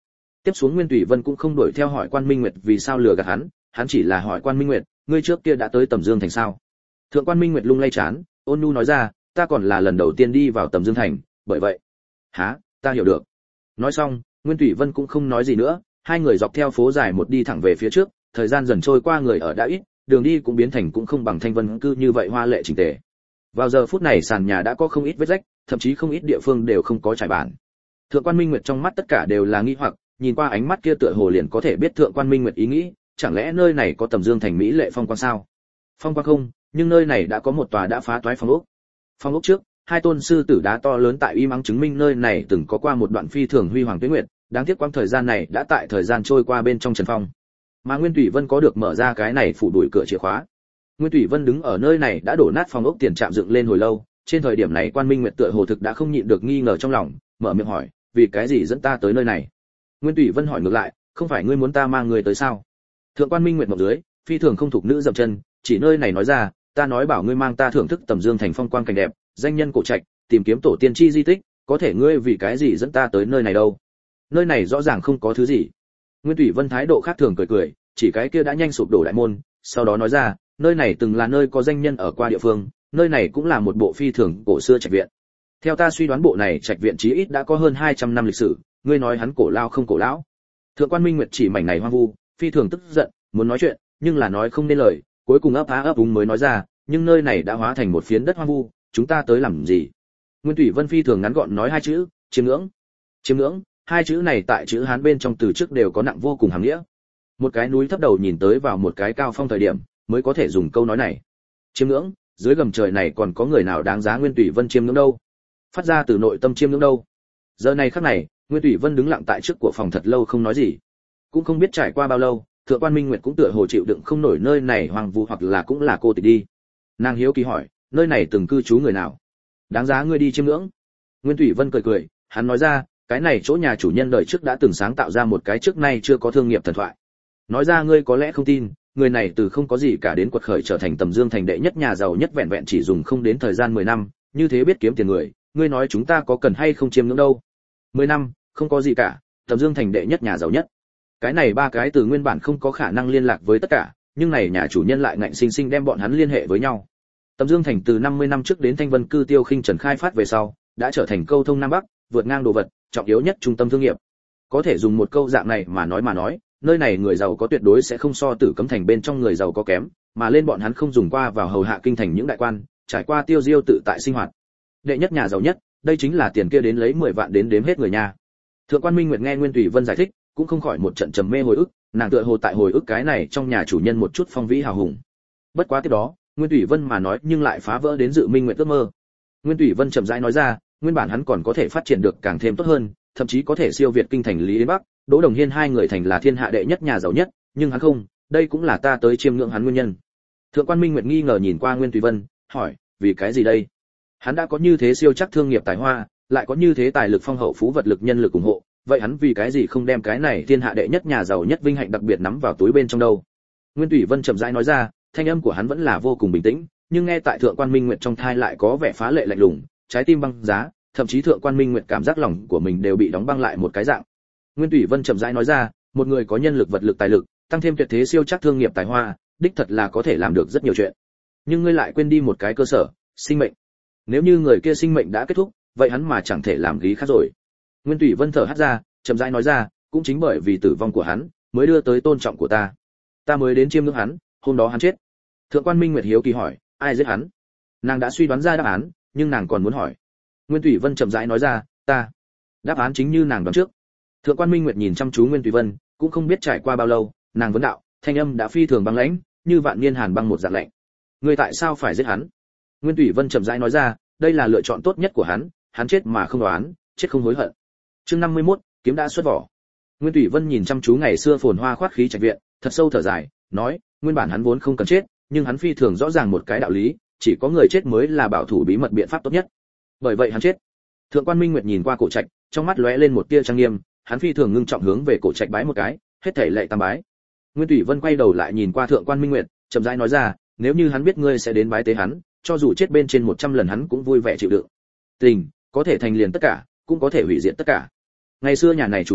Tiếp xuống Nguyên Tùy Vân cũng không đuổi theo hỏi Quan Minh Nguyệt vì sao lừa gạt hắn chỉ là hỏi Quan Minh Nguyệt, ngươi trước kia đã tới Tầm Dương thành sao? Thượng Quan Minh Nguyệt lung lay chán, ôn nhu nói ra, ta còn là lần đầu tiên đi vào Tầm Dương thành, bởi vậy. Hả, ta hiểu được. Nói xong, Nguyên Tùy Vân cũng không nói gì nữa, hai người dọc theo phố dài một đi thẳng về phía trước, thời gian dần trôi qua người ở đã ít, đường đi cũng biến thành cũng không bằng Thanh Vân cư như vậy hoa lệ chỉnh tề. Vào giờ phút này sàn nhà đã có không ít vết rách, thậm chí không ít địa phương đều không có trải bàn. Thượng Quan Minh Nguyệt trong mắt tất cả đều là nghi hoặc, nhìn qua ánh mắt kia tựa hồ liền có thể biết Thượng Quan Minh Nguyệt ý nghĩ, chẳng lẽ nơi này có Tầm Dương thành mỹ lệ phong quang sao? Phong quang không, nhưng nơi này đã có một tòa đã phá toái phong ốc. Phong ốc trước, hai tôn sư tử đá to lớn tại y mắng chứng minh nơi này từng có qua một đoạn phi thường huy hoàng tuế nguyệt, đáng tiếc quãng thời gian này đã tại thời gian trôi qua bên trong trần phong. Mà Nguyên Thủy Vân có được mở ra cái này phủ đuổi cửa chìa khóa. Nguyên Thủy Vân đứng ở nơi này đã đổ nát phong ốc tiền trạm dựng lên hồi lâu, trên thời điểm này Quan Minh Nguyệt tựa hồ thực đã không nhịn được nghi ngờ trong lòng, mở miệng hỏi, vì cái gì dẫn ta tới nơi này? Nguyên Thủy Vân hỏi ngược lại, không phải ngươi muốn ta mang người tới sao? Thượng Quan Minh Nguyệt ngậm dưới, phi thường không thuộc nữ dậm chân, chỉ nơi này nói ra, ta nói bảo ngươi mang ta thưởng thức Tầm Dương thành phong quang cảnh đẹp, danh nhân cổ trạch, tìm kiếm tổ tiên chi di tích, có thể ngươi vì cái gì dẫn ta tới nơi này đâu? Nơi này rõ ràng không có thứ gì. Nguyên Thủy Vân thái độ khác thường cười cười, chỉ cái kia đã nhanh sụp đổ đại môn, sau đó nói ra, nơi này từng là nơi có danh nhân ở qua địa phương, nơi này cũng là một bộ phi thường cổ xưa trạch viện. Theo ta suy đoán bộ này trạch viện chí ít đã có hơn 200 năm lịch sử, ngươi nói hắn cổ lao không cổ lão? Thượng Quan Minh Nguyệt chỉ mảnh này hoang vu, phi thường tức giận, muốn nói chuyện, nhưng là nói không nên lời, cuối cùng ấp á ấp úng mới nói ra, nhưng nơi này đã hóa thành một phiến đất hoang vu, chúng ta tới làm gì? Nguyên Thủy Vân phi thường ngắn gọn nói hai chữ, chiêm ngưỡng. Chiêm ngưỡng, hai chữ này tại chữ Hán bên trong từ trước đều có nặng vô cùng hàm nghĩa. Một cái núi thấp đầu nhìn tới vào một cái cao phong thời điểm, mới có thể dùng câu nói này. Chiêm ngưỡng, dưới gầm trời này còn có người nào đáng giá Nguyên Thủy Vân chiêm ngưỡng đâu? Phát ra từ nội tâm chiêm ngưỡng đâu? Giờ này khắc này, Nguyên Thủy Vân đứng lặng tại trước của phòng thật lâu không nói gì. Cũng không biết trải qua bao lâu, Thượng Quan Minh Nguyệt cũng tựa hồ chịu đựng không nổi nơi này hoang vu hoặc là cũng là cô tịch đi. Nàng hiếu kỳ hỏi, nơi này từng cư trú người nào? Đáng giá ngươi đi chiêm ngưỡng. Nguyên Thủy Vân cười cười, hắn nói ra, cái này chỗ nhà chủ nhân đời trước đã từng sáng tạo ra một cái trước nay chưa có thương nghiệp thần thoại. Nói ra ngươi có lẽ không tin, người này từ không có gì cả đến quật khởi trở thành Tầm Dương thành đệ nhất nhà giàu nhất vẹn vẹn chỉ dùng không đến thời gian 10 năm, như thế biết kiếm tiền người, ngươi nói chúng ta có cần hay không chiêm ngưỡng đâu? 10 năm, không có gì cả, Tầm Dương thành đệ nhất nhà giàu nhất. Cái này ba cái từ nguyên bản không có khả năng liên lạc với tất cả, nhưng này nhà chủ nhân lại ngạnh sinh sinh đem bọn hắn liên hệ với nhau. Tầm Dương thành từ 50 năm trước đến Thanh Vân cư Tiêu Khinh Trần khai phát về sau, đã trở thành câu thông nam bắc, vượt ngang đồ vật, trọng yếu nhất trung tâm thương nghiệp. Có thể dùng một câu dạng này mà nói, nơi này người giàu có tuyệt đối sẽ không so Tử Cấm thành bên trong người giàu có kém, mà lên bọn hắn không dùng qua vào hầu hạ kinh thành những đại quan, trải qua tiêu diêu tự tại sinh hoạt. Đệ nhất nhà giàu nhất, đây chính là tiền kia đến lấy 10 vạn đến đếm hết người nhà. Thượng Quan Minh Nguyệt nghe Nguyên Thủy Vân giải thích, cũng không khỏi một trận trầm mê hồi ức, nàng tựa hồ tại hồi ức cái này trong nhà chủ nhân một chút phong vĩ hào hùng. Bất quá tiếp đó, Nguyên Thủy Vân mà nói nhưng lại phá vỡ đến Dự Minh Nguyệt ước mơ. Nguyên Thủy Vân chậm rãi nói ra, nguyên bản hắn còn có thể phát triển được càng thêm tốt hơn, thậm chí có thể siêu việt kinh thành Lý đến Bắc, Đỗ Đồng Hiên hai người thành là thiên hạ đệ nhất nhà giàu nhất, nhưng hắn không, đây cũng là ta tới chiêm ngưỡng hắn nguyên nhân. Thượng Quan Minh Nguyệt nghi ngờ nhìn qua Nguyên Thủy Vân, hỏi, vì cái gì đây? Hắn đã có như thế siêu chắc thương nghiệp tài hoa, lại có như thế tài lực phong hậu phú vật lực nhân lực ủng hộ, vậy hắn vì cái gì không đem cái này thiên hạ đệ nhất nhà giàu nhất vinh hạnh đặc biệt nắm vào túi bên trong đâu? Nguyên Thủy Vân chậm rãi nói ra, thanh âm của hắn vẫn là vô cùng bình tĩnh, nhưng nghe tại Thượng Quan Minh Nguyệt trong thai lại có vẻ phá lệ lạnh lùng, trái tim băng giá, thậm chí Thượng Quan Minh Nguyệt cảm giác lòng của mình đều bị đóng băng lại một cái dạng. Nguyên Thủy Vân chậm rãi nói ra, một người có nhân lực vật lực tài lực, tăng thêm tuyệt thế siêu chắc thương nghiệp tài hoa, đích thật là có thể làm được rất nhiều chuyện. Nhưng ngươi lại quên đi một cái cơ sở, sinh mệnh. Nếu như người kia sinh mệnh đã kết thúc, vậy hắn mà chẳng thể làm ghi khác rồi. Nguyên Thủy Vân thở hắt ra, chậm rãi nói ra, cũng chính bởi vì tử vong của hắn, mới đưa tới tôn trọng của ta. Ta mới đến chiêm ngưỡng hắn, hôm đó hắn chết. Thượng Quan Minh Nguyệt hiếu kỳ hỏi, ai giết hắn? Nàng đã suy đoán ra đáp án, nhưng nàng còn muốn hỏi. Nguyên Thủy Vân chậm rãi nói ra, ta. Đáp án chính như nàng đoán trước. Thượng Quan Minh Nguyệt nhìn chăm chú Nguyên Thủy Vân, cũng không biết trải qua bao lâu, nàng vấn đạo, thanh âm đã phi thường băng lãnh, như vạn niên hàn băng một dạng lạnh. Ngươi tại sao phải giết hắn? Nguyên Thủy Vân chậm rãi nói ra, đây là lựa chọn tốt nhất của hắn chết mà không đoán, chết không hối hận. Chương 51, kiếm đã xuất vỏ. Nguyên Thủy Vân nhìn chăm chú ngày xưa phồn hoa khoát khí trạch viện, thật sâu thở dài, nói, nguyên bản hắn vốn không cần chết, nhưng hắn phi thường rõ ràng một cái đạo lý, chỉ có người chết mới là bảo thủ bí mật biện pháp tốt nhất. Bởi vậy hắn chết. Thượng Quan Minh Nguyệt nhìn qua cổ trạch, trong mắt lóe lên một tia trang nghiêm, hắn phi thường ngưng trọng hướng về cổ trạch bái một cái, hết thảy lệ tam bái. Nguyên Thủy Vân quay đầu lại nhìn qua Thượng Quan Minh Nguyệt, chậm rãi nói ra, nếu như hắn biết ngươi sẽ đến bái tế hắn, cho dù chết bên trên 100 lần hắn cũng vui vẻ chịu đựng. Tình, có thể thành liền tất cả, cũng có thể hủy diệt tất cả. Ngày xưa nhà này chủ nhân,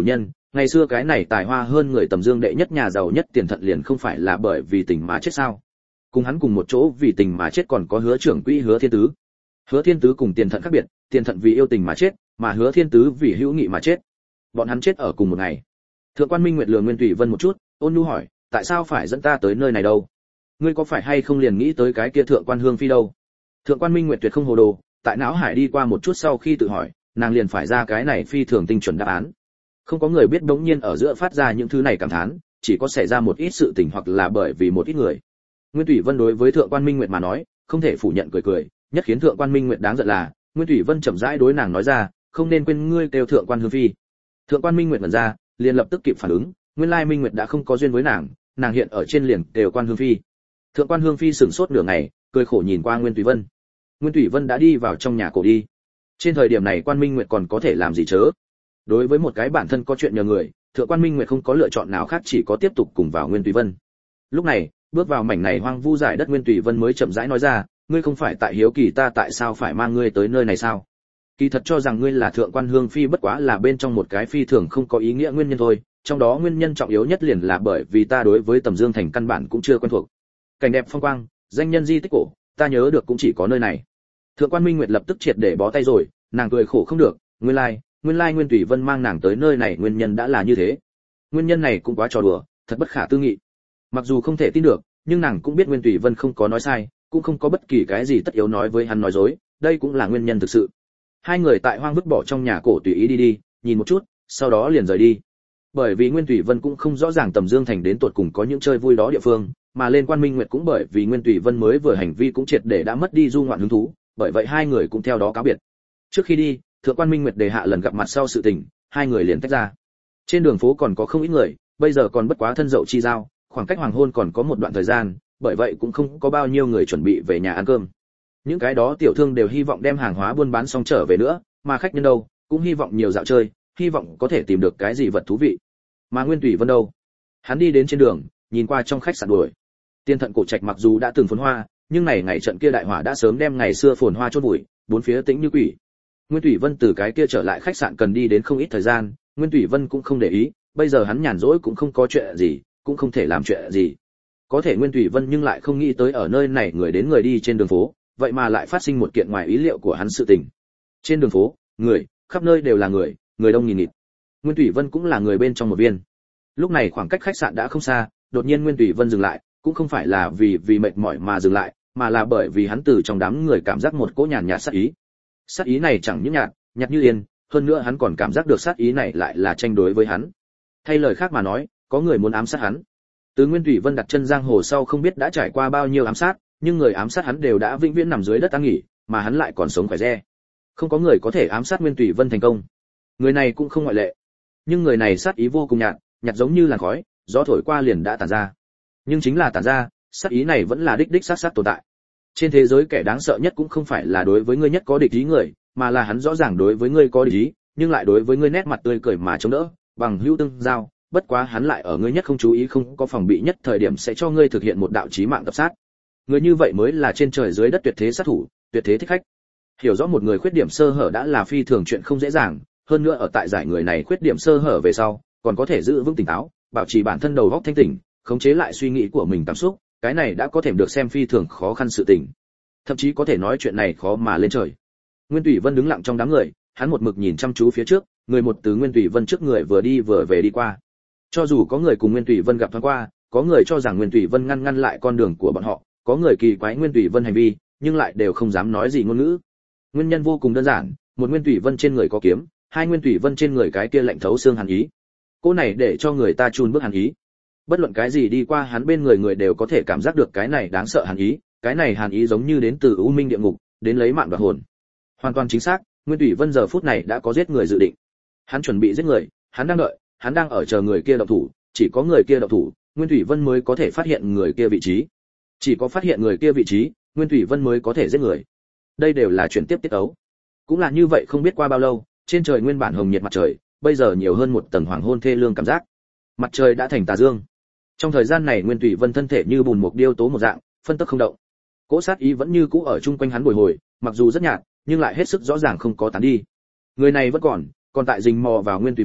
Ngày xưa cái này tài hoa hơn người tầm dương đệ nhất nhà giàu nhất Tiền Thận liền không phải là bởi vì tình mà chết sao? Cùng hắn cùng một chỗ vì tình mà chết còn có Hứa trưởng quỹ Hứa Thiên Tứ. Hứa Thiên Tứ cùng Tiền Thận khác biệt, Tiền Thận vì yêu tình mà chết, mà Hứa Thiên Tứ vì hữu nghị mà chết. Bọn hắn chết ở cùng một ngày. Thượng quan Minh Nguyệt lườm Nguyên Thủy Vân một chút, ôn nhu hỏi, tại sao phải dẫn ta tới nơi này đâu? Ngươi có phải hay không liền nghĩ tới cái kia Thượng quan Hương Phi đâu? Thượng quan Minh Nguyệt tuyệt không hồ đồ, tại não hải đi qua một chút sau khi tự hỏi, nàng liền phải ra cái này phi thường tinh chuẩn đáp án. Không có người biết đống nhiên ở giữa phát ra những thứ này cảm thán, chỉ có xảy ra một ít sự tình hoặc là bởi vì một ít người. Nguyên Thủy Vân đối với Thượng quan Minh Nguyệt mà nói, không thể phủ nhận cười cười, nhất khiến Thượng quan Minh Nguyệt đáng giận là, Nguyên Thủy Vân chậm rãi đối nàng nói ra, không nên quên ngươi kêu Thượng quan Hương Phi. Thượng quan Minh Nguyệt ngẩn ra, liền lập tức kịp phản ứng, nguyên lai Minh Nguyệt đã không có duyên với nàng, nàng hiện ở trên liền đều quan Hương Phi. Thượng quan Hương Phi sửng sốt nửa ngày, cười khổ nhìn qua Nguyên Thủy Vân. Nguyên Thủy Vân đã đi vào trong nhà cổ đi. Trên thời điểm này quan Minh Nguyệt còn có thể làm gì chớ? Đối với một cái bản thân có chuyện nhờ người, Thượng quan Minh Nguyệt không có lựa chọn nào khác chỉ có tiếp tục cùng vào Nguyên Thủy Vân. Lúc này, bước vào mảnh này hoang vu dại đất Nguyên Thủy Vân mới chậm rãi nói ra, ngươi không phải tại hiếu kỳ ta tại sao phải mang ngươi tới nơi này sao? Kỳ thật cho rằng ngươi là Thượng quan Hương Phi bất quá là bên trong một cái phi thường không có ý nghĩa nguyên nhân thôi, trong đó nguyên nhân trọng yếu nhất liền là bởi vì ta đối với Tầm Dương thành căn bản cũng chưa quen thuộc. Cảnh đẹp phong quang, danh nhân di tích cổ, ta nhớ được cũng chỉ có nơi này. Thượng quan Minh Nguyệt lập tức triệt để bó tay rồi, nàng cười khổ không được, nguyên lai Nguyên Thủy Vân mang nàng tới nơi này nguyên nhân đã là như thế. Nguyên nhân này cũng quá trò đùa, thật bất khả tư nghị. Mặc dù không thể tin được, nhưng nàng cũng biết Nguyên Thủy Vân không có nói sai, cũng không có bất kỳ cái gì tất yếu nói với hắn nói dối, đây cũng là nguyên nhân thực sự. Hai người tại hoang vứt bỏ trong nhà cổ tùy ý đi, nhìn một chút, sau đó liền rời đi. Bởi vì Nguyên Thủy Vân cũng không rõ ràng Tầm Dương thành đến tột cùng có những chơi vui đó địa phương, mà lên quan Minh Nguyệt cũng bởi vì Nguyên Thủy Vân mới vừa hành vi cũng triệt để đã mất đi du ngoạn hứng thú, bởi vậy hai người cũng theo đó cáo biệt. Trước khi đi, Thượng quan Minh Nguyệt đề hạ lần gặp mặt sau sự tình, hai người liền tách ra. Trên đường phố còn có không ít người, bây giờ còn bất quá thân dậu chi giao, khoảng cách hoàng hôn còn có một đoạn thời gian, bởi vậy cũng không có bao nhiêu người chuẩn bị về nhà ăn cơm. Những cái đó tiểu thương đều hy vọng đem hàng hóa buôn bán xong trở về nữa, mà khách nhân đâu, cũng hy vọng nhiều dạo chơi, hy vọng có thể tìm được cái gì vật thú vị. Mà Nguyên Thủy Vân đâu? Hắn đi đến trên đường, nhìn qua trong khách sạn đuổi. Tiên Thận cổ trạch mặc dù đã từng phồn hoa, nhưng này ngày trận kia đại hỏa đã sớm đem ngày xưa phồn hoa chôn vùi, bốn phía tĩnh như quỷ. Nguyên Thủy Vân từ cái kia trở lại khách sạn cần đi đến không ít thời gian, Nguyên Thủy Vân cũng không để ý, bây giờ hắn nhàn rỗi cũng không có chuyện gì, cũng không thể làm chuyện gì. Có thể Nguyên Thủy Vân nhưng lại không nghĩ tới ở nơi này người đến người đi trên đường phố, vậy mà lại phát sinh một kiện ngoài ý liệu của hắn sự tình. Trên đường phố, người, khắp nơi đều là người, người đông nghìn nghịt. Nguyên Thủy Vân cũng là người bên trong một viên. Lúc này khoảng cách khách sạn đã không xa, đột nhiên Nguyên Thủy Vân dừng lại, cũng không phải là vì mệt mỏi mà dừng lại, mà là bởi vì hắn từ trong đám người cảm giác một cỗ nhàn nhạt sát ý. Sát ý này chẳng những nhạt như yên, hơn nữa hắn còn cảm giác được sát ý này lại là tranh đối với hắn. Thay lời khác mà nói, có người muốn ám sát hắn. Từ Nguyên Thủy Vân đặt chân giang hồ sau không biết đã trải qua bao nhiêu ám sát, nhưng người ám sát hắn đều đã vĩnh viễn nằm dưới đất an nghỉ, mà hắn lại còn sống khỏe re. Không có người có thể ám sát Nguyên Thủy Vân thành công. Người này cũng không ngoại lệ. Nhưng người này sát ý vô cùng nhạt giống như làn khói, gió thổi qua liền đã tản ra. Nhưng chính là tản ra, sát ý này vẫn là đích sát tồn tại. Trên thế giới kẻ đáng sợ nhất cũng không phải là đối với ngươi nhất có địch ý người, mà là hắn rõ ràng đối với ngươi có địch ý, nhưng lại đối với ngươi nét mặt tươi cười mà chống đỡ, bằng hữu tương giao, bất quá hắn lại ở ngươi nhất không chú ý không có phòng bị nhất thời điểm sẽ cho ngươi thực hiện một đạo chí mạng tập sát. Người như vậy mới là trên trời dưới đất tuyệt thế sát thủ, tuyệt thế thích khách. Hiểu rõ một người khuyết điểm sơ hở đã là phi thường chuyện không dễ dàng, hơn nữa ở tại giải người này khuyết điểm sơ hở về sau, còn có thể giữ vững tỉnh táo, bảo trì bản thân đầu óc thanh tỉnh, khống chế lại suy nghĩ của mình cảm xúc, cái này đã có thể được xem phi thường khó khăn sự tình. Thậm chí có thể nói chuyện này khó mà lên trời. Nguyên Thủy Vân đứng lặng trong đám người, hắn một mực nhìn chăm chú phía trước, người một từ Nguyên Thủy Vân trước người vừa đi vừa về đi qua. Cho dù có người cùng Nguyên Thủy Vân gặp thoáng qua, có người cho rằng Nguyên Thủy Vân ngăn lại con đường của bọn họ, có người kỳ quái Nguyên Thủy Vân hành vi, nhưng lại đều không dám nói gì ngôn ngữ. Nguyên nhân vô cùng đơn giản, một Nguyên Thủy Vân trên người có kiếm, hai Nguyên Thủy Vân trên người cái kia lạnh thấu xương hàn ý. Cô này để cho người ta chun bước hàn ý. Bất luận cái gì đi qua hắn bên người người đều có thể cảm giác được cái này đáng sợ hàn ý, cái này hàn ý giống như đến từ u minh địa ngục, đến lấy mạng đoạt hồn. Hoàn toàn chính xác, Nguyên Thủy Vân giờ phút này đã có giết người dự định. Hắn chuẩn bị giết người, hắn đang đợi, hắn đang ở chờ người kia động thủ, chỉ có người kia động thủ, Nguyên Thủy Vân mới có thể phát hiện người kia vị trí. Chỉ có phát hiện người kia vị trí, Nguyên Thủy Vân mới có thể giết người. Đây đều là chuyển tiếp tiết ấu. Cũng là như vậy không biết qua bao lâu, trên trời nguyên bản hồng nhiệt mặt trời, bây giờ nhiều hơn một tầng hoàng hôn thê lương cảm giác. Mặt trời đã thành tà dương. Trong thời gian này Nguyên Thủy Vân thân thể như bùn mục điêu tố một dạng, phân tấc không động. Cỗ sát ý vẫn như cũ ở chung quanh hắn bồi hồi, mặc dù rất nhạt, nhưng lại hết sức rõ ràng không có tán đi. Người này vẫn còn tại rình mò vào Nguyên Thủy Vân,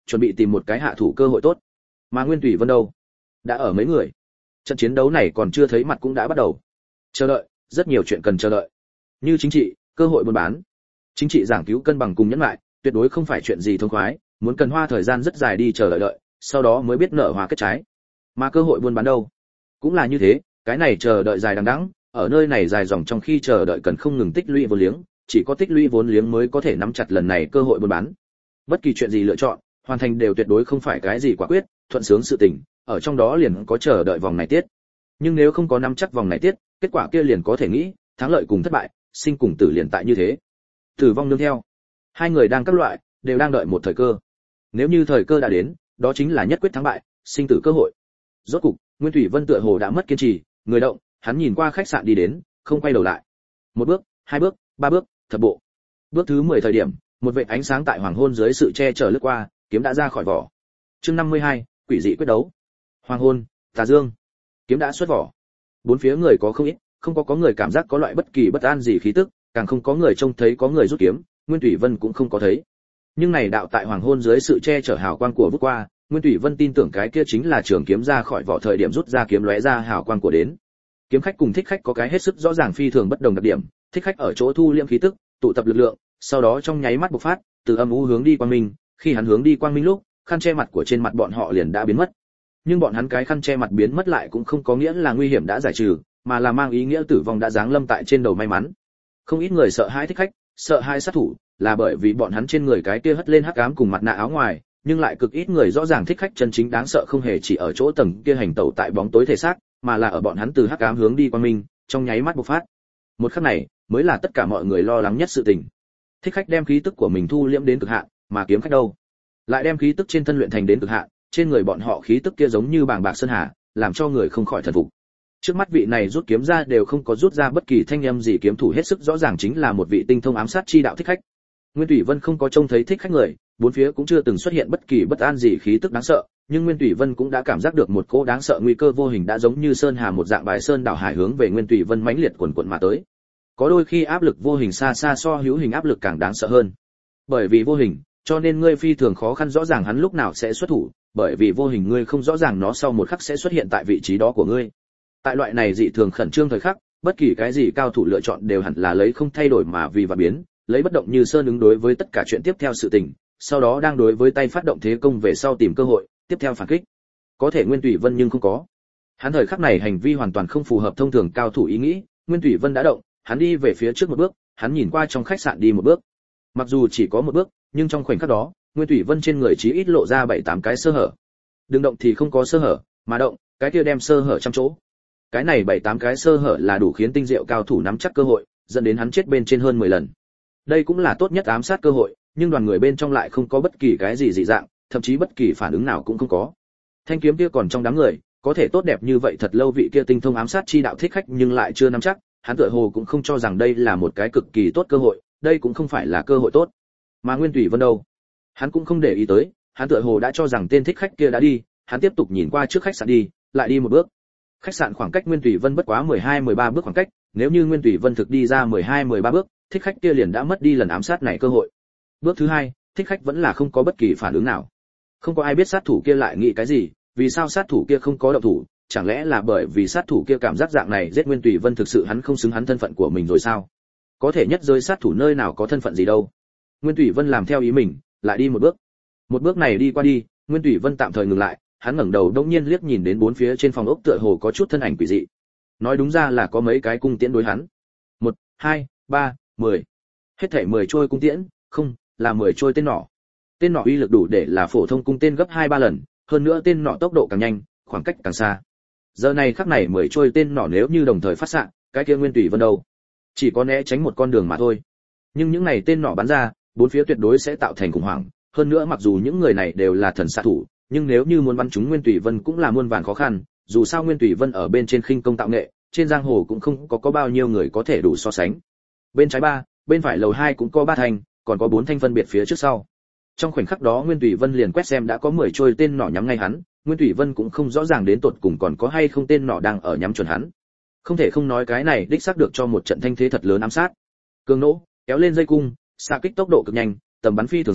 chuẩn bị tìm một cái hạ thủ cơ hội tốt. Mà Nguyên Thủy Vân đâu? Đã ở mấy người. Trận chiến đấu này còn chưa thấy mặt cũng đã bắt đầu. Chờ đợi, rất nhiều chuyện cần chờ đợi. Như chính trị, cơ hội buôn bán. Chính trị giảng cứu cân bằng cùng nhẫn lại, tuyệt đối không phải chuyện gì thông khoái, muốn cần hoa thời gian rất dài đi chờ đợi, sau đó mới biết nở hoa kết trái. Mà cơ hội buôn bán đâu? Cũng là như thế, cái này chờ đợi dài đằng đẵng, ở nơi này dài dòng trong khi chờ đợi cần không ngừng tích lũy vốn liếng, chỉ có tích lũy vốn liếng mới có thể nắm chặt lần này cơ hội buôn bán. Bất kỳ chuyện gì lựa chọn, hoàn thành đều tuyệt đối không phải cái gì quả quyết, thuận sướng sự tình, ở trong đó liền có chờ đợi vòng này tiết. Nhưng nếu không có nắm chắc vòng này tiết, kết quả kia liền có thể nghĩ, thắng lợi cùng thất bại, sinh cùng tử liền tại như thế. Tử vong nương theo. Hai người đang các loại, đều đang đợi một thời cơ. Nếu như thời cơ đã đến, đó chính là nhất quyết thắng bại, sinh tử cơ hội. Rốt cục, Nguyên Thủy Vân tựa hồ đã mất kiên trì, người động, hắn nhìn qua khách sạn đi đến, không quay đầu lại. Một bước, hai bước, ba bước, thập bộ. Bước thứ 10 thời điểm, một vệt ánh sáng tại hoàng hôn dưới sự che chở lướt qua, kiếm đã ra khỏi vỏ. Chương 52, quỷ dị quyết đấu. Hoàng hôn, tà dương. Kiếm đã xuất vỏ. Bốn phía người có không ít, không có người cảm giác có loại bất kỳ bất an gì khí tức, càng không có người trông thấy có người rút kiếm, Nguyên Thủy Vân cũng không có thấy. Nhưng này đạo tại hoàng hôn dưới sự che chở hào quang của vút qua, Nguyên Thủy Vân tin tưởng cái kia chính là trường kiếm ra khỏi vỏ thời điểm rút ra kiếm lóe ra hào quang của đến. Kiếm khách cùng thích khách có cái hết sức rõ ràng phi thường bất đồng đặc điểm, thích khách ở chỗ thu liễm khí tức, tụ tập lực lượng, sau đó trong nháy mắt bộc phát, từ âm u hướng đi quang minh, khi hắn hướng đi quang minh lúc, khăn che mặt của trên mặt bọn họ liền đã biến mất. Nhưng bọn hắn cái khăn che mặt biến mất lại cũng không có nghĩa là nguy hiểm đã giải trừ, mà là mang ý nghĩa tử vong đã giáng lâm tại trên đầu may mắn. Không ít người sợ hãi thích khách, sợ hãi sát thủ, là bởi vì bọn hắn trên người cái kia hất lên hắc ám cùng mặt nạ áo ngoài, nhưng lại cực ít người rõ ràng thích khách chân chính đáng sợ không hề chỉ ở chỗ tầng kia hành tẩu tại bóng tối thể xác, mà là ở bọn hắn từ hắc ám hướng đi quang minh, trong nháy mắt bộc phát. Một khắc này, mới là tất cả mọi người lo lắng nhất sự tình. Thích khách đem khí tức của mình thu liễm đến cực hạn, mà kiếm khách đâu, lại đem khí tức trên thân luyện thành đến cực hạn, trên người bọn họ khí tức kia giống như bàng bạc sơn hà, làm cho người không khỏi thần phục. Trước mắt vị này rút kiếm ra đều không có rút ra bất kỳ thanh âm gì, kiếm thủ hết sức rõ ràng chính là một vị tinh thông ám sát chi đạo thích khách. Nguyên Thủy Vân không có trông thấy thích khách người, bốn phía cũng chưa từng xuất hiện bất kỳ bất an gì khí tức đáng sợ, nhưng Nguyên Thủy Vân cũng đã cảm giác được một cỗ đáng sợ nguy cơ vô hình đã giống như sơn hà một dạng bài sơn đảo hải hướng về Nguyên Thủy Vân mãnh liệt quần quần mà tới. Có đôi khi áp lực vô hình xa xa so hữu hình áp lực càng đáng sợ hơn. Bởi vì vô hình, cho nên ngươi phi thường khó khăn rõ ràng hắn lúc nào sẽ xuất thủ, bởi vì vô hình ngươi không rõ ràng nó sau một khắc sẽ xuất hiện tại vị trí đó của ngươi. Tại loại này dị thường khẩn trương thời khắc, bất kỳ cái gì cao thủ lựa chọn đều hẳn là lấy không thay đổi mà vì và biến, lấy bất động như sơn ứng đối với tất cả chuyện tiếp theo sự tình, sau đó đang đối với tay phát động thế công về sau tìm cơ hội, tiếp theo phản kích. Có thể Nguyên Thủy Vân nhưng không có. Hắn thời khắc này hành vi hoàn toàn không phù hợp thông thường cao thủ ý nghĩ, Nguyên Thủy Vân đã động, hắn đi về phía trước một bước, hắn nhìn qua trong khách sạn đi một bước. Mặc dù chỉ có một bước, nhưng trong khoảnh khắc đó, Nguyên Thủy Vân trên người chí ít lộ ra 7-8 cái sơ hở. Đừng động thì không có sơ hở, mà động, cái kia đem sơ hở trăm chỗ. Cái này 7-8 cái sơ hở là đủ khiến tinh diệu cao thủ nắm chắc cơ hội, dẫn đến hắn chết bên trên hơn 10 lần. Đây cũng là tốt nhất ám sát cơ hội, nhưng đoàn người bên trong lại không có bất kỳ cái gì dị dạng, thậm chí bất kỳ phản ứng nào cũng không có. Thanh kiếm kia còn trong đám người, có thể tốt đẹp như vậy thật lâu vị kia tinh thông ám sát chi đạo thích khách nhưng lại chưa nắm chắc, hắn tựa hồ cũng không cho rằng đây là một cái cực kỳ tốt cơ hội, đây cũng không phải là cơ hội tốt. Mà Nguyên Thủy Vân đâu? Hắn cũng không để ý tới, hắn tựa hồ đã cho rằng tên thích khách kia đã đi, hắn tiếp tục nhìn qua trước khách sạn đi, lại đi một bước. Khách sạn khoảng cách Nguyên Thủy Vân bất quá 12-13 bước khoảng cách, nếu như Nguyên Thủy Vân thực đi ra 12-13 bước, thích khách kia liền đã mất đi lần ám sát này cơ hội. Bước thứ hai, thích khách vẫn là không có bất kỳ phản ứng nào. Không có ai biết sát thủ kia lại nghĩ cái gì, vì sao sát thủ kia không có động thủ, chẳng lẽ là bởi vì sát thủ kia cảm giác dạng này giết Nguyên Thủy Vân thực sự hắn không xứng hắn thân phận của mình rồi sao? Có thể nhất giới sát thủ nơi nào có thân phận gì đâu. Nguyên Thủy Vân làm theo ý mình, lại đi một bước. Một bước này đi qua đi, Nguyên Thủy Vân tạm thời ngừng lại, hắn ngẩng đầu đột nhiên liếc nhìn đến bốn phía trên phòng ốc tựa hồ có chút thân ảnh quỷ dị. Nói đúng ra là có mấy cái cung tiễn đối hắn. 1, 2, 3, 10. Hết thảy 10 trôi cung tiễn, không, là 10 trôi tên nỏ. Tên nỏ uy lực đủ để là phổ thông cung tên gấp 2-3 lần, hơn nữa tên nỏ tốc độ càng nhanh, khoảng cách càng xa. Giờ này khắc này 10 trôi tên nỏ nếu như đồng thời phát xạ, cái kia Nguyên Thủy Vân đâu? Chỉ có né tránh một con đường mà thôi. Nhưng những này tên nỏ bắn ra, bốn phía tuyệt đối sẽ tạo thành khủng hoảng, hơn nữa mặc dù những người này đều là thần xạ thủ, nhưng nếu như muốn bắn trúng Nguyên Thủy Vân cũng là muôn vàn khó khăn, dù sao Nguyên Thủy Vân ở bên trên khinh công tạo nghệ, trên giang hồ cũng không có bao nhiêu người có thể đủ so sánh. Bên trái 3, bên phải lầu 2 cũng có 3 thanh, còn có 4 thanh phân biệt phía trước sau. Trong khoảnh khắc đó Nguyên Thủy Vân liền quét xem đã có 10 trôi tên nỏ nhắm ngay hắn, Nguyên Thủy Vân cũng không rõ ràng đến tột cùng còn có hay không tên nỏ đang ở nhắm chuẩn hắn. Không thể không nói cái này đích xác được cho một trận thanh thế thật lớn ám sát. Cường nỗ, kéo lên dây cung, xạ kích tốc độ cực nhanh, tầm bắn phi thường xa,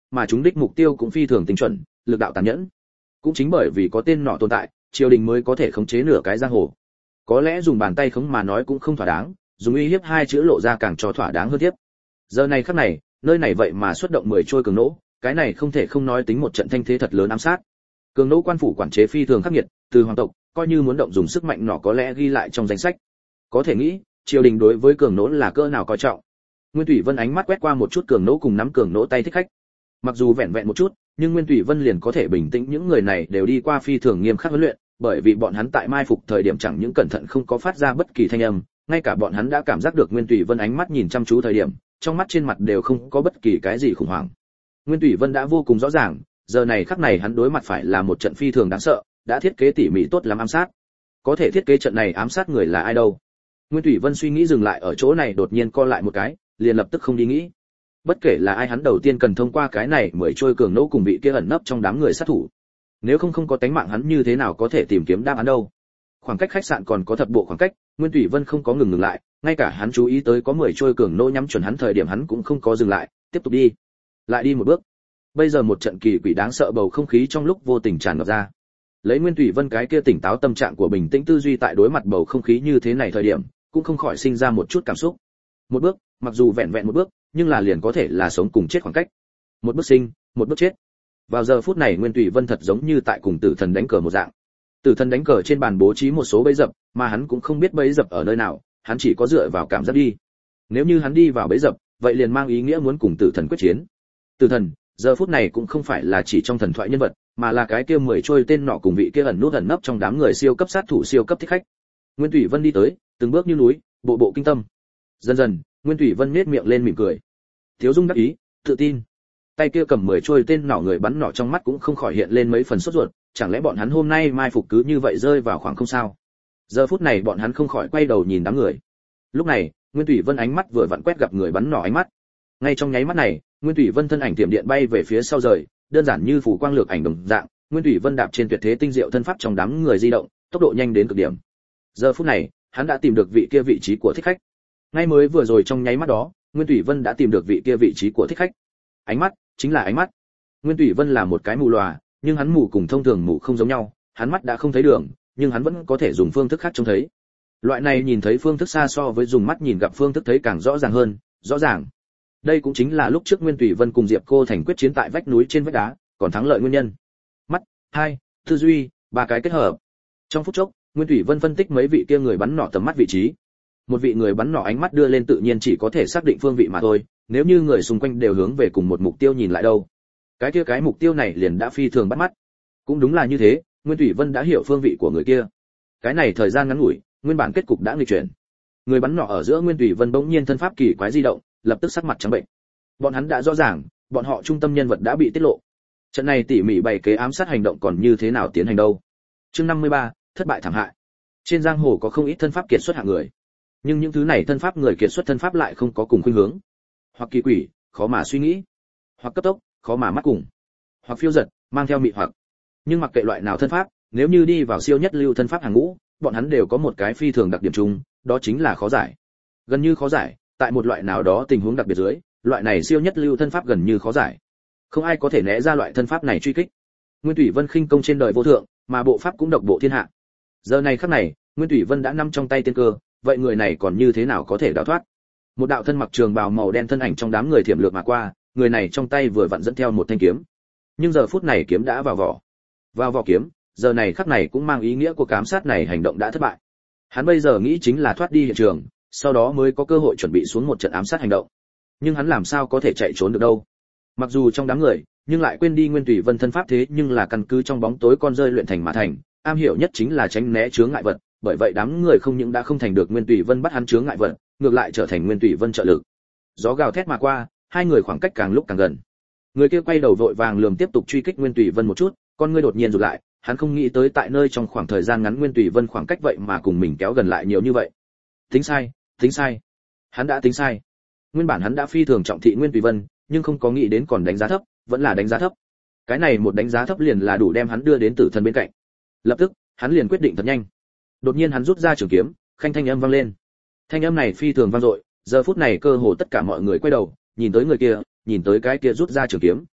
mà chúng đích mục tiêu cũng phi thường tinh chuẩn, lực đạo tàn nhẫn. Cũng chính bởi vì có tên nọ tồn tại, triều đình mới có thể khống chế nửa cái giang hồ. Có lẽ dùng bàn tay khống mà nói cũng không thỏa đáng, dùng uy hiếp hai chữ lộ ra càng cho thỏa đáng hơn tiếp. Giờ này khắc này, nơi này vậy mà xuất động 10 trôi cường nỗ, cái này không thể không nói tính một trận thanh thế thật lớn ám sát. Cường nỗ quan phủ quản chế phi thường khắc nghiệt, từ hoàng tộc, coi như muốn động dùng sức mạnh nọ có lẽ ghi lại trong danh sách. Có thể nghĩ, triều đình đối với cường nỗ là cỡ nào coi trọng. Nguyên Thủy Vân ánh mắt quét qua một chút cường nỗ cùng nắm cường nỗ tay thích khách. Mặc dù vẹn vẹn một chút, nhưng Nguyên Thủy Vân liền có thể bình tĩnh những người này đều đi qua phi thường nghiêm khắc huấn luyện, bởi vì bọn hắn tại mai phục thời điểm chẳng những cẩn thận không có phát ra bất kỳ thanh âm, ngay cả bọn hắn đã cảm giác được Nguyên Thủy Vân ánh mắt nhìn chăm chú thời điểm, trong mắt trên mặt đều không có bất kỳ cái gì khủng hoảng. Nguyên Thủy Vân đã vô cùng rõ ràng, giờ này khắc này hắn đối mặt phải là một trận phi thường đáng sợ, đã thiết kế tỉ mỉ tốt lắm ám sát. Có thể thiết kế trận này ám sát người là ai đâu? Nguyên Thủy Vân suy nghĩ dừng lại ở chỗ này đột nhiên co lại một cái, liền lập tức không đi nghĩ. Bất kể là ai hắn đầu tiên cần thông qua cái này mới trôi cường nỗ cùng vị kia ẩn nấp trong đám người sát thủ. Nếu không có tánh mạng hắn như thế nào có thể tìm kiếm đáp án đâu? Khoảng cách khách sạn còn có thập bộ khoảng cách, Nguyên Thủy Vân không có ngừng lại, ngay cả hắn chú ý tới có 10 trôi cường nỗ nhắm chuẩn hắn thời điểm hắn cũng không có dừng lại, tiếp tục đi. Lại đi một bước. Bây giờ một trận kỳ quỷ đáng sợ bầu không khí trong lúc vô tình tràn ngập ra. Lấy Nguyên Thủy Vân cái kia tỉnh táo tâm trạng của bình tĩnh tư duy tại đối mặt bầu không khí như thế này thời điểm, cũng không khỏi sinh ra một chút cảm xúc. Một bước, mặc dù vẹn vẹn một bước, nhưng là liền có thể là sống cùng chết khoảng cách. Một bước sinh, một bước chết. Vào giờ phút này Nguyên Thủy Vân thật giống như tại cùng Tử Thần đánh cờ một dạng. Tử Thần đánh cờ trên bàn bố trí một số bẫy dập, mà hắn cũng không biết bẫy dập ở nơi nào, hắn chỉ có dựa vào cảm giác đi. Nếu như hắn đi vào bẫy dập, vậy liền mang ý nghĩa muốn cùng Tử Thần quyết chiến. Tử Thần, giờ phút này cũng không phải là chỉ trong thần thoại nhân vật, mà là cái kia 10 trôi tên nọ cùng vị kia ẩn nút ẩn nấp trong đám người siêu cấp sát thủ siêu cấp thích khách. Nguyên Thủy Vân đi tới, từng bước như núi, bộ bộ kinh tâm. Dần dần, Nguyên Thủy Vân nhếch miệng lên mỉm cười. Thiếu dung đắc ý, tự tin. Tay kia cầm 10 trôi tên nỏ người bắn nỏ trong mắt cũng không khỏi hiện lên mấy phần sốt ruột, chẳng lẽ bọn hắn hôm nay mai phục cứ như vậy rơi vào khoảng không sao? Giờ phút này bọn hắn không khỏi quay đầu nhìn đám người. Lúc này, Nguyên Thủy Vân ánh mắt vừa vặn quét gặp người bắn nỏ ánh mắt. Ngay trong nháy mắt này, Nguyên Thủy Vân thân ảnh tiệm điện bay về phía sau rời, đơn giản như phủ quang lược ảnh đồng dạng, Nguyên Thủy Vân đạp trên tuyệt thế tinh diệu thân pháp trong đám người di động, tốc độ nhanh đến cực điểm. Giờ phút này, hắn đã tìm được vị kia vị trí của thích khách. Ngay mới vừa rồi trong nháy mắt đó, Nguyên Thủy Vân đã tìm được vị kia vị trí của thích khách. Ánh mắt, chính là ánh mắt. Nguyên Thủy Vân là một cái mù lòa, nhưng hắn mù cùng thông thường mù không giống nhau, hắn mắt đã không thấy đường, nhưng hắn vẫn có thể dùng phương thức khác trông thấy. Loại này nhìn thấy phương thức xa so với dùng mắt nhìn gặp phương thức thấy càng rõ ràng hơn, rõ ràng. Đây cũng chính là lúc trước Nguyên Thủy Vân cùng Diệp Cô Thành quyết chiến tại vách núi trên vách đá, còn thắng lợi nguyên nhân. Mắt, hai, tư duy, ba cái kết hợp. Trong phút chốc, Nguyên Thủy Vân phân tích mấy vị kia người bắn nỏ tầm mắt vị trí. Một vị người bắn nỏ ánh mắt đưa lên tự nhiên chỉ có thể xác định phương vị mà thôi, nếu như người xung quanh đều hướng về cùng một mục tiêu nhìn lại đâu. Cái kia cái mục tiêu này liền đã phi thường bắt mắt. Cũng đúng là như thế, Nguyên Thủy Vân đã hiểu phương vị của người kia. Cái này thời gian ngắn ngủi, nguyên bản kết cục đã nghịch chuyển. Người bắn nỏ ở giữa Nguyên Thủy Vân bỗng nhiên thân pháp kỳ quái di động, lập tức sắc mặt trắng bệnh. Bọn hắn đã rõ ràng, bọn họ trung tâm nhân vật đã bị tiết lộ. Trận này tỉ mỉ bày kế ám sát hành động còn như thế nào tiến hành đâu. Chương 53, thất bại thảm hại. Trên giang hồ có không ít thân pháp kiệt xuất hạng người, nhưng những thứ này thân pháp người kiệt xuất thân pháp lại không có cùng khuynh hướng. Hoặc kỳ quỷ, khó mà suy nghĩ, hoặc cấp tốc, khó mà mắt cùng, hoặc phiêu dật, mang theo mị hoặc. Nhưng mặc kệ loại nào thân pháp, nếu như đi vào siêu nhất lưu thân pháp hàng ngũ, bọn hắn đều có một cái phi thường đặc điểm chung, đó chính là khó giải. Gần như khó giải, tại một loại nào đó tình huống đặc biệt dưới, loại này siêu nhất lưu thân pháp gần như khó giải. Không ai có thể né ra loại thân pháp này truy kích. Nguyên Thủy Vân khinh công trên đời vô thượng, mà bộ pháp cũng độc bộ thiên hạ. Giờ này khắc này, Nguyên Thủy Vân đã nắm trong tay tiên cơ, vậy người này còn như thế nào có thể đào thoát? Một đạo thân mặc trường bào màu đen thân ảnh trong đám người thiểm lược mà qua, người này trong tay vừa vặn dẫn theo một thanh kiếm. Nhưng giờ phút này kiếm đã vào vỏ. Vào vỏ kiếm, giờ này khắc này cũng mang ý nghĩa của ám sát này hành động đã thất bại. Hắn bây giờ nghĩ chính là thoát đi hiện trường, sau đó mới có cơ hội chuẩn bị xuống một trận ám sát hành động. Nhưng hắn làm sao có thể chạy trốn được đâu? Mặc dù trong đám người, nhưng lại quên đi Nguyên Thủy Vân thân pháp thế nhưng là căn cứ trong bóng tối con rơi luyện thành mà thành, am hiểu nhất chính là tránh né chướng ngại vật, bởi vậy đám người không những đã không thành được Nguyên Thủy Vân bắt hắn chướng ngại vật, ngược lại trở thành Nguyên Thủy Vân trợ lực. Gió gào thét mà qua, hai người khoảng cách càng lúc càng gần. Người kia quay đầu vội vàng lườm tiếp tục truy kích Nguyên Thủy Vân một chút, con ngươi đột nhiên rụt lại, hắn không nghĩ tới tại nơi trong khoảng thời gian ngắn Nguyên Thủy Vân khoảng cách vậy mà cùng mình kéo gần lại nhiều như vậy. Tính sai, tính sai. Hắn đã tính sai. Nguyên bản hắn đã phi thường trọng thị Nguyên Thủy Vân, nhưng không có nghĩ đến còn đánh giá thấp, vẫn là đánh giá thấp. Cái này một đánh giá thấp liền là đủ đem hắn đưa đến Tử Thần bên cạnh. Lập tức, hắn liền quyết định thật nhanh. Đột nhiên hắn rút ra trường kiếm, khanh thanh âm vang lên. Thanh âm này phi thường vang dội, giờ phút này cơ hồ tất cả mọi người quay đầu, nhìn tới người kia, nhìn tới cái kia rút ra trường kiếm.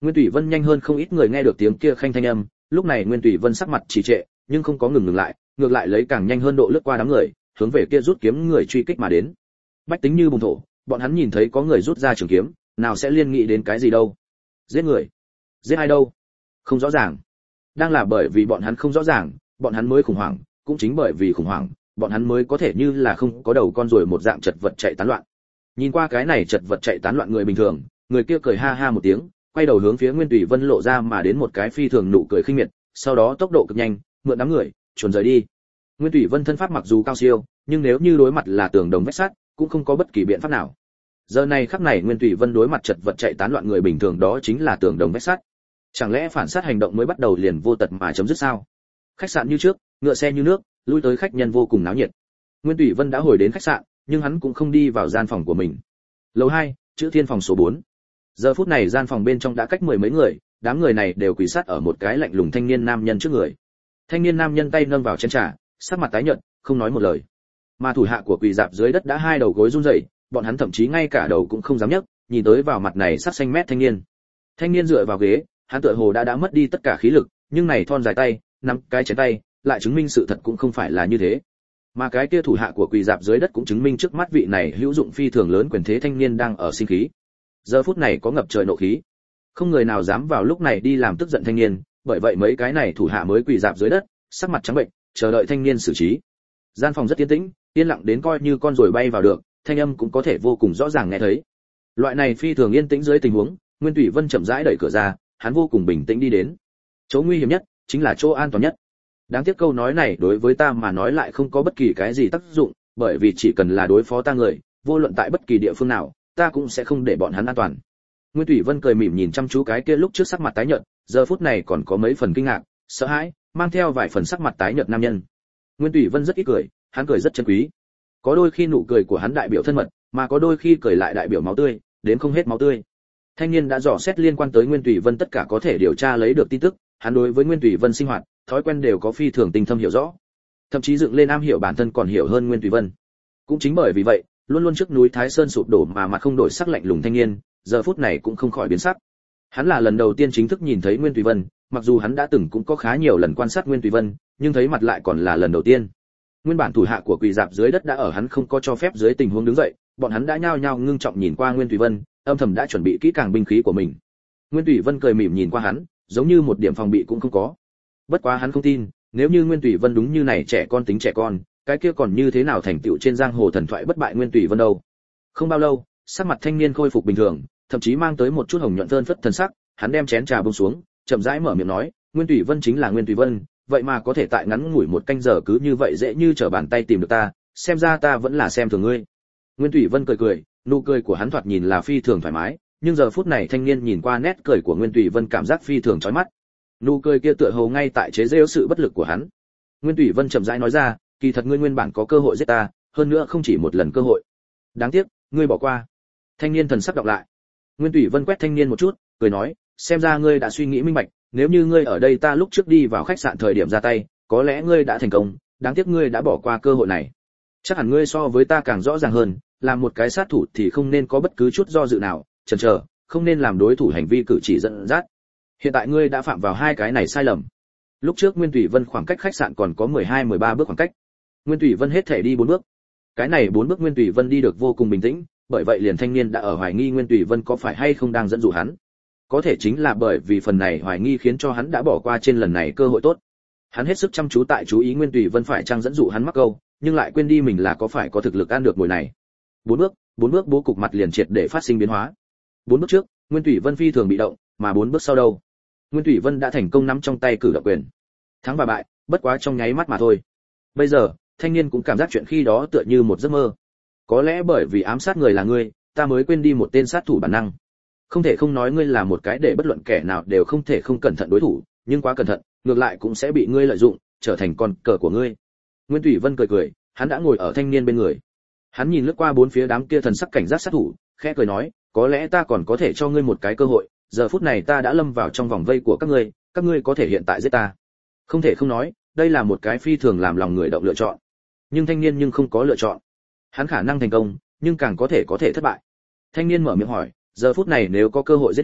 Nguyên Thủy Vân nhanh hơn không ít người nghe được tiếng kia khanh thanh âm, lúc này Nguyên Thủy Vân sắc mặt trì trệ, nhưng không có ngừng lại, ngược lại lấy càng nhanh hơn độ lướt qua đám người, hướng về kia rút kiếm người truy kích mà đến. Bách tính như bùng thổ, bọn hắn nhìn thấy có người rút ra trường kiếm, nào sẽ liên nghĩ đến cái gì đâu? Giết người? Giết ai đâu? Không rõ ràng. Đang là bởi vì bọn hắn không rõ ràng, bọn hắn mới khủng hoảng, cũng chính bởi vì khủng hoảng, bọn hắn mới có thể như là không có đầu con ruồi một dạng chật vật chạy tán loạn. Nhìn qua cái này chật vật chạy tán loạn người bình thường, người kia cười ha ha một tiếng, quay đầu hướng phía Nguyên Thủy Vân lộ ra mà đến một cái phi thường nụ cười khinh miệt, sau đó tốc độ cực nhanh, mượn đám người, chuồn rời đi. Nguyên Thủy Vân thân pháp mặc dù cao siêu, nhưng nếu như đối mặt là tường đồng vách sắt, cũng không có bất kỳ biện pháp nào. Giờ này khắc này Nguyên Thủy Vân đối mặt chật vật chạy tán loạn người bình thường đó chính là tường đồng vách sắt. Chẳng lẽ phản sát hành động mới bắt đầu liền vô tật mà chấm dứt sao? Khách sạn như trước, ngựa xe như nước, lui tới khách nhân vô cùng náo nhiệt. Nguyên Thủy Vân đã hồi đến khách sạn, nhưng hắn cũng không đi vào gian phòng của mình. Lầu 2, chữ Thiên phòng số 4. Giờ phút này gian phòng bên trong đã cách mười mấy người, đám người này đều quỳ sát ở một cái lạnh lùng thanh niên nam nhân trước người. Thanh niên nam nhân tay nâng vào chén trà, sắc mặt tái nhợt, không nói một lời. Mà thủ hạ của quỳ dạp dưới đất đã hai đầu gối run rẩy, bọn hắn thậm chí ngay cả đầu cũng không dám nhấc, nhìn tới vào mặt này sắc xanh mét thanh niên. Thanh niên dựa vào ghế, hắn tựa hồ đã mất đi tất cả khí lực, nhưng này thon dài tay, nắm cái chén tay, lại chứng minh sự thật cũng không phải là như thế. Mà cái kia thủ hạ của quỳ dạp dưới đất cũng chứng minh trước mắt vị này hữu dụng phi thường lớn quyền thế thanh niên đang ở sinh khí. Giờ phút này có ngập trời nộ khí, không người nào dám vào lúc này đi làm tức giận thanh niên, bởi vậy mấy cái này thủ hạ mới quỳ dạp dưới đất, sắc mặt trắng bệnh, chờ đợi thanh niên xử trí. Gian phòng rất yên tĩnh, yên lặng đến coi như con rồi bay vào được, thanh âm cũng có thể vô cùng rõ ràng nghe thấy. Loại này phi thường yên tĩnh dưới tình huống, Nguyên Thủy Vân chậm rãi đẩy cửa ra, hắn vô cùng bình tĩnh đi đến. Chỗ nguy hiểm nhất chính là chỗ an toàn nhất. Đáng tiếc câu nói này đối với ta mà nói lại không có bất kỳ cái gì tác dụng, bởi vì chỉ cần là đối phó ta người, vô luận tại bất kỳ địa phương nào, ta cũng sẽ không để bọn hắn an toàn. Nguyên Thủy Vân cười mỉm nhìn chăm chú cái kia lúc trước sắc mặt tái nhợt, giờ phút này còn có mấy phần kinh ngạc, sợ hãi, mang theo vài phần sắc mặt tái nhợt nam nhân. Nguyên Thủy Vân rất ít cười, hắn cười rất chân quý. Có đôi khi nụ cười của hắn đại biểu thân mật, mà có đôi khi cười lại đại biểu máu tươi, đến không hết máu tươi. Thanh niên đã dò xét liên quan tới Nguyên Thủy Vân tất cả có thể điều tra lấy được tin tức, hắn đối với Nguyên Thủy Vân sinh hoạt, thói quen đều có phi thường tinh thâm hiểu rõ. Thậm chí dựng lên am hiểu bản thân còn hiểu hơn Nguyên Thủy Vân. Cũng chính bởi vì vậy, luôn luôn trước núi Thái Sơn sụp đổ mà mặt không đổi sắc lạnh lùng thanh niên, giờ phút này cũng không khỏi biến sắc. Hắn là lần đầu tiên chính thức nhìn thấy Nguyên Thủy Vân, mặc dù hắn đã từng cũng có khá nhiều lần quan sát Nguyên Thủy Vân, nhưng thấy mặt lại còn là lần đầu tiên. Nguyên bản thủ hạ của quỳ dạp dưới đất đã ở hắn không có cho phép dưới tình huống đứng dậy, bọn hắn đã nhao nhao ngưng trọng nhìn qua Nguyên Thủy Vân, âm thầm đã chuẩn bị kỹ càng binh khí của mình. Nguyên Thủy Vân cười mỉm nhìn qua hắn, giống như một điểm phòng bị cũng không có. Bất quá hắn không tin, nếu như Nguyên Thủy Vân đúng như này trẻ con tính trẻ con, cái kia còn như thế nào thành tựu trên giang hồ thần thoại bất bại Nguyên Thủy Vân đâu. Không bao lâu, sắc mặt thanh niên khôi phục bình thường, thậm chí mang tới một chút hồng nhuận phơn phất thần sắc, hắn đem chén trà buông xuống, chậm rãi mở miệng nói, Nguyên Thủy Vân chính là Nguyên Thủy Vân, vậy mà có thể tại ngắn ngủi một canh giờ cứ như vậy dễ như trở bàn tay tìm được ta, xem ra ta vẫn là xem thường ngươi. Nguyên Thủy Vân cười cười, nụ cười của hắn thoạt nhìn là phi thường thoải mái, nhưng giờ phút này thanh niên nhìn qua nét cười của Nguyên Thủy Vân cảm giác phi thường chói mắt. Nụ cười kia tựa hồ ngay tại chế giễu sự bất lực của hắn. Nguyên Thủy Vân chậm rãi nói ra, kỳ thật ngươi nguyên bản có cơ hội giết ta, hơn nữa không chỉ một lần cơ hội. Đáng tiếc, ngươi bỏ qua. Thanh niên thần sắc đọc lại. Nguyên Thủy Vân quét thanh niên một chút, cười nói, xem ra ngươi đã suy nghĩ minh bạch, nếu như ngươi ở đây ta lúc trước đi vào khách sạn thời điểm ra tay, có lẽ ngươi đã thành công, đáng tiếc ngươi đã bỏ qua cơ hội này. Chắc hẳn ngươi so với ta càng rõ ràng hơn, làm một cái sát thủ thì không nên có bất cứ chút do dự nào, chần chờ, không nên làm đối thủ hành vi cử chỉ dẫn dắt. Hiện tại ngươi đã phạm vào hai cái này sai lầm. Lúc trước Nguyên Thủy Vân khoảng cách khách sạn còn có 12-13 bước khoảng cách. Nguyên Thủy Vân hết thể đi 4 bước. Cái này 4 bước Nguyên Thủy Vân đi được vô cùng bình tĩnh, bởi vậy liền thanh niên đã ở hoài nghi Nguyên Thủy Vân có phải hay không đang dẫn dụ hắn. Có thể chính là bởi vì phần này hoài nghi khiến cho hắn đã bỏ qua trên lần này cơ hội tốt. Hắn hết sức chăm chú tại chú ý Nguyên Thủy Vân phải chăng dẫn dụ hắn mắc câu, nhưng lại quên đi mình là có phải có thực lực ăn được mồi này. 4 bước bố cục mặt liền triệt để phát sinh biến hóa. 4 bước trước, Nguyên Thủy Vân phi thường bị động, mà 4 bước sau đâu? Nguyên Thủy Vân đã thành công nắm trong tay cử động quyền. Thắng và bại, bất quá trong nháy mắt mà thôi. Bây giờ, thanh niên cũng cảm giác chuyện khi đó tựa như một giấc mơ. Có lẽ bởi vì ám sát người là ngươi, ta mới quên đi một tên sát thủ bản năng. Không thể không nói ngươi là một cái để bất luận kẻ nào đều không thể không cẩn thận đối thủ, nhưng quá cẩn thận, ngược lại cũng sẽ bị ngươi lợi dụng, trở thành con cờ của ngươi. Nguyên Thủy Vân cười cười, hắn đã ngồi ở thanh niên bên người. Hắn nhìn lướt qua bốn phía đám kia thần sắc cảnh giác sát thủ, khẽ cười nói, có lẽ ta còn có thể cho ngươi một cái cơ hội, giờ phút này ta đã lâm vào trong vòng vây của các ngươi có thể hiện tại giết ta. Không thể không nói, đây là một cái phi thường làm lòng người động lựa chọn. Nhưng thanh niên không có lựa chọn. Hắn khả năng thành công, nhưng càng có thể thất bại. Thanh niên mở miệng hỏi, giờ phút này nếu có cơ hội giết ngươi,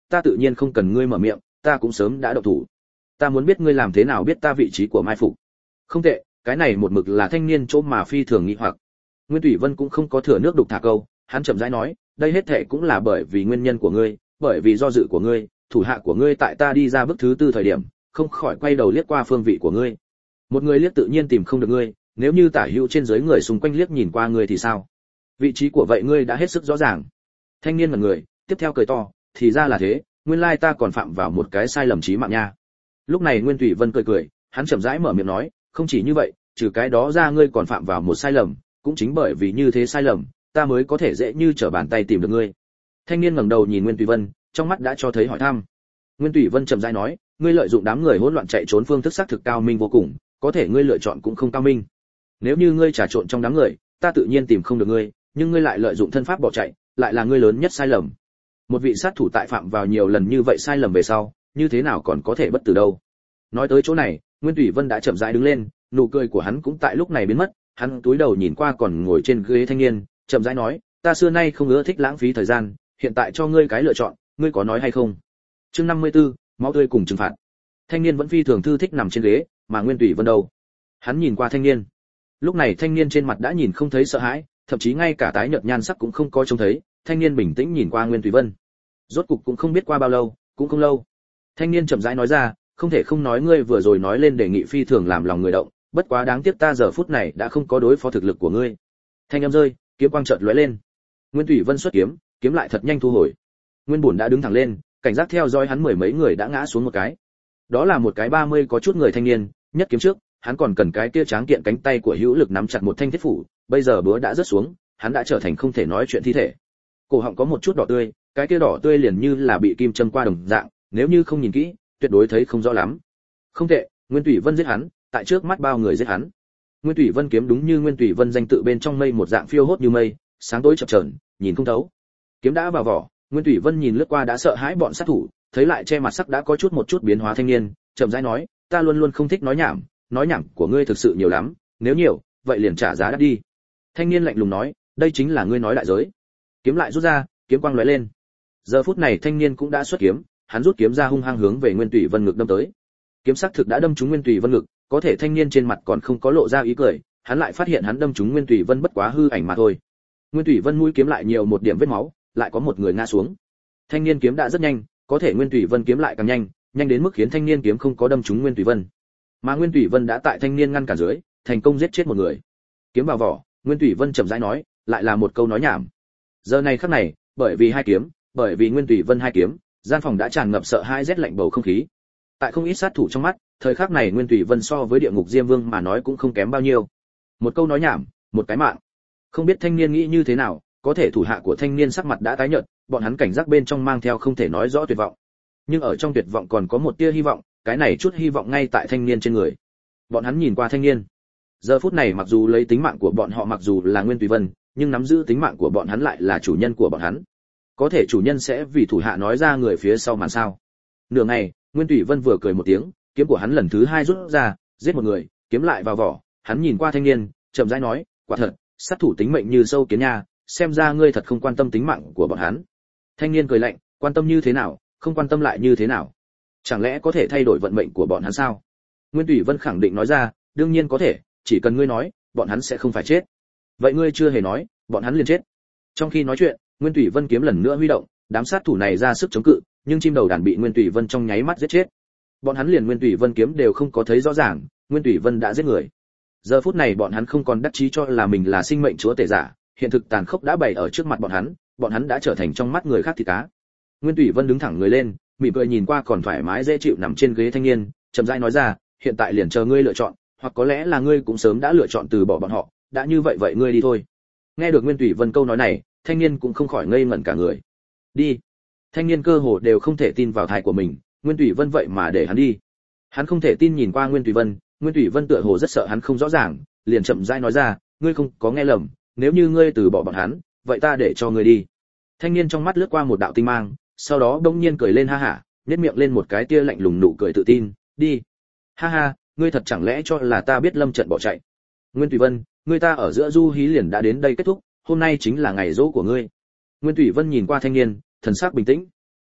ta tự nhiên không cần ngươi mở miệng, ta cũng sớm đã động thủ. Ta muốn biết ngươi làm thế nào biết ta vị trí của mai phục. Không tệ, cái này một mực là thanh niên chỗ mà phi thường nghi hoặc. Nguyên Thủy Vân cũng không có thừa nước đục thả câu, hắn chậm rãi nói, đây hết thảy cũng là bởi vì nguyên nhân của ngươi, bởi vì do dự của ngươi, thủ hạ của ngươi tại ta đi ra bước thứ tư thời điểm, không khỏi quay đầu liếc qua phương vị của ngươi. Một người liếc tự nhiên tìm không được ngươi, nếu như tả hữu trên dưới người xung quanh liếc nhìn qua ngươi thì sao? Vị trí của vậy ngươi đã hết sức rõ ràng. Thanh niên ngẩn người, tiếp theo cười to, thì ra là thế, nguyên lai ta còn phạm vào một cái sai lầm chí mạng nha. Lúc này Nguyên Thủy Vân cười cười, hắn chậm rãi mở miệng nói, không chỉ như vậy, trừ cái đó ra ngươi còn phạm vào một sai lầm, cũng chính bởi vì như thế sai lầm, ta mới có thể dễ như trở bàn tay tìm được ngươi. Thanh niên ngẩng đầu nhìn Nguyên Thủy Vân, trong mắt đã cho thấy hỏi thăm. Nguyên Thủy Vân chậm rãi nói, ngươi lợi dụng đám người hỗn loạn chạy trốn phương thức xác thực cao minh vô cùng, có thể ngươi lựa chọn cũng không cao minh. Nếu như ngươi trà trộn trong đám người, ta tự nhiên tìm không được ngươi, nhưng ngươi lại lợi dụng thân pháp bỏ chạy, lại là ngươi lớn nhất sai lầm. Một vị sát thủ tại phạm vào nhiều lần như vậy sai lầm về sau, như thế nào còn có thể bất tử đâu. Nói tới chỗ này, Nguyên Thủy Vân đã chậm rãi đứng lên, nụ cười của hắn cũng tại lúc này biến mất, hắn túi đầu nhìn qua còn ngồi trên ghế thanh niên, chậm rãi nói, ta xưa nay không ưa thích lãng phí thời gian, hiện tại cho ngươi cái lựa chọn, ngươi có nói hay không? Chương 54, máu tươi cùng trừng phạt. Thanh niên vẫn phi thường thư thích nằm trên ghế, mà Nguyên Thủy Vân đâu? Hắn nhìn qua thanh niên. Lúc này thanh niên trên mặt đã nhìn không thấy sợ hãi, thậm chí ngay cả tái nhợt nhan sắc cũng không có trông thấy, thanh niên bình tĩnh nhìn qua Nguyên Thủy Vân. Rốt cục cũng không biết qua bao lâu, cũng không lâu. Thanh niên chậm rãi nói ra, không thể không nói ngươi vừa rồi nói lên đề nghị phi thường làm lòng người động, bất quá đáng tiếc ta giờ phút này đã không có đối phó thực lực của ngươi. Thanh âm rơi, kiếm quang chợt lóe lên. Nguyên Thủy Vân xuất kiếm, kiếm lại thật nhanh thu hồi. Nguyên Bổn đã đứng thẳng lên, cảnh giác theo dõi hắn mười mấy người đã ngã xuống một cái. Đó là một cái 30 có chút người thanh niên, nhất kiếm trước, hắn còn cần cái kia tráng kiện cánh tay của hữu lực nắm chặt một thanh thiết phủ, bây giờ búa đã rớt xuống, hắn đã trở thành không thể nói chuyện thi thể. Cổ họng có một chút đỏ tươi, cái kia đỏ tươi liền như là bị kim châm qua đồng dạng, nếu như không nhìn kỹ, tuyệt đối thấy không rõ lắm. Không tệ, Nguyên Thủy Vân giết hắn, tại trước mắt bao người giết hắn. Nguyên Thủy Vân kiếm đúng như Nguyên Thủy Vân danh tự bên trong mây một dạng phiêu hốt như mây, sáng tối chập chờn, nhìn không thấu. Kiếm đã vào vỏ, Nguyên Thủy Vân nhìn lướt qua đã sợ hãi bọn sát thủ, thấy lại che mặt sắc đã có chút một chút biến hóa thanh niên, chậm rãi nói, ta luôn luôn không thích nói nhảm của ngươi thực sự nhiều lắm, nếu nhiều, vậy liền trả giá đắt đi. Thanh niên lạnh lùng nói, đây chính là ngươi nói đại giới. Kiếm lại rút ra, kiếm quang lóe lên. Giờ phút này thanh niên cũng đã xuất kiếm, hắn rút kiếm ra hung hăng hướng về Nguyên Thủy Vân ngực đâm tới. Kiếm sắc thực đã đâm trúng Nguyên Thủy Vân ngực, có thể thanh niên trên mặt còn không có lộ ra ý cười, hắn lại phát hiện hắn đâm trúng Nguyên Thủy Vân bất quá hư ảnh mà thôi. Nguyên Thủy Vân mũi kiếm lại nhiều một điểm vết máu, lại có một người ngã xuống. Thanh niên kiếm đã rất nhanh, có thể Nguyên Thủy Vân kiếm lại càng nhanh, nhanh đến mức khiến thanh niên kiếm không có đâm trúng Nguyên Thủy Vân. Mà Nguyên Thủy Vân đã tại thanh niên ngăn cản dưới, thành công giết chết một người. Kiếm vào vỏ, Nguyên Thủy Vân chậm rãi nói, lại là một câu nói nhảm. Giờ này khắc này, bởi vì hai kiếm, bởi vì Nguyên Thủy Vân hai kiếm, gian phòng đã tràn ngập sợ hãi rét lạnh bầu không khí. Tại không ít sát thủ trong mắt, thời khắc này Nguyên Thủy Vân so với địa ngục Diêm Vương mà nói cũng không kém bao nhiêu. Một câu nói nhảm, một cái mạng. Không biết thanh niên nghĩ như thế nào, có thể thủ hạ của thanh niên sắc mặt đã tái nhợt, bọn hắn cảnh giác bên trong mang theo không thể nói rõ tuyệt vọng. Nhưng ở trong tuyệt vọng còn có một tia hy vọng, cái này chút hy vọng ngay tại thanh niên trên người. Bọn hắn nhìn qua thanh niên. Giờ phút này mặc dù lấy tính mạng của bọn họ mặc dù là Nguyên Thủy Vân, nhưng nắm giữ tính mạng của bọn hắn lại là chủ nhân của bọn hắn. Có thể chủ nhân sẽ vì thủ hạ nói ra người phía sau màn sao? Nửa ngày, Nguyên Thủy Vân vừa cười một tiếng, kiếm của hắn lần thứ hai rút ra, giết một người, kiếm lại vào vỏ, hắn nhìn qua thanh niên, chậm rãi nói, quả thật, sát thủ tính mệnh như sâu kiến nha, xem ra ngươi thật không quan tâm tính mạng của bọn hắn. Thanh niên cười lạnh, quan tâm như thế nào, không quan tâm lại như thế nào? Chẳng lẽ có thể thay đổi vận mệnh của bọn hắn sao? Nguyên Thủy Vân khẳng định nói ra, đương nhiên có thể, chỉ cần ngươi nói, bọn hắn sẽ không phải chết. Vậy ngươi chưa hề nói, bọn hắn liền chết. Trong khi nói chuyện, Nguyên Thủy Vân kiếm lần nữa huy động, đám sát thủ này ra sức chống cự, nhưng chim đầu đàn bị Nguyên Thủy Vân trong nháy mắt giết chết. Bọn hắn liền Nguyên Thủy Vân kiếm đều không có thấy rõ ràng, Nguyên Thủy Vân đã giết người. Giờ phút này bọn hắn không còn đắc chí cho là mình là sinh mệnh chúa tể giả, hiện thực tàn khốc đã bày ở trước mặt bọn hắn đã trở thành trong mắt người khác thịt cá. Nguyên Thủy Vân đứng thẳng người lên, mỉm cười nhìn qua còn thoải mái dễ chịu nằm trên ghế thanh niên, chậm rãi nói ra, hiện tại liền chờ ngươi lựa chọn, hoặc có lẽ là ngươi cũng sớm đã lựa chọn từ bỏ bọn họ, đã như vậy vậy ngươi đi thôi. Nghe được Nguyên Thủy Vân câu nói này, thanh niên cũng không khỏi ngây ngẩn cả người. Đi. Thanh niên cơ hồ đều không thể tin vào tai của mình, Nguyên Thủy Vân vậy mà để hắn đi. Hắn không thể tin nhìn qua Nguyên Thủy Vân tựa hồ rất sợ hắn không rõ ràng, liền chậm rãi nói ra, ngươi không có nghe lầm, nếu như ngươi từ bỏ bọn hắn, vậy ta để cho ngươi đi. Thanh niên trong mắt lướt qua một đạo tinh mang, sau đó bỗng nhiên cười lên ha hả, nhếch miệng lên một cái tia lạnh lùng nụ cười tự tin, đi. Ha ha, ngươi thật chẳng lẽ cho là ta biết lâm trận bỏ chạy? Nguyên Thủy Vân, ngươi ta ở giữa du hí liền đã đến đây kết thúc, hôm nay chính là ngày dỗ của ngươi. Nguyên Thủy Vân nhìn qua thanh niên, thần sắc bình tĩnh.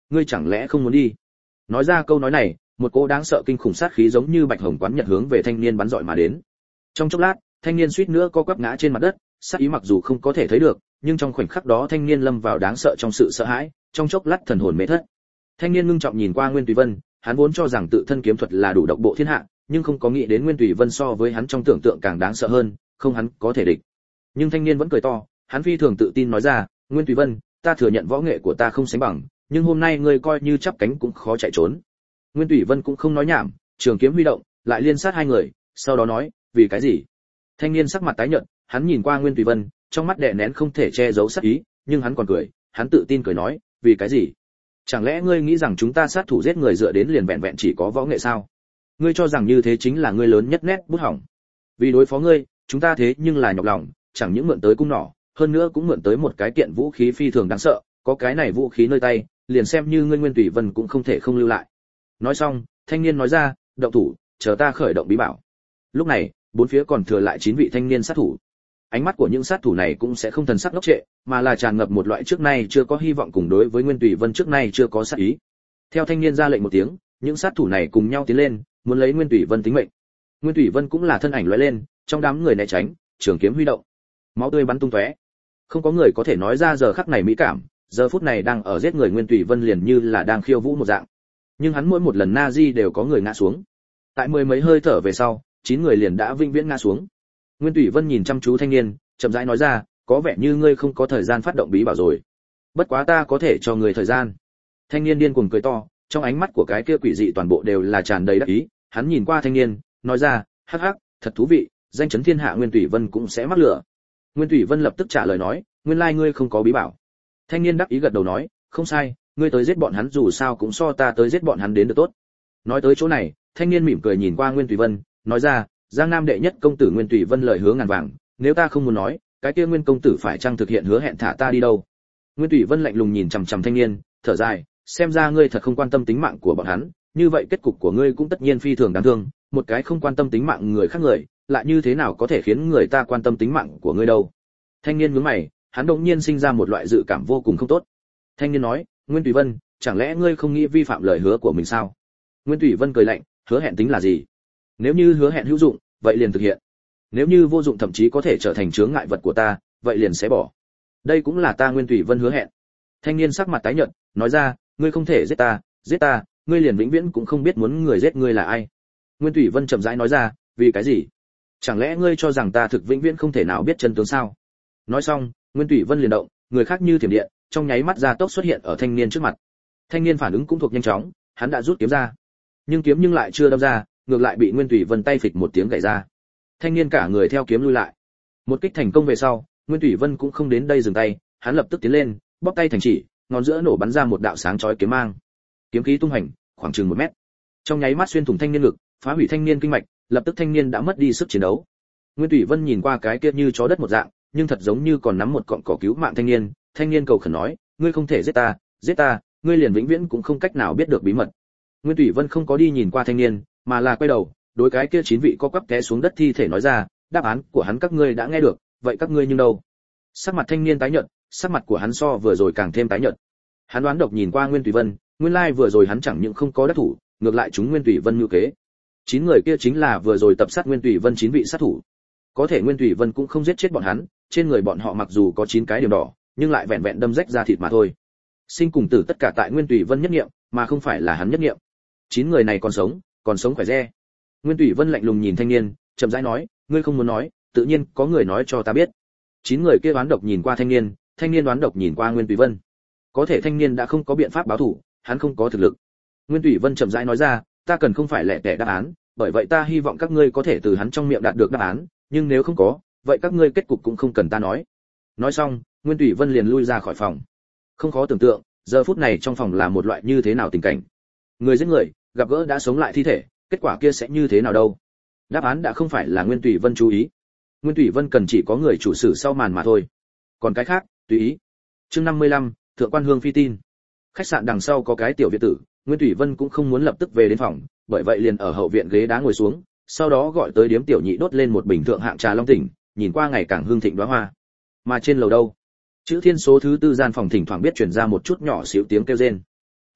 ngươi chẳng lẽ không muốn đi? Nói ra câu nói này, một cỗ đáng sợ kinh khủng sát khí giống như bạch hồng quán nhật hướng về thanh niên bắn dọi mà đến. Trong chốc lát, thanh niên suýt nữa co quắp ngã trên mặt đất, sát ý mặc dù không có thể thấy được, nhưng trong khoảnh khắc đó thanh niên lâm vào đáng sợ trong sự sợ hãi, trong chốc lát thần hồn mê thất. Thanh niên ngưng trọng nhìn qua Nguyên Tùy Vân, hắn vốn cho rằng tự thân kiếm thuật là đủ độc bộ thiên hạ, nhưng không có nghĩ đến Nguyên Tùy Vân so với hắn trong tưởng tượng càng đáng sợ hơn, không hắn có thể địch. Nhưng thanh niên vẫn cười to, hắn phi thường tự tin nói ra, Nguyên Tùy Vân, ta thừa nhận võ nghệ của ta không sánh bằng, nhưng hôm nay ngươi coi như chắp cánh cũng khó chạy trốn. Nguyên Tùy Vân cũng không nói nhảm, trường kiếm huy động, lại liên sát hai người, sau đó nói, vì cái gì? Thanh niên sắc mặt tái nhợt, hắn nhìn qua Nguyên Tùy Vân, trong mắt đè nén không thể che giấu sát ý, nhưng hắn còn cười, hắn tự tin cười nói, vì cái gì? Chẳng lẽ ngươi nghĩ rằng chúng ta sát thủ giết người dựa đến liền vẹn vẹn chỉ có võ nghệ sao? Ngươi cho rằng như thế chính là ngươi lớn nhất nét bút hỏng. Vì đối phó ngươi, chúng ta thế nhưng là nhọc lòng, chẳng những mượn tới cung nỏ, hơn nữa cũng mượn tới một cái kiện vũ khí phi thường đáng sợ, có cái này vũ khí nơi tay, liền xem như ngươi Nguyên Tùy Vân cũng không thể không lưu lại. Nói xong, thanh niên nói ra, động thủ, chờ ta khởi động bí bảo. Lúc này, bốn phía còn thừa lại 9 vị thanh niên sát thủ. Ánh mắt của những sát thủ này cũng sẽ không thần sắc ngốc trệ, mà là tràn ngập một loại trước nay chưa có hy vọng cùng đối với Nguyên Tùy Vân trước nay chưa có sát ý. Theo thanh niên ra lệnh một tiếng, những sát thủ này cùng nhau tiến lên, muốn lấy Nguyên Tùy Vân tính mệnh. Nguyên Tùy Vân cũng là thân ảnh lóe lên, trong đám người né tránh, trường kiếm huy động, máu tươi bắn tung tóe. Không có người có thể nói ra giờ khắc này mỹ cảm, giờ phút này đang ở giết người Nguyên Tùy Vân liền như là đang khiêu vũ một dạng. Nhưng hắn mỗi một lần Nazi đều có người ngã xuống. Tại mười mấy hơi thở về sau, 9 người liền đã vĩnh viễn ngã xuống. Nguyên Tùy Vân nhìn chăm chú thanh niên, chậm rãi nói ra, có vẻ như ngươi không có thời gian phát động bí bảo rồi. Bất quá ta có thể cho ngươi thời gian. Thanh niên điên cuồng cười to, trong ánh mắt của cái kia quỷ dị toàn bộ đều là tràn đầy đắc ý, hắn nhìn qua thanh niên, nói ra, hắc hắc, thật thú vị, danh chấn thiên hạ Nguyên Tùy Vân cũng sẽ mắc lửa. Nguyên Tùy Vân lập tức trả lời nói, nguyên lai ngươi không có bí bảo. Thanh niên đắc ý gật đầu nói, không sai, ngươi tới giết bọn hắn dù sao cũng so ta tới giết bọn hắn đến được tốt. Nói tới chỗ này, thanh niên mỉm cười nhìn qua Nguyên Tùy Vân, nói ra, Giang Nam đệ nhất công tử Nguyên Tùy Vân lời hứa ngàn vàng, nếu ta không muốn nói, cái kia Nguyên công tử phải chăng thực hiện hứa hẹn thả ta đi đâu? Nguyên Tùy Vân lạnh lùng nhìn chằm chằm thanh niên, thở dài, xem ra ngươi thật không quan tâm tính mạng của bọn hắn, như vậy kết cục của ngươi cũng tất nhiên phi thường đáng thương, một cái không quan tâm tính mạng người khác người, lại như thế nào có thể khiến người ta quan tâm tính mạng của ngươi đâu? Thanh niên nhướng mày, hắn đột nhiên sinh ra một loại dự cảm vô cùng không tốt. Thanh niên nói, Nguyên Tùy Vân, chẳng lẽ ngươi không nghĩ vi phạm lời hứa của mình sao? Nguyên Tùy Vân cười lạnh, hứa hẹn tính là gì? Nếu như hứa hẹn hữu dụng, vậy liền thực hiện. Nếu như vô dụng thậm chí có thể trở thành chướng ngại vật của ta, vậy liền sẽ bỏ. Đây cũng là ta Nguyên Tùy Vân hứa hẹn. Thanh niên sắc mặt tái nhợt, nói ra, ngươi không thể giết ta, ngươi liền vĩnh viễn cũng không biết muốn người giết ngươi là ai. Nguyên Tùy Vân chậm rãi nói ra, vì cái gì? Chẳng lẽ ngươi cho rằng ta thực vĩnh viễn không thể nào biết chân tướng sao? Nói xong, Nguyên Tùy Vân liền động, người khác như thiểm điện, trong nháy mắt ra tốc xuất hiện ở thanh niên trước mặt. Thanh niên phản ứng cũng thuộc nhanh chóng, hắn đã rút kiếm ra. Nhưng lại chưa đâm ra, ngược lại bị Nguyên Tùy Vân tay phịch một tiếng gãy ra. Thanh niên cả người theo kiếm lui lại. Một kích thành công về sau, Nguyên Tùy Vân cũng không đến đây dừng tay, hắn lập tức tiến lên, bóp tay thành chỉ, ngón giữa nổ bắn ra một đạo sáng chói kiếm mang. Kiếm khí tung hành, khoảng chừng 1 mét. Trong nháy mắt xuyên thủng thanh niên ngực, phá hủy thanh niên kinh mạch, lập tức thanh niên đã mất đi sức chiến đấu. Nguyên Tùy Vân nhìn qua cái kia như chó đất một dạng, nhưng thật giống như còn nắm một cọng cỏ cứu mạng thanh niên cầu khẩn nói, ngươi không thể giết ta, ngươi liền vĩnh viễn cũng không cách nào biết được bí mật. Nguyên Tùy Vân không có đi nhìn qua thanh niên, mà là quay đầu, đối cái kia 9 vị co quắp té xuống đất thi thể nói ra, đáp án của hắn các ngươi đã nghe được, vậy các ngươi nhưng đâu? Sắc mặt thanh niên tái nhợt, sắc mặt của hắn so vừa rồi càng thêm tái nhợt. Hắn đoán độc nhìn qua Nguyên Tùy Vân, nguyên lai vừa rồi hắn chẳng những không có đắc thủ, ngược lại chúng Nguyên Tùy Vân mưu kế. 9 người kia chính là vừa rồi tập sát Nguyên Tùy Vân 9 vị sát thủ. Có thể Nguyên Tùy Vân cũng không giết chết bọn hắn, trên người bọn họ mặc dù có 9 cái điểm đỏ, nhưng lại vẹn vẹn đâm rách da thịt mà thôi. Sinh cùng tử tất cả tại Nguyên Tùy Vân nhất nghiệm, mà không phải là hắn nhất nghiệm. 9 người này còn sống khỏe re. Nguyên Tùy Vân lạnh lùng nhìn thanh niên, chậm rãi nói, ngươi không muốn nói, tự nhiên có người nói cho ta biết. 9 người kia đoán độc nhìn qua thanh niên đoán độc nhìn qua Nguyên Tùy Vân. Có thể thanh niên đã không có biện pháp báo thù, hắn không có thực lực. Nguyên Tùy Vân chậm rãi nói ra, ta cần không phải lẻ tẻ đáp án, bởi vậy ta hy vọng các ngươi có thể từ hắn trong miệng đạt được đáp án, nhưng nếu không có, vậy các ngươi kết cục cũng không cần ta nói. Nói xong, Nguyên Tùy Vân liền lui ra khỏi phòng. Không khó tưởng tượng, giờ phút này trong phòng là một loại như thế nào tình cảnh. Người giết người, gặp gỡ đã sống lại thi thể, kết quả kia sẽ như thế nào đâu? Đáp án đã không phải là Nguyên Tùy Vân chú ý. Nguyên Tùy Vân cần chỉ có người chủ sử sau màn mà thôi. Còn cái khác, tùy ý. Chương 55, Thượng quan Hương phi tin. Khách sạn đằng sau có cái tiểu viện tử, Nguyên Tùy Vân cũng không muốn lập tức về đến phòng, bởi vậy liền ở hậu viện ghế đá ngồi xuống, sau đó gọi tới điếm tiểu nhị đốt lên một bình thượng hạng trà long tỉnh, nhìn qua ngày càng hương thịnh đóa hoa. Mà trên lầu đâu, chữ thiên số thứ 4 gian phòng thỉnh thoảng biết truyền ra một chút nhỏ xíu tiếng kêu rên.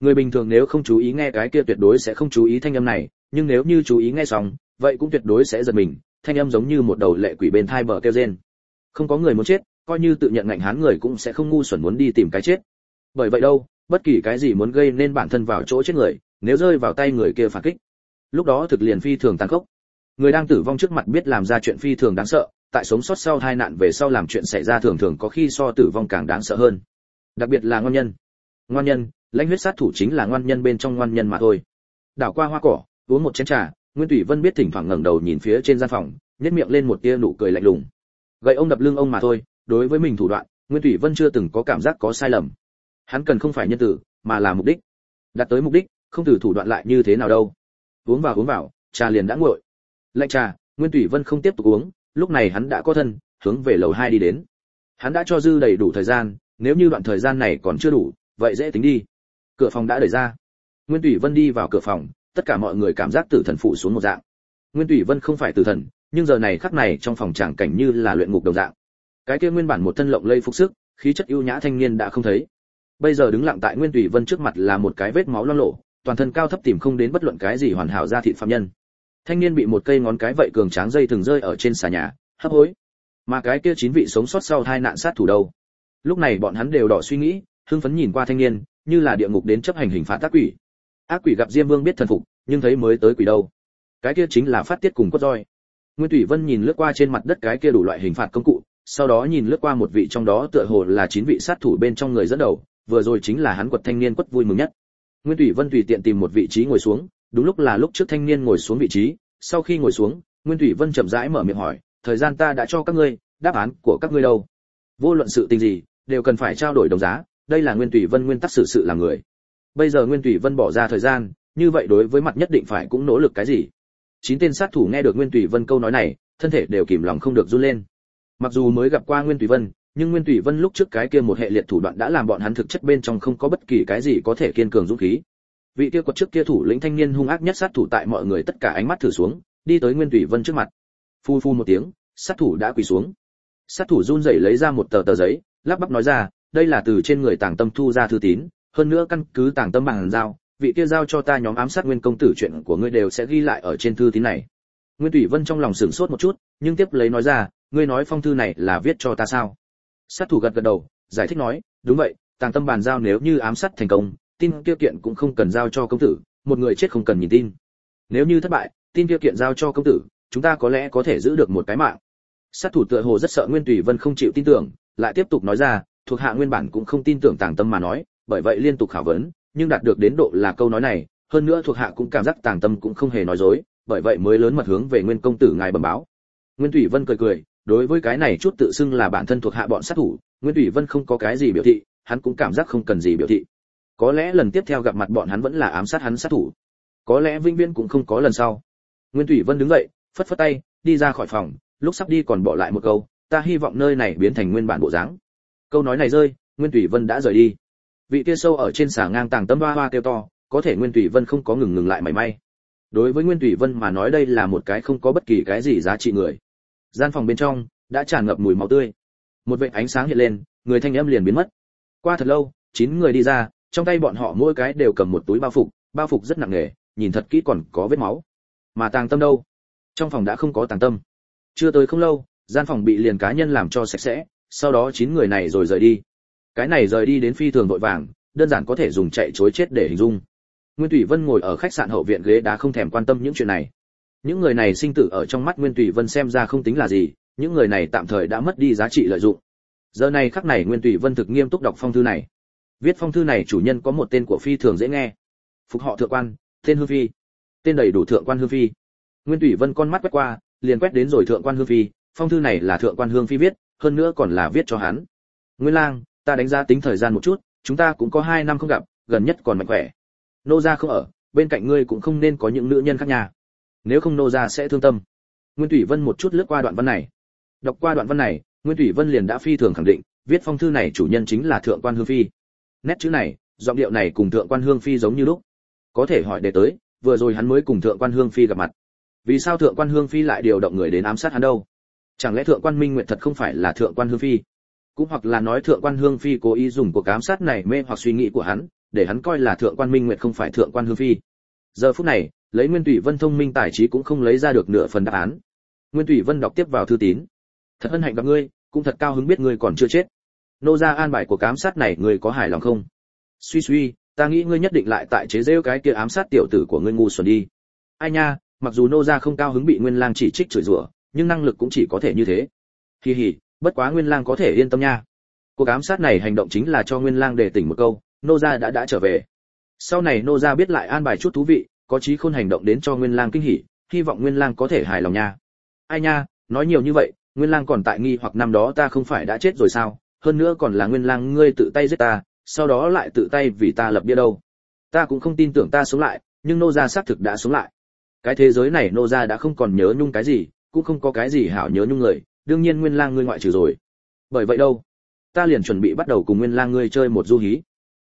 Người bình thường nếu không chú ý nghe cái kia tuyệt đối sẽ không chú ý thanh âm này, nhưng nếu như chú ý nghe xong, vậy cũng tuyệt đối sẽ giật mình, thanh âm giống như một đầu lệ quỷ bên thai bờ kêu rên. Không có người muốn chết, coi như tự nhận ngạnh hán người cũng sẽ không ngu xuẩn muốn đi tìm cái chết. Bởi vậy đâu, bất kỳ cái gì muốn gây nên bản thân vào chỗ chết người, nếu rơi vào tay người kia phản kích, lúc đó thực liền phi thường tàn khốc. Người đang tử vong trước mặt biết làm ra chuyện phi thường đáng sợ, tại sống sót sau tai nạn về sau làm chuyện xảy ra thường thường có khi so tử vong càng đáng sợ hơn. Đặc biệt là ngoan nhân. Ngoan nhân, lãnh huyết sát thủ chính là ngoan nhân bên trong ngoan nhân mà thôi. Đảo qua hoa cỏ, uống một chén trà, Nguyên Thủy Vân biết thỉnh thoảng ngẩng đầu nhìn phía trên gian phòng, nhếch miệng lên một tia nụ cười lạnh lùng. Gậy ông đập lưng ông mà thôi, đối với mình thủ đoạn, Nguyên Thủy Vân chưa từng có cảm giác có sai lầm. Hắn cần không phải nhân tử, mà là mục đích. Đạt tới mục đích, không từ thủ đoạn lại như thế nào đâu. Uống vào, trà liền đã nguội. Lạnh trà, Nguyên Thủy Vân không tiếp tục uống, lúc này hắn đã có thân, hướng về lầu 2 đi đến. Hắn đã cho dư đầy đủ thời gian, nếu như đoạn thời gian này còn chưa đủ, vậy dễ tính đi. Cửa phòng đã đẩy ra. Nguyên Thủy Vân đi vào cửa phòng, tất cả mọi người cảm giác tử thần phụ xuống một dạng. Nguyên Thủy Vân không phải tử thần, nhưng giờ này khắc này trong phòng tràng cảnh như là luyện ngục đồng dạng. Cái kia nguyên bản một thân lộng lẫy phục sức, khí chất ưu nhã thanh niên đã không thấy. Bây giờ đứng lặng tại Nguyên Thủy Vân trước mặt là một cái vết máu loang lổ, toàn thân cao thấp tìm không đến bất luận cái gì hoàn hảo da thịt phạm nhân. Thanh niên bị một cây ngón cái vậy cường tráng dây thừng rơi ở trên xà nhà, hấp hối. Mà cái kia 9 vị sống sót sau hai nạn sát thủ đâu? Lúc này bọn hắn đều đỏ suy nghĩ, hưng phấn nhìn qua thanh niên, như là địa ngục đến chấp hành hình phạt ác quỷ. Ác quỷ gặp Diêm Vương biết thần phục, nhưng thấy mới tới quỷ đâu? Cái kia chính là phát tiết cùng cốt roi. Nguyên Thủy Vân nhìn lướt qua trên mặt đất cái kia đủ loại hình phạt công cụ, sau đó nhìn lướt qua một vị trong đó tựa hồ là 9 vị sát thủ bên trong người dẫn đầu, vừa rồi chính là hắn quật thanh niên quất vui mừng nhất. Nguyên Thủy Vân tùy tiện tìm một vị trí ngồi xuống, đúng lúc là lúc trước thanh niên ngồi xuống vị trí, sau khi ngồi xuống, Nguyên Thủy Vân chậm rãi mở miệng hỏi, thời gian ta đã cho các ngươi, đáp án của các ngươi đâu? Vô luận sự tình gì, đều cần phải trao đổi đồng giá, đây là Nguyên Thủy Vân nguyên tắc xử sự làm người. Bây giờ Nguyên Thủy Vân bỏ ra thời gian, như vậy đối với mặt nhất định phải cũng nỗ lực cái gì? 9 tên sát thủ nghe được Nguyên Thủy Vân câu nói này, thân thể đều kìm lòng không được run lên. Mặc dù mới gặp qua Nguyên Thủy Vân, nhưng Nguyên Thủy Vân lúc trước cái kia một hệ liệt thủ đoạn đã làm bọn hắn thực chất bên trong không có bất kỳ cái gì có thể kiên cường dũng khí. Vị kia quật trước kia thủ lĩnh thanh niên hung ác nhất sát thủ tại mọi người tất cả ánh mắt thử xuống, đi tới Nguyên Thủy Vân trước mặt. Phu phu một tiếng, sát thủ đã quỳ xuống. Sát thủ run rẩy lấy ra một tờ giấy, lắp bắp nói ra, đây là từ trên người Tàng Tâm thu ra thư tín, hơn nữa căn cứ Tàng Tâm bàn giao, vị kia giao cho ta nhóm ám sát Nguyên công tử chuyện của ngươi đều sẽ ghi lại ở trên thư tín này. Nguyên Thủy Vân trong lòng sửng sốt một chút, nhưng tiếp lấy nói ra, ngươi nói phong thư này là viết cho ta sao? Sát thủ gật gật đầu, giải thích nói, đúng vậy, Tàng Tâm bàn giao nếu như ám sát thành công, tin kia kiện cũng không cần giao cho công tử, một người chết không cần nhìn tin. Nếu như thất bại, tin kia kiện giao cho công tử, chúng ta có lẽ có thể giữ được một cái mạng. Sát thủ tựa hồ rất sợ Nguyên Thủy Vân không chịu tin tưởng, lại tiếp tục nói ra, thuộc hạ nguyên bản cũng không tin tưởng Tàng Tâm mà nói, bởi vậy liên tục khảo vấn, nhưng đạt được đến độ là câu nói này, hơn nữa thuộc hạ cũng cảm giác Tàng Tâm cũng không hề nói dối, bởi vậy mới lớn mật hướng về Nguyên công tử ngài bẩm báo. Nguyên Thủy Vân cười cười, đối với cái này chút tự xưng là bản thân thuộc hạ bọn sát thủ, Nguyên Thủy Vân không có cái gì biểu thị, hắn cũng cảm giác không cần gì biểu thị. Có lẽ lần tiếp theo gặp mặt bọn hắn vẫn là ám sát hắn sát thủ, có lẽ vĩnh viễn cũng không có lần sau. Nguyên Thủy Vân đứng dậy, phất phất tay, đi ra khỏi phòng, lúc sắp đi còn bỏ lại một câu, ta hy vọng nơi này biến thành nguyên bản bộ dáng. Câu nói này rơi, Nguyên Thủy Vân đã rời đi. Vị kia sâu ở trên xà ngang Tàng Tâm hoa hoa kêu to, có thể Nguyên Thủy Vân không có ngừng lại mảy may. Đối với Nguyên Thủy Vân mà nói đây là một cái không có bất kỳ cái gì giá trị người. Gian phòng bên trong đã tràn ngập mùi máu tươi. Một vệt ánh sáng hiện lên, người thanh âm liền biến mất. Qua thật lâu, 9 người đi ra, trong tay bọn họ mỗi cái đều cầm một túi bao phục rất nặng nề, nhìn thật kỹ còn có vết máu. Mà Tàng Tâm đâu? Trong phòng đã không có Tàng Tâm. Chưa tới không lâu, gian phòng bị liền cá nhân làm cho sạch sẽ, sau đó 9 người này rồi rời đi. Cái này rời đi đến phi thường vội vàng, đơn giản có thể dùng chạy trối chết để hình dung. Nguyên Thủy Vân ngồi ở khách sạn hậu viện ghế đá không thèm quan tâm những chuyện này. Những người này sinh tử ở trong mắt Nguyên Thủy Vân xem ra không tính là gì, những người này tạm thời đã mất đi giá trị lợi dụng. Giờ này khắc này Nguyên Thủy Vân thực nghiêm túc đọc phong thư này. Viết phong thư này chủ nhân có một tên của phi thường dễ nghe. Phục họ Thượng Quan, tên Hương Phi. Tên đầy đủ Thượng Quan Hương Phi. Nguyên Thủy Vân con mắt quét qua, liền quét đến rồi Thượng Quan Hương Phi, phong thư này là Thượng Quan Hương Phi viết, hơn nữa còn là viết cho hắn. Nguyên lang, ta đánh giá tính thời gian một chút, chúng ta cũng có 2 năm không gặp, gần nhất còn mạnh khỏe. Nô gia không ở, bên cạnh ngươi cũng không nên có những nữ nhân khác nhà. Nếu không nô gia sẽ thương tâm. Nguyên Thủy Vân một chút lướt qua đoạn văn này. Đọc qua đoạn văn này, Nguyên Thủy Vân liền đã phi thường khẳng định, viết phong thư này chủ nhân chính là Thượng Quan Hương Phi. Nét chữ này, giọng điệu này cùng Thượng Quan Hương Phi giống như lúc. Có thể hỏi đề tới, vừa rồi hắn mới cùng Thượng Quan Hương Phi gặp mặt. Vì sao Thượng Quan Hương Phi lại điều động người đến ám sát hắn đâu? Chẳng lẽ Thượng Quan Minh Nguyệt thật không phải là Thượng Quan Hương Phi? Cũng hoặc là nói Thượng Quan Hương Phi cố ý dùng cuộc ám sát này mê hoặc suy nghĩ của hắn, để hắn coi là thượng quan minh nguyệt không phải thượng quan hương phi. Giờ phút này, lấy Nguyên Thủy Vân thông minh tài trí cũng không lấy ra được nửa phần đáp án. Nguyên Thủy Vân đọc tiếp vào thư tín. Thật hân hạnh gặp ngươi, cũng thật cao hứng biết ngươi còn chưa chết. Nô gia an bài của ám sát này ngươi có hài lòng không? Suy, ta nghĩ ngươi nhất định lại tại chế giễu cái kia ám sát tiểu tử của ngươi ngu xuẩn đi. Ai nha, mặc dù nô gia không cao hứng bị Nguyên Lang chỉ trích chửi rủa, nhưng năng lực cũng chỉ có thể như thế. Hi hi, bất quá Nguyên Lang có thể yên tâm nha. Cuộc ám sát này hành động chính là cho Nguyên Lang để tỉnh một câu, nô gia đã trở về. Sau này nô gia biết lại an bài chút thú vị, có chí khôn hành động đến cho Nguyên Lang kinh hỉ, hy vọng Nguyên Lang có thể hài lòng nha. Ai nha, nói nhiều như vậy, Nguyên Lang còn tại nghi hoặc năm đó ta không phải đã chết rồi sao? Hơn nữa còn là Nguyên Lang ngươi tự tay giết ta, sau đó lại tự tay vì ta lập bia đâu. Ta cũng không tin tưởng ta sống lại, nhưng nô gia xác thực đã sống lại. Cái thế giới này nô gia đã không còn nhớ nhung cái gì, cũng không có cái gì hảo nhớ nhung người, đương nhiên Nguyên Lang ngươi ngoại trừ rồi. Bởi vậy đâu, ta liền chuẩn bị bắt đầu cùng Nguyên Lang ngươi chơi một du hí.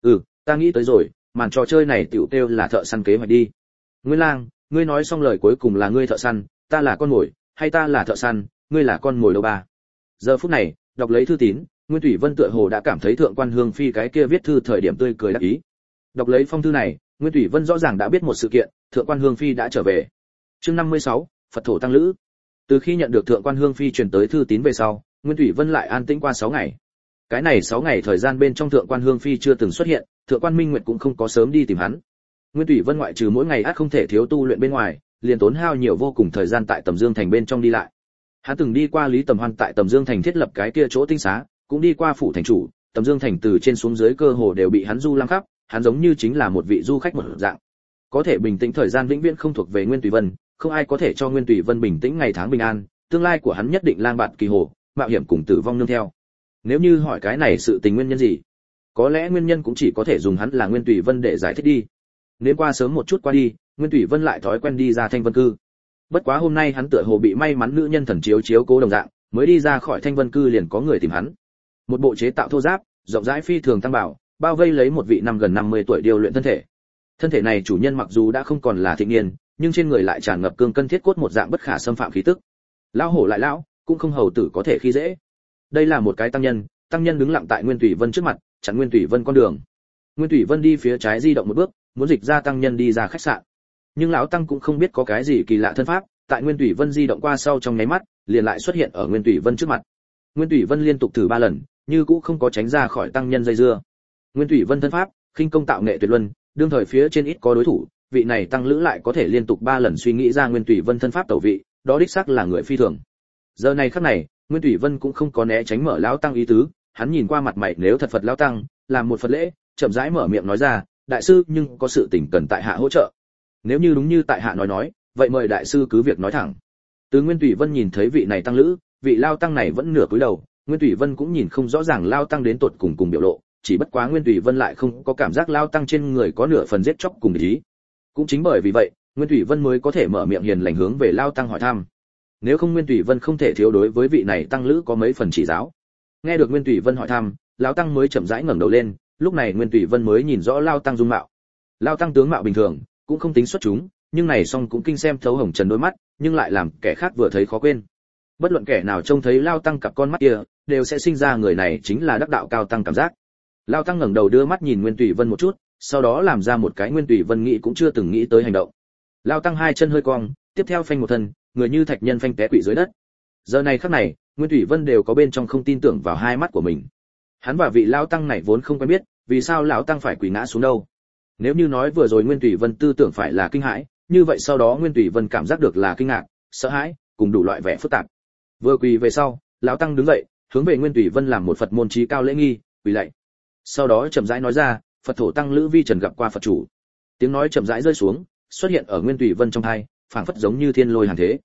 Ta nghĩ tới rồi, màn trò chơi này tiểu tiêu là thợ săn kế hoạch đi. Nguyên Lang, ngươi nói xong lời cuối cùng là ngươi thợ săn, ta là con mồi, hay ta là thợ săn, ngươi là con mồi đâu ba. Giờ phút này, đọc lấy thư tín, Nguyên Thủy Vân tựa hồ đã cảm thấy thượng quan Hương Phi cái kia viết thư thời điểm tươi cười đắc ý. Đọc lấy phong thư này, Nguyên Thủy Vân rõ ràng đã biết một sự kiện, thượng quan Hương Phi đã trở về. Chương 56, Phật thổ tăng lữ. Từ khi nhận được thượng quan Hương Phi truyền tới thư tín về sau, Nguyên Thủy Vân lại an tĩnh qua 6 ngày. Cái này 6 ngày thời gian bên trong thượng quan Hương Phi chưa từng xuất hiện, thượng quan Minh Nguyệt cũng không có sớm đi tìm hắn. Nguyên Thủy Vân ngoại trừ mỗi ngày ắt không thể thiếu tu luyện bên ngoài, liền tốn hao nhiều vô cùng thời gian tại Tầm Dương thành bên trong đi lại. Hắn từng đi qua Lý Tầm Hoan tại Tầm Dương thành thiết lập cái kia chỗ tinh xá, cũng đi qua phủ thành chủ, Tầm Dương thành từ trên xuống dưới cơ hồ đều bị hắn du lang khắp, hắn giống như chính là một vị du khách một dạng. Có thể bình tĩnh thời gian vĩnh viễn không thuộc về Nguyên Thủy Vân, không ai có thể cho Nguyên Thủy Vân bình tĩnh ngày tháng bình an, tương lai của hắn nhất định lang bạt kỳ hồ, mạo hiểm cùng tử vong nương theo. Nếu như hỏi cái này sự tình nguyên nhân gì, có lẽ nguyên nhân cũng chỉ có thể dùng hắn là Nguyên Thủy Vân để giải thích đi. Nếu qua sớm một chút qua đi, Nguyên Thủy Vân lại thói quen đi ra Thanh Vân cư. Bất quá hôm nay hắn tựa hồ bị may mắn nữ nhân thần chiếu cố đồng dạng, mới đi ra khỏi Thanh Vân cư liền có người tìm hắn. Một bộ chế tạo thô giáp, rộng rãi phi thường tăng bảo, bao vây lấy một vị năm gần 50 tuổi điều luyện thân thể. Thân thể này chủ nhân mặc dù đã không còn là thịnh niên, nhưng trên người lại tràn ngập cương cân thiết cốt một dạng bất khả xâm phạm khí tức. Lão hổ lại lão, cũng không hầu tử có thể khi dễ. Đây là một cái tăng nhân đứng lặng tại Nguyên Thủy Vân trước mặt, chặn Nguyên Thủy Vân con đường. Nguyên Thủy Vân đi phía trái di động một bước, muốn dịch ra tăng nhân đi ra khách sạn. Nhưng lão tăng cũng không biết có cái gì kỳ lạ thân pháp, tại Nguyên Thủy Vân di động qua sau trong nháy mắt, liền lại xuất hiện ở Nguyên Thủy Vân trước mặt. Nguyên Thủy Vân liên tục thử 3 lần, như cũ không có tránh ra khỏi tăng nhân dây dưa. Nguyên Thủy Vân thân pháp, khinh công tạo nghệ tuyệt luân, đương thời phía trên ít có đối thủ, vị này tăng lữ lại có thể liên tục 3 lần suy nghĩ ra Nguyên Thủy Vân thân pháp tẩu vị, đó đích xác là người phi thường. Giờ này khắc này, Nguyên Thủy Vân cũng không có né tránh mở lão tăng ý tứ, hắn nhìn qua mặt mày nếu thật Phật lão tăng, làm một Phật lễ, chậm rãi mở miệng nói ra, đại sư nhưng có sự tình cần tại hạ hỗ trợ. Nếu như đúng như tại hạ nói, vậy mời đại sư cứ việc nói thẳng. Từ Nguyên Thủy Vân nhìn thấy vị này tăng lữ, vị lao tăng này vẫn nửa cúi đầu, Nguyên Thủy Vân cũng nhìn không rõ ràng lao tăng đến tột cùng biểu lộ, chỉ bất quá Nguyên Thủy Vân lại không có cảm giác lao tăng trên người có nửa phần giết chóc cùng ý. Cũng chính bởi vì vậy, Nguyên Thủy Vân mới có thể mở miệng hiền lành hướng về lao tăng hỏi thăm. Nếu không Nguyên Thủy Vân không thể thiếu đối với vị này tăng lữ có mấy phần chỉ giáo. Nghe được Nguyên Thủy Vân hỏi thăm, lão tăng mới chậm rãi ngẩng đầu lên, lúc này Nguyên Thủy Vân mới nhìn rõ lao tăng dung mạo. Lao tăng tướng mạo bình thường, cũng không tính xuất chúng, nhưng này song cũng kinh xem thấu hồng trần đôi mắt, nhưng lại làm kẻ khác vừa thấy khó quên. Bất luận kẻ nào trông thấy lao tăng cặp con mắt kia, đều sẽ sinh ra người này chính là đắc đạo cao tăng cảm giác. Lao tăng ngẩng đầu đưa mắt nhìn Nguyên Thủy Vân một chút, sau đó làm ra một cái Nguyên Thủy Vân nghĩ cũng chưa từng nghĩ tới hành động. Lao tăng hai chân hơi cong, tiếp theo phanh một thân, người như thạch nhân phanh té quỵ dưới đất. Giờ này khắc này, Nguyên Thủy Vân đều có bên trong không tin tưởng vào hai mắt của mình. Hắn và vị lao tăng này vốn không quen biết, vì sao lão tăng phải quỳ ngã xuống đâu? Nếu như nói vừa rồi Nguyên Thủy Vân tư tưởng phải là kinh hãi, như vậy sau đó Nguyên Thủy Vân cảm giác được là kinh ngạc, sợ hãi, cùng đủ loại vẻ phức tạp. Vừa quỳ về sau, lão tăng đứng dậy, hướng về Nguyên Thủy Vân làm một Phật môn chí cao lễ nghi, quỳ lạy. Sau đó chậm rãi nói ra, Phật thổ tăng lữ vi trần gặp qua Phật chủ. Tiếng nói chậm rãi rơi xuống, xuất hiện ở Nguyên Thủy Vân trong tai, phảng phất giống như thiên lôi hàn thế.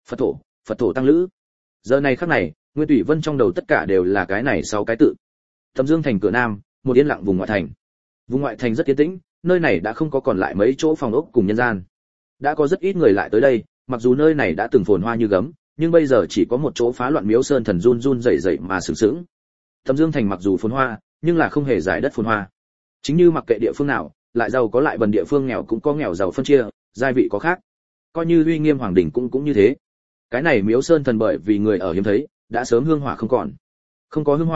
Phật thổ tăng lữ. Giờ này khắc này, Nguyên Thủy Vân trong đầu tất cả đều là cái này 6 cái tự. Tầm Dương thành cửa nam, một yên lặng vùng ngoại thành. Vùng ngoại thành rất yên tĩnh, nơi này đã không có còn lại mấy chỗ phòng ốc cùng nhân gian. Đã có rất ít người lại tới đây, mặc dù nơi này đã từng phồn hoa như gấm, nhưng bây giờ chỉ có một chỗ phá loạn miếu sơn thần run run rẩy rẩy mà sừng sững. Tầm Dương thành mặc dù phồn hoa, nhưng là không hề giải đất phồn hoa. Chính như mặc kệ địa phương nào, lại giàu có lại bần địa phương nghèo cũng có nghèo giàu phân chia, giai vị có khác. Coi như uy nghiêm hoàng đỉnh cũng như thế. Cái này miếu sơn thần bởi vì người ở hiếm thấy, đã sớm hương hỏa không còn. Không có hương hỏa,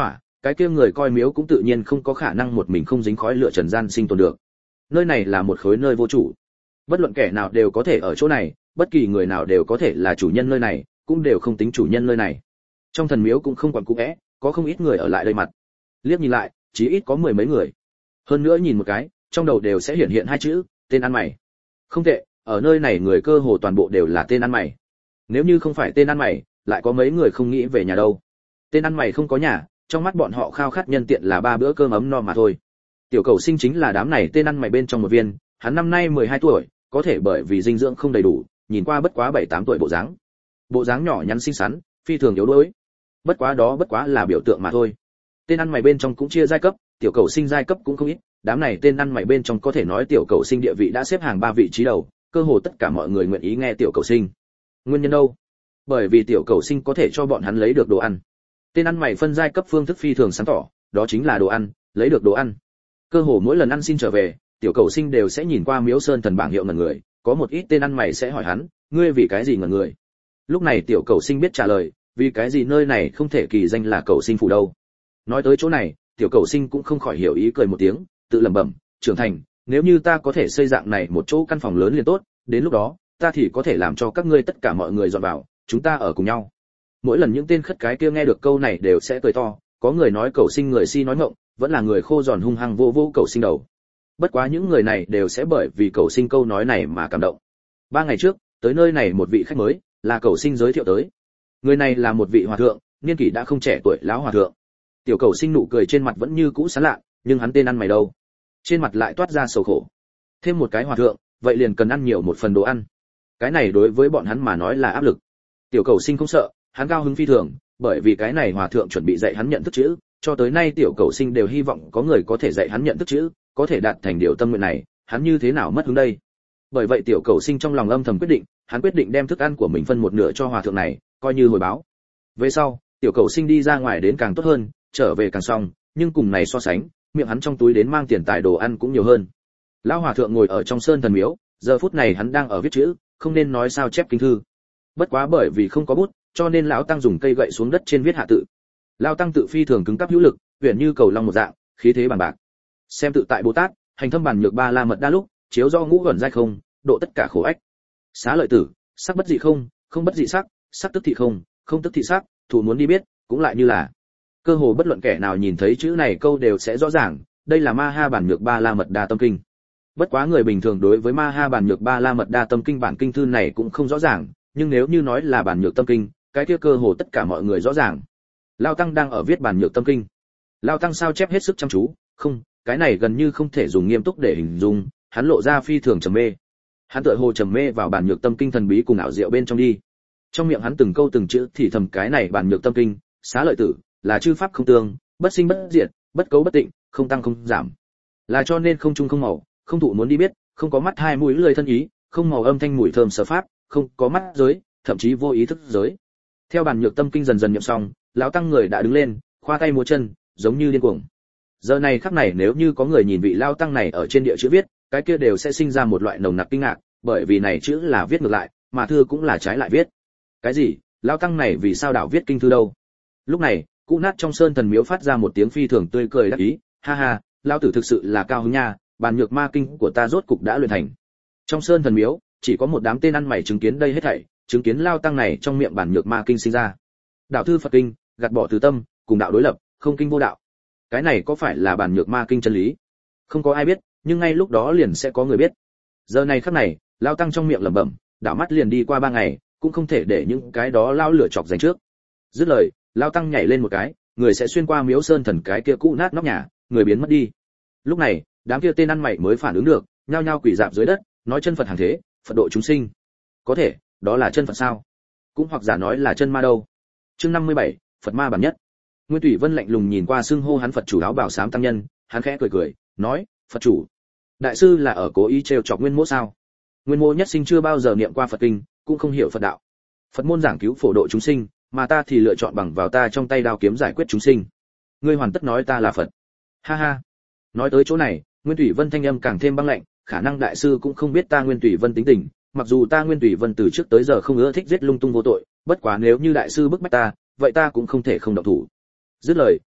cái kia người coi miếu cũng tự nhiên không có khả năng một mình không dính khói lửa trần gian sinh tồn được. Nơi này là một khối nơi vô chủ, bất luận kẻ nào đều có thể ở chỗ này, bất kỳ người nào đều có thể là chủ nhân nơi này, cũng đều không tính chủ nhân nơi này. Trong thần miếu cũng không quản cũ é, có không ít người ở lại đây mặt. Liếc nhìn lại, chỉ ít có mười mấy người. Hơn nữa nhìn một cái, trong đầu đều sẽ hiện hiện hai chữ, tên ăn mày. Không tệ, ở nơi này người cơ hồ toàn bộ đều là tên ăn mày. Nếu như không phải tên ăn mày, lại có mấy người không nghĩ về nhà đâu. Tên ăn mày không có nhà, trong mắt bọn họ khao khát nhân tiện là 3 bữa cơm ấm no mà thôi. Tiểu Cầu Sinh chính là đám này tên ăn mày bên trong một viên, hắn năm nay 12 tuổi, có thể bởi vì dinh dưỡng không đầy đủ, nhìn qua bất quá 7-8 tuổi bộ dáng. Bộ dáng nhỏ nhắn xinh xắn, phi thường yếu đuối. Bất quá là biểu tượng mà thôi. Tên ăn mày bên trong cũng chia giai cấp, Tiểu Cầu Sinh giai cấp cũng không ít, đám này tên ăn mày bên trong có thể nói Tiểu Cầu Sinh địa vị đã xếp hàng 3 vị trí đầu, cơ hồ tất cả mọi người nguyện ý nghe Tiểu Cầu Sinh. Nguyên nhân đâu? Bởi vì Tiểu Cầu Sinh có thể cho bọn hắn lấy được đồ ăn. Tên ăn mày phân giai cấp phương thức phi thường sáng tỏ, đó chính là đồ ăn, lấy được đồ ăn. Cơ hồ mỗi lần ăn xin trở về, Tiểu Cầu Sinh đều sẽ nhìn qua Miếu Sơn Thần bảng hiệu ngẩn người, có một ít tên ăn mày sẽ hỏi hắn, ngươi vì cái gì ngẩn người? Lúc này Tiểu Cầu Sinh biết trả lời, vì cái gì nơi này không thể kỳ danh là Cầu Sinh phủ đâu. Nói tới chỗ này, Tiểu Cầu Sinh cũng không khỏi hiểu ý cười một tiếng, tự lẩm bẩm, trưởng thành, nếu như ta có thể xây dạng này một chỗ căn phòng lớn liền tốt, đến lúc đó, ta thì có thể làm cho các ngươi tất cả mọi người dọn vào, chúng ta ở cùng nhau. Mỗi lần những tên khất cái kia nghe được câu này đều sẽ cười to, có người nói Cầu Sinh người si nói ngọng, vẫn là người khô giòn hung hăng vô vô Cầu Sinh đầu. Bất quá những người này đều sẽ bởi vì Cầu Sinh câu nói này mà cảm động. 3 ngày trước, tới nơi này một vị khách mới, là Cầu Sinh giới thiệu tới. Người này là một vị hòa thượng, niên kỷ đã không trẻ tuổi lão hòa thượng. Tiểu Cầu Sinh nụ cười trên mặt vẫn như cũ sán lạ, nhưng hắn tên ăn mày đâu? Trên mặt lại toát ra sầu khổ. Thêm một cái hòa thượng, vậy liền cần ăn nhiều một phần đồ ăn. Cái này đối với bọn hắn mà nói là áp lực. Tiểu Cầu Sinh không sợ, hắn cao hứng phi thường, bởi vì cái này hòa thượng chuẩn bị dạy hắn nhận thức chữ, cho tới nay Tiểu Cầu Sinh đều hy vọng có người có thể dạy hắn nhận thức chữ, có thể đạt thành điều tâm nguyện này, hắn như thế nào mất hứng đây? Bởi vậy Tiểu Cầu Sinh trong lòng âm thầm quyết định, hắn quyết định đem thức ăn của mình phân một nửa cho hòa thượng này, coi như hồi báo. Về sau, Tiểu Cầu Sinh đi ra ngoài đến càng tốt hơn, trở về càng xong, nhưng cùng này so sánh, miệng hắn trong túi đến mang tiền tài đồ ăn cũng nhiều hơn. Lão hòa thượng ngồi ở trong sơn thần miếu, giờ phút này hắn đang ở viết chữ, không nên nói sao chép kinh thư. Bất quá bởi vì không có bút, cho nên lão tăng dùng cây gậy xuống đất trên viết hạ tự. Lão tăng tự phi thường cứng cáp hữu lực, huyền như cầu long một dạng, khí thế bằng bạc. Xem tự tại Bồ Tát, hành thâm bản nhược ba la mật đa lúc, chiếu do ngũ uẩn giai không, độ tất cả khổ ách. Xá lợi tử, sắc bất dị không, không bất dị sắc, sắc tức thị không, không tức thị sắc, thủ muốn đi biết, cũng lại như là. Cơ hồ bất luận kẻ nào nhìn thấy chữ này câu đều sẽ rõ ràng, đây là Ma Ha bản nhược ba la mật đa tâm kinh. Bất quá người bình thường đối với Ma Ha bản nhược ba la mật đa tâm kinh bản kinh thư này cũng không rõ ràng, nhưng nếu như nói là bản nhược tâm kinh, cái kia cơ hồ tất cả mọi người rõ ràng. Lao tăng đang ở viết bản nhược tâm kinh. Lao tăng sao chép hết sức chăm chú, không, cái này gần như không thể dùng nghiêm túc để hình dung, hắn lộ ra phi thường trầm mê. Hắn tựa hồ trầm mê vào bản nhược tâm kinh thần bí cùng ảo diệu bên trong đi. Trong miệng hắn từng câu từng chữ thì thầm cái này bản nhược tâm kinh, xá lợi tử, là chư pháp không tương, bất sinh bất diệt, bất cấu bất tịnh, không tăng không giảm. Là cho nên không trung không màu, không thụ muốn đi biết, không có mắt hai mũi lưỡi thân ý, không màu âm thanh mùi thơm sở pháp, không có mắt giới, thậm chí vô ý thức giới. Theo bản nhược tâm kinh dần dần nhậm xong, lão tăng người đã đứng lên, khoa tay múa chân, giống như điên cuồng. Giờ này khắc này nếu như có người nhìn vị lão tăng này ở trên địa chữ viết, cái kia đều sẽ sinh ra một loại nồng nặc kinh ngạc, bởi vì này chữ là viết ngược lại, mà thư cũng là trái lại viết. Cái gì? Lão tăng này vì sao đạo viết kinh thư đâu? Lúc này, cũ nát trong sơn thần miếu phát ra một tiếng phi thường tươi cười đắc ý, ha ha, lão tử thực sự là cao hứng nha, bản nhược ma kinh của ta rốt cục đã luyện thành. Trong sơn thần miếu, chỉ có một đám tên ăn mày chứng kiến đây hết thảy, chứng kiến lao tăng này trong miệng bản nhược ma kinh sinh ra. Đạo thư Phật kinh, gạt bỏ từ tâm, cùng đạo đối lập, không kinh vô đạo. Cái này có phải là bản nhược ma kinh chân lý? Không có ai biết, nhưng ngay lúc đó liền sẽ có người biết. Giờ này khắc này, lao tăng trong miệng lẩm bẩm, đảo mắt liền đi qua 3 ngày, cũng không thể để những cái đó lao lửa chọc giành trước. Dứt lời, lao tăng nhảy lên một cái, người sẽ xuyên qua miếu sơn thần cái kia cũ nát nóc nhà, người biến mất đi. Lúc này, đám kia tên ăn mày mới phản ứng được, nhao nhao quỳ rạp dưới đất, nói chân Phật hàng thế, Phật độ chúng sinh. Có thể, đó là chân Phật sao? Cũng hoặc giả nói là chân ma đâu? Chương 57, Phật ma bản nhất. Nguyên Thủy Vân lạnh lùng nhìn qua xưng hô hắn Phật chủ áo bào xám tăng nhân, hắn khẽ cười cười, nói, Phật chủ, đại sư là ở cố ý trêu chọc Nguyên Mỗ sao? Nguyên Mỗ nhất sinh chưa bao giờ niệm qua Phật kinh, cũng không hiểu Phật đạo. Phật môn giảng cứu phổ độ chúng sinh, mà ta thì lựa chọn bằng vào ta trong tay đao kiếm giải quyết chúng sinh. Ngươi hoàn tất nói ta là Phật. Ha ha. Nói tới chỗ này, Nguyên Thủy Vân thanh âm càng thêm băng lạnh, khả năng đại sư cũng không biết ta Nguyên Thủy Vân tính tình, mặc dù ta Nguyên Thủy Vân từ trước tới giờ không ưa thích giết lung tung vô tội, bất quá nếu như đại sư bức bách ta, vậy ta cũng không thể không động thủ. Dứt lời,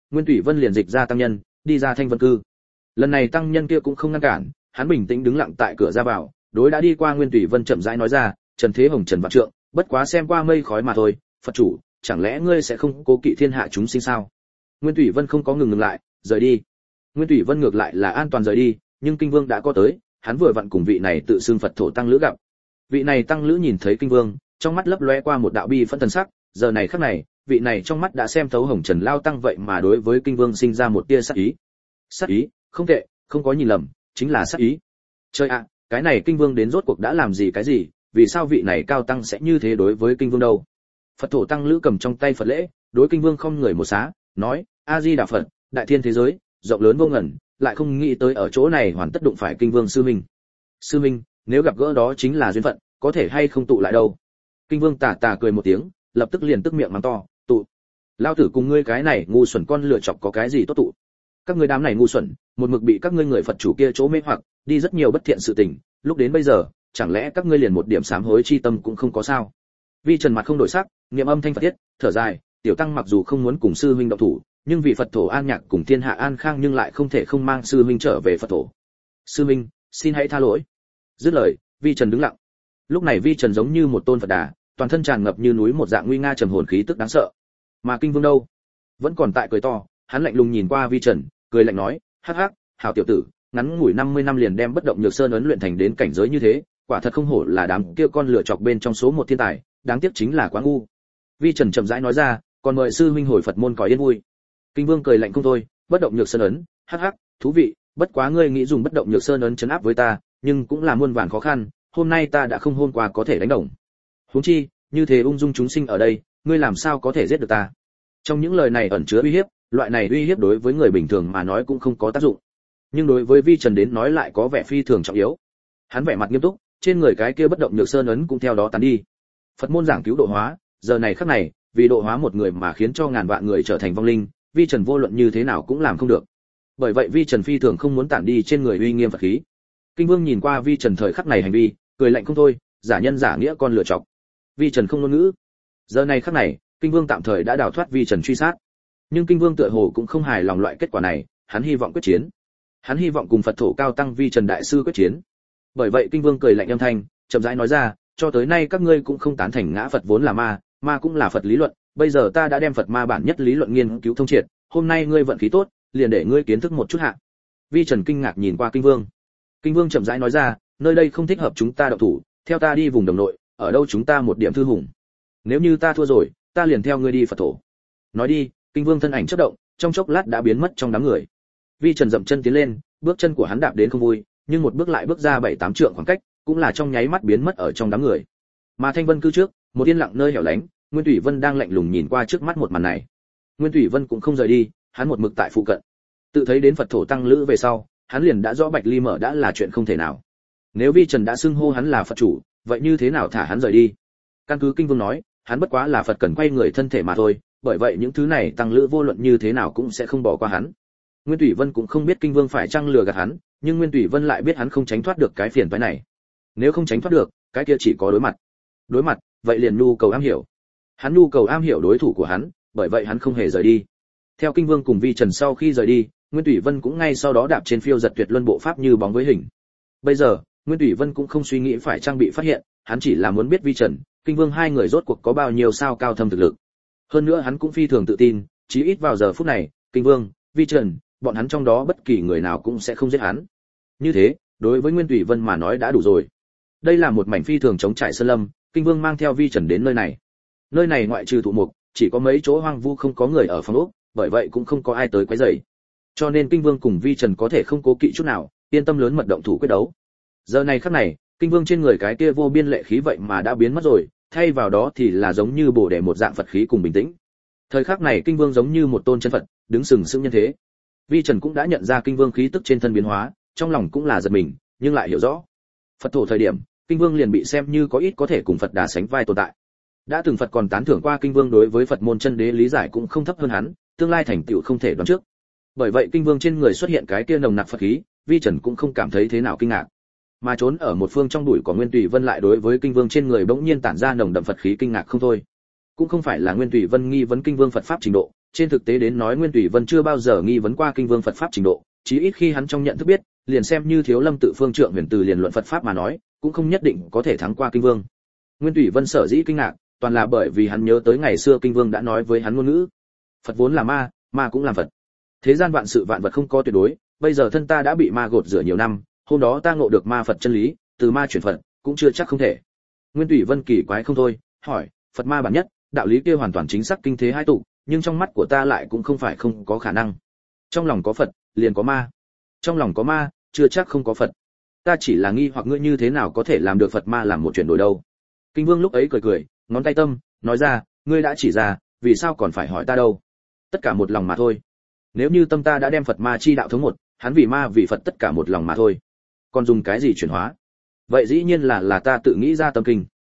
Nguyên Thủy Vân liền dịch ra tăng nhân, đi ra Thanh Vân cư. Lần này tăng nhân kia cũng không ngăn cản, hắn bình tĩnh đứng lặng tại cửa ra vào, đối đã đi qua Nguyên Thủy Vân chậm rãi nói ra, Trần Thế Hồng Trần Vạn Trượng, bất quá xem qua mây khói mà thôi, Phật chủ, chẳng lẽ ngươi sẽ không cố kỵ thiên hạ chúng sinh sao? Nguyên Thủy Vân không có ngừng lại, rời đi. Nguyên Thủy Vân ngược lại là an toàn rời đi, nhưng Kinh Vương đã có tới, hắn vừa vặn cùng vị này tự xưng Phật thổ tăng lữ gặp. Vị này tăng lữ nhìn thấy Kinh Vương, trong mắt lấp lóe qua một đạo bi phẫn thần sắc, giờ này khắc này, vị này trong mắt đã xem thấu Hồng Trần lao tăng vậy mà đối với Kinh Vương sinh ra một tia sát ý. Sát ý, không tệ, không có nhìn lầm, chính là sát ý. Trời ạ, cái này Kinh Vương đến rốt cuộc đã làm gì cái gì, vì sao vị này cao tăng sẽ như thế đối với Kinh Vương đâu? Phật thổ tăng lữ cầm trong tay Phật lễ, đối Kinh Vương không người một xá, nói: A Di Đà Phật, đại thiên thế giới, rộng lớn vô ngần, lại không nghĩ tới ở chỗ này hoàn tất đụng phải Kinh Vương sư minh. Sư minh, nếu gặp gỡ đó chính là duyên phận, có thể hay không tụ lại đâu? Kinh Vương tà tà cười một tiếng, lập tức liền tức miệng mắng to: Tụ! Lao tử cùng ngươi cái này ngu xuẩn con lựa chọc có cái gì tốt tụ? Các ngươi đám này ngu xuẩn, một mực bị các ngươi người Phật chủ kia chỗ mê hoặc, đi rất nhiều bất thiện sự tình, lúc đến bây giờ, chẳng lẽ các ngươi liền một điểm sám hối chi tâm cũng không có sao? Vi Trần mặt không đổi sắc, niệm âm thanh Phật thiết, thở dài, tiểu tăng mặc dù không muốn cùng sư huynh động thủ, nhưng vì Phật thổ an nhạc cùng thiên hạ an khang nhưng lại không thể không mang sư huynh trở về Phật thổ. Sư huynh, xin hãy tha lỗi. Dứt lời, Vi Trần đứng lặng. Lúc này Vi Trần giống như một tôn Phật Đà, toàn thân tràn ngập như núi một dạng nguy nga trầm hồn khí tức đáng sợ. Mà Kinh Vương đâu? Vẫn còn tại cười to, hắn lạnh lùng nhìn qua Vi Trần, cười lạnh nói: "Hắc hắc, hảo tiểu tử, ngắn ngủi 50 năm liền đem bất động nhược sơn ấn luyện thành đến cảnh giới như thế, quả thật không hổ là đám kia con lựa chọc bên trong số một thiên tài, đáng tiếc chính là quá ngu." Vi Trần chậm rãi nói ra: "Còn mời sư huynh hồi Phật môn cõi yên vui." Kinh Vương cười lạnh không thôi: "Bất động nhược sơn ấn, hắc hắc, thú vị, bất quá ngươi nghĩ dùng bất động nhược sơn ấn trấn áp với ta, nhưng cũng là muôn vàn khó khăn, hôm nay ta đã không hôm qua có thể đánh đồng. Huống chi, như thế ung dung chúng sinh ở đây, ngươi làm sao có thể giết được ta?" Trong những lời này ẩn chứa uy hiếp, loại này uy hiếp đối với người bình thường mà nói cũng không có tác dụng, nhưng đối với Vi Trần đến nói lại có vẻ phi thường trọng yếu. Hắn vẻ mặt nghiêm túc, trên người cái kia bất động nhược sơn ấn cũng theo đó tán đi. Phật môn giảng cứu độ hóa, giờ này khắc này, vì độ hóa một người mà khiến cho ngàn vạn người trở thành vong linh, Vi Trần vô luận như thế nào cũng làm không được. Bởi vậy Vi Trần phi thường không muốn tản đi trên người uy nghiêm Phật khí. Kinh Vương nhìn qua Vi Trần thời khắc này hành vi, cười lạnh không thôi, giả nhân giả nghĩa con lựa chọc. Vi Trần không ngôn ngữ. Giờ này khắc này, Kinh Vương tạm thời đã đào thoát Vi Trần truy sát. Nhưng Kinh Vương tựa hồ cũng không hài lòng loại kết quả này, hắn hy vọng quyết chiến. Hắn hy vọng cùng Phật thổ cao tăng Vi Trần đại sư quyết chiến. Bởi vậy Kinh Vương cười lạnh âm thanh, chậm rãi nói ra: "Cho tới nay các ngươi cũng không tán thành ngã Phật vốn là ma, ma cũng là Phật lý luận, bây giờ ta đã đem Phật ma bản nhất lý luận nghiên cứu thông triệt, hôm nay ngươi vận khí tốt, liền để ngươi kiến thức một chút hạ." Vi Trần kinh ngạc nhìn qua Kinh Vương. Kinh Vương chậm rãi nói ra: "Nơi đây không thích hợp chúng ta động thủ, theo ta đi vùng đồng nội, ở đâu chúng ta một điểm thư hùng. Nếu như ta thua rồi, ta liền theo ngươi đi Phật thổ." Nói đi, Kinh Vương thân ảnh chớp động, trong chốc lát đã biến mất trong đám người. Vi Trần dậm chân tiến lên, bước chân của hắn đạp đến không vui, nhưng một bước lại bước ra 7-8 trượng khoảng cách, cũng là trong nháy mắt biến mất ở trong đám người. Mà Thanh Vân cư trước, một yên lặng nơi hẻo lánh, Nguyên Thủy Vân đang lạnh lùng nhìn qua trước mắt một màn này. Nguyên Thủy Vân cũng không rời đi, hắn một mực tại phụ cận. Tự thấy đến Phật thổ tăng lữ về sau, hắn liền đã rõ Bạch Ly mở đã là chuyện không thể nào. Nếu Vi Trần đã xưng hô hắn là Phật chủ, vậy như thế nào thả hắn rời đi? Căn cứ Kinh Vương nói, hắn bất quá là Phật cần quay người thân thể mà thôi, bởi vậy những thứ này tăng lữ vô luận như thế nào cũng sẽ không bỏ qua hắn. Nguyên Thủy Vân cũng không biết Kinh Vương phải chăng lừa gạt hắn, nhưng Nguyên Thủy Vân lại biết hắn không tránh thoát được cái phiền toái này. Nếu không tránh thoát được, cái kia chỉ có đối mặt. Đối mặt, vậy liền nhu cầu am hiểu. Hắn nhu cầu am hiểu đối thủ của hắn, bởi vậy hắn không hề rời đi. Theo Kinh Vương cùng Vi Trần sau khi rời đi, Nguyên Thủy Vân cũng ngay sau đó đạp trên phiêu giật tuyệt luân bộ pháp như bóng với hình. Bây giờ, Nguyên Thủy Vân cũng không suy nghĩ phải trang bị phát hiện, hắn chỉ là muốn biết Vi Trần, Kinh Vương hai người rốt cuộc có bao nhiêu sao cao thâm thực lực. Hơn nữa hắn cũng phi thường tự tin, chí ít vào giờ phút này, Kinh Vương, Vi Trần, bọn hắn trong đó bất kỳ người nào cũng sẽ không giết hắn. Như thế, đối với Nguyên Thủy Vân mà nói đã đủ rồi. Đây là một mảnh phi thường chống trải sơn lâm, Kinh Vương mang theo Vi Trần đến nơi này. Nơi này ngoại trừ thụ mục, chỉ có mấy chỗ hoang vu không có người ở phòng ốc, bởi vậy cũng không có ai tới quấy rầy. Cho nên Kinh Vương cùng Vi Trần có thể không cố kỵ chút nào, yên tâm lớn mật động thủ quyết đấu. Giờ này khắc này, Kinh Vương trên người cái kia vô biên lệ khí vậy mà đã biến mất rồi, thay vào đó thì là giống như bổ để một dạng Phật khí cùng bình tĩnh. Thời khắc này Kinh Vương giống như một tôn chân Phật, đứng sừng sững nhân thế. Vi Trần cũng đã nhận ra Kinh Vương khí tức trên thân biến hóa, trong lòng cũng là giật mình, nhưng lại hiểu rõ. Phật thổ thời điểm, Kinh Vương liền bị xem như có ít có thể cùng Phật Đà sánh vai tồn tại. Đã từng Phật còn tán thưởng qua Kinh Vương đối với Phật môn chân đế lý giải cũng không thấp hơn hắn, tương lai thành tựu không thể đoán trước. Bởi vậy Kinh Vương trên người xuất hiện cái kia nồng nặc Phật khí, Vi Trần cũng không cảm thấy thế nào kinh ngạc. Mà trốn ở một phương trong bụi của Nguyên Thủy Vân lại đối với Kinh Vương trên người bỗng nhiên tản ra nồng đậm Phật khí kinh ngạc không thôi. Cũng không phải là Nguyên Thủy Vân nghi vấn Kinh Vương Phật pháp trình độ, trên thực tế đến nói Nguyên Tùy Vân chưa bao giờ nghi vấn qua kinh vương Phật pháp trình độ, chí ít khi hắn trong nhận thức biết, liền xem như Thiếu Lâm tự phương trượng huyền từ liền luận Phật pháp mà nói, cũng không nhất định có thể thắng qua kinh vương. Nguyên Tùy Vân sở dĩ kinh ngạc, toàn là bởi vì hắn nhớ tới ngày xưa kinh vương đã nói với hắn ngôn ngữ. Phật vốn là ma, ma cũng là Phật. Thế gian vạn sự vạn vật không có tuyệt đối, bây giờ thân ta đã bị ma gột rửa nhiều năm, hôm đó ta ngộ được ma Phật chân lý, từ ma chuyển Phật, cũng chưa chắc không thể. Nguyên Tùy Vân kỳ quái không thôi, hỏi, Phật ma bản nhất, đạo lý kia hoàn toàn chính xác kinh thế hai tụ, nhưng trong mắt của ta lại cũng không phải không có khả năng. Trong lòng có Phật, liền có ma. Trong lòng có ma, chưa chắc không có Phật. Ta chỉ là nghi hoặc ngươi như thế nào có thể làm được Phật ma làm một chuyển đổi đâu. Kinh Vương lúc ấy cười cười, ngón tay tâm, nói ra, ngươi đã chỉ ra, vì sao còn phải hỏi ta đâu? Tất cả một lòng mà thôi. Nếu như tâm ta đã đem Phật ma chi đạo thống một, hắn vì ma vì Phật tất cả một lòng mà thôi. Còn dùng cái gì chuyển hóa? Vậy dĩ nhiên là ta tự nghĩ ra tâm kinh.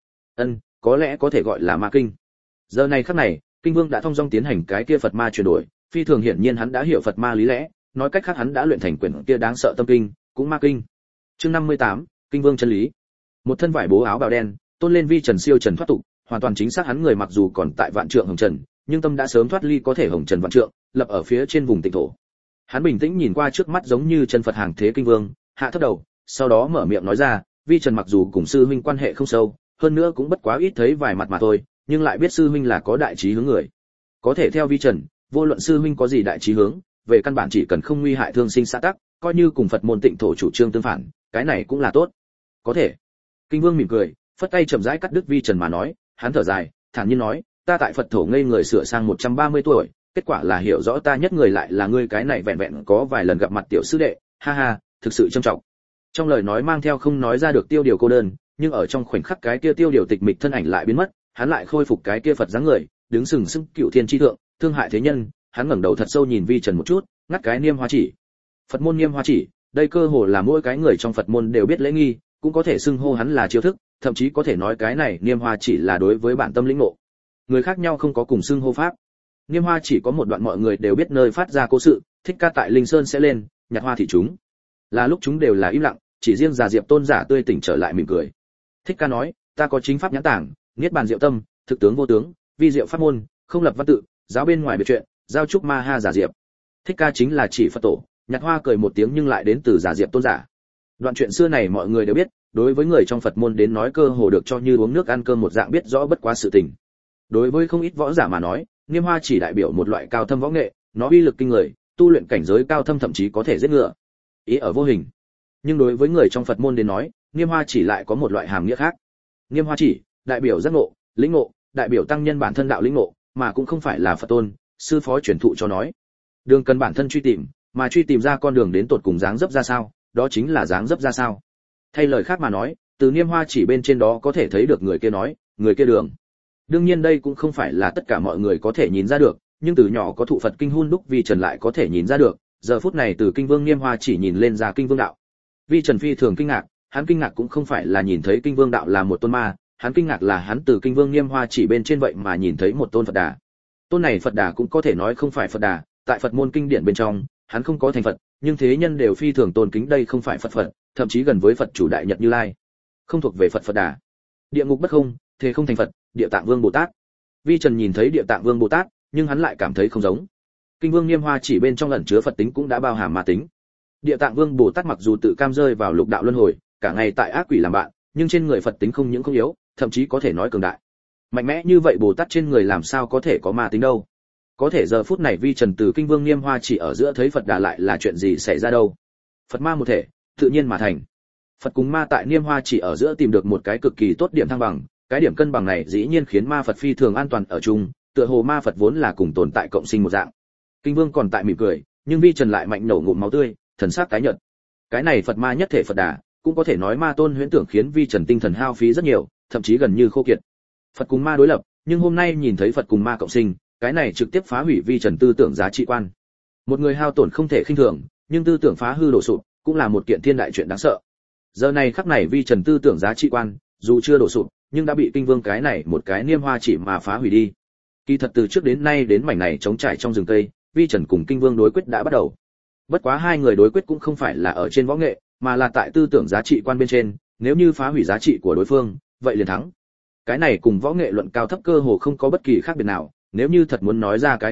Có lẽ có thể gọi là ma kinh. Giờ này khắc này, Kinh Vương đã thông dong tiến hành cái kia Phật ma chuyển đổi, phi thường hiển nhiên hắn đã hiểu Phật ma lý lẽ, nói cách khác hắn đã luyện thành quyển kia đáng sợ tâm kinh, cũng ma kinh. Chương 58, Kinh Vương chân lý. Một thân vải bố áo bào đen, tôn lên vi trần siêu trần thoát tục, hoàn toàn chính xác hắn người mặc dù còn tại vạn trượng hồng trần, nhưng tâm đã sớm thoát ly có thể hồng trần vạn trượng, lập ở phía trên vùng tịnh thổ. Hắn bình tĩnh nhìn qua trước mắt giống như chân Phật hàng thế Kinh Vương, hạ thấp đầu, sau đó mở miệng nói ra, vi trần mặc dù cùng sư huynh quan hệ không sâu, hơn nữa cũng bất quá ít thấy vài mặt mà thôi, nhưng lại biết sư huynh là có đại chí hướng người. Có thể theo vi trần, vô luận sư huynh có gì đại chí hướng, về căn bản chỉ cần không nguy hại thương sinh xã tắc, coi như cùng Phật môn tịnh thổ chủ trương tương phản, cái này cũng là tốt. Có thể. Kinh Vương mỉm cười, phất tay chậm rãi cắt đứt vi trần mà nói, hắn thở dài, thản nhiên nói, ta tại Phật thổ ngây người sửa sang 130 tuổi, kết quả là hiểu rõ ta nhất người lại là ngươi cái này vẹn vẹn có vài lần gặp mặt tiểu sư đệ, ha ha, thực sự trân trọng. Trong lời nói mang theo không nói ra được tiêu điều cô đơn, nhưng ở trong khoảnh khắc cái kia tiêu điều tịch mịch thân ảnh lại biến mất, hắn lại khôi phục cái kia Phật dáng người, đứng sừng sững cựu thiên chi thượng, thương hại thế nhân, hắn ngẩng đầu thật sâu nhìn vi trần một chút, ngắt cái niêm hoa chỉ. Phật môn niêm hoa chỉ, đây cơ hồ là mỗi cái người trong Phật môn đều biết lễ nghi, cũng có thể xưng hô hắn là chiêu thức, thậm chí có thể nói cái này niêm hoa chỉ là đối với bản tâm lĩnh ngộ. Người khác nhau không có cùng xưng hô pháp. Niêm hoa chỉ có một đoạn mọi người đều biết nơi phát ra cố sự, Thích Ca tại Linh Sơn sẽ lên, nhặt hoa thị chúng. Là lúc chúng đều là im lặng, chỉ riêng Già Diệp Tôn giả tươi tỉnh trở lại mỉm cười. Thích Ca nói, ta có chính pháp nhãn tảng, niết bàn diệu tâm, thực tướng vô tướng, vi diệu pháp môn, không lập văn tự, giáo bên ngoài biệt chuyện, giao trúc ma ha Già Diệp. Thích Ca chính là chỉ Phật tổ, nhặt hoa cười một tiếng nhưng lại đến từ Già Diệp Tôn giả. Đoạn chuyện xưa này mọi người đều biết, đối với người trong Phật môn đến nói cơ hồ được cho như uống nước ăn cơm một dạng biết rõ bất quá sự tình. Đối với không ít võ giả mà nói, niêm hoa chỉ đại biểu một loại cao thâm võ nghệ, nó uy lực kinh người, tu luyện cảnh giới cao thâm thậm chí có thể giết ngựa. Ý ở vô hình. Nhưng đối với người trong Phật môn đến nói, niêm hoa chỉ lại có một loại hàm nghĩa khác. Niêm hoa chỉ đại biểu giác ngộ, lĩnh ngộ, đại biểu tăng nhân bản thân đạo lĩnh ngộ, mà cũng không phải là Phật tôn, sư phó truyền thụ cho nói. Đường cần bản thân truy tìm, mà truy tìm ra con đường đến tột cùng dáng dấp ra sao, đó chính là dáng dấp ra sao. Thay lời khác mà nói, từ niêm hoa chỉ bên trên đó có thể thấy được người kia nói, người kia đường. Đương nhiên đây cũng không phải là tất cả mọi người có thể nhìn ra được, nhưng từ nhỏ có thụ Phật kinh hun đúc Vi Trần lại có thể nhìn ra được, giờ phút này từ Kinh Vương Niêm Hoa chỉ nhìn lên ra Kinh Vương đạo. Vi Trần phi thường kinh ngạc, hắn kinh ngạc cũng không phải là nhìn thấy Kinh Vương đạo là một tôn ma, hắn kinh ngạc là hắn từ Kinh Vương Niêm Hoa chỉ bên trên vậy mà nhìn thấy một tôn Phật Đà. Tôn này Phật Đà cũng có thể nói không phải Phật Đà, tại Phật môn kinh điển bên trong, hắn không có thành Phật, nhưng thế nhân đều phi thường tôn kính đây không phải Phật, thậm chí gần với Phật chủ đại nhật Như Lai. Không thuộc về Phật Đà. Địa ngục bất không, thế không thành Phật, Địa Tạng Vương Bồ Tát. Vi Trần nhìn thấy Địa Tạng Vương Bồ Tát, nhưng hắn lại cảm thấy không giống. Kinh Vương Niêm Hoa chỉ bên trong ẩn chứa Phật tính cũng đã bao hàm ma tính. Địa Tạng Vương Bồ Tát mặc dù tự cam rơi vào lục đạo luân hồi, cả ngày tại ác quỷ làm bạn, nhưng trên người Phật tính không những không yếu, thậm chí có thể nói cường đại. Mạnh mẽ như vậy Bồ Tát trên người làm sao có thể có ma tính đâu? Có thể giờ phút này Vi Trần từ Kinh Vương Niêm Hoa chỉ ở giữa thấy Phật Đà lại là chuyện gì xảy ra đâu? Phật ma một thể, tự nhiên mà thành. Phật cùng ma tại Niêm Hoa chỉ ở giữa tìm được một cái cực kỳ tốt điểm thăng bằng, cái điểm cân bằng này dĩ nhiên khiến ma Phật phi thường an toàn ở chung, tựa hồ ma Phật vốn là cùng tồn tại cộng sinh một dạng. Kinh Vương còn tại mỉm cười, nhưng Vi Trần lại mạnh nổ ngụm máu tươi, thần sắc tái nhợt. Cái này Phật ma nhất thể Phật Đà, cũng có thể nói ma tôn huyễn tưởng khiến Vi Trần tinh thần hao phí rất nhiều, thậm chí gần như khô kiệt. Phật cùng ma đối lập, nhưng hôm nay nhìn thấy Phật cùng ma cộng sinh, cái này trực tiếp phá hủy Vi Trần tư tưởng giá trị quan. Một người hao tổn không thể khinh thường, nhưng tư tưởng phá hư đổ sụp, cũng là một kiện thiên đại chuyện đáng sợ. Giờ này khắc này Vi Trần tư tưởng giá trị quan, dù chưa đổ sụp, nhưng đã bị Kinh Vương cái này một cái Niêm Hoa chỉ mà phá hủy đi. Kỳ thật từ trước đến nay đến mảnh này trống trải trong rừng cây, Vi Trần cùng Kinh Vương đối quyết đã bắt đầu. Bất quá hai người đối quyết cũng không phải là ở trên võ nghệ, mà là tại tư tưởng giá trị quan bên trên, nếu như phá hủy giá trị của đối phương, vậy liền thắng. Cái này cùng võ nghệ luận cao thấp cơ hồ không có bất kỳ khác biệt nào, nếu như thật muốn nói ra cái khác biệt,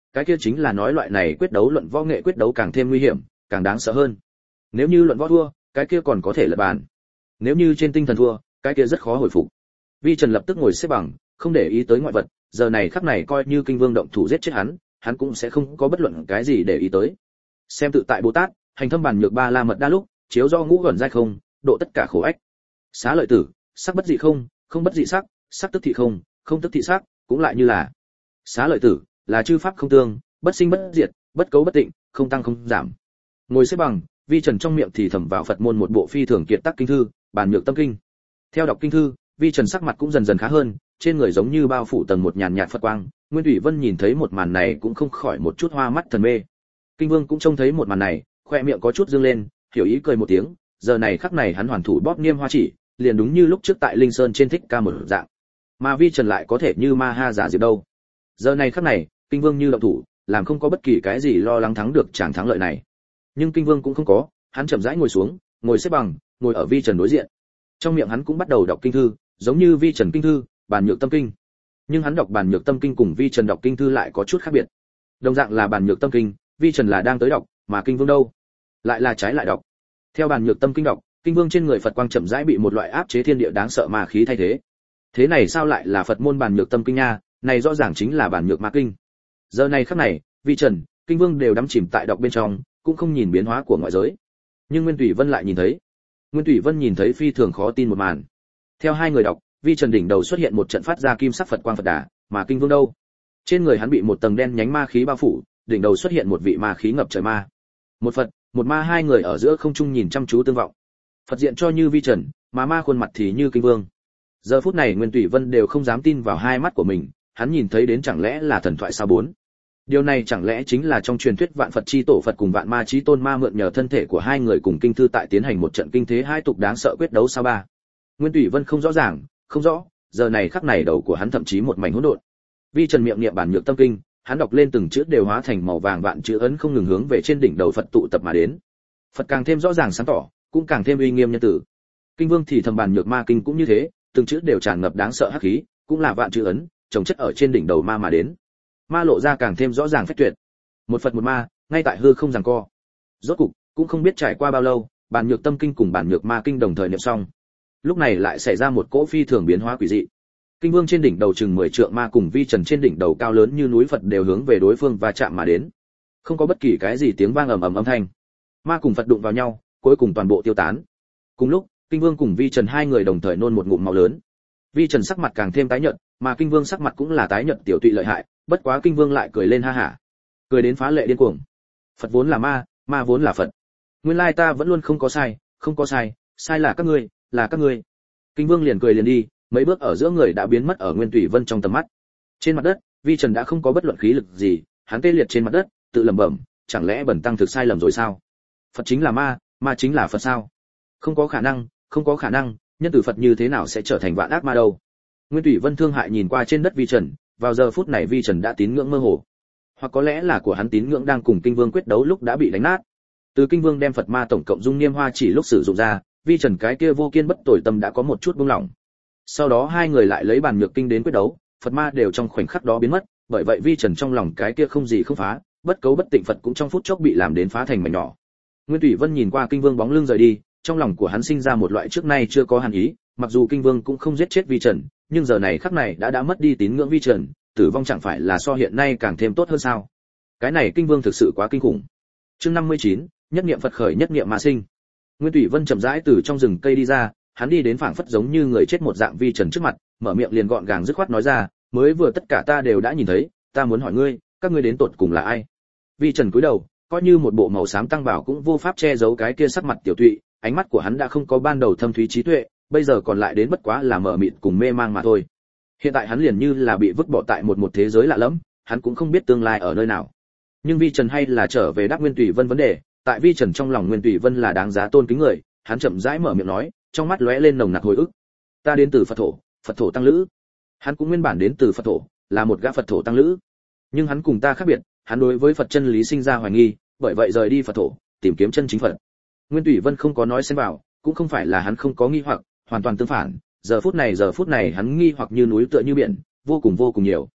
cái kia chính là nói loại này quyết đấu luận võ nghệ quyết đấu càng thêm nguy hiểm, càng đáng sợ hơn. Nếu như luận võ thua, cái kia còn có thể lật bàn. Nếu như trên tinh thần thua, cái kia rất khó hồi phục. Vi Trần lập tức ngồi xếp bằng, không để ý tới ngoại vật, giờ này khắc này coi như Kinh Vương động thủ giết chết hắn cũng sẽ không có bất luận cái gì để ý tới. Xem tự tại Bồ Tát, hành thâm bản nhược ba la mật đa lúc, chiếu do ngũ ẩn giai không, độ tất cả khổ ách. Xá lợi tử, sắc bất dị không, không bất dị sắc, sắc tức thị không, không tức thị sắc, cũng lại như là xá lợi tử là chư pháp không tương, bất sinh bất diệt, bất cấu bất tịnh, không tăng không giảm. Ngồi xếp bằng, Vi Trần trong miệng thì thầm vào Phật môn một bộ phi thường kiệt tác kinh thư, Bản Nhược Tâm Kinh. Theo đọc kinh thư, Vi Trần sắc mặt cũng dần dần khá hơn, trên người giống như bao phủ tầng một nhàn nhạt Phật quang. Nguyên Thủy Vân nhìn thấy một màn này cũng không khỏi một chút hoa mắt thần mê. Kinh Vương cũng trông thấy một màn này, khoe miệng có chút dương lên, hiểu ý cười một tiếng. Giờ này khắc này hắn hoàn thủ bóp niêm hoa chỉ, liền đúng như lúc trước tại Linh Sơn trên thích ca một dạng. Mà Vi Trần lại có thể như ma ha giả diệp đâu. Giờ này khắc này, Kinh Vương như động thủ, làm không có bất kỳ cái gì lo lắng thắng được chàng thắng lợi này. Nhưng Kinh Vương cũng không có, hắn chậm rãi ngồi xuống, ngồi xếp bằng, ngồi ở Vi Trần đối diện. Trong miệng hắn cũng bắt đầu đọc kinh thư, giống như Vi Trần kinh thư, Bản Nhược Tâm Kinh. Nhưng hắn đọc Bản Nhược Tâm Kinh cùng Vi Trần đọc kinh thư lại có chút khác biệt. Đồng dạng là Bản Nhược Tâm Kinh, Vi Trần là đang tới đọc, mà Kinh Vương đâu, lại là trái lại đọc. Theo Bản Nhược Tâm Kinh đọc, Kinh Vương trên người Phật quang chậm rãi bị một loại áp chế thiên địa đáng sợ ma khí thay thế. Thế này sao lại là Phật môn Bản Nhược Tâm Kinh nha, này rõ ràng chính là Bản Nhược Ma Kinh. Giờ này khắc này, Vi Trần, Kinh Vương đều đắm chìm tại đọc bên trong, cũng không nhìn biến hóa của ngoại giới. Nhưng Nguyên Thủy Vân lại nhìn thấy. Nguyên Thủy Vân nhìn thấy phi thường khó tin một màn. Theo hai người đọc, Vi Trần đỉnh đầu xuất hiện một trận phát ra kim sắc Phật quang Phật đà, mà Kinh Vương đâu? Trên người hắn bị một tầng đen nhánh ma khí bao phủ, đỉnh đầu xuất hiện một vị ma khí ngập trời ma. Một Phật, một ma hai người ở giữa không trung nhìn chăm chú tương vọng. Phật diện cho như Vi Trần, mà ma khuôn mặt thì như Kinh Vương. Giờ phút này Nguyên Thủy Vân đều không dám tin vào hai mắt của mình, hắn nhìn thấy đến chẳng lẽ là thần thoại sao bốn? Điều này chẳng lẽ chính là trong truyền thuyết Vạn Phật chi tổ Phật cùng Vạn Ma chí tôn ma mượn nhờ thân thể của hai người cùng kinh thư tại tiến hành một trận kinh thế hai tục đáng sợ quyết đấu sao ba? Nguyên Thủy Vân không rõ ràng, không rõ, giờ này khắc này đầu của hắn thậm chí một mảnh hỗn độn. Vi Trần miệng niệm Bản Nhược Tâm Kinh, hắn đọc lên từng chữ đều hóa thành màu vàng vạn chữ ấn không ngừng hướng về trên đỉnh đầu Phật tụ tập mà đến. Phật càng thêm rõ ràng sáng tỏ, cũng càng thêm uy nghiêm nhân tử. Kinh Vương thì thầm Bản Nhược Ma Kinh cũng như thế, từng chữ đều tràn ngập đáng sợ hắc khí, cũng là vạn chữ ấn, chồng chất ở trên đỉnh đầu ma mà đến. Ma lộ ra càng thêm rõ ràng phách tuyệt. Một Phật một ma, ngay tại hư không giằng co. Rốt cục, cũng không biết trải qua bao lâu, Bản Nhược Tâm Kinh cùng Bản Nhược Ma Kinh đồng thời niệm xong. Lúc này lại xảy ra một cỗ phi thường biến hóa quỷ dị. Kinh Vương trên đỉnh đầu chừng 10 trượng ma cùng Vi Trần trên đỉnh đầu cao lớn như núi Phật đều hướng về đối phương và chạm mà đến. Không có bất kỳ cái gì tiếng vang ầm ầm âm thanh. Ma cùng Phật đụng vào nhau, cuối cùng toàn bộ tiêu tán. Cùng lúc, Kinh Vương cùng Vi Trần hai người đồng thời nôn một ngụm máu lớn. Vi Trần sắc mặt càng thêm tái nhợt, mà Kinh Vương sắc mặt cũng là tái nhợt tiểu tụy lợi hại, bất quá Kinh Vương lại cười lên ha hả. Cười đến phá lệ điên cuồng. Phật vốn là ma, ma vốn là Phật. Nguyên lai ta vẫn luôn không có sai, không có sai, sai là các ngươi, là các ngươi. Kinh Vương liền cười liền đi, mấy bước ở giữa người đã biến mất ở Nguyên Thủy Vân trong tầm mắt. Trên mặt đất, Vi Trần đã không có bất luận khí lực gì, hắn tê liệt trên mặt đất, tự lẩm bẩm, chẳng lẽ Bần tăng thực sai lầm rồi sao? Phật chính là ma, ma chính là Phật sao? Không có khả năng, không có khả năng, nhân tử Phật như thế nào sẽ trở thành vạn ác ma đâu? Nguyên Thủy Vân thương hại nhìn qua trên đất Vi Trần, vào giờ phút này Vi Trần đã tín ngưỡng mơ hồ, hoặc có lẽ là của hắn tín ngưỡng đang cùng Kinh Vương quyết đấu lúc đã bị đánh nát. Từ Kinh Vương đem Phật ma tổng cộng dung niêm hoa chỉ lúc sử dụng ra, Vi Trần cái kia vô kiên bất tồi tâm đã có một chút buông lỏng. Sau đó hai người lại lấy Bản Nhược Kinh đến quyết đấu, Phật ma đều trong khoảnh khắc đó biến mất, bởi vậy Vi Trần trong lòng cái kia không gì không phá, bất cấu bất tịnh Phật cũng trong phút chốc bị làm đến phá thành mảnh nhỏ. Nguyên Thủy Vân nhìn qua Kinh Vương bóng lưng rời đi, trong lòng của hắn sinh ra một loại trước nay chưa có hàn ý, mặc dù Kinh Vương cũng không giết chết Vi Trần, nhưng giờ này khắc này đã mất đi tín ngưỡng Vi Trần, tử vong chẳng phải là so hiện nay càng thêm tốt hơn sao? Cái này Kinh Vương thực sự quá kinh khủng. Chương 59, nhất niệm Phật khởi nhất niệm mà sinh. Nguyên Thủy Vân chậm rãi từ trong rừng cây đi ra, hắn đi đến phảng phất giống như người chết một dạng Vi Trần trước mặt, mở miệng liền gọn gàng dứt khoát nói ra, mới vừa tất cả ta đều đã nhìn thấy, ta muốn hỏi ngươi, các ngươi đến tột cùng là ai? Vi Trần cúi đầu, coi như một bộ màu xám tăng bảo cũng vô pháp che giấu cái kia sắc mặt tiểu tụy, ánh mắt của hắn đã không có ban đầu thâm thúy trí tuệ, bây giờ còn lại đến bất quá là mờ mịt cùng mê mang mà thôi. Hiện tại hắn liền như là bị vứt bỏ tại một thế giới lạ lẫm, hắn cũng không biết tương lai ở nơi nào. Nhưng Vi Trần hay là trở về đáp Nguyên Thủy Vân vấn đề, tại Vi Trần trong lòng Nguyên Thủy Vân là đáng giá tôn kính người, hắn chậm rãi mở miệng nói, trong mắt lóe lên nồng nặc hồi ức. Ta đến từ Phật thổ tăng lữ. Hắn cũng nguyên bản đến từ Phật thổ, là một gã Phật thổ tăng lữ. Nhưng hắn cùng ta khác biệt, hắn đối với Phật chân lý sinh ra hoài nghi, bởi vậy rời đi Phật thổ, tìm kiếm chân chính Phật. Nguyên Thủy Vân không có nói xen vào, cũng không phải là hắn không có nghi hoặc, hoàn toàn tương phản, giờ phút này hắn nghi hoặc như núi tựa như biển, vô cùng nhiều.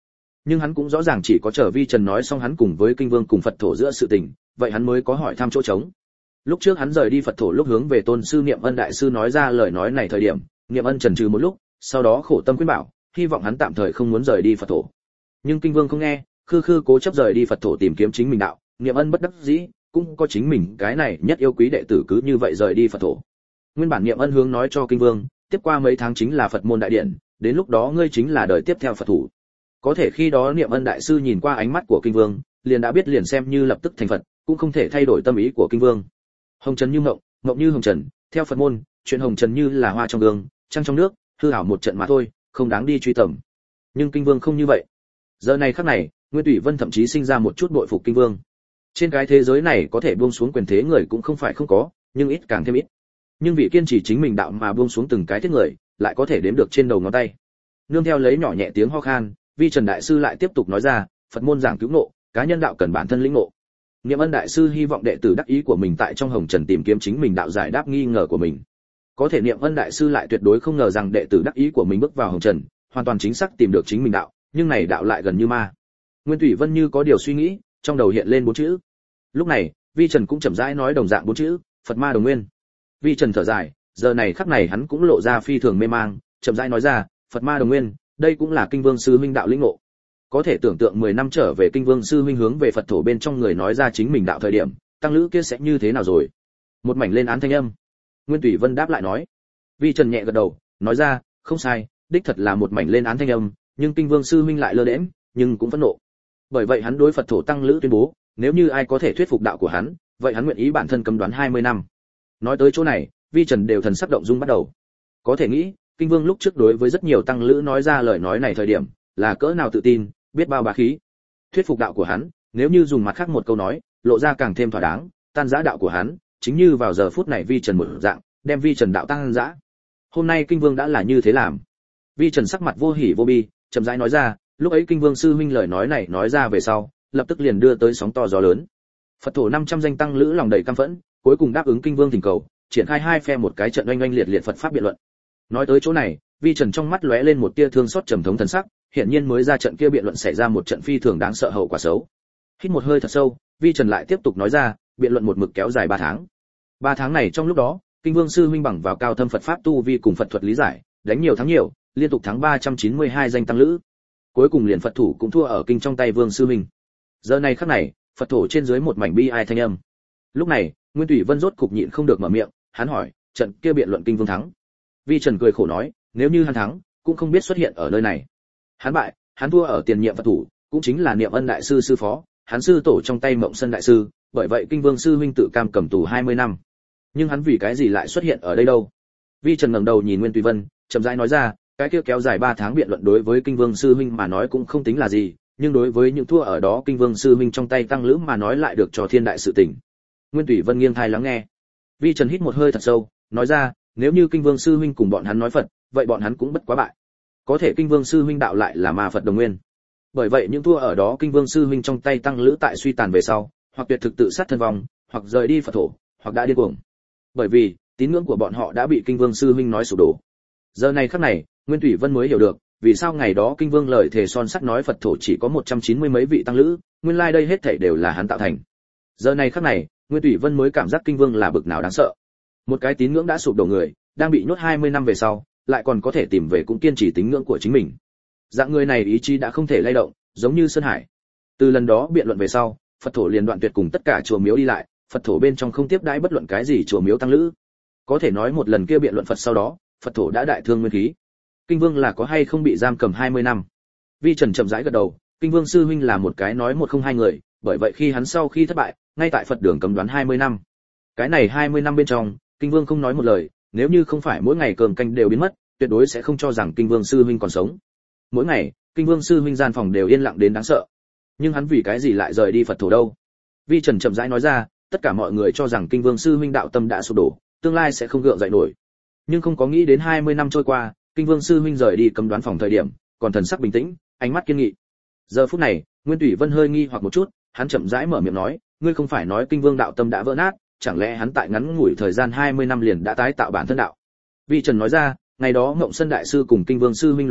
nhưng hắn cũng rõ ràng chỉ có chờ Vi Trần nói xong hắn cùng với kinh vương cùng Phật thổ giữa sự tình, vậy hắn mới có hỏi thăm chỗ trống. Lúc trước hắn rời đi Phật thổ lúc hướng về tôn sư Niệm Ân đại sư nói ra lời nói này thời điểm, Niệm Ân chần chừ một lúc, sau đó khổ tâm khuyên bảo, hy vọng hắn tạm thời không muốn rời đi Phật thổ. Nhưng kinh vương không nghe, khư khư cố chấp rời đi Phật thổ tìm kiếm chính mình đạo, Niệm Ân bất đắc dĩ, cũng có chính mình cái này nhất yêu quý đệ tử cứ như vậy rời đi Phật thổ. Nguyên bản Niệm Ân hướng nói cho kinh vương, tiếp qua mấy tháng chính là Phật môn đại điện, đến lúc đó ngươi chính là đời tiếp theo Phật thủ. Có thể khi đó Niệm Ân đại sư nhìn qua ánh mắt của kinh vương, liền đã biết liền xem như lập tức thành Phật, cũng không thể thay đổi tâm ý của kinh vương. Hồng trần như mộng, mộng như hồng trần, theo Phật môn, chuyện hồng trần như là hoa trong gương, trăng trong nước, hư ảo một trận mà thôi, không đáng đi truy tầm. Nhưng kinh vương không như vậy. Giờ này khắc này, Nguyên Thủy Vân thậm chí sinh ra một chút bội phục kinh vương. Trên cái thế giới này có thể buông xuống quyền thế người cũng không phải không có, nhưng ít càng thêm ít. Nhưng vị kiên trì chính mình đạo mà buông xuống từng cái thiết người, lại có thể đếm được trên đầu ngón tay. Nương theo lấy nhỏ nhẹ tiếng ho khan, Vi Trần đại sư lại tiếp tục nói ra, Phật môn giảng cứu ngộ, cá nhân đạo cần bản thân lĩnh ngộ. Niệm Ân đại sư hy vọng đệ tử đắc ý của mình tại trong hồng trần tìm kiếm chính mình đạo giải đáp nghi ngờ của mình. Có thể Niệm Ân đại sư lại tuyệt đối không ngờ rằng đệ tử đắc ý của mình bước vào hồng trần, hoàn toàn chính xác tìm được chính mình đạo, nhưng này đạo lại gần như ma. Nguyên Thủy Vân như có điều suy nghĩ, trong đầu hiện lên bốn chữ. Lúc này, Vi Trần cũng chậm rãi nói đồng dạng bốn chữ, Phật ma đồng nguyên. Vi Trần thở dài, giờ này khắc này hắn cũng lộ ra phi thường mê mang, chậm rãi nói ra, Phật ma đồng nguyên, đây cũng là kinh vương sư huynh đạo lĩnh ngộ. Có thể tưởng tượng 10 năm trở về kinh vương sư huynh hướng về Phật thổ bên trong người nói ra chính mình đạo thời điểm, tăng lữ kia sẽ như thế nào rồi? Một mảnh lên án thanh âm. Nguyên Thủy Vân đáp lại nói. Vi Trần nhẹ gật đầu, nói ra, không sai, đích thật là một mảnh lên án thanh âm, nhưng kinh vương sư huynh lại lơ đễnh, nhưng cũng phẫn nộ. Bởi vậy hắn đối Phật thổ tăng lữ tuyên bố, nếu như ai có thể thuyết phục đạo của hắn, vậy hắn nguyện ý bản thân cấm đoán 20 năm. Nói tới chỗ này, Vi Trần đều thần sắc động dung bắt đầu. Có thể nghĩ, kinh vương lúc trước đối với rất nhiều tăng lữ nói ra lời nói này thời điểm, là cỡ nào tự tin, biết bao bá khí. Thuyết phục đạo của hắn, nếu như dùng mặt khác một câu nói, lộ ra càng thêm thỏa đáng, tan rã đạo của hắn, chính như vào giờ phút này Vi Trần một dạng, đem Vi Trần đạo tan rã. Hôm nay kinh vương đã là như thế làm. Vi Trần sắc mặt vô hỉ vô bi, chậm rãi nói ra, lúc ấy kinh vương sư huynh lời nói này nói ra về sau, lập tức liền đưa tới sóng to gió lớn. Phật thổ 500 danh tăng lữ lòng đầy căm phẫn, cuối cùng đáp ứng kinh vương thỉnh cầu, triển khai hai phe một cái trận oanh oanh liệt liệt Phật pháp biện luận. Nói tới chỗ này, Vi Trần trong mắt lóe lên một tia thương xót trầm thống thần sắc, hiện nhiên mới ra trận kia biện luận xảy ra một trận phi thường đáng sợ hậu quả xấu. Hít một hơi thật sâu, Vi Trần lại tiếp tục nói ra, biện luận một mực kéo dài 3 tháng. 3 tháng này trong lúc đó, kinh vương sư huynh bằng vào cao thâm Phật pháp tu vi cùng Phật thuật lý giải, đánh nhiều thắng nhiều, liên tục thắng 392 danh tăng lữ. Cuối cùng liền Phật thủ cũng thua ở kinh trong tay vương sư huynh. Giờ này khắc này, Phật thổ trên dưới một mảnh bi ai thanh âm. Lúc này, Nguyên Thủy Vân rốt cục nhịn không được mở miệng, hắn hỏi, trận kia biện luận kinh vương thắng. Vi Trần cười khổ nói, nếu như hắn thắng, cũng không biết xuất hiện ở nơi này. Hắn bại, hắn thua ở tiền nhiệm Phật thủ, cũng chính là Niệm Ân đại sư sư phó, hắn sư tổ trong tay Mộng Sân đại sư, bởi vậy kinh vương sư huynh tự cam cầm tù 20 năm. Nhưng hắn vì cái gì lại xuất hiện ở đây đâu? Vi Trần ngẩng đầu nhìn Nguyên Tùy Vân, chậm rãi nói ra, cái kia kéo dài 3 tháng biện luận đối với kinh vương sư huynh mà nói cũng không tính là gì, nhưng đối với những thua ở đó kinh vương sư huynh trong tay tăng lữ mà nói lại được cho thiên đại sự tình. Nguyên Tùy Vân nghiêng tai lắng nghe. Vi Trần hít một hơi thật sâu, nói ra, nếu như kinh vương sư huynh cùng bọn hắn nói Phật, vậy bọn hắn cũng bất quá bại. Có thể kinh vương sư huynh đạo lại là ma Phật đồng nguyên. Bởi vậy những thua ở đó kinh vương sư huynh trong tay tăng lữ tại suy tàn về sau, hoặc tuyệt thực tự sát thân vong, hoặc rời đi Phật thổ, hoặc đã điên cuồng. Bởi vì tín ngưỡng của bọn họ đã bị kinh vương sư huynh nói sụp đổ. Giờ này khắc này, Nguyên Thủy Vân mới hiểu được, vì sao ngày đó kinh vương lời thề son sắt nói Phật thổ chỉ có 190 mấy vị tăng lữ, nguyên lai đây hết thảy đều là hắn tạo thành. Giờ này khắc này, Nguyên Thủy Vân mới cảm giác kinh vương là bực nào đáng sợ. Một cái tín ngưỡng đã sụp đổ người, đang bị nhốt 20 năm về sau, lại còn có thể tìm về cũng kiên trì tín ngưỡng của chính mình. Dạng người này ý chí đã không thể lay động, giống như sơn hải. Từ lần đó biện luận về sau, Phật thổ liền đoạn tuyệt cùng tất cả chùa miếu đi lại, Phật thổ bên trong không tiếp đãi bất luận cái gì chùa miếu tăng lữ. Có thể nói một lần kia biện luận Phật sau đó, Phật thổ đã đại thương nguyên khí. Kinh vương là có hay không bị giam cầm 20 năm? Vi Trần chậm rãi gật đầu, kinh vương sư huynh là một cái nói một không hai người, bởi vậy khi hắn sau khi thất bại, ngay tại Phật đường cấm đoán 20 năm. Cái này 20 năm bên trong, kinh vương không nói một lời, nếu như không phải mỗi ngày cơm canh đều biến mất, tuyệt đối sẽ không cho rằng kinh vương sư huynh còn sống. Mỗi ngày, kinh vương sư huynh gian phòng đều yên lặng đến đáng sợ. Nhưng hắn vì cái gì lại rời đi Phật thổ đâu? Vi Trần chậm rãi nói ra, tất cả mọi người cho rằng kinh vương sư huynh đạo tâm đã sụp đổ, tương lai sẽ không gượng dậy nổi. Nhưng không có nghĩ đến 20 năm trôi qua, kinh vương sư huynh rời đi cấm đoán phòng thời điểm, còn thần sắc bình tĩnh, ánh mắt kiên nghị. Giờ phút này, Nguyên Thủy Vân hơi nghi hoặc một chút, hắn chậm rãi mở miệng nói, ngươi không phải nói kinh vương đạo tâm đã vỡ nát, chẳng lẽ hắn tại ngắn ngủi thời gian 20 năm liền đã tái tạo bản thân đạo? Vi Trần nói ra, ngày đó Ngộng Sân đại sư cùng kinh vương sư huynh luận Phật,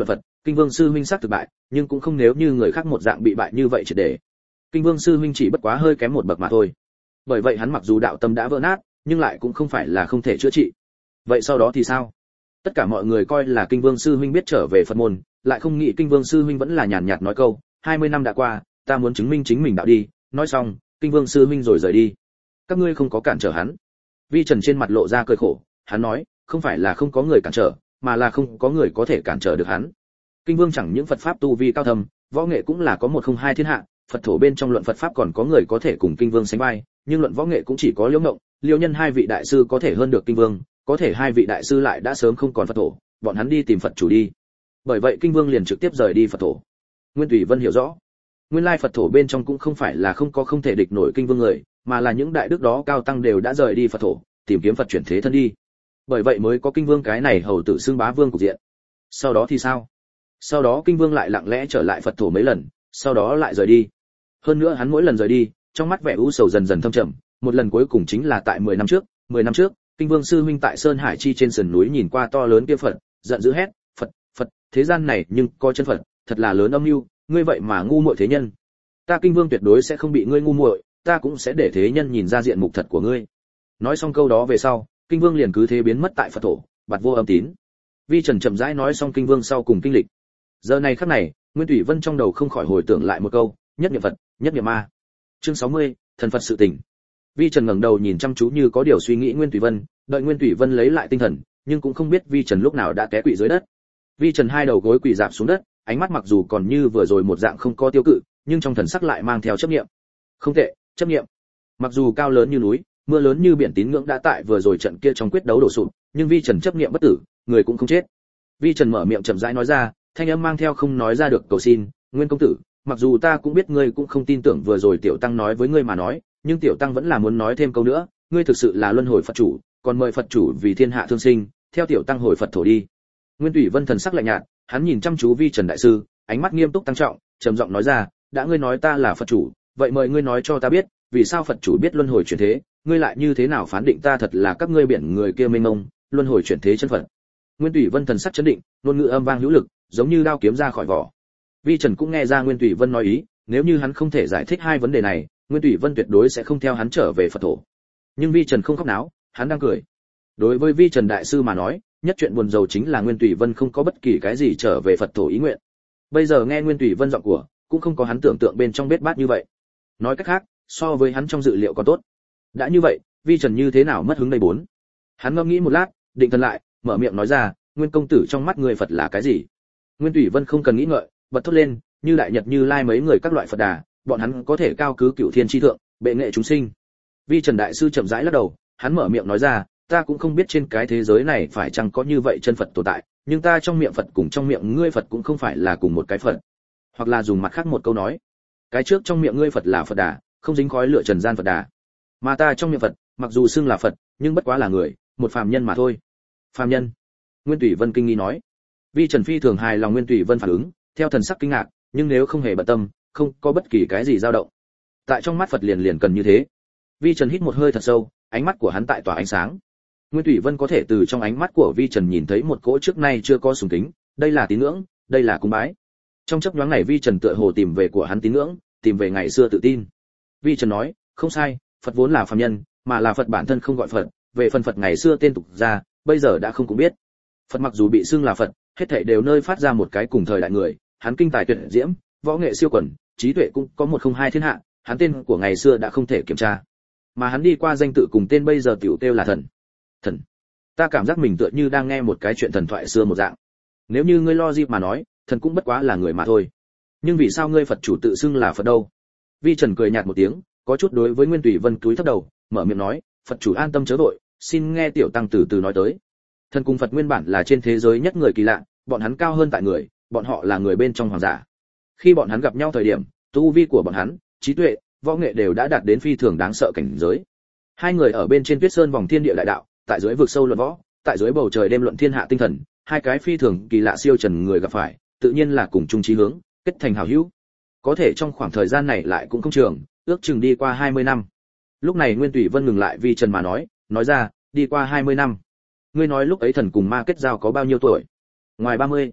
Kinh Vương sư huynh xác thực bại, nhưng cũng không nếu như người khác một dạng bị bại như vậy triệt để. Kinh Vương sư huynh chỉ bất quá hơi kém một bậc mà thôi. Bởi vậy hắn mặc dù đạo tâm đã vỡ nát, nhưng lại cũng không phải là không thể chữa trị. Vậy sau đó thì sao? Tất cả mọi người coi là Kinh Vương sư huynh biết trở về Phật môn, lại không nghĩ Kinh Vương sư huynh vẫn là nhàn nhạt nói câu, 20 năm đã qua, ta muốn chứng minh chính mình đạo đi. Nói xong, Kinh Vương sư huynh rồi rời đi. Các ngươi không có cản trở hắn. Vi Trần trên mặt lộ ra cười khổ, hắn nói, không phải là không có người cản trở, mà là không có người có thể cản trở được hắn. Kinh Vương chẳng những Phật pháp tu vi cao thâm, võ nghệ cũng là có 102 thiên hạ, Phật thổ bên trong luận Phật pháp còn có người có thể cùng Kinh Vương sánh vai, nhưng luận võ nghệ cũng chỉ có Liễu Ngộng, Liễu Nhân hai vị đại sư có thể hơn được Kinh Vương, có thể hai vị đại sư lại đã sớm không còn Phật thổ, bọn hắn đi tìm Phật chủ đi. Bởi vậy Kinh Vương liền trực tiếp rời đi Phật thổ. Nguyên Thủy Vân hiểu rõ, nguyên lai Phật thổ bên trong cũng không phải là không thể địch nổi Kinh Vương người, mà là những đại đức đó cao tăng đều đã rời đi Phật thổ, tìm kiếm Phật chuyển thế thân đi. Bởi vậy mới có Kinh Vương cái này hầu tử xưng bá vương cục diện. Sau đó thì sao? Sau đó Kinh Vương lại lặng lẽ trở lại Phật thổ mấy lần, sau đó lại rời đi. Hơn nữa hắn mỗi lần rời đi, trong mắt vẻ u sầu dần dần thâm trầm, một lần cuối cùng chính là tại 10 năm trước, 10 năm trước, Kinh Vương sư huynh tại Sơn Hải chi trên sườn núi nhìn qua to lớn kia Phật, giận dữ hét, "Phật, Phật, thế gian này nhưng có chân Phật, thật là lớn âm mưu, ngươi vậy mà ngu muội thế nhân. Ta Kinh Vương tuyệt đối sẽ không bị ngươi ngu muội, ta cũng sẽ để thế nhân nhìn ra diện mục thật của ngươi." Nói xong câu đó về sau, Kinh Vương liền cứ thế biến mất tại Phật thổ, bạt vô âm tín. Vi Trần chậm rãi nói xong Kinh Vương sau cùng kinh lịch. Giờ này khắc này, Nguyên Thủy Vân trong đầu không khỏi hồi tưởng lại một câu, nhất niệm Phật, nhất niệm ma. Chương 60, thần Phật sự tình. Vi Trần ngẩng đầu nhìn chăm chú như có điều suy nghĩ Nguyên Thủy Vân, đợi Nguyên Thủy Vân lấy lại tinh thần, nhưng cũng không biết Vi Trần lúc nào đã té quỵ dưới đất. Vi Trần hai đầu gối quỳ rạp xuống đất, ánh mắt mặc dù còn như vừa rồi một dạng không có tiêu cự, nhưng trong thần sắc lại mang theo chấp niệm. Không tệ, chấp niệm. Mặc dù cao lớn như núi, mưa lớn như biển tín ngưỡng đã tại vừa rồi trận kia trong quyết đấu đổ sụp, nhưng Vi Trần chấp niệm bất tử, người cũng không chết. Vi Trần mở miệng chậm rãi nói ra, thanh âm mang theo không nói ra được cầu xin, "Nguyên công tử, mặc dù ta cũng biết ngươi cũng không tin tưởng vừa rồi tiểu tăng nói với ngươi mà nói, nhưng tiểu tăng vẫn là muốn nói thêm câu nữa, ngươi thực sự là luân hồi Phật chủ, còn mời Phật chủ vì thiên hạ thương sinh, theo tiểu tăng hồi Phật thổ đi." Nguyên Thủy Vân thần sắc lạnh nhạt, hắn nhìn chăm chú Vi Trần đại sư, ánh mắt nghiêm túc tăng trọng, trầm giọng nói ra, "Đã ngươi nói ta là Phật chủ, vậy mời ngươi nói cho ta biết, vì sao Phật chủ biết luân hồi chuyển thế, ngươi lại như thế nào phán định ta thật là các ngươi biển người kia mênh mông, luân hồi chuyển thế chân Phật?" Nguyên Thủy Vân thần sắc chấn định, ngôn ngữ âm vang hữu lực, giống như đao kiếm ra khỏi vỏ. Vi Trần cũng nghe ra Nguyên Thủy Vân nói ý, nếu như hắn không thể giải thích hai vấn đề này, Nguyên Thủy Vân tuyệt đối sẽ không theo hắn trở về Phật thổ. Nhưng Vi Trần không khóc náo, hắn đang cười. Đối với Vi Trần đại sư mà nói, nhất chuyện buồn rầu chính là Nguyên Thủy Vân không có bất kỳ cái gì trở về Phật thổ ý nguyện. Bây giờ nghe Nguyên Thủy Vân giọng của, cũng không có hắn tưởng tượng bên trong bết bát như vậy. Nói cách khác, so với hắn trong dự liệu còn tốt. Đã như vậy, Vi Trần như thế nào mất hứng đây bốn? Hắn ngẫm nghĩ một lát, định thần lại, mở miệng nói ra, "Nguyên công tử trong mắt người Phật là cái gì?" Nguyên Thủy Vân không cần nghĩ ngợi, bật thốt lên, như Đại Nhật Như Lai mấy người các loại Phật đà, bọn hắn có thể cao cứ cửu thiên chi thượng, bệ nghệ chúng sinh. Vi Trần đại sư chậm rãi lắc đầu, hắn mở miệng nói ra, "Ta cũng không biết trên cái thế giới này phải chăng có như vậy chân Phật tồn tại, nhưng ta trong miệng Phật cùng trong miệng ngươi Phật cũng không phải là cùng một cái Phật." Hoặc là dùng mặt khác một câu nói, cái trước trong miệng ngươi Phật là Phật đà, không dính khói lửa trần gian Phật đà, mà ta trong miệng Phật, mặc dù xưng là Phật, nhưng bất quá là người, một phàm nhân mà thôi. Phàm nhân? Nguyên Thủy Vân kinh nghi nói. Vi Trần phi thường hài lòng Nguyên Thủy Vân phản ứng, theo thần sắc kinh ngạc, nhưng nếu không hề bận tâm, không có bất kỳ cái gì dao động. Tại trong mắt Phật liền cần như thế. Vi Trần hít một hơi thật sâu, ánh mắt của hắn tại tỏa ánh sáng. Nguyên Thủy Vân có thể từ trong ánh mắt của Vi Trần nhìn thấy một cỗ trước nay chưa có sùng kính, đây là tín ngưỡng, đây là cúng bái. Trong chốc nhoáng này Vi Trần tựa hồ tìm về của hắn tín ngưỡng, tìm về ngày xưa tự tin. Vi Trần nói, "Không sai, Phật vốn là phàm nhân, mà là Phật bản thân không gọi Phật, về phần Phật ngày xưa tên tục ra, bây giờ đã không cũng biết. Phật mặc dù bị xưng là Phật, hết thảy đều nơi phát ra một cái cùng thời đại người, hắn kinh tài tuyệt diễm, võ nghệ siêu quần, trí tuệ cũng có 102 thiên hạ, hắn tên của ngày xưa đã không thể kiểm tra. Mà hắn đi qua danh tự cùng tên bây giờ tiểu kêu là thần." Thần? Ta cảm giác mình tựa như đang nghe một cái chuyện thần thoại xưa một dạng. Nếu như ngươi lo gì mà nói, thần cũng bất quá là người mà thôi. Nhưng vì sao ngươi Phật chủ tự xưng là Phật đâu? Vi Trần cười nhạt một tiếng, có chút đối với Nguyên Thủy Vân cúi thấp đầu, mở miệng nói, "Phật chủ an tâm chớ vội, xin nghe tiểu tăng từ từ nói tới. Thần cùng Phật nguyên bản là trên thế giới nhất người kỳ lạ, bọn hắn cao hơn tại người, bọn họ là người bên trong hoàng giả. Khi bọn hắn gặp nhau thời điểm, tu vi của bọn hắn, trí tuệ, võ nghệ đều đã đạt đến phi thường đáng sợ cảnh giới. Hai người ở bên trên Tuyết Sơn vòng thiên địa đại đạo, tại dưới vực sâu luận võ, tại dưới bầu trời đêm luận thiên hạ tinh thần, hai cái phi thường kỳ lạ siêu trần người gặp phải, tự nhiên là cùng chung chí hướng, kết thành hảo hữu. Có thể trong khoảng thời gian này lại cũng không trường, ước chừng đi qua 20 năm. Lúc này Nguyên Thủy Vân ngừng lại Vi Trần mà nói ra, đi qua 20 năm. Ngươi nói lúc ấy thần cùng ma kết giao có bao nhiêu tuổi? Ngoài 30.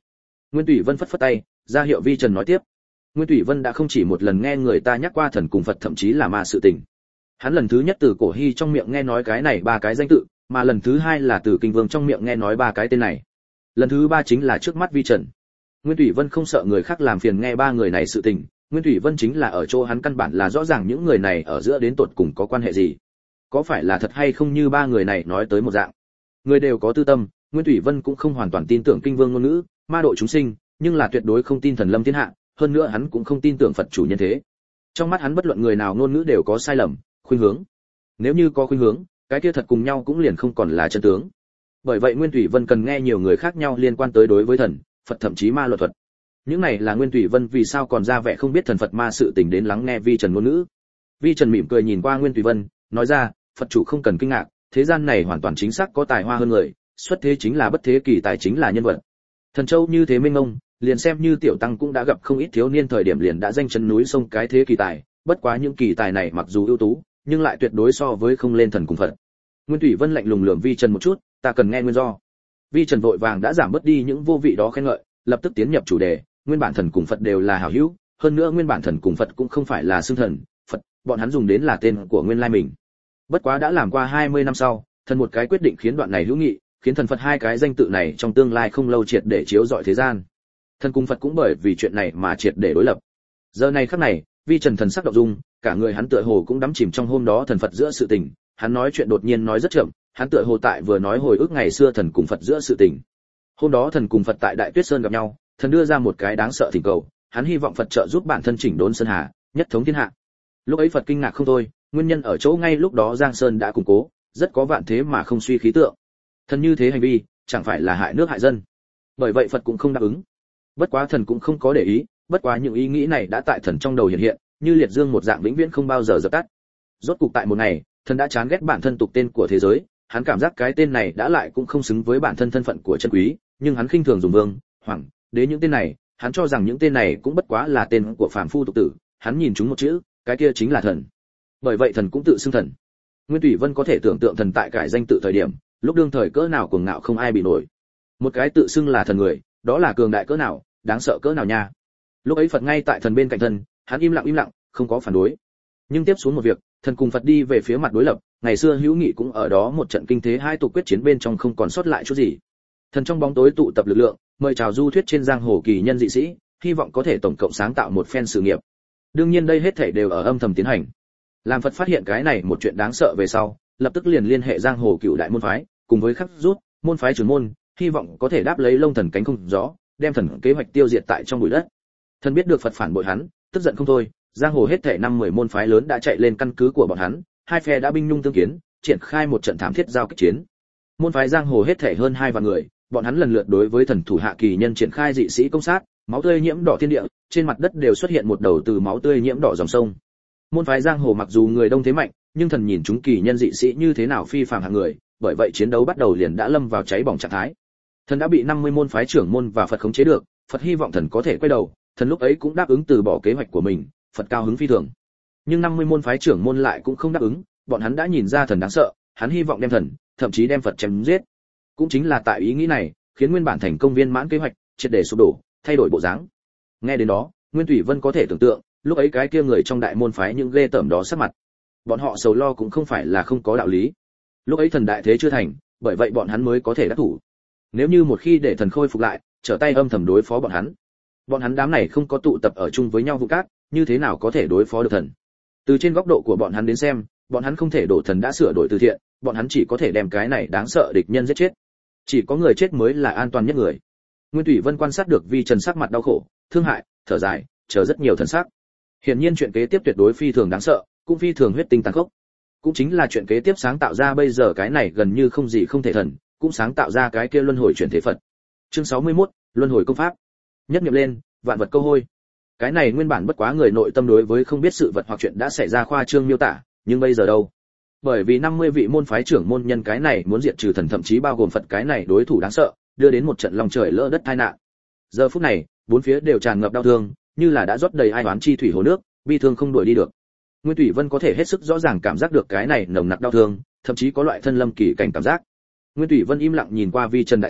Nguyên Thủy Vân phất phất tay, ra hiệu Vi Trần nói tiếp. Nguyên Thủy Vân đã không chỉ một lần nghe người ta nhắc qua thần cùng Phật, thậm chí là ma sự tình. Hắn lần thứ nhất từ Cổ Hy trong miệng nghe nói cái này ba cái danh tự, mà lần thứ hai là từ Kinh Vương trong miệng nghe nói ba cái tên này. Lần thứ ba chính là trước mắt Vi Trần. Nguyên Thủy Vân không sợ người khác làm phiền nghe ba người này sự tình, Nguyên Thủy Vân chính là ở chỗ hắn căn bản là rõ ràng những người này ở giữa đến tột cùng có quan hệ gì. Có phải là thật hay không như ba người này nói tới một dạng. Người đều có tư tâm, Nguyên Thủy Vân cũng không hoàn toàn tin tưởng Kinh Vương ngôn ngữ, ma độ chúng sinh, nhưng là tuyệt đối không tin thần lâm thiên hạ, hơn nữa hắn cũng không tin tưởng Phật chủ nhân thế. Trong mắt hắn bất luận người nào ngôn ngữ đều có sai lầm, khuynh hướng. Nếu như có khuynh hướng, cái kia thật cùng nhau cũng liền không còn là chân tướng. Bởi vậy Nguyên Thủy Vân cần nghe nhiều người khác nhau liên quan tới đối với thần, Phật thậm chí ma luật thuật. Những này là Nguyên Thủy Vân vì sao còn ra vẻ không biết thần Phật ma sự tình đến lắng nghe Vi Trần ngôn ngữ. Vi Trần mỉm cười nhìn qua Nguyên Thủy Vân, nói ra, Phật chủ không cần kinh ngạc, thế gian này hoàn toàn chính xác có tài hoa hơn người, xuất thế chính là bất thế kỳ tài chính là nhân vật. Thần châu như thế minh ông, liền xem như tiểu tăng cũng đã gặp không ít thiếu niên thời điểm liền đã danh chấn núi sông cái thế kỳ tài, bất quá những kỳ tài này mặc dù ưu tú, nhưng lại tuyệt đối so với không lên thần cùng Phật. Nguyên Thủy Vân lạnh lùng lườm Vi Trần một chút, ta cần nghe nguyên do. Vi Trần vội vàng đã giảm bớt đi những vô vị đó khen ngợi, lập tức tiến nhập chủ đề, nguyên bản thần cùng Phật đều là hảo hữu, hơn nữa nguyên bản thần cùng Phật cũng không phải là xưng thần, Phật, bọn hắn dùng đến là tên của nguyên lai mình. Bất quá đã làm qua 20 năm sau, thần một cái quyết định khiến đoạn này hữu nghị, khiến thần Phật hai cái danh tự này trong tương lai không lâu triệt để chiếu rọi thế gian. Thần cùng Phật cũng bởi vì chuyện này mà triệt để đối lập. Giờ này khắc này, Vi Trần thần sắc động dung, cả người hắn tựa hồ cũng đắm chìm trong hôm đó thần Phật giữa sự tình, hắn nói chuyện đột nhiên nói rất chậm, hắn tựa hồ tại vừa nói hồi ức ngày xưa thần cùng Phật giữa sự tình. Hôm đó thần cùng Phật tại Đại Tuyết Sơn gặp nhau, thần đưa ra một cái đáng sợ thỉnh cầu, hắn hy vọng Phật trợ giúp bản thân chỉnh đốn sơn hà, nhất thống thiên hạ. Lúc ấy Phật kinh ngạc không thôi, nguyên nhân ở chỗ ngay lúc đó Giang Sơn đã củng cố, rất có vạn thế mà không suy khí tượng. Thần như thế hành vi, chẳng phải là hại nước hại dân. Bởi vậy Phật cũng không đáp ứng. Bất quá thần cũng không có để ý, bất quá những ý nghĩ này đã tại thần trong đầu hiện hiện, như liệt dương một dạng vĩnh viễn không bao giờ dập tắt. Rốt cục tại một ngày, thần đã chán ghét bản thân tục tên của thế giới, hắn cảm giác cái tên này đã lại cũng không xứng với bản thân thân phận của chân quý, nhưng hắn khinh thường dùng vương, hoàng, đế những tên này, hắn cho rằng những tên này cũng bất quá là tên của phàm phu tục tử, hắn nhìn chúng một chữ, cái kia chính là thần. Bởi vậy thần cũng tự xưng thần. Nguyên Thủy Vân có thể tưởng tượng thần tại cải danh tự thời điểm, lúc đương thời cỡ nào cuồng ngạo không ai bị nổi. Một cái tự xưng là thần người, đó là cường đại cỡ nào, đáng sợ cỡ nào nha. Lúc ấy Phật ngay tại thần bên cạnh thần, hắn im lặng, không có phản đối. Nhưng tiếp xuống một việc, thần cùng Phật đi về phía mặt đối lập, ngày xưa hữu nghị cũng ở đó một trận kinh thế hai tục quyết chiến bên trong không còn sót lại chút gì. Thần trong bóng tối tụ tập lực lượng, mời chào du thuyết trên giang hồ kỳ nhân dị sĩ, hy vọng có thể tổng cộng sáng tạo một phen sự nghiệp. Đương nhiên đây hết thảy đều ở âm thầm tiến hành. Làm Phật phát hiện cái này một chuyện đáng sợ về sau, lập tức liền liên hệ giang hồ cựu đại môn phái, cùng với khắc rút, môn phái trưởng môn, hy vọng có thể đáp lấy Long Thần cánh không gió, đem thần kế hoạch tiêu diệt tại trong bụi đất. Thần biết được Phật phản bội hắn, tức giận không thôi, giang hồ hết thảy 5-10 môn phái lớn đã chạy lên căn cứ của bọn hắn, hai phe đã binh nhung tương kiến, triển khai một trận thảm thiết giao kích chiến. Môn phái giang hồ hết thảy hơn 2 vạn người, bọn hắn lần lượt đối với thần thủ hạ kỳ nhân triển khai dị sĩ công sát, máu tươi nhiễm đỏ thiên địa, trên mặt đất đều xuất hiện một đầu từ máu tươi nhiễm đỏ dòng sông. Môn phái giang hồ mặc dù người đông thế mạnh, nhưng thần nhìn chúng kỳ nhân dị sĩ như thế nào phi phàm hạng người, bởi vậy chiến đấu bắt đầu liền đã lâm vào cháy bỏng trạng thái. Thần đã bị 50 môn phái trưởng môn và Phật khống chế được, Phật hy vọng thần có thể quay đầu, thần lúc ấy cũng đáp ứng từ bỏ kế hoạch của mình, Phật cao hứng phi thường. Nhưng 50 môn phái trưởng môn lại cũng không đáp ứng, bọn hắn đã nhìn ra thần đáng sợ, hắn hy vọng đem thần, thậm chí đem Phật chém giết. Cũng chính là tại ý nghĩ này, khiến nguyên bản thành công viên mãn kế hoạch triệt để sụp đổ, thay đổi bộ dáng. Nghe đến đó, Nguyên Thủy Vân có thể tưởng tượng, lúc ấy cái kia người trong đại môn phái những ghê tởm đó sắc mặt. Bọn họ sầu lo cũng không phải là không có đạo lý. Lúc ấy thần đại thế chưa thành, bởi vậy bọn hắn mới có thể đắc thủ. Nếu như một khi để thần khôi phục lại, trở tay âm thầm đối phó bọn hắn đám này không có tụ tập ở chung với nhau vụ cát, như thế nào có thể đối phó được thần? Từ trên góc độ của bọn hắn đến xem, bọn hắn không thể đổ thần đã sửa đổi từ thiện, bọn hắn chỉ có thể đem cái này đáng sợ địch nhân giết chết. Chỉ có người chết mới là an toàn nhất người. Nguyên Thủy Vân quan sát được Vi Trần sắc mặt đau khổ, thương hại, thở dài, chờ rất nhiều thần sắc. Hiển nhiên chuyện kế tiếp tuyệt đối phi thường đáng sợ, cũng phi thường huyết tinh tàn khốc. Cũng chính là chuyện kế tiếp sáng tạo ra bây giờ cái này gần như không gì không thể thần, cũng sáng tạo ra cái kia luân hồi chuyển thế Phật. Chương 61, luân hồi công pháp. Nhất niệm lên, vạn vật câu hôi. Cái này nguyên bản bất quá người nội tâm đối với không biết sự vật hoặc chuyện đã xảy ra khoa trương miêu tả, nhưng bây giờ đâu? Bởi vì 50 vị môn phái trưởng môn nhân cái này muốn diệt trừ thần, thậm chí bao gồm Phật cái này đối thủ đáng sợ, đưa đến một trận lòng trời lỡ đất tai nạn. Giờ phút này, bốn phía đều tràn ngập đau thương, như là đã rót đầy ai oán chi thủy hồ nước, bi thương không đuổi đi được. Nguyên Thủy Vân có thể hết sức rõ ràng cảm giác được cái này nồng nặc đau thương, thậm chí có loại thân lâm kỳ cảnh cảm giác. Nguyên Thủy Vân im lặng nhìn qua Vi Trần đại sư,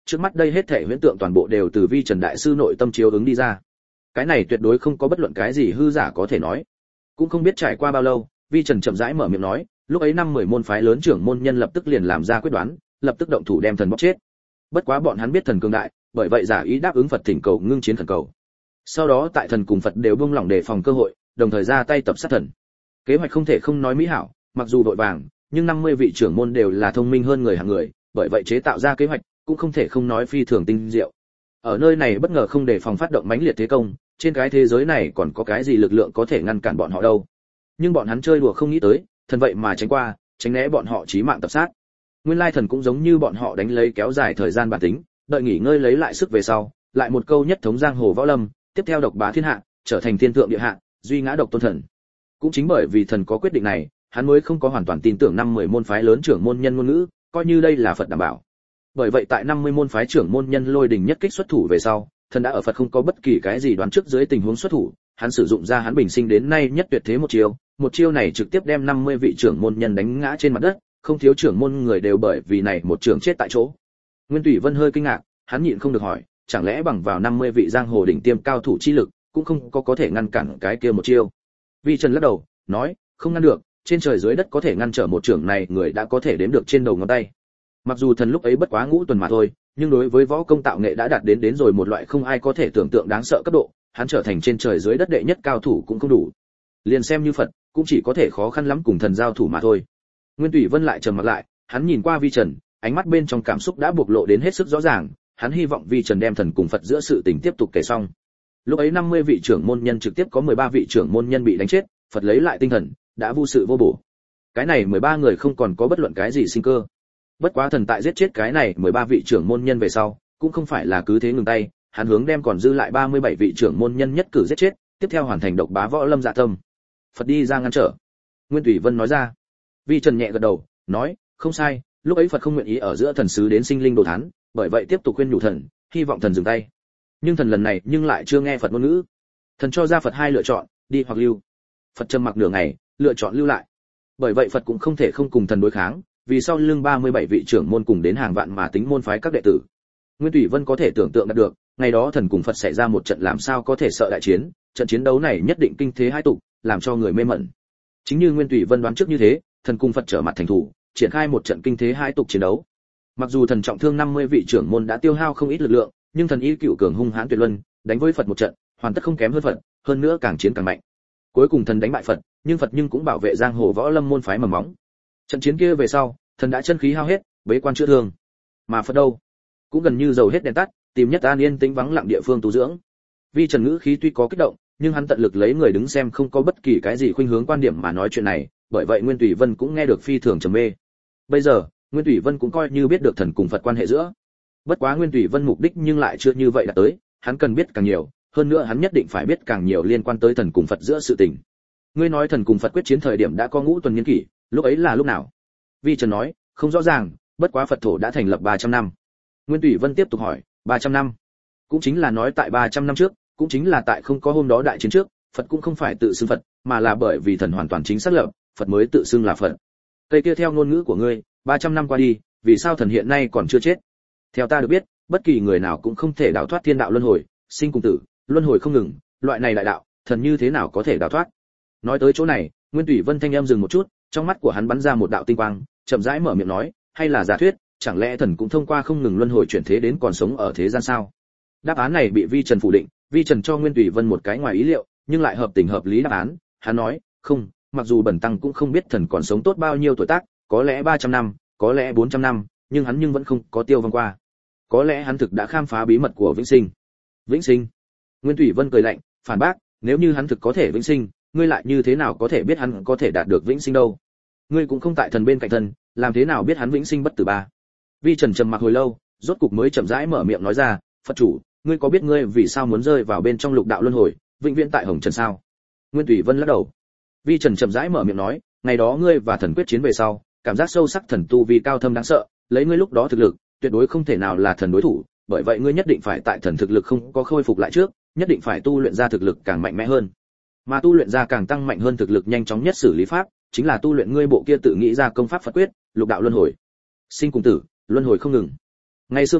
trước mắt đây hết thể huyễn tượng toàn bộ đều từ vi trần đại sư nội tâm chiếu ứng đi ra. Cái này tuyệt đối không có bất luận cái gì hư giả có thể nói. Cũng không biết trải qua bao lâu, vi trần chậm rãi mở miệng nói, lúc ấy 5-10 môn phái lớn trưởng môn nhân lập tức liền làm ra quyết đoán, lập tức động thủ đem thần bóc chết. Bất quá bọn hắn biết thần cường đại, bởi vậy giả ý đáp ứng Phật thỉnh cầu ngưng chiến thần cầu. Sau đó tại thần cùng Phật đều buông lỏng đề phòng cơ hội, đồng thời ra tay tập sát thần. Kế hoạch không thể không nói mỹ hảo, mặc dù vội vàng, nhưng 50 vị trưởng môn đều là thông minh hơn người hạng người, bởi vậy chế tạo ra kế hoạch cũng không thể không nói phi thường tinh diệu. Ở nơi này bất ngờ không đề phòng phát động mãnh liệt thế công, trên cái thế giới này còn có cái gì lực lượng có thể ngăn cản bọn họ đâu. Nhưng bọn hắn chơi đùa không nghĩ tới, thần vậy mà tránh qua, tránh né bọn họ chí mạng tập sát. Nguyên lai thần cũng giống như bọn họ đánh lấy kéo dài thời gian bản tính, đợi nghỉ ngơi lấy lại sức về sau, lại một câu nhất thống giang hồ võ lâm, tiếp theo độc bá thiên hạ, trở thành thiên thượng địa hạ, duy ngã độc tôn thần. Cũng chính bởi vì thần có quyết định này, hắn mới không có hoàn toàn tin tưởng 5-10 môn phái lớn trưởng môn nhân ngôn ngữ, coi như đây là Phật đảm bảo. Bởi vậy tại 50 môn phái trưởng môn nhân lôi đình nhất kích xuất thủ về sau, thần đã ở Phật không có bất kỳ cái gì đoán trước dưới tình huống xuất thủ, hắn sử dụng ra hắn bình sinh đến nay nhất tuyệt thế một chiêu này trực tiếp đem 50 vị trưởng môn nhân đánh ngã trên mặt đất, không thiếu trưởng môn người đều bởi vì này một trưởng chết tại chỗ. Nguyên Tùy Vân hơi kinh ngạc, hắn nhịn không được hỏi, chẳng lẽ bằng vào 50 vị giang hồ đỉnh tiêm cao thủ chi lực, cũng không có thể ngăn cản cái kia một chiêu. Vi Trần lắc đầu, nói, không ngăn được, trên trời dưới đất có thể ngăn trở một trưởng này người đã có thể đếm được trên đầu ngón tay. Mặc dù thần lúc ấy bất quá ngũ tuần mà thôi, nhưng đối với võ công tạo nghệ đã đạt đến rồi một loại không ai có thể tưởng tượng đáng sợ cấp độ, hắn trở thành trên trời dưới đất đệ nhất cao thủ cũng không đủ. Liền xem như Phật, cũng chỉ có thể khó khăn lắm cùng thần giao thủ mà thôi. Nguyên Tùy Vân lại trầm mặt lại, hắn nhìn qua Vi Trần, ánh mắt bên trong cảm xúc đã bộc lộ đến hết sức rõ ràng, hắn hy vọng Vi Trần đem thần cùng Phật giữa sự tình tiếp tục kể xong. Lúc ấy 50 vị trưởng môn nhân trực tiếp có 13 vị trưởng môn nhân bị đánh chết, Phật lấy lại tinh thần, đã vô sự vô bổ. Cái này 13 người không còn có bất luận cái gì sinh cơ. Bất quá thần tại giết chết cái này 13 vị trưởng môn nhân về sau, cũng không phải là cứ thế ngừng tay, hắn hướng đem còn dư lại 37 vị trưởng môn nhân nhất cử giết chết, tiếp theo hoàn thành độc bá võ lâm dạ tâm. Phật đi ra ngăn trở. Nguyên Tùy Vân nói ra. Vi Trần nhẹ gật đầu, nói, không sai, lúc ấy Phật không nguyện ý ở giữa thần sứ đến sinh linh đồ thán, bởi vậy tiếp tục khuyên nhủ thần, hy vọng thần dừng tay. Nhưng thần lần này nhưng lại chưa nghe Phật ngôn ngữ. Thần cho ra Phật hai lựa chọn, đi hoặc lưu. Phật trầm mặc nửa ngày, lựa chọn lưu lại. Bởi vậy Phật cũng không thể không cùng thần đối kháng, vì sau lưng 37 vị trưởng môn cùng đến hàng vạn mà tính môn phái các đệ tử. Nguyên Tùy Vân có thể tưởng tượng được, ngày đó thần cùng Phật xảy ra một trận làm sao có thể sợ đại chiến, trận chiến đấu này nhất định kinh thế hai tục, làm cho người mê mẩn. Chính như Nguyên Tùy Vân đoán trước như thế, thần cùng Phật trở mặt thành thủ, triển khai một trận kinh thế hai tục chiến đấu. Mặc dù thần trọng thương 50 vị trưởng môn đã tiêu hao không ít lực lượng, nhưng thần y cựu cường hung hãn tuyệt luân, đánh với Phật một trận, hoàn tất không kém hơn Phật, hơn nữa càng chiến càng mạnh. Cuối cùng thần đánh bại Phật, nhưng Phật cũng bảo vệ giang hồ võ lâm môn phái mầm móng. Trận chiến kia về sau, thần đã chân khí hao hết, bế quan chữa thương. Mà Phật đâu, cũng gần như dầu hết đèn tắt, tìm nhất an yên tĩnh vắng lặng địa phương tu dưỡng. Vi Trần ngữ khí tuy có kích động, nhưng hắn tận lực lấy người đứng xem không có bất kỳ cái gì khuynh hướng quan điểm mà nói chuyện này, bởi vậy Nguyên Tùy Vân cũng nghe được phi thường trầm mê. Bây giờ, Nguyên Tùy Vân cũng coi như biết được thần cùng Phật quan hệ giữa. Bất quá Nguyên Tùy Vân mục đích nhưng lại chưa như vậy đạt tới, hắn cần biết càng nhiều, hơn nữa hắn nhất định phải biết càng nhiều liên quan tới thần cùng Phật giữa sự tình. Ngươi nói thần cùng Phật quyết chiến thời điểm đã có ngũ tuần niên kỷ, lúc ấy là lúc nào? Vi Trần nói, không rõ ràng, bất quá Phật thổ đã thành lập 300 năm. Nguyên Tùy Vân tiếp tục hỏi, 300 năm? Cũng chính là nói tại 300 năm trước, cũng chính là tại không có hôm đó đại chiến trước, Phật cũng không phải tự xưng Phật, mà là bởi vì thần hoàn toàn chính xác lập, Phật mới tự xưng là Phật. Cây kia theo ngôn ngữ của ngươi, 300 năm qua đi, vì sao thần hiện nay còn chưa chết? Theo ta được biết, bất kỳ người nào cũng không thể đào thoát thiên đạo luân hồi, sinh cùng tử, luân hồi không ngừng, loại này đại đạo, thần như thế nào có thể đào thoát? Nói tới chỗ này, Nguyên Tùy Vân thanh em dừng một chút, trong mắt của hắn bắn ra một đạo tinh quang, chậm rãi mở miệng nói, hay là giả thuyết, chẳng lẽ thần cũng thông qua không ngừng luân hồi chuyển thế đến còn sống ở thế gian sao? Đáp án này bị Vi Trần phủ định, Vi Trần cho Nguyên Tùy Vân một cái ngoài ý liệu, nhưng lại hợp tình hợp lý đáp án, hắn nói, không, mặc dù bần tăng cũng không biết thần còn sống tốt bao nhiêu tuổi tác, có lẽ 300 năm, có lẽ 400 năm, nhưng hắn vẫn không có tiêu vong qua. Có lẽ hắn thực đã khám phá bí mật của vĩnh sinh. Vĩnh sinh? Nguyên Tùy Vân cười lạnh, phản bác, nếu như hắn thực có thể vĩnh sinh, ngươi lại như thế nào có thể biết hắn có thể đạt được vĩnh sinh đâu? Ngươi cũng không tại thần bên cạnh thần, làm thế nào biết hắn vĩnh sinh bất tử ba? Vi Trần trầm mặc hồi lâu, rốt cục mới chậm rãi mở miệng nói ra, Phật chủ, ngươi có biết ngươi vì sao muốn rơi vào bên trong lục đạo luân hồi, vĩnh viễn tại hồng trần sao? Nguyên Tùy Vân lắc đầu. Vi Trần chậm rãi mở miệng nói, ngày đó ngươi và thần quyết chiến về sau, cảm giác sâu sắc thần tu vi cao thâm đáng sợ, lấy ngươi lúc đó thực lực, tuyệt đối không thể nào là thần đối thủ, bởi vậy ngươi nhất định phải tại thần thực lực không có khôi phục lại trước, nhất định phải tu luyện ra thực lực càng mạnh mẽ hơn. Mà tu luyện ra càng tăng mạnh hơn thực lực nhanh chóng nhất xử lý pháp, chính là tu luyện ngươi bộ kia tự nghĩ ra công pháp Phật quyết, lục đạo luân hồi. Sinh cùng tử, luân hồi không ngừng. Ngày xưa vì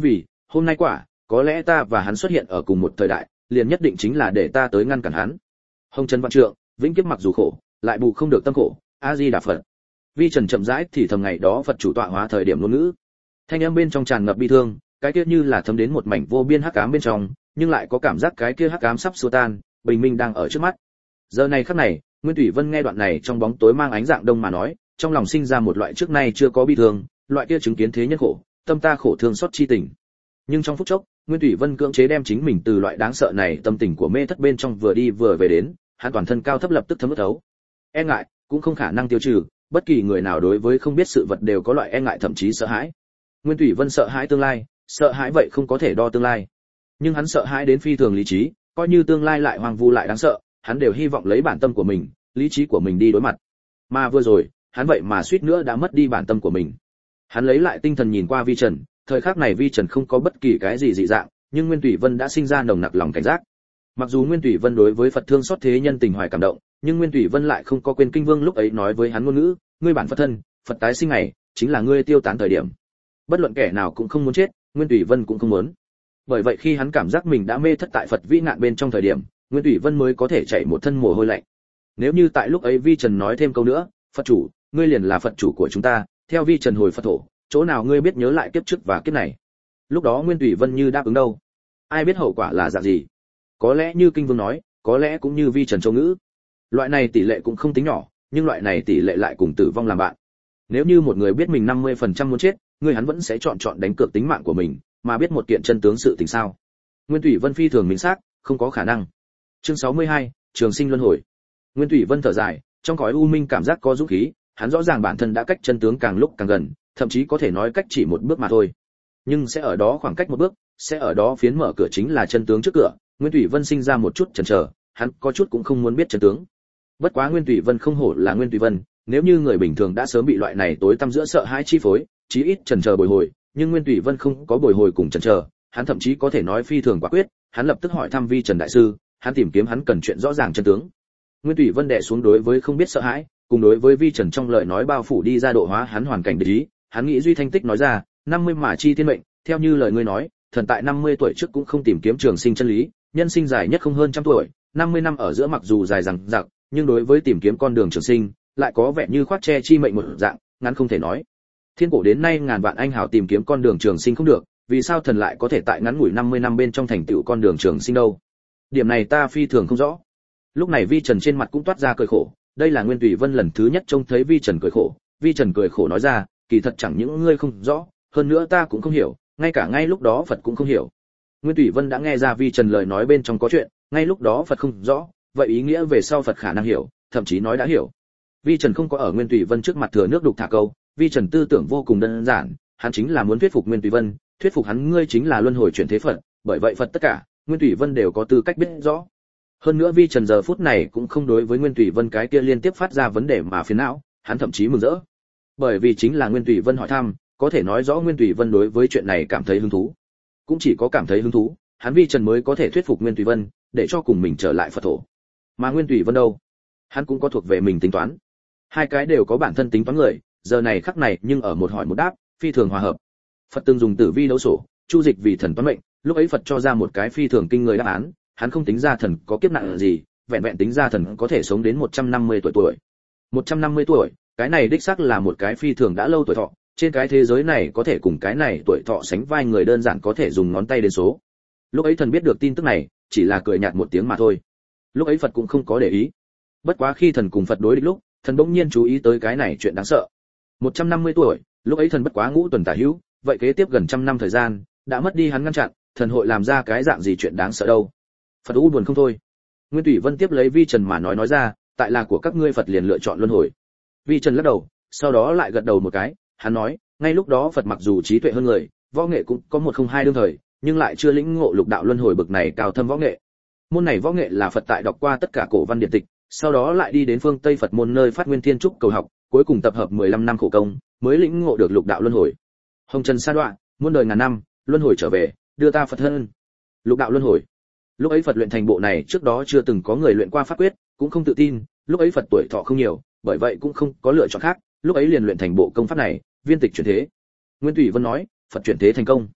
hôm nay quả, có lẽ ta và hắn xuất hiện ở cùng một thời đại, liền nhất định chính là để ta tới ngăn cản hắn. Hồng Trần Vạn Trượng, vĩnh kiếp mặc dù khổ, lại bù không được tâm khổ, A Di Đà Phật. Vi Trần chậm rãi thì thầm ngày đó Phật chủ tọa hóa thời điểm ngôn ngữ. Thanh âm bên trong tràn ngập bi thương, cái kia như là thấm đến một mảnh vô biên hắc ám bên trong, nhưng lại có cảm giác cái kia hắc ám sắp xua tan, bình minh đang ở trước mắt. Giờ này khắc này, Nguyên Thủy Vân nghe đoạn này trong bóng tối mang ánh dạng đông mà nói, trong lòng sinh ra một loại trước nay chưa có bi thương, loại kia chứng kiến thế nhân khổ, tâm ta khổ thương xót chi tình. Nhưng trong phút chốc, Nguyên Thủy Vân cưỡng chế đem chính mình từ loại đáng sợ này tâm tình của mê thất bên trong vừa đi vừa về đến, hắn toàn thân cao thấp lập tức thấm ướt thấu. E ngại cũng không khả năng tiêu trừ, bất kỳ người nào đối với không biết sự vật đều có loại e ngại thậm chí sợ hãi. Nguyên Thủy Vân sợ hãi tương lai, sợ hãi vậy không có thể đo tương lai. Nhưng hắn sợ hãi đến phi thường lý trí, coi như tương lai lại hoang vu lại đáng sợ, hắn đều hy vọng lấy bản tâm của mình, lý trí của mình đi đối mặt. Mà vừa rồi, hắn vậy mà suýt nữa đã mất đi bản tâm của mình. Hắn lấy lại tinh thần nhìn qua Vi Trần, thời khắc này Vi Trần không có bất kỳ cái gì dị dạng, nhưng Nguyên Thủy Vân đã sinh ra nồng nặc lòng cảnh giác. Mặc dù Nguyên Thủy Vân đối với Phật thương xót thế nhân tình hoài cảm động, nhưng Nguyên Thủy Vân lại không có quên Kinh Vương lúc ấy nói với hắn ngôn ngữ, ngươi bản Phật thân, Phật tái sinh này, chính là ngươi tiêu tán thời điểm. Bất luận kẻ nào cũng không muốn chết, Nguyên Thủy Vân cũng không muốn. Bởi vậy khi hắn cảm giác mình đã mê thất tại Phật vĩ ngạn bên trong thời điểm, Nguyên Thủy Vân mới có thể chảy một thân mồ hôi lạnh. Nếu như tại lúc ấy Vi Trần nói thêm câu nữa, Phật chủ, ngươi liền là Phật chủ của chúng ta, theo Vi Trần hồi Phật thổ, chỗ nào ngươi biết nhớ lại kiếp trước và kiếp này. Lúc đó Nguyên Thủy Vân như đáp ứng đâu, ai biết hậu quả là dạng gì. Có lẽ như Kinh Vương nói, có lẽ cũng như Vi Trần châu ngữ. Loại này tỷ lệ cũng không tính nhỏ, nhưng loại này tỷ lệ lại cùng tử vong làm bạn. Nếu như một người biết mình 50% muốn chết, người hắn vẫn sẽ chọn đánh cược tính mạng của mình, mà biết một kiện chân tướng sự tình sao? Nguyên Thủy Vân phi thường minh xác, không có khả năng. Chương 62, Trường sinh luân hồi. Nguyên Thủy Vân thở dài, trong cõi u minh cảm giác có dũng khí, hắn rõ ràng bản thân đã cách chân tướng càng lúc càng gần, thậm chí có thể nói cách chỉ một bước mà thôi. Nhưng sẽ ở đó khoảng cách một bước, sẽ ở đó phiến mở cửa chính là chân tướng trước cửa. Nguyên Thủy Vân sinh ra một chút chần chờ, hắn có chút cũng không muốn biết chân tướng. Bất quá Nguyên Thủy Vân không hổ là Nguyên Thủy Vân, nếu như người bình thường đã sớm bị loại này tối tăm giữa sợ hãi chi phối, chí ít chần chờ bồi hồi, nhưng Nguyên Thủy Vân không có bồi hồi cùng chần chờ, hắn thậm chí có thể nói phi thường quả quyết, hắn lập tức hỏi thăm Vi Trần đại sư, hắn tìm kiếm hắn cần chuyện rõ ràng chân tướng. Nguyên Thủy Vân đè xuống đối với không biết sợ hãi, cùng đối với Vi Trần trong lời nói bao phủ đi ra độ hóa hắn hoàn cảnh để ý, hắn nghĩ duy thanh tích nói ra, 50 mà chi thiên mệnh, theo như lời ngươi nói, thần tại 50 tuổi trước cũng không tìm kiếm trường sinh chân lý, nhân sinh dài nhất không hơn trăm tuổi, 50 năm ở giữa mặc dù dài dằng dặc, nhưng đối với tìm kiếm con đường trường sinh, lại có vẻ như khoác che chi mệnh một dạng, ngắn không thể nói. Thiên cổ đến nay ngàn vạn anh hào tìm kiếm con đường trường sinh không được, vì sao thần lại có thể tại ngắn ngủi 50 năm bên trong thành tựu con đường trường sinh đâu? Điểm này ta phi thường không rõ. Lúc này Vi Trần trên mặt cũng toát ra cười khổ, đây là Nguyên Thủy Vân lần thứ nhất trông thấy Vi Trần cười khổ. Vi Trần cười khổ nói ra, kỳ thật chẳng những ngươi không rõ, hơn nữa ta cũng không hiểu, ngay cả ngay lúc đó Phật cũng không hiểu. Nguyên Thủy Vân đã nghe ra Vi Trần lời nói bên trong có chuyện, ngay lúc đó Phật không rõ, vậy ý nghĩa về sau Phật khả năng hiểu, thậm chí nói đã hiểu. Vi Trần không có ở Nguyên Thủy Vân trước mặt thừa nước đục thả câu, Vi Trần tư tưởng vô cùng đơn giản, hắn chính là muốn thuyết phục Nguyên Thủy Vân, thuyết phục hắn ngươi chính là luân hồi chuyển thế Phật, bởi vậy Phật tất cả, Nguyên Thủy Vân đều có tư cách biết rõ. Hơn nữa Vi Trần giờ phút này cũng không đối với Nguyên Thủy Vân cái kia liên tiếp phát ra vấn đề mà phiền não, hắn thậm chí mừng rỡ. Bởi vì chính là Nguyên Thủy Vân hỏi thăm, có thể nói rõ Nguyên Thủy Vân đối với chuyện này cảm thấy hứng thú. Cũng chỉ có cảm thấy hứng thú, hắn Vi Trần mới có thể thuyết phục Nguyên Thủy Vân, để cho cùng mình trở lại Phật thổ. Mà Nguyên Thủy Vân đâu? Hắn cũng có thuộc về mình tính toán. Hai cái đều có bản thân tính toán người, giờ này khắc này nhưng ở một hỏi một đáp, phi thường hòa hợp. Phật từng dùng tử vi đấu sổ, chu dịch vì thần toán mệnh, lúc ấy Phật cho ra một cái phi thường kinh người đáp án, hắn không tính ra thần có kiếp nạn gì, vẹn vẹn tính ra thần có thể sống đến 150 tuổi. 150 tuổi, cái này đích xác là một cái phi thường đã lâu tuổi thọ, trên cái thế giới này có thể cùng cái này tuổi thọ sánh vai người đơn giản có thể dùng ngón tay đến số. Lúc ấy thần biết được tin tức này, chỉ là cười nhạt một tiếng mà thôi. Lúc ấy Phật cũng không có để ý. Bất quá khi thần cùng Phật đối địch lúc, thần bỗng nhiên chú ý tới cái này chuyện đáng sợ. 150 tuổi, lúc ấy thần bất quá ngũ tuần tả hữu, vậy kế tiếp gần trăm năm thời gian, đã mất đi hắn ngăn chặn, thần hội làm ra cái dạng gì chuyện đáng sợ đâu. Phật u buồn không thôi. Nguyên Thủy Vân tiếp lấy Vi Trần mà nói ra, tại là của các ngươi Phật liền lựa chọn luân hồi. Vi Trần lắc đầu, sau đó lại gật đầu một cái, hắn nói, ngay lúc đó Phật mặc dù trí tuệ hơn người, võ nghệ cũng có 102 đương thời, nhưng lại chưa lĩnh ngộ lục đạo luân hồi bậc này cao thâm võ nghệ. Môn này võ nghệ là Phật tại đọc qua tất cả cổ văn điển tịch, sau đó lại đi đến phương Tây Phật môn nơi phát nguyên thiên trúc cầu học, cuối cùng tập hợp 15 năm khổ công, mới lĩnh ngộ được lục đạo luân hồi. Hồng trần sa đoạn, muôn đời ngàn năm, luân hồi trở về, đưa ta Phật thân. Lục đạo luân hồi. Lúc ấy Phật luyện thành bộ này trước đó chưa từng có người luyện qua pháp quyết, cũng không tự tin, lúc ấy Phật tuổi thọ không nhiều, bởi vậy cũng không có lựa chọn khác, lúc ấy liền luyện thành bộ công pháp này, viên tịch chuyển thế. Nguyên Thủy Vân nói, Phật chuyển thế thành công.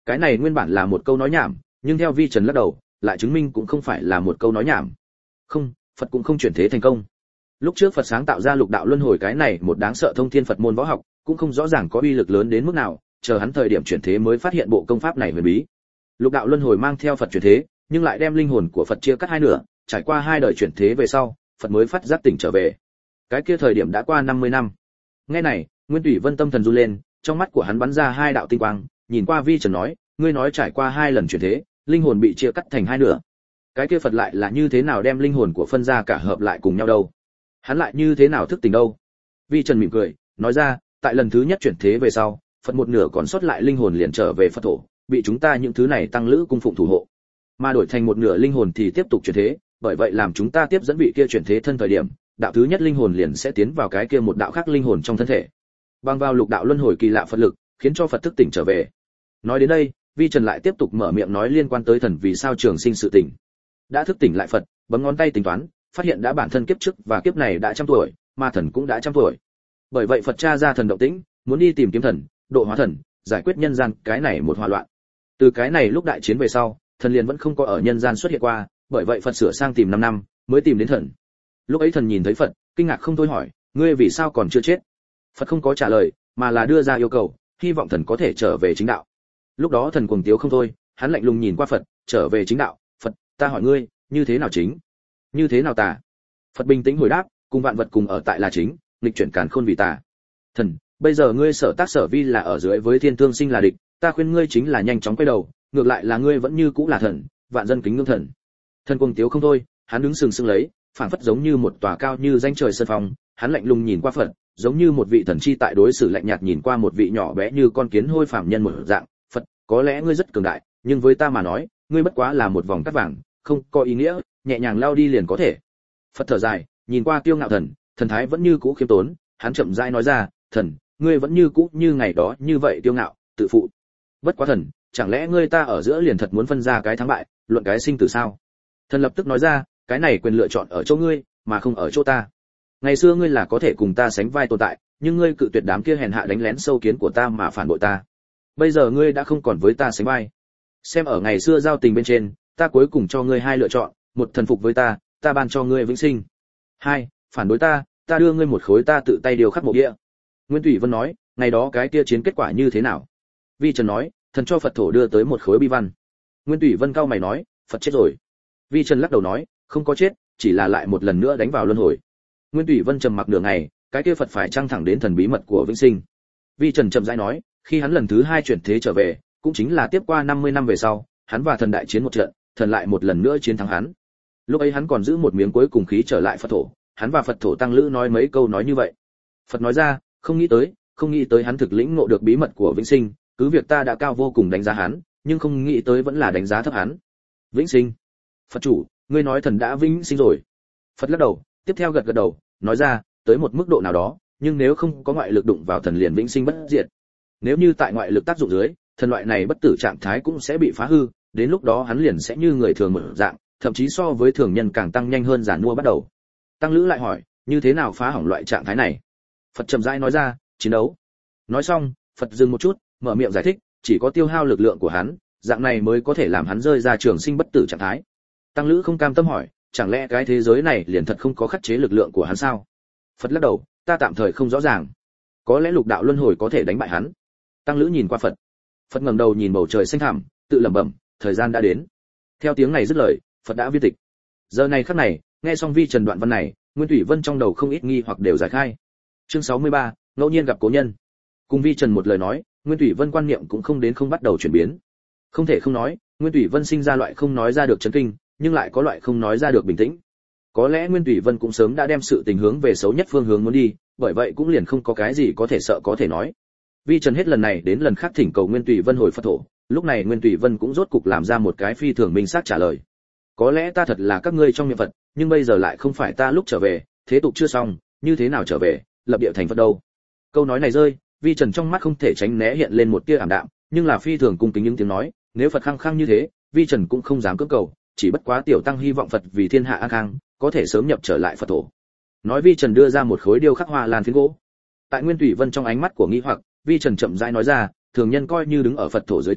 Cái này nguyên bản là một câu nói nhảm, nhưng theo Vi Trần lắc đầu, lại chứng minh cũng không phải là một câu nói nhảm. Không, Phật cũng không chuyển thế thành công. Lúc trước Phật sáng tạo ra lục đạo luân hồi cái này một đáng sợ thông thiên Phật môn võ học, cũng không rõ ràng có uy lực lớn đến mức nào, chờ hắn thời điểm chuyển thế mới phát hiện bộ công pháp này huyền bí. Lục đạo luân hồi mang theo Phật chuyển thế, nhưng lại đem linh hồn của Phật chia cắt hai nửa, trải qua hai đời chuyển thế về sau, Phật mới phát giác tỉnh trở về. Cái kia thời điểm đã qua 50 năm. Nghe này, Nguyên Thủy Vân tâm thần run lên, trong mắt của hắn bắn ra hai đạo tinh quang, nhìn qua Vi Trần nói, ngươi nói trải qua hai lần chuyển thế, linh hồn bị chia cắt thành hai nửa. Cái kia Phật lại là như thế nào đem linh hồn của phân ra cả hợp lại cùng nhau đâu? Hắn lại như thế nào thức tỉnh đâu? Vi Trần mỉm cười, nói ra, tại lần thứ nhất chuyển thế về sau, Phật một nửa còn sót lại linh hồn liền trở về Phật thổ, bị chúng ta những thứ này tăng lữ cung phụng thủ hộ. Mà đổi thành một nửa linh hồn thì tiếp tục chuyển thế, bởi vậy làm chúng ta tiếp dẫn vị kia chuyển thế thân thời điểm, đạo thứ nhất linh hồn liền sẽ tiến vào cái kia một đạo khác linh hồn trong thân thể. Bằng vào lục đạo luân hồi kỳ lạ Phật lực, khiến cho Phật thức tỉnh trở về. Nói đến đây, Vi Trần lại tiếp tục mở miệng nói liên quan tới thần vì sao trường sinh sự tỉnh. Đã thức tỉnh lại Phật, bấm ngón tay tính toán, phát hiện đã bản thân kiếp trước và kiếp này đã 100 tuổi, mà thần cũng đã 100 tuổi. Bởi vậy Phật tra ra thần động tĩnh, muốn đi tìm kiếm thần, độ hóa thần, giải quyết nhân gian cái này một hòa loạn. Từ cái này lúc đại chiến về sau, thần liền vẫn không có ở nhân gian xuất hiện qua, bởi vậy Phật sửa sang tìm 5 năm mới tìm đến thần. Lúc ấy thần nhìn thấy Phật, kinh ngạc không thôi hỏi, ngươi vì sao còn chưa chết? Phật không có trả lời, mà là đưa ra yêu cầu, hy vọng thần có thể trở về chính đạo. Lúc đó thần cuồng tiếu không thôi, hắn lạnh lùng nhìn qua Phật, trở về chính đạo. Phật, ta hỏi ngươi, như thế nào chính, như thế nào tà? Phật bình tĩnh hồi đáp, cùng vạn vật cùng ở tại là chính, nghịch chuyển càn khôn vì tà. Thần, bây giờ ngươi sở tác sở vi là ở dưới với thiên thương sinh là địch, ta khuyên ngươi chính là nhanh chóng quay đầu, ngược lại là ngươi vẫn như cũ là thần, vạn dân kính ngưỡng thần. Thần cuồng tiếu không thôi, hắn đứng sừng sững lấy, phảng phất giống như một tòa cao như danh trời sơn phong, hắn lạnh lùng nhìn qua Phật, giống như một vị thần chi tại đối xử lạnh nhạt nhìn qua một vị nhỏ bé như con kiến hôi phàm nhân một dạng. Phật, có lẽ ngươi rất cường đại, nhưng với ta mà nói, ngươi bất quá là một vòng cát vàng, không có ý nghĩa, nhẹ nhàng lao đi liền có thể. Phật thở dài, nhìn qua Kiêu Ngạo thần, thần thái vẫn như cũ khiêm tốn, hắn chậm rãi nói ra, thần, ngươi vẫn như cũ như ngày đó như vậy kiêu ngạo, tự phụ. Bất quá thần, chẳng lẽ ngươi ta ở giữa liền thật muốn phân ra cái thắng bại, luận cái sinh tử sao? Thần lập tức nói ra, cái này quyền lựa chọn ở chỗ ngươi, mà không ở chỗ ta. Ngày xưa ngươi là có thể cùng ta sánh vai tồn tại, nhưng ngươi cự tuyệt đám kia hèn hạ đánh lén sâu kiến của ta mà phản bội ta. Bây giờ ngươi đã không còn với ta sánh vai. Xem ở ngày xưa giao tình bên trên, ta cuối cùng cho ngươi hai lựa chọn, một thần phục với ta, ta ban cho ngươi vĩnh sinh. Hai, phản đối ta, ta đưa ngươi một khối ta tự tay điều khắc mộ địa. Nguyên Thủy Vân nói, ngày đó cái kia chiến kết quả như thế nào? Vi Trần nói, thần cho Phật thổ đưa tới một khối bi văn. Nguyên Thủy Vân cao mày nói, Phật chết rồi. Vi Trần lắc đầu nói, không có chết, chỉ là lại một lần nữa đánh vào luân hồi. Nguyên Thủy Vân trầm mặc nửa ngày, cái kia Phật phải trăng thẳng đến thần bí mật của vĩnh sinh. Vi Trần chậm rãi nói, khi hắn lần thứ hai chuyển thế trở về, cũng chính là tiếp qua 50 năm về sau, hắn và thần đại chiến một trận, thần lại một lần nữa chiến thắng hắn. Lúc ấy hắn còn giữ một miếng cuối cùng khí trở lại Phật thổ, hắn và Phật thổ tăng lữ nói mấy câu nói như vậy. Phật nói ra, không nghĩ tới hắn thực lĩnh ngộ được bí mật của vĩnh sinh, cứ việc ta đã cao vô cùng đánh giá hắn, nhưng không nghĩ tới vẫn là đánh giá thấp hắn. Vĩnh sinh? Phật chủ, ngươi nói thần đã vĩnh sinh rồi? Phật lắc đầu, tiếp theo gật gật đầu, nói ra, tới một mức độ nào đó, nhưng nếu không có ngoại lực đụng vào thần liền vĩnh sinh bất diệt. Nếu như tại ngoại lực tác dụng dưới, thần loại này bất tử trạng thái cũng sẽ bị phá hư, đến lúc đó hắn liền sẽ như người thường một dạng, thậm chí so với thường nhân càng tăng nhanh hơn giản mua bắt đầu. Tăng lữ lại hỏi, như thế nào phá hỏng loại trạng thái này? Phật chậm rãi nói ra, chiến đấu. Nói xong, Phật dừng một chút, mở miệng giải thích, chỉ có tiêu hao lực lượng của hắn, dạng này mới có thể làm hắn rơi ra trường sinh bất tử trạng thái. Tăng lữ không cam tâm hỏi, chẳng lẽ cái thế giới này liền thật không có khắc chế lực lượng của hắn sao? Phật lắc đầu, ta tạm thời không rõ ràng. Có lẽ lục đạo luân hồi có thể đánh bại hắn. Tăng lữ nhìn qua Phật. Phật ngẩng đầu nhìn bầu trời xanh thẳm, tự lẩm bẩm, thời gian đã đến. Theo tiếng này dứt lời, Phật đã viên tịch. Giờ này khắc này, nghe xong Vi Trần đoạn văn này, Nguyên Thủy Vân trong đầu không ít nghi hoặc đều giải khai. Chương 63, ngẫu nhiên gặp cố nhân. Cùng Vi Trần một lời nói, Nguyên Thủy Vân quan niệm cũng không đến không bắt đầu chuyển biến. Không thể không nói, Nguyên Thủy Vân sinh ra loại không nói ra được chấn kinh, nhưng lại có loại không nói ra được bình tĩnh. Có lẽ Nguyên Thủy Vân cũng sớm đã đem sự tình hướng về xấu nhất phương hướng muốn đi, bởi vậy cũng liền không có cái gì có thể sợ có thể nói. Vi Trần hết lần này đến lần khác thỉnh cầu Nguyên Thủy Vân hồi Phật thổ, lúc này Nguyên Thủy Vân cũng rốt cục làm ra một cái phi thường minh xác trả lời. Có lẽ ta thật là các ngươi trong miệng Phật, nhưng bây giờ lại không phải ta lúc trở về, thế tục chưa xong, như thế nào trở về, lập địa thành Phật đâu? Câu nói này rơi, Vi Trần trong mắt không thể tránh né hiện lên một tia ảm đạm, nhưng là phi thường cung kính những tiếng nói, nếu Phật khăng khăng như thế, Vi Trần cũng không dám cưỡng cầu, chỉ bất quá tiểu tăng hy vọng Phật vì thiên hạ an khang, có thể sớm nhập trở lại Phật thổ. Nói Vi Trần đưa ra một khối điêu khắc hoa lan phiến gỗ. Tại Nguyên Thủy Vân trong ánh mắt của nghi hoặc, Vi Trần chậm rãi nói ra, thường nhân coi như đứng ở Phật thổ dưới chân,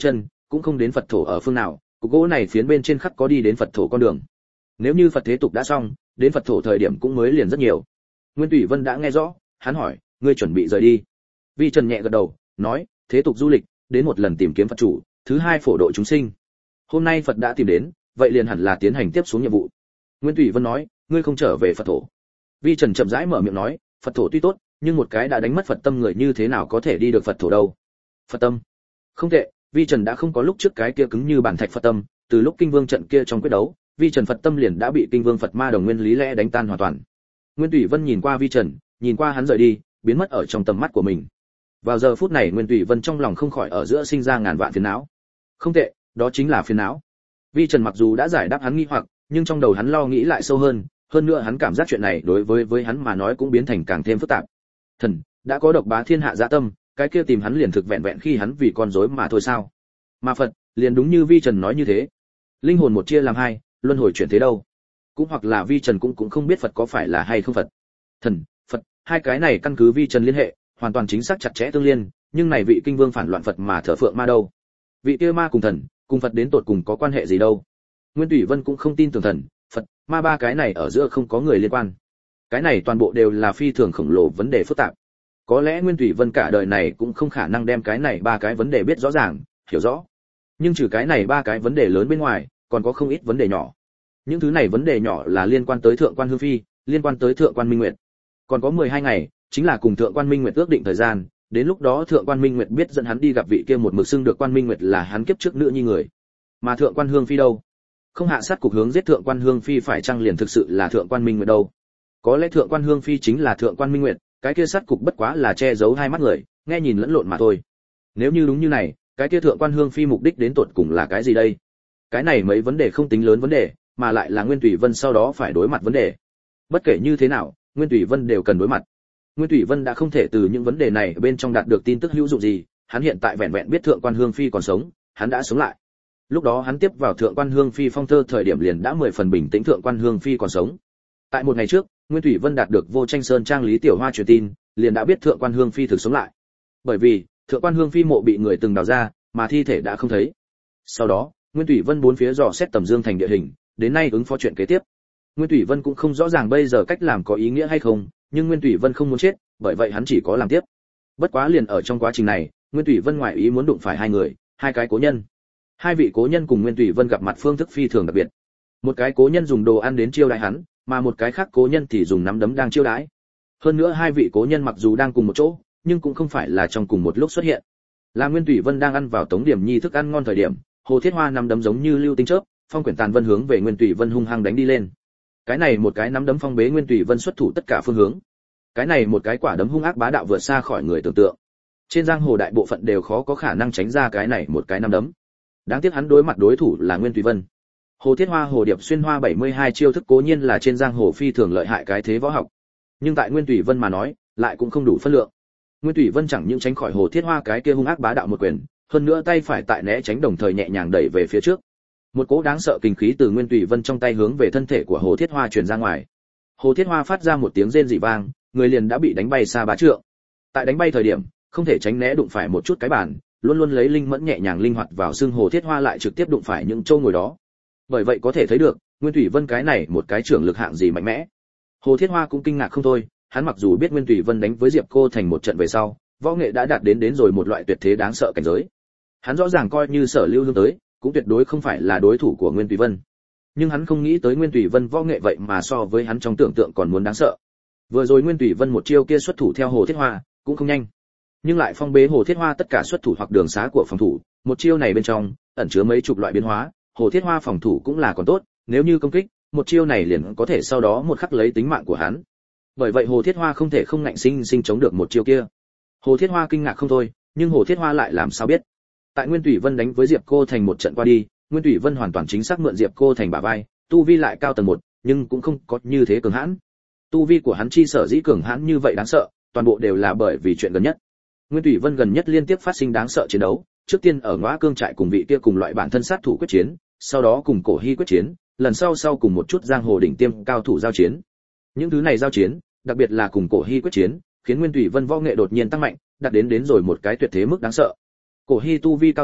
cũng không đến Phật thổ ở phương nào, cục gỗ này phiến bên trên khắc có đi đến Phật thổ con đường. Nếu như Phật thế tục đã xong, đến Phật thổ thời điểm cũng mới liền rất nhiều. Nguyên Thủy Vân đã nghe rõ, hắn hỏi, ngươi chuẩn bị rời đi? Vi Trần nhẹ gật đầu, nói, thế tục du lịch, đến một lần tìm kiếm Phật chủ, thứ hai phổ độ chúng sinh. Hôm nay Phật đã tìm đến, vậy liền hẳn là tiến hành tiếp xuống nhiệm vụ. Nguyên Thủy Vân nói, ngươi không trở về Phật thổ. Vi Trần chậm rãi mở miệng nói, Phật thổ tuy tốt, nhưng một cái đã đánh mất Phật tâm người như thế nào có thể đi được Phật thổ đâu? Phật tâm? Không tệ, Vi Trần đã không có lúc trước cái kia cứng như bản thạch Phật tâm, từ lúc Kinh Vương trận kia trong quyết đấu, Vi Trần Phật tâm liền đã bị Kinh Vương Phật Ma đồng nguyên lý lẽ đánh tan hoàn toàn. Nguyên Thủy Vân nhìn qua Vi Trần, nhìn qua hắn rời đi, biến mất ở trong tầm mắt của mình. Vào giờ phút này Nguyên Thủy Vân trong lòng không khỏi ở giữa sinh ra ngàn vạn phiền não. Không tệ, đó chính là phiền não. Vi Trần mặc dù đã giải đáp hắn nghi hoặc, nhưng trong đầu hắn lo nghĩ lại sâu hơn nữa hắn cảm giác chuyện này đối với hắn mà nói cũng biến thành càng thêm phức tạp. Thần đã có độc bá thiên hạ dạ tâm, cái kia tìm hắn liền thực vẹn vẹn khi hắn vì con rối mà thôi sao? Mà Phật, liền đúng như Vi Trần nói như thế, linh hồn một chia làm hai, luân hồi chuyển thế đâu? Cũng hoặc là Vi Trần cũng không biết Phật có phải là hay không Phật. Thần, Phật, hai cái này căn cứ Vi Trần liên hệ, hoàn toàn chính xác chặt chẽ tương liên, nhưng này vị Kinh Vương phản loạn Phật mà thờ phượng ma đâu? Vị kia ma cùng thần, cùng Phật đến tột cùng có quan hệ gì đâu? Nguyên Thủy Vân cũng không tin tưởng thần, Phật, ma ba cái này ở giữa không có người liên quan. Cái này toàn bộ đều là phi thường khổng lồ vấn đề phức tạp. Có lẽ Nguyên Thủy Vân cả đời này cũng không khả năng đem cái này ba cái vấn đề biết rõ ràng, hiểu rõ. Nhưng trừ cái này ba cái vấn đề lớn bên ngoài, còn có không ít vấn đề nhỏ. Những thứ này vấn đề nhỏ là liên quan tới Thượng Quan Hương Phi, liên quan tới Thượng Quan Minh Nguyệt. Còn có 12 ngày, chính là cùng Thượng Quan Minh Nguyệt ước định thời gian, đến lúc đó Thượng Quan Minh Nguyệt biết dẫn hắn đi gặp vị kia một mực xưng được Quan Minh Nguyệt là hắn kiếp trước nữ nhi người. Mà Thượng Quan Hương Phi đâu? Không hạ sát cục hướng giết Thượng Quan Hương Phi phải chăng liền thực sự là Thượng Quan Minh Nguyệt đâu? Có lẽ Thượng Quan Hương Phi chính là Thượng Quan Minh Nguyệt, cái kia sát cục bất quá là che giấu hai mắt người, nghe nhìn lẫn lộn mà thôi. Nếu như đúng như này, cái kia Thượng Quan Hương Phi mục đích đến tột cùng là cái gì đây? Cái này mấy vấn đề không tính lớn vấn đề, mà lại là Nguyên Thủy Vân sau đó phải đối mặt vấn đề. Bất kể như thế nào, Nguyên Thủy Vân đều cần đối mặt. Nguyên Thủy Vân đã không thể từ những vấn đề này bên trong đạt được tin tức hữu dụng gì, hắn hiện tại vẹn vẹn biết Thượng Quan Hương Phi còn sống, hắn đã sống lại. Lúc đó hắn tiếp vào Thượng Quan Hương Phi phong thơ thời điểm liền đã 10 phần bình tĩnh Thượng Quan Hương Phi còn sống. Tại một ngày trước, Nguyên Thủy Vân đạt được Vô Tranh Sơn trang Lý Tiểu Hoa truyền tin, liền đã biết Thượng Quan Hương Phi thực sống lại. Bởi vì, Thượng Quan Hương Phi mộ bị người từng đào ra, mà thi thể đã không thấy. Sau đó, Nguyên Thủy Vân bốn phía dò xét Tầm Dương thành địa hình, đến nay ứng phó chuyện kế tiếp. Nguyên Thủy Vân cũng không rõ ràng bây giờ cách làm có ý nghĩa hay không, nhưng Nguyên Thủy Vân không muốn chết, bởi vậy hắn chỉ có làm tiếp. Bất quá liền ở trong quá trình này, Nguyên Thủy Vân ngoại ý muốn đụng phải hai người, hai cái cố nhân. Hai vị cố nhân cùng Nguyên Thủy Vân gặp mặt phương thức phi thường đặc biệt. Một cái cố nhân dùng đồ ăn đến chiêu đãi hắn, mà một cái khác cố nhân thì dùng nắm đấm đang chiêu đãi. Hơn nữa hai vị cố nhân mặc dù đang cùng một chỗ, nhưng cũng không phải là trong cùng một lúc xuất hiện. Là Nguyên Thủy Vân đang ăn vào Tống Điểm Nhi thức ăn ngon thời điểm, Hồ Thiết Hoa nắm đấm giống như lưu tinh chớp, phong quyển tàn vân hướng về Nguyên Thủy Vân hung hăng đánh đi lên. Cái này một cái nắm đấm phong bế Nguyên Thủy Vân xuất thủ tất cả phương hướng. Cái này một cái quả đấm hung ác bá đạo vượt xa khỏi người tưởng tượng. Trên giang hồ đại bộ phận đều khó có khả năng tránh ra cái này một cái nắm đấm. Đáng tiếc hắn đối mặt đối thủ là Nguyên Thủy Vân. Hồ Thiết Hoa Hồ Điệp Xuyên Hoa 72 chiêu thức cố nhiên là trên giang hồ phi thường lợi hại cái thế võ học. Nhưng tại Nguyên Thủy Vân mà nói, lại cũng không đủ phân lượng. Nguyên Thủy Vân chẳng những tránh khỏi Hồ Thiết Hoa cái kia hung ác bá đạo một quyền, hơn nữa tay phải tại né tránh đồng thời nhẹ nhàng đẩy về phía trước. Một cỗ đáng sợ kinh khí từ Nguyên Thủy Vân trong tay hướng về thân thể của Hồ Thiết Hoa truyền ra ngoài. Hồ Thiết Hoa phát ra một tiếng rên dị vang, người liền đã bị đánh bay xa 3 trượng. Tại đánh bay thời điểm, không thể tránh né đụng phải một chút cái bàn, luôn luôn lấy linh mẫn nhẹ nhàng linh hoạt vào xương Hồ Thiết Hoa lại trực tiếp đụng phải những châu ngồi đó. Bởi vậy có thể thấy được, Nguyên Thủy Vân cái này một cái trưởng lực hạng gì mạnh mẽ. Hồ Thiết Hoa cũng kinh ngạc không thôi, hắn mặc dù biết Nguyên Thủy Vân đánh với Diệp Cô Thành một trận về sau, võ nghệ đã đạt đến rồi một loại tuyệt thế đáng sợ cảnh giới. Hắn rõ ràng coi như Sở Lưu Hương tới, cũng tuyệt đối không phải là đối thủ của Nguyên Thủy Vân. Nhưng hắn không nghĩ tới Nguyên Thủy Vân võ nghệ vậy mà so với hắn trong tưởng tượng còn muốn đáng sợ. Vừa rồi Nguyên Thủy Vân một chiêu kia xuất thủ theo Hồ Thiết Hoa, cũng không nhanh, nhưng lại phong bế Hồ Thiết Hoa tất cả xuất thủ hoặc đường xá của phòng thủ, một chiêu này bên trong ẩn chứa mấy chục loại biến hóa, Hồ Thiết Hoa phòng thủ cũng là còn tốt, nếu như công kích, một chiêu này liền có thể sau đó một khắc lấy tính mạng của hắn. Bởi vậy Hồ Thiết Hoa không thể không ngạnh sinh chống được một chiêu kia. Hồ Thiết Hoa kinh ngạc không thôi, nhưng Hồ Thiết Hoa lại làm sao biết? Tại Nguyên Thủy Vân đánh với Diệp Cô Thành một trận qua đi, Nguyên Thủy Vân hoàn toàn chính xác mượn Diệp Cô Thành bả vai, tu vi lại cao tầng 1, nhưng cũng không có như thế cường hãn. Tu vi của hắn chi sở dĩ cường hãn như vậy đáng sợ, toàn bộ đều là bởi vì chuyện gần nhất. Nguyên Thủy Vân gần nhất liên tiếp phát sinh đáng sợ chiến đấu, trước tiên ở Ngõa Cương trại cùng vị kia cùng loại bản thân sát thủ quyết chiến, sau đó cùng Cổ Hy quyết chiến, lần sau cùng một chút giang hồ đỉnh tiêm cao thủ giao chiến. Những thứ này giao chiến, đặc biệt là cùng Cổ Hy quyết chiến, khiến Nguyên Thủy Vân võ nghệ đột nhiên tăng mạnh, đạt đến rồi một cái tuyệt thế mức đáng sợ. Cổ Hy tu vi cao thâm,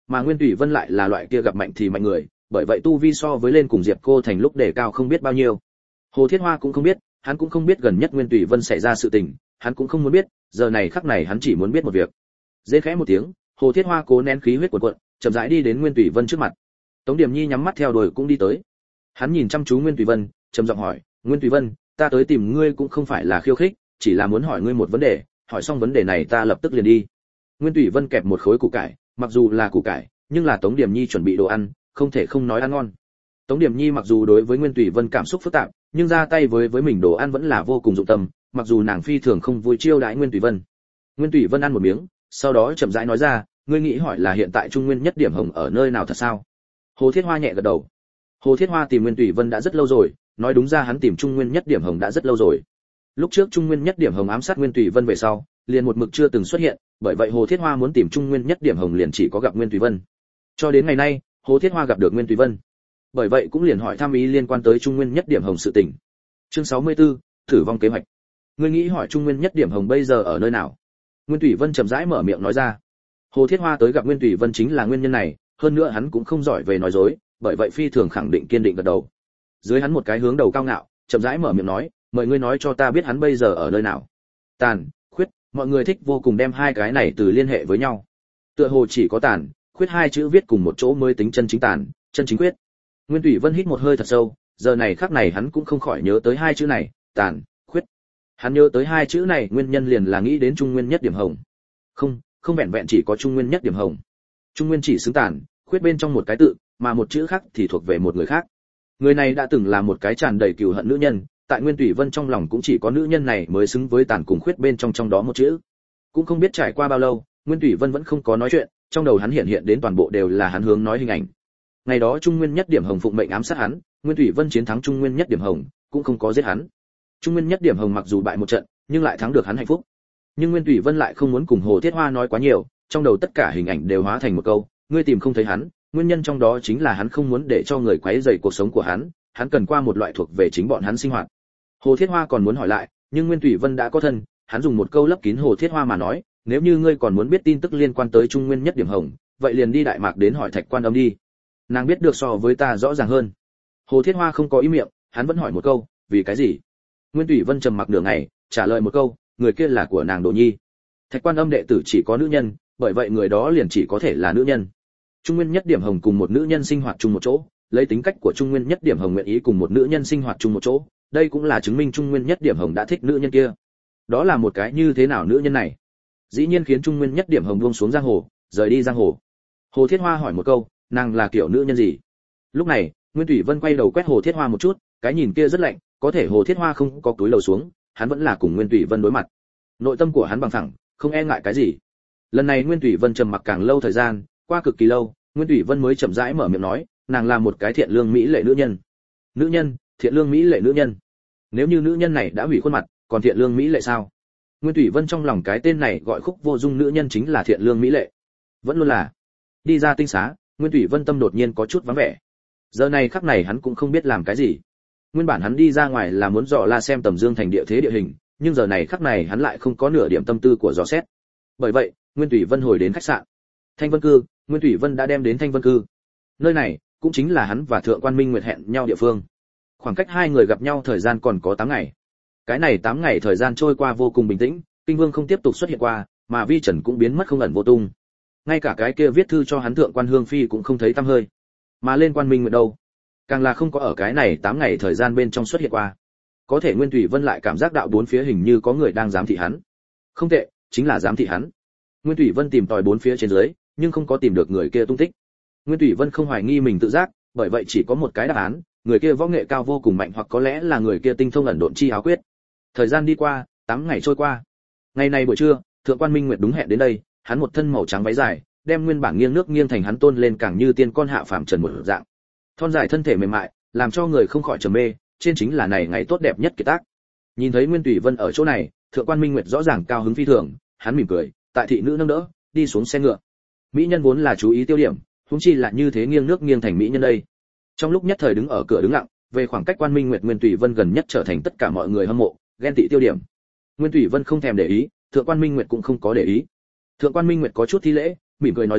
mà Nguyên Thủy Vân lại là loại kia gặp mạnh thì mạnh người, bởi vậy tu vi so với lên cùng Diệp Cô Thành lúc đề cao không biết bao nhiêu. Hồ Thiết Hoa cũng không biết, hắn cũng không biết gần nhất Nguyên Thủy Vân xảy ra sự tình, hắn cũng không muốn biết, giờ này khắc này hắn chỉ muốn biết một việc. Rên khẽ một tiếng, Hồ Thiết Hoa cố nén khí huyết cuộn cuộn, chậm rãi đi đến Nguyên Thủy Vân trước mặt. Tống Điểm Nhi nhắm mắt theo đuổi cũng đi tới. Hắn nhìn chăm chú Nguyên Thủy Vân, trầm giọng hỏi, "Nguyên Thủy Vân, ta tới tìm ngươi cũng không phải là khiêu khích, chỉ là muốn hỏi ngươi một vấn đề, hỏi xong vấn đề này ta lập tức liền đi." Nguyên Thủy Vân kẹp một khối củ cải, mặc dù là củ cải, nhưng là Tống Điểm Nhi chuẩn bị đồ ăn, không thể không nói ăn ngon. Tống Điểm Nhi mặc dù đối với Nguyên Thủy Vân cảm xúc phức tạp, nhưng ra tay với mình đồ ăn vẫn là vô cùng dụng tâm, mặc dù nàng phi thường không vui chiêu đãi Nguyên Thủy Vân. Nguyên Thủy Vân ăn một miếng, sau đó chậm rãi nói ra, "Ngươi nghĩ hỏi là hiện tại Trung Nguyên Nhất Điểm Hồng ở nơi nào thật sao?" Hồ Thiết Hoa nhẹ gật đầu. Hồ Thiết Hoa tìm Nguyên Thủy Vân đã rất lâu rồi, nói đúng ra hắn tìm Trung Nguyên Nhất Điểm Hồng đã rất lâu rồi. Lúc trước Trung Nguyên Nhất Điểm Hồng ám sát Nguyên Thủy Vân về sau, liền một mực chưa từng xuất hiện, bởi vậy Hồ Thiết Hoa muốn tìm Trung Nguyên Nhất Điểm Hồng liền chỉ có gặp Nguyên Thủy Vân. Cho đến ngày nay, Hồ Thiết Hoa gặp được Nguyên Thủy Vân. Bởi vậy cũng liền hỏi thăm ý liên quan tới Trung Nguyên Nhất Điểm Hồng sự tình. Chương 64, thử vong kế hoạch. Ngươi nghĩ hỏi Trung Nguyên Nhất Điểm Hồng bây giờ ở nơi nào? Nguyên Thủy Vân chậm rãi mở miệng nói ra. Hồ Thiết Hoa tới gặp Nguyên Thủy Vân chính là nguyên nhân này, hơn nữa hắn cũng không giỏi về nói dối, bởi vậy phi thường khẳng định kiên định gật đầu. Dưới hắn một cái hướng đầu cao ngạo, chậm rãi mở miệng nói, "Mời ngươi nói cho ta biết hắn bây giờ ở nơi nào." Tàn, khuyết, mọi người thích vô cùng đem hai cái này từ liên hệ với nhau. Tựa hồ chỉ có tàn, khuyết hai chữ viết cùng một chỗ mới tính chân chính tàn, chân chính khuyết. Nguyên Thủy Vân hít một hơi thật sâu, giờ này khắc này hắn cũng không khỏi nhớ tới hai chữ này, tàn, khuyết. Hắn nhớ tới hai chữ này, nguyên nhân liền là nghĩ đến Trung Nguyên Nhất Điểm Hồng. Không vẹn vẹn chỉ có Trung Nguyên Nhất Điểm Hồng. Trung Nguyên chỉ xứng tàn, khuyết bên trong một cái tự, mà một chữ khác thì thuộc về một người khác. Người này đã từng là một cái tràn đầy cừu hận nữ nhân, tại Nguyên Thủy Vân trong lòng cũng chỉ có nữ nhân này mới xứng với tàn cùng khuyết bên trong đó một chữ. Cũng không biết trải qua bao lâu, Nguyên Thủy Vân vẫn không có nói chuyện, trong đầu hắn hiện đến toàn bộ đều là hắn hướng nói hình ảnh. Ngày đó Trung Nguyên Nhất Điểm Hồng phụng mệnh ám sát hắn, Nguyên Thủy Vân chiến thắng Trung Nguyên Nhất Điểm Hồng, cũng không có giết hắn. Trung Nguyên Nhất Điểm Hồng mặc dù bại một trận, nhưng lại thắng được hắn hạnh phúc. Nhưng Nguyên Thủy Vân lại không muốn cùng Hồ Thiết Hoa nói quá nhiều, trong đầu tất cả hình ảnh đều hóa thành một câu, ngươi tìm không thấy hắn, nguyên nhân trong đó chính là hắn không muốn để cho người quấy rầy cuộc sống của hắn cần qua một loại thuộc về chính bọn hắn sinh hoạt. Hồ Thiết Hoa còn muốn hỏi lại, nhưng Nguyên Thủy Vân đã có thân, hắn dùng một câu lấp kín Hồ Thiết Hoa mà nói, nếu như ngươi còn muốn biết tin tức liên quan tới Trung Nguyên Nhất Điểm Hồng, vậy liền đi Đại Mạc đến hỏi Thạch Quan Âm đi. Nàng biết được so với ta rõ ràng hơn. Hồ Thiết Hoa không có ý miệng, hắn vẫn hỏi một câu, vì cái gì? Nguyên Thủy Vân trầm mặc nửa ngày, trả lời một câu, người kia là của nàng Đỗ Nhi. Thạch Quan Âm đệ tử chỉ có nữ nhân, bởi vậy người đó liền chỉ có thể là nữ nhân. Trung Nguyên Nhất Điểm Hồng cùng một nữ nhân sinh hoạt chung một chỗ, lấy tính cách của Trung Nguyên Nhất Điểm Hồng nguyện ý cùng một nữ nhân sinh hoạt chung một chỗ, đây cũng là chứng minh Trung Nguyên Nhất Điểm Hồng đã thích nữ nhân kia. Đó là một cái như thế nào nữ nhân này? Dĩ nhiên khiến Trung Nguyên Nhất Điểm Hồng buông xuống giang hồ, rời đi giang hồ. Hồ Thiết Hoa hỏi một câu, nàng là kiểu nữ nhân gì? Lúc này, Nguyên Thủy Vân quay đầu quét Hồ Thiết Hoa một chút, cái nhìn kia rất lạnh, có thể Hồ Thiết Hoa không có cúi đầu xuống, hắn vẫn là cùng Nguyên Thủy Vân đối mặt. Nội tâm của hắn bằng phẳng, không e ngại cái gì. Lần này Nguyên Thủy Vân trầm mặc càng lâu thời gian, qua cực kỳ lâu, Nguyên Thủy Vân mới chậm rãi mở miệng nói, nàng là một cái thiện lương mỹ lệ nữ nhân. Nữ nhân, thiện lương mỹ lệ nữ nhân. Nếu như nữ nhân này đã hủy khuôn mặt, còn thiện lương mỹ lệ sao? Nguyên Thủy Vân trong lòng cái tên này gọi khúc vô dung nữ nhân chính là thiện lương mỹ lệ. Vẫn luôn là. Đi ra tinh xá, Nguyên Thủy Vân tâm đột nhiên có chút vắng vẻ. Giờ này khắc này hắn cũng không biết làm cái gì. Nguyên bản hắn đi ra ngoài là muốn dò la xem Tầm Dương thành địa thế địa hình, nhưng giờ này khắc này hắn lại không có nửa điểm tâm tư của dò xét. Bởi vậy, Nguyên Thủy Vân hồi đến khách sạn. Thanh Vân Cư, Nguyên Thủy Vân đã đem đến Thanh Vân Cư. Nơi này cũng chính là hắn và Thượng Quan Minh Nguyệt hẹn nhau địa phương. Khoảng cách hai người gặp nhau thời gian còn có 8 ngày. Cái này 8 ngày thời gian trôi qua vô cùng bình tĩnh, Kinh Vương không tiếp tục xuất hiện qua, mà Vi Trần cũng biến mất không ẩn vô tung. Ngay cả cái kia viết thư cho hắn Thượng Quan Hương Phi cũng không thấy tăm hơi. Mà lên Quan Minh Nguyệt đâu, càng là không có ở cái này 8 ngày thời gian bên trong xuất hiện qua. Có thể Nguyên Thủy Vân lại cảm giác đạo bốn phía hình như có người đang giám thị hắn. Không tệ, chính là giám thị hắn. Nguyên Thủy Vân tìm tòi bốn phía trên dưới, nhưng không có tìm được người kia tung tích. Nguyên Thủy Vân không hoài nghi mình tự giác, bởi vậy chỉ có một cái đáp án, người kia võ nghệ cao vô cùng mạnh, hoặc có lẽ là người kia tinh thông ẩn độn chi áo quyết. Thời gian đi qua, 8 ngày trôi qua. Ngày này buổi trưa, Thượng Quan Minh Nguyệt đúng hẹn đến đây, hắn một thân màu trắng váy dài, đem nguyên bản nghiêng nước nghiêng thành hắn tôn lên càng như tiên con hạ phàm trần một dạng. Thon dài thân thể mềm mại, làm cho người không khỏi trầm mê, trên chính là này ngày tốt đẹp nhất kiệt tác. Nhìn thấy Nguyên Thủy Vân ở chỗ này, Thượng Quan Minh Nguyệt rõ ràng cao hứng phi thường, hắn mỉm cười, tại thị nữ nâng đỡ, đi xuống xe ngựa. Mỹ nhân vốn là chú ý tiêu điểm, huống chi là như thế nghiêng nước nghiêng thành mỹ nhân đây. Trong lúc nhất thời đứng ở cửa đứng lặng, về khoảng cách Quan Minh Nguyệt Nguyên Thủy Vân gần nhất trở thành tất cả mọi người hâm mộ, ghen tị tiêu điểm. Nguyên Thủy Vân không thèm để ý, Thượng Quan Minh Nguyệt cũng không có để ý. Thượng Quan Minh Nguyệt có chút thi lễ, mỉm cười nói ra,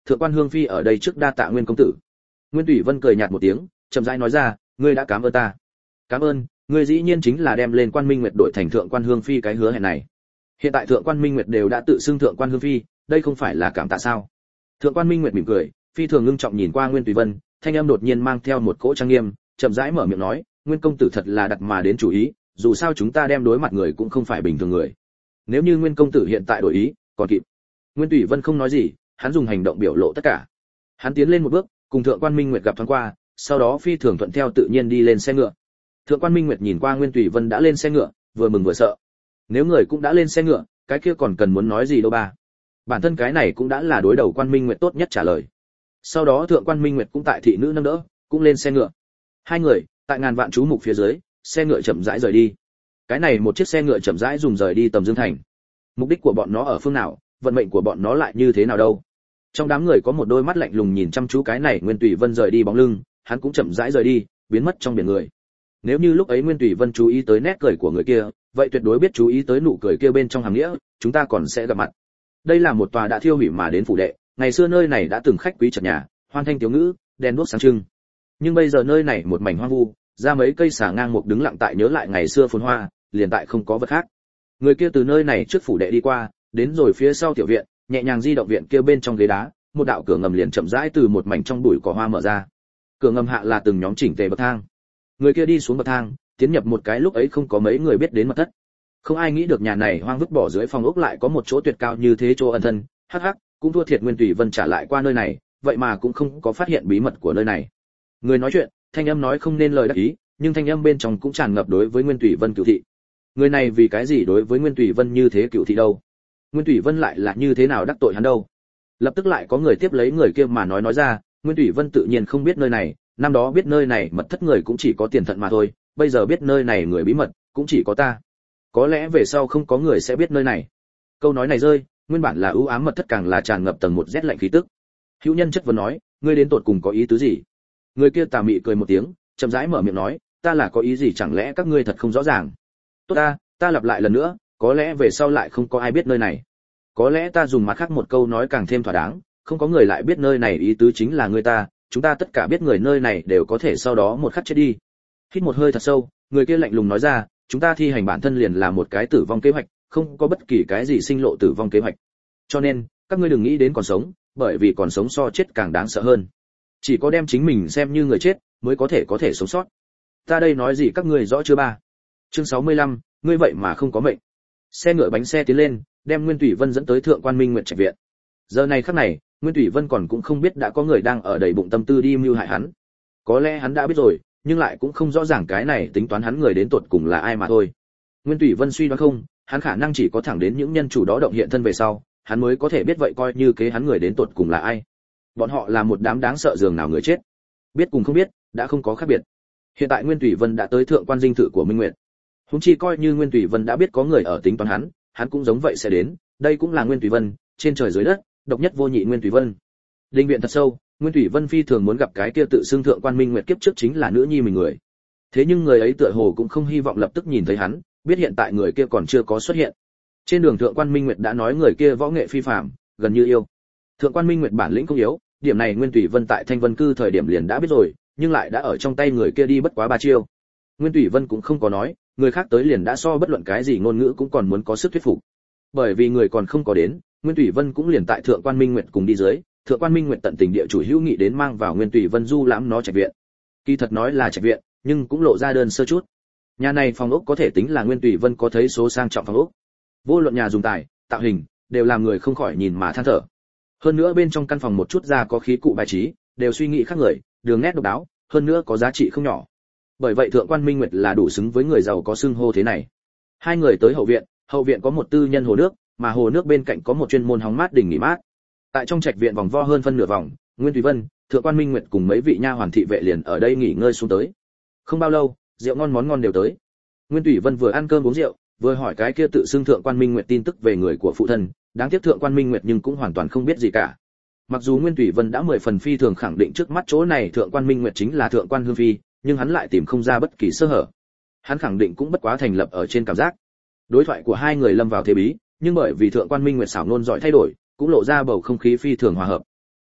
thượng quan hương phi ở đây trước đa tạ Nguyên công tử. Nguyên Thủy Vân cười nhạt một tiếng, chậm rãi nói ra, ngươi đã cảm ơn ta. Cảm ơn, ngươi dĩ nhiên chính là đem lên Quan Minh Nguyệt đổi thành thượng quan hương phi cái hứa hẹn này. Hiện tại thượng quan Minh Nguyệt đều đã tự xưng thượng quan hương phi, đây không phải là cảm tạ sao? Thượng quan Minh Nguyệt mỉm cười, phi thường ngưng trọng nhìn qua Nguyên Thủy Vân, thanh âm đột nhiên mang theo một cỗ trang nghiêm, chậm rãi mở miệng nói, Nguyên công tử thật là đặt mà đến chủ ý, dù sao chúng ta đem đối mặt người cũng không phải bình thường người. Nếu như Nguyên công tử hiện tại đổi ý, còn kịp. Nguyên Thủy Vân không nói gì, hắn dùng hành động biểu lộ tất cả. Hắn tiến lên một bước, cùng thượng quan Minh Nguyệt gặp thoáng qua, sau đó phi thường thuận theo tự nhiên đi lên xe ngựa. Thượng quan Minh Nguyệt nhìn qua Nguyên Thủy Vân đã lên xe ngựa, vừa mừng vừa sợ. Nếu người cũng đã lên xe ngựa, cái kia còn cần muốn nói gì đâu ba. Bản thân cái này cũng đã là đối đầu quan Minh Nguyệt tốt nhất trả lời. Sau đó thượng quan Minh Nguyệt cũng tại thị nữ nâng đỡ, cũng lên xe ngựa. Hai người, tại ngàn vạn chú mục phía dưới, xe ngựa chậm rãi rời đi. Cái này một chiếc xe ngựa chậm rãi dùng rời đi Tầm Dương thành. Mục đích của bọn nó ở phương nào, vận mệnh của bọn nó lại như thế nào đâu? Trong đám người có một đôi mắt lạnh lùng nhìn chăm chú cái này Nguyên Thủy Vân rời đi bóng lưng, hắn cũng chậm rãi rời đi, biến mất trong biển người. Nếu như lúc ấy Nguyên Thủy Vân chú ý tới nét cười của người kia, vậy tuyệt đối biết chú ý tới nụ cười kia bên trong hàm nghĩa, chúng ta còn sẽ gặp mặt. Đây là một tòa đã thiêu hủy mà đến phủ đệ, ngày xưa nơi này đã từng khách quý trật nhà, hoan thanh tiếu ngữ, đèn đuốc sáng trưng. Nhưng bây giờ nơi này một mảnh hoang vu, ra mấy cây xà ngang mục đứng lặng tại nhớ lại ngày xưa phồn hoa, liền tại không có vật khác. Người kia từ nơi này trước phủ đệ đi qua, đến rồi phía sau tiểu viện, nhẹ nhàng di động viện kia bên trong ghế đá, một đạo cửa ngầm liền chậm rãi từ một mảnh trong bụi cỏ hoa mở ra. Cửa ngầm hạ là từng nhóm chỉnh tề bậc thang. Người kia đi xuống bậc thang, tiến nhập một cái lúc ấy không có mấy người biết đến mật thất. Không ai nghĩ được nhà này hoang vứt bỏ dưới phòng ốc lại có một chỗ tuyệt cao như thế chỗ ẩn thân, hắc hắc, cũng thua thiệt Nguyên Thủy Vân trả lại qua nơi này, vậy mà cũng không có phát hiện bí mật của nơi này. Người nói chuyện, thanh âm nói không nên lời đắc ý, nhưng thanh âm bên trong cũng tràn ngập đối với Nguyên Thủy Vân cửu thị. Người này vì cái gì đối với Nguyên Thủy Vân như thế cửu thị đâu? Nguyên Thủy Vân lại là như thế nào đắc tội hắn đâu? Lập tức lại có người tiếp lấy người kia mà nói ra, Nguyên Thủy Vân tự nhiên không biết nơi này, năm đó biết nơi này mật thất người cũng chỉ có Tiền Thận mà thôi, bây giờ biết nơi này người bí mật cũng chỉ có ta. Có lẽ về sau không có người sẽ biết nơi này. Câu nói này rơi, nguyên bản là ưu ám mật thất càng là tràn ngập tầng một rét lạnh khí tức. Hữu Nhân chất vấn nói, ngươi đến tột cùng có ý tứ gì? Người kia tà mị cười một tiếng, chậm rãi mở miệng nói, ta là có ý gì chẳng lẽ các ngươi thật không rõ ràng? Tốt ta lặp lại lần nữa, có lẽ về sau lại không có ai biết nơi này. Có lẽ ta dùng mặt khác một câu nói càng thêm thỏa đáng, không có người lại biết nơi này ý tứ chính là người ta, chúng ta tất cả biết người nơi này đều có thể sau đó một khắc chết đi. Hít một hơi thật sâu, người kia lạnh lùng nói ra, chúng ta thi hành bản thân liền là một cái tử vong kế hoạch, không có bất kỳ cái gì sinh lộ tử vong kế hoạch. Cho nên, các ngươi đừng nghĩ đến còn sống, bởi vì còn sống so chết càng đáng sợ hơn. Chỉ có đem chính mình xem như người chết, mới có thể sống sót. Ta đây nói gì các ngươi rõ chưa ba? Chương 65, ngươi vậy mà không có mệnh. Xe ngựa bánh xe tiến lên, đem Nguyên Thủy Vân dẫn tới thượng quan Minh Nguyệt trạch viện. Giờ này khắc này, Nguyên Thủy Vân còn cũng không biết đã có người đang ở đầy bụng tâm tư đi mưu hại hắn. Có lẽ hắn đã biết rồi, nhưng lại cũng không rõ ràng cái này tính toán hắn người đến tột cùng là ai mà thôi. Nguyên Thủy Vân suy đoán không, hắn khả năng chỉ có thẳng đến những nhân chủ đó động hiện thân về sau, hắn mới có thể biết vậy coi như kế hắn người đến tột cùng là ai. Bọn họ là một đám đáng sợ dường nào người chết. Biết cùng không biết, đã không có khác biệt. Hiện tại Nguyên Thủy Vân đã tới thượng quan dinh thự của Minh Nguyệt. Huống chi coi như Nguyên Thủy Vân đã biết có người ở tính toán hắn cũng giống vậy sẽ đến, đây cũng là Nguyên Thủy Vân, trên trời dưới đất, độc nhất vô nhị Nguyên Thủy Vân. Đình viện thật sâu, Nguyên Thủy Vân phi thường muốn gặp cái kia tự xưng thượng quan Minh Nguyệt kiếp trước chính là nữ nhi mình người. Thế nhưng người ấy tựa hồ cũng không hy vọng lập tức nhìn thấy hắn, biết hiện tại người kia còn chưa có xuất hiện. Trên đường thượng quan Minh Nguyệt đã nói người kia võ nghệ phi phàm, gần như yêu. Thượng quan Minh Nguyệt bản lĩnh không yếu, điểm này Nguyên Thủy Vân tại Thanh Vân cư thời điểm liền đã biết rồi, nhưng lại đã ở trong tay người kia đi bất quá 3 chiêu. Nguyên Thủy Vân cũng không có nói, người khác tới liền đã so bất luận cái gì ngôn ngữ cũng còn muốn có sức thuyết phục. Bởi vì người còn không có đến, Nguyên Thủy Vân cũng liền tại thượng quan Minh Nguyệt cùng đi dưới, thượng quan Minh Nguyệt tận tình địa chủ hữu nghị đến mang vào Nguyên Thủy Vân du lãm nó trạch viện. Kỳ thật nói là trạch viện, nhưng cũng lộ ra đơn sơ chút. Nhà này phòng ốc có thể tính là Nguyên Thủy Vân có thấy số sang trọng phòng ốc. Vô luận nhà dùng tài, tạo hình, đều làm người không khỏi nhìn mà than thở. Hơn nữa bên trong căn phòng một chút ra có khí cụ bài trí, đều suy nghĩ khác người, đường nét độc đáo, hơn nữa có giá trị không nhỏ. Bởi vậy thượng quan Minh Nguyệt là đủ xứng với người giàu có xưng hô thế này. Hai người tới hậu viện có một tư nhân hồ nước, mà hồ nước bên cạnh có một chuyên môn hóng mát đỉnh nghỉ mát. Tại trong trạch viện vòng vo hơn phân nửa vòng, Nguyên Thủy Vân, thượng quan Minh Nguyệt cùng mấy vị nha hoàn thị vệ liền ở đây nghỉ ngơi xuống tới. Không bao lâu, rượu ngon món ngon đều tới. Nguyên Thủy Vân vừa ăn cơm uống rượu, vừa hỏi cái kia tự xưng thượng quan Minh Nguyệt tin tức về người của phụ thân, đáng tiếc thượng quan Minh Nguyệt nhưng cũng hoàn toàn không biết gì cả. Mặc dù Nguyên Thủy Vân đã 10 phần phi thường khẳng định trước mắt chỗ này thượng quan Minh Nguyệt chính là thượng quan Hương Phi, nhưng hắn lại tìm không ra bất kỳ sơ hở. Hắn khẳng định cũng bất quá thành lập ở trên cảm giác. Đối thoại của hai người lâm vào thế bí, nhưng bởi vì thượng quan Minh Nguyệt xảo nôn giỏi thay đổi, cũng lộ ra bầu không khí phi thường hòa hợp.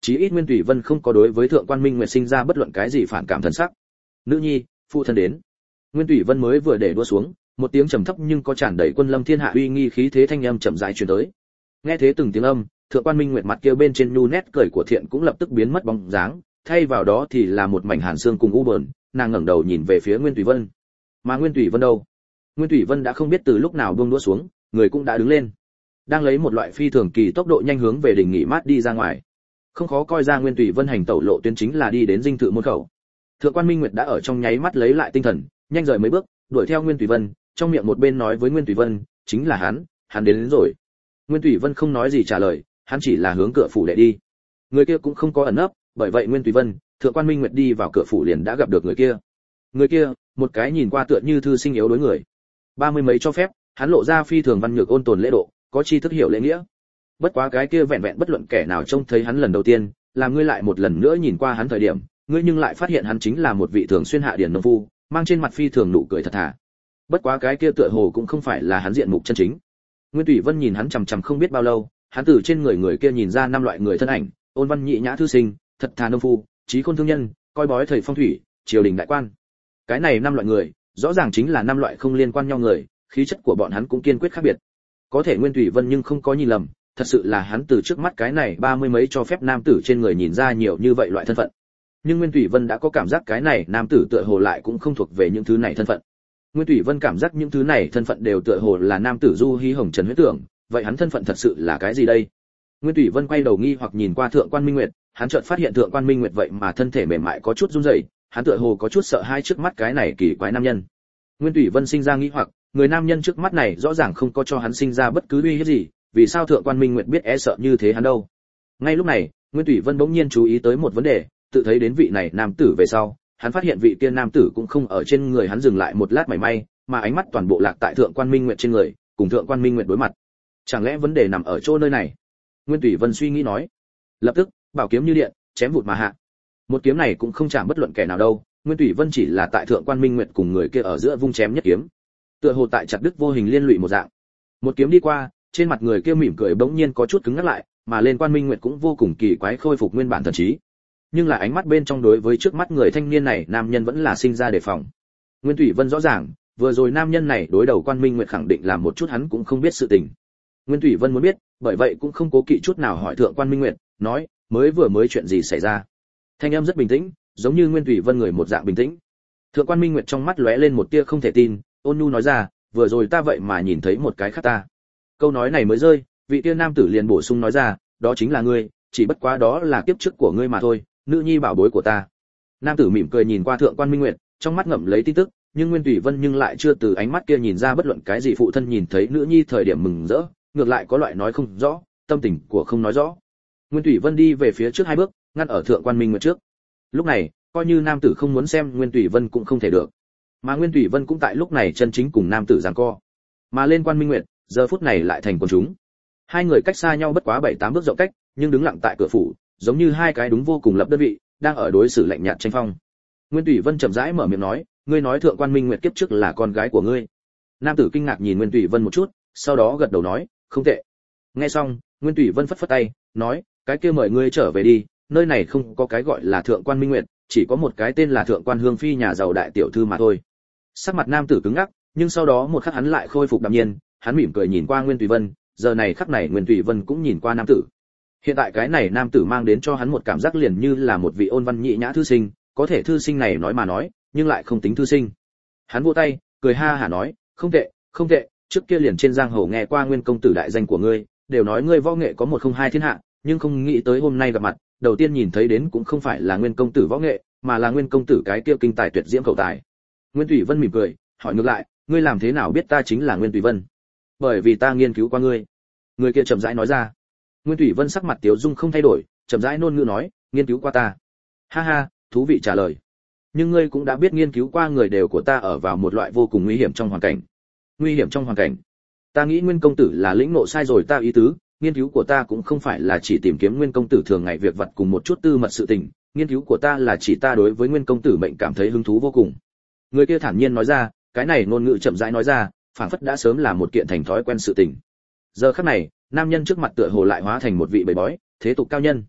chí ít Nguyên Tùy Vân không có đối với Thượng Quan Minh Nguyệt sinh ra bất luận cái gì phản cảm thần sắc. Nữ nhi, phụ thân đến. Nguyên Tùy Vân mới vừa để đua xuống, một tiếng trầm thấp nhưng có tràn đầy quân lâm thiên hạ uy nghi khí thế thanh âm chậm rãi truyền tới. Nghe thế từng tiếng âm, Thượng Quan Minh Nguyệt mặt kia bên trên nhu nét cười của thiện cũng lập tức biến mất bóng dáng, thay vào đó thì là một mảnh hàn xương cùng u buồn. Nàng ngẩng đầu nhìn về phía Nguyên Tùy Vân. Mà Nguyên Tùy Vân đâu? Nguyên Tùy Vân đã không biết từ lúc nào buông đũa xuống, người cũng đã đứng lên, đang lấy một loại phi thường kỳ tốc độ nhanh hướng về đỉnh nghỉ mát đi ra ngoài. Không khó coi ra Nguyên Tùy Vân hành tẩu lộ tuyến chính là đi đến dinh thự môn khẩu. Thượng Quan Minh Nguyệt đã ở trong nháy mắt lấy lại tinh thần, nhanh rời mấy bước, đuổi theo Nguyên Tùy Vân, trong miệng một bên nói với Nguyên Tùy Vân, chính là hắn đến rồi. Nguyên Tùy Vân không nói gì trả lời, hắn chỉ là hướng cửa phủ để đi. Người kia cũng không có ẩn nấp, bởi vậy Nguyên Tùy Vân, Thượng Quan Minh Nguyệt đi vào cửa phủ liền đã gặp được người kia. Người kia, một cái nhìn qua tựa như thư sinh yếu đối người. 30 mấy cho phép, hắn lộ ra phi thường văn nhược ôn tồn lễ độ, có tri thức hiểu lễ nghĩa. Bất quá cái kia vẹn vẹn bất luận kẻ nào trông thấy hắn lần đầu tiên, làm ngươi lại một lần nữa nhìn qua hắn thời điểm, ngươi nhưng lại phát hiện hắn chính là một vị thường xuyên hạ điển nông phu, mang trên mặt phi thường nụ cười thật thà. Bất quá cái kia tựa hồ cũng không phải là hắn diện mục chân chính. Nguyên Tùy Vân nhìn hắn chằm chằm không biết bao lâu, hắn từ trên người kia nhìn ra 5 loại người thân ảnh, ôn văn nhị nhã thư sinh, thật thà nông phu, trí khôn thương nhân, coi bói thầy phong thủy, triều đình đại quan. Cái này 5 loại người, rõ ràng chính là 5 loại không liên quan nhau người, khí chất của bọn hắn cũng kiên quyết khác biệt. Có thể Nguyên Tùy Vân nhưng không có nhìn lầm, thật sự là hắn từ trước mắt cái này 30 mấy cho phép nam tử trên người nhìn ra nhiều như vậy loại thân phận. Nhưng Nguyên Tùy Vân đã có cảm giác cái này nam tử tựa hồ lại cũng không thuộc về những thứ này thân phận. Nguyên Tùy Vân cảm giác những thứ này thân phận đều tựa hồ là nam tử Du Hi Hồng Trần huyết tưởng, vậy hắn thân phận thật sự là cái gì đây? Nguyên Tùy Vân quay đầu nghi hoặc nhìn qua Thượng Quan Minh Nguyệt, hắn chợt phát hiện Thượng Quan Minh Nguyệt vậy mà thân thể mềm mại có chút run rẩy, hắn tựa hồ có chút sợ hai trước mắt cái này kỳ quái nam nhân. Nguyên Tùy Vân sinh ra nghi hoặc, người nam nhân trước mắt này rõ ràng không có cho hắn sinh ra bất cứ uy hiếp gì, vì sao Thượng Quan Minh Nguyệt biết e sợ như thế hắn đâu? Ngay lúc này, Nguyên Tùy Vân bỗng nhiên chú ý tới một vấn đề, tự thấy đến vị này nam tử về sau, hắn phát hiện vị kia nam tử cũng không ở trên người hắn dừng lại một lát mảy may, mà ánh mắt toàn bộ lạc tại Thượng Quan Minh Nguyệt trên người, cùng Thượng Quan Minh Nguyệt đối mặt. Chẳng lẽ vấn đề nằm ở chỗ nơi này? Nguyên Tùy Vân suy nghĩ nói. Lập tức, bảo kiếm như điện, chém vụt mà hạ. Một kiếm này cũng không chạm bất luận kẻ nào đâu, Nguyên Tùy Vân chỉ là tại Thượng Quan Minh Nguyệt cùng người kia ở giữa vung chém nhất kiếm. Tựa hồ tại chặt đứt vô hình liên lụy một dạng. Một kiếm đi qua, trên mặt người kia mỉm cười bỗng nhiên có chút cứng ngắc lại, mà lên Quan Minh Nguyệt cũng vô cùng kỳ quái khôi phục nguyên bản thần trí. Nhưng là ánh mắt bên trong đối với trước mắt người thanh niên này, nam nhân vẫn là sinh ra đề phòng. Nguyên Tùy Vân rõ ràng, vừa rồi nam nhân này đối đầu Quan Minh Nguyệt khẳng định là một chút hắn cũng không biết sự tình. Nguyên Tùy Vân muốn biết, bởi vậy cũng không cố kỵ chút nào hỏi Thượng Quan Minh Nguyệt, nói, mới chuyện gì xảy ra? Thanh âm rất bình tĩnh, giống như Nguyên Tùy Vân người một dạng bình tĩnh. Thượng Quan Minh Nguyệt trong mắt lóe lên một tia không thể tin, ôn nhu nói ra, vừa rồi ta vậy mà nhìn thấy một cái khác ta. Câu nói này mới rơi, vị tia nam tử liền bổ sung nói ra, đó chính là ngươi, chỉ bất quá đó là kiếp trước của ngươi mà thôi, nữ nhi bảo bối của ta. Nam tử mỉm cười nhìn qua Thượng Quan Minh Nguyệt, trong mắt ngậm lấy tin tức, nhưng Nguyên Tùy Vân nhưng lại chưa từ ánh mắt kia nhìn ra bất luận cái gì phụ thân nhìn thấy nữ nhi thời điểm mừng rỡ, ngược lại có loại nói không rõ, tâm tình của không nói rõ. Nguyên Tùy Vân đi về phía trước 2 bước, ngăn ở Thượng Quan Minh Nguyệt trước. Lúc này, coi như nam tử không muốn xem Nguyên Tùy Vân cũng không thể được. Mà Nguyên Tùy Vân cũng tại lúc này chân chính cùng nam tử giằng co. Mà lên Quan Minh Nguyệt, giờ phút này lại thành quần chúng. Hai người cách xa nhau bất quá 7-8 bước rộng cách, nhưng đứng lặng tại cửa phủ, giống như hai cái đúng vô cùng lập đơn vị, đang ở đối xử lạnh nhạt tranh phong. Nguyên Tùy Vân chậm rãi mở miệng nói, ngươi nói Thượng Quan Minh Nguyệt kiếp trước là con gái của ngươi. Nam tử kinh ngạc nhìn Nguyên Tùy Vân một chút, sau đó gật đầu nói, không tệ. Nghe xong, Nguyên Tùy Vân phất phất tay, nói, cái kia mời ngươi trở về đi, nơi này không có cái gọi là Thượng Quan Minh Nguyệt, chỉ có một cái tên là Thượng Quan Hương Phi nhà giàu đại tiểu thư mà thôi. Sắc mặt nam tử cứng ngắc, nhưng sau đó một khắc hắn lại khôi phục đạm nhiên, hắn mỉm cười nhìn qua Nguyên Tùy Vân, giờ này khắc này Nguyên Tùy Vân cũng nhìn qua nam tử. Hiện tại cái này nam tử mang đến cho hắn một cảm giác liền như là một vị ôn văn nhị nhã thư sinh, có thể thư sinh này nói mà nói, nhưng lại không tính thư sinh. Hắn vỗ tay, cười ha hả nói, không tệ, không tệ, trước kia liền trên giang hồ nghe qua Nguyên công tử đại danh của ngươi, đều nói ngươi võ nghệ có 102 thiên hạ, nhưng không nghĩ tới hôm nay gặp mặt, đầu tiên nhìn thấy đến cũng không phải là Nguyên công tử võ nghệ, mà là Nguyên công tử cái kia kinh tài tuyệt diễm khẩu tài. Nguyên Tùy Vân mỉm cười, hỏi ngược lại, ngươi làm thế nào biết ta chính là Nguyên Tùy Vân? Bởi vì ta nghiên cứu qua ngươi. Người kia chậm rãi nói ra. Nguyên Tùy Vân sắc mặt tiếu dung không thay đổi, chậm rãi nôn ngữ nói, nghiên cứu qua ta. Ha ha, thú vị trả lời. Nhưng ngươi cũng đã biết nghiên cứu qua người đều của ta ở vào một loại vô cùng nguy hiểm trong hoàn cảnh. Nguy hiểm trong hoàn cảnh? Ta nghĩ Nguyên công tử là lĩnh ngộ sai rồi ta ý tứ, nghiên cứu của ta cũng không phải là chỉ tìm kiếm Nguyên công tử thường ngày việc vặt cùng một chút tư mật sự tình, nghiên cứu của ta là chỉ ta đối với Nguyên công tử mệnh cảm thấy hứng thú vô cùng. Người kia thản nhiên nói ra, cái này ngôn ngữ chậm rãi nói ra, phảng phất đã sớm là một kiện thành thói quen sự tình. Giờ khắc này, nam nhân trước mặt tựa hồ lại hóa thành một vị bầy bói, thế tục cao nhân.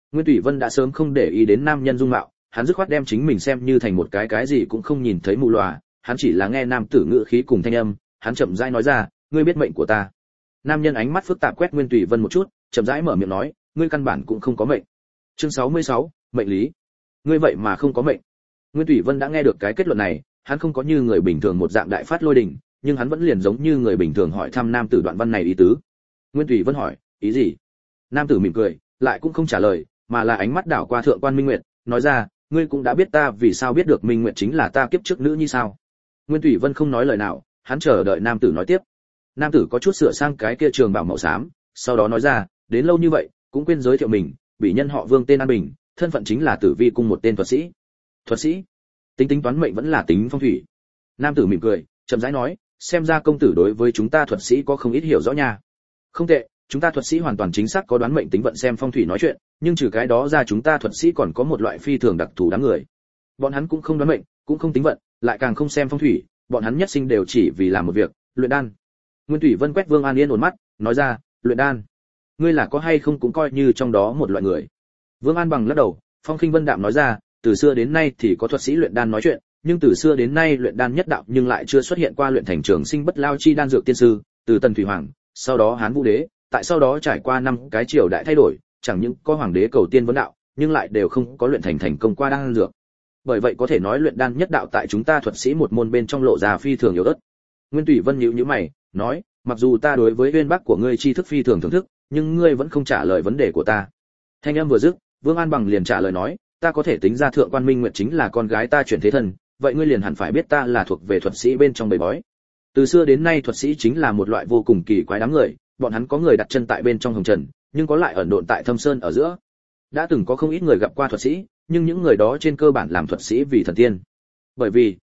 Nguyên Thủy Vân đã sớm không để ý đến nam nhân dung mạo, hắn dứt khoát đem chính mình xem như thành một cái gì cũng không nhìn thấy mù lòa, hắn chỉ là nghe nam tử ngữ khí cùng thanh âm, hắn chậm rãi nói ra, ngươi biết mệnh của ta. Nam nhân ánh mắt phức tạp quét Nguyên Thủy Vân một chút, chậm rãi mở miệng nói, ngươi căn bản cũng không có mệnh. Chương 66, mệnh lý. Ngươi vậy mà không có mệnh. Nguyên Thủy Vân đã nghe được cái kết luận này, hắn không có như người bình thường một dạng đại phát lôi đình, nhưng hắn vẫn liền giống như người bình thường hỏi thăm nam tử đoạn văn này ý tứ. Nguyên Thủy Vân hỏi, ý gì? Nam tử mỉm cười, lại cũng không trả lời, mà là ánh mắt đảo qua thượng quan Minh Nguyệt, nói ra, ngươi cũng đã biết ta vì sao biết được Minh Nguyệt chính là ta kiếp trước nữ như sao? Nguyên Thủy Vân không nói lời nào, hắn chờ đợi nam tử nói tiếp. Nam tử có chút sửa sang cái kia trường bảo màu xám, sau đó nói ra, đến lâu như vậy, cũng quên giới thiệu mình, bị nhân họ Vương tên An Bình, thân phận chính là Tử Vi cung một tên thuật sĩ. Thuật sĩ? Tính toán mệnh vẫn là tính phong thủy. Nam tử mỉm cười, chậm rãi nói, xem ra công tử đối với chúng ta thuật sĩ có không ít hiểu rõ nha. Không tệ, chúng ta thuật sĩ hoàn toàn chính xác có đoán mệnh tính vận xem phong thủy nói chuyện, nhưng trừ cái đó ra chúng ta thuật sĩ còn có một loại phi thường đặc thù đáng người. Bọn hắn cũng không đoán mệnh, cũng không tính vận, lại càng không xem phong thủy, bọn hắn nhất sinh đều chỉ vì làm một việc, luyện đan. Nguyên Thủy Vân quét Vương An Yên ổn mắt, nói ra, luyện đan, ngươi là có hay không cũng coi như trong đó một loại người. Vương An bằng lắc đầu, phong khinh vân đạm nói ra, từ xưa đến nay thì có thuật sĩ luyện đan nói chuyện, nhưng từ xưa đến nay luyện đan nhất đạo nhưng lại chưa xuất hiện qua luyện thành trường sinh bất lao chi đan dược tiên sư, từ Tần Thủy Hoàng, sau đó Hán Vũ Đế, tại sau đó trải qua 5 cái triều đại thay đổi, chẳng những có hoàng đế cầu tiên vấn đạo, nhưng lại đều không có luyện thành công qua đan dược. Bởi vậy có thể nói luyện đan nhất đạo tại chúng ta thuật sĩ một môn bên trong lộ ra phi thường yếu ớt. Nguyên Thủy Vân nhíu nhíu mày, nói, mặc dù ta đối với uyên bác của ngươi tri thức phi thường thưởng thức, nhưng ngươi vẫn không trả lời vấn đề của ta. Thanh âm vừa dứt, Vương An Bằng liền trả lời nói, ta có thể tính ra thượng quan Minh Nguyệt chính là con gái ta chuyển thế thần, vậy ngươi liền hẳn phải biết ta là thuộc về thuật sĩ bên trong bầy bói. Từ xưa đến nay thuật sĩ chính là một loại vô cùng kỳ quái đám người, bọn hắn có người đặt chân tại bên trong hồng trần, nhưng có lại ẩn độn tại thâm sơn ở giữa. Đã từng có không ít người gặp qua thuật sĩ, nhưng những người đó trên cơ bản làm thuật sĩ vì thần tiên. Bởi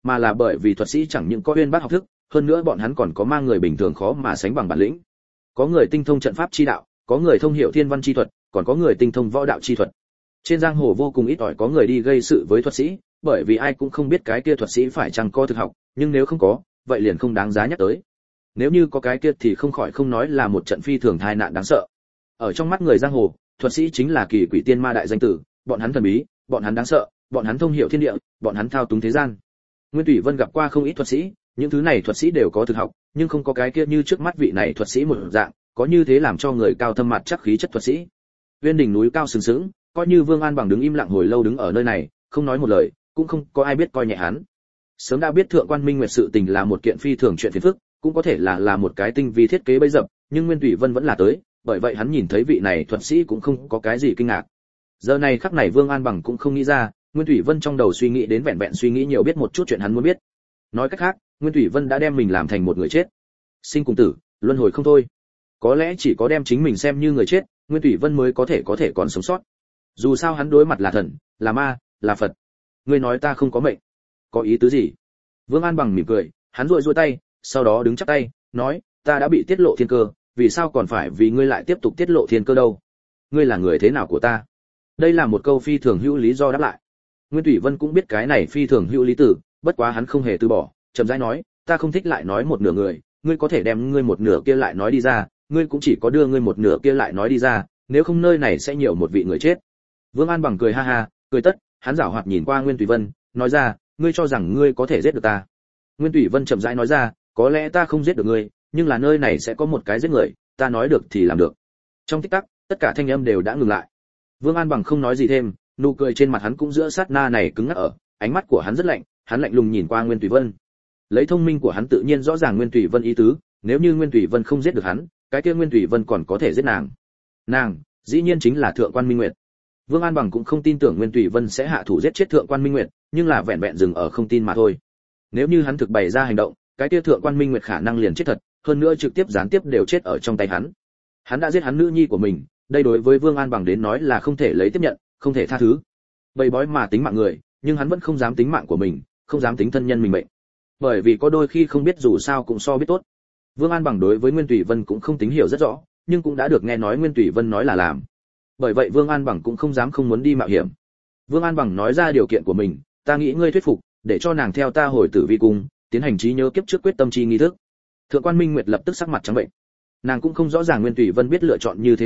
vì thuật sĩ chẳng những có uyên bác học thức, hơn nữa bọn hắn còn có mang người bình thường khó mà sánh bằng bản lĩnh. Có người tinh thông trận pháp chi đạo, có người thông hiểu thiên văn chi thuật, còn có người tinh thông võ đạo chi thuật. Trên giang hồ vô cùng ít ỏi có người đi gây sự với thuật sĩ, bởi vì ai cũng không biết cái kia thuật sĩ phải chăng có thực học, nhưng nếu không có, vậy liền không đáng giá nhắc tới. Nếu như có cái kia thì không khỏi không nói là một trận phi thường tai nạn đáng sợ. Ở trong mắt người giang hồ, thuật sĩ chính là kỳ quỷ tiên ma đại danh tử, bọn hắn thần bí, bọn hắn đáng sợ, bọn hắn thông hiểu thiên địa, bọn hắn thao túng thế gian. Nguyên Thủy Vân gặp qua không ít thuật sĩ, những thứ này thuật sĩ đều có thực học, nhưng không có cái kia như trước mắt vị này thuật sĩ một dạng, có như thế làm cho người cao thâm mặt chắc khí chất thuật sĩ. Uyên đỉnh núi cao sừng sững, coi như Vương An Bằng đứng im lặng hồi lâu đứng ở nơi này, không nói một lời, cũng không có ai biết coi nhẹ hắn. Sớm đã biết thượng quan Minh Nguyệt sự tình là một kiện phi thường chuyện phiền phức, cũng có thể là một cái tinh vi thiết kế bẫy dập, nhưng Nguyên Thủy Vân vẫn là tới, bởi vậy hắn nhìn thấy vị này thuật sĩ cũng không có cái gì kinh ngạc. Giờ này khắc này Vương An Bằng cũng không nghĩ ra, Nguyên Thủy Vân trong đầu suy nghĩ đến vẹn vẹn suy nghĩ nhiều biết một chút chuyện hắn muốn biết. Nói cách khác, Nguyên Thủy Vân đã đem mình làm thành một người chết. Sinh cùng tử, luân hồi không thôi. Có lẽ chỉ có đem chính mình xem như người chết, Nguyên Thủy Vân mới có thể còn sống sót. Dù sao hắn đối mặt là thần, là ma, là Phật. Ngươi nói ta không có mệnh, có ý tứ gì? Vương An Bằng mỉm cười, hắn duỗi tay, sau đó đứng chắp tay, nói, ta đã bị tiết lộ thiên cơ, vì sao còn phải vì ngươi lại tiếp tục tiết lộ thiên cơ đâu? Ngươi là người thế nào của ta? Đây là một câu phi thường hữu lý do đáp lại. Nguyên Thủy Vân cũng biết cái này phi thường hữu lý tử, bất quá hắn không hề từ bỏ, chậm rãi nói, ta không thích lại nói một nửa người, ngươi có thể đem ngươi một nửa kia lại nói đi ra, ngươi cũng chỉ có đưa ngươi một nửa kia lại nói đi ra, nếu không nơi này sẽ nhiều một vị người chết. Vương An Bằng cười ha ha, cười tất, hắn giảo hoạt nhìn qua Nguyên Thủy Vân, nói ra, ngươi cho rằng ngươi có thể giết được ta? Nguyên Thủy Vân chậm rãi nói ra, có lẽ ta không giết được ngươi, nhưng là nơi này sẽ có một cái giết người, ta nói được thì làm được. Trong tích tắc, tất cả thanh âm đều đã ngừng lại. Vương An Bằng không nói gì thêm, nụ cười trên mặt hắn cũng giữa sát na này cứng ngắc ở, ánh mắt của hắn rất lạnh, hắn lạnh lùng nhìn qua Nguyên Thủy Vân. Lấy thông minh của hắn tự nhiên rõ ràng Nguyên Thủy Vân ý tứ, nếu như Nguyên Thủy Vân không giết được hắn, cái kia Nguyên Thủy Vân còn có thể giết nàng. Nàng, dĩ nhiên chính là Thượng quan Minh Nguyệt. Vương An Bằng cũng không tin tưởng Nguyên Thủy Vân sẽ hạ thủ giết chết Thượng quan Minh Nguyệt, nhưng là vẹn vẹn dừng ở không tin mà thôi. Nếu như hắn thực bày ra hành động, cái kia Thượng quan Minh Nguyệt khả năng liền chết thật, hơn nữa trực tiếp gián tiếp đều chết ở trong tay hắn. Hắn đã giết hắn nữ nhi của mình, đây đối với Vương An Bằng đến nói là không thể lấy tiếp nhận, không thể tha thứ. Bầy bói mà tính mạng người, nhưng hắn vẫn không dám tính mạng của mình, không dám tính thân nhân mình mệnh. Bởi vì có đôi khi không biết dù sao cũng so biết tốt. Vương An Bằng đối với Nguyên Thủy Vân cũng không tính hiểu rất rõ, nhưng cũng đã được nghe nói Nguyên Thủy Vân nói là làm. Bởi vậy Vương An Bằng cũng không dám không muốn đi mạo hiểm. Vương An Bằng nói ra điều kiện của mình, ta nghĩ ngươi thuyết phục, để cho nàng theo ta hồi Tử Vi cung, tiến hành trí nhớ kiếp trước quyết tâm chi nghi thức. Thượng quan Minh Nguyệt lập tức sắc mặt trắng bệnh. Nàng cũng không rõ ràng Nguyên Thủy Vân biết lựa chọn như thế nào,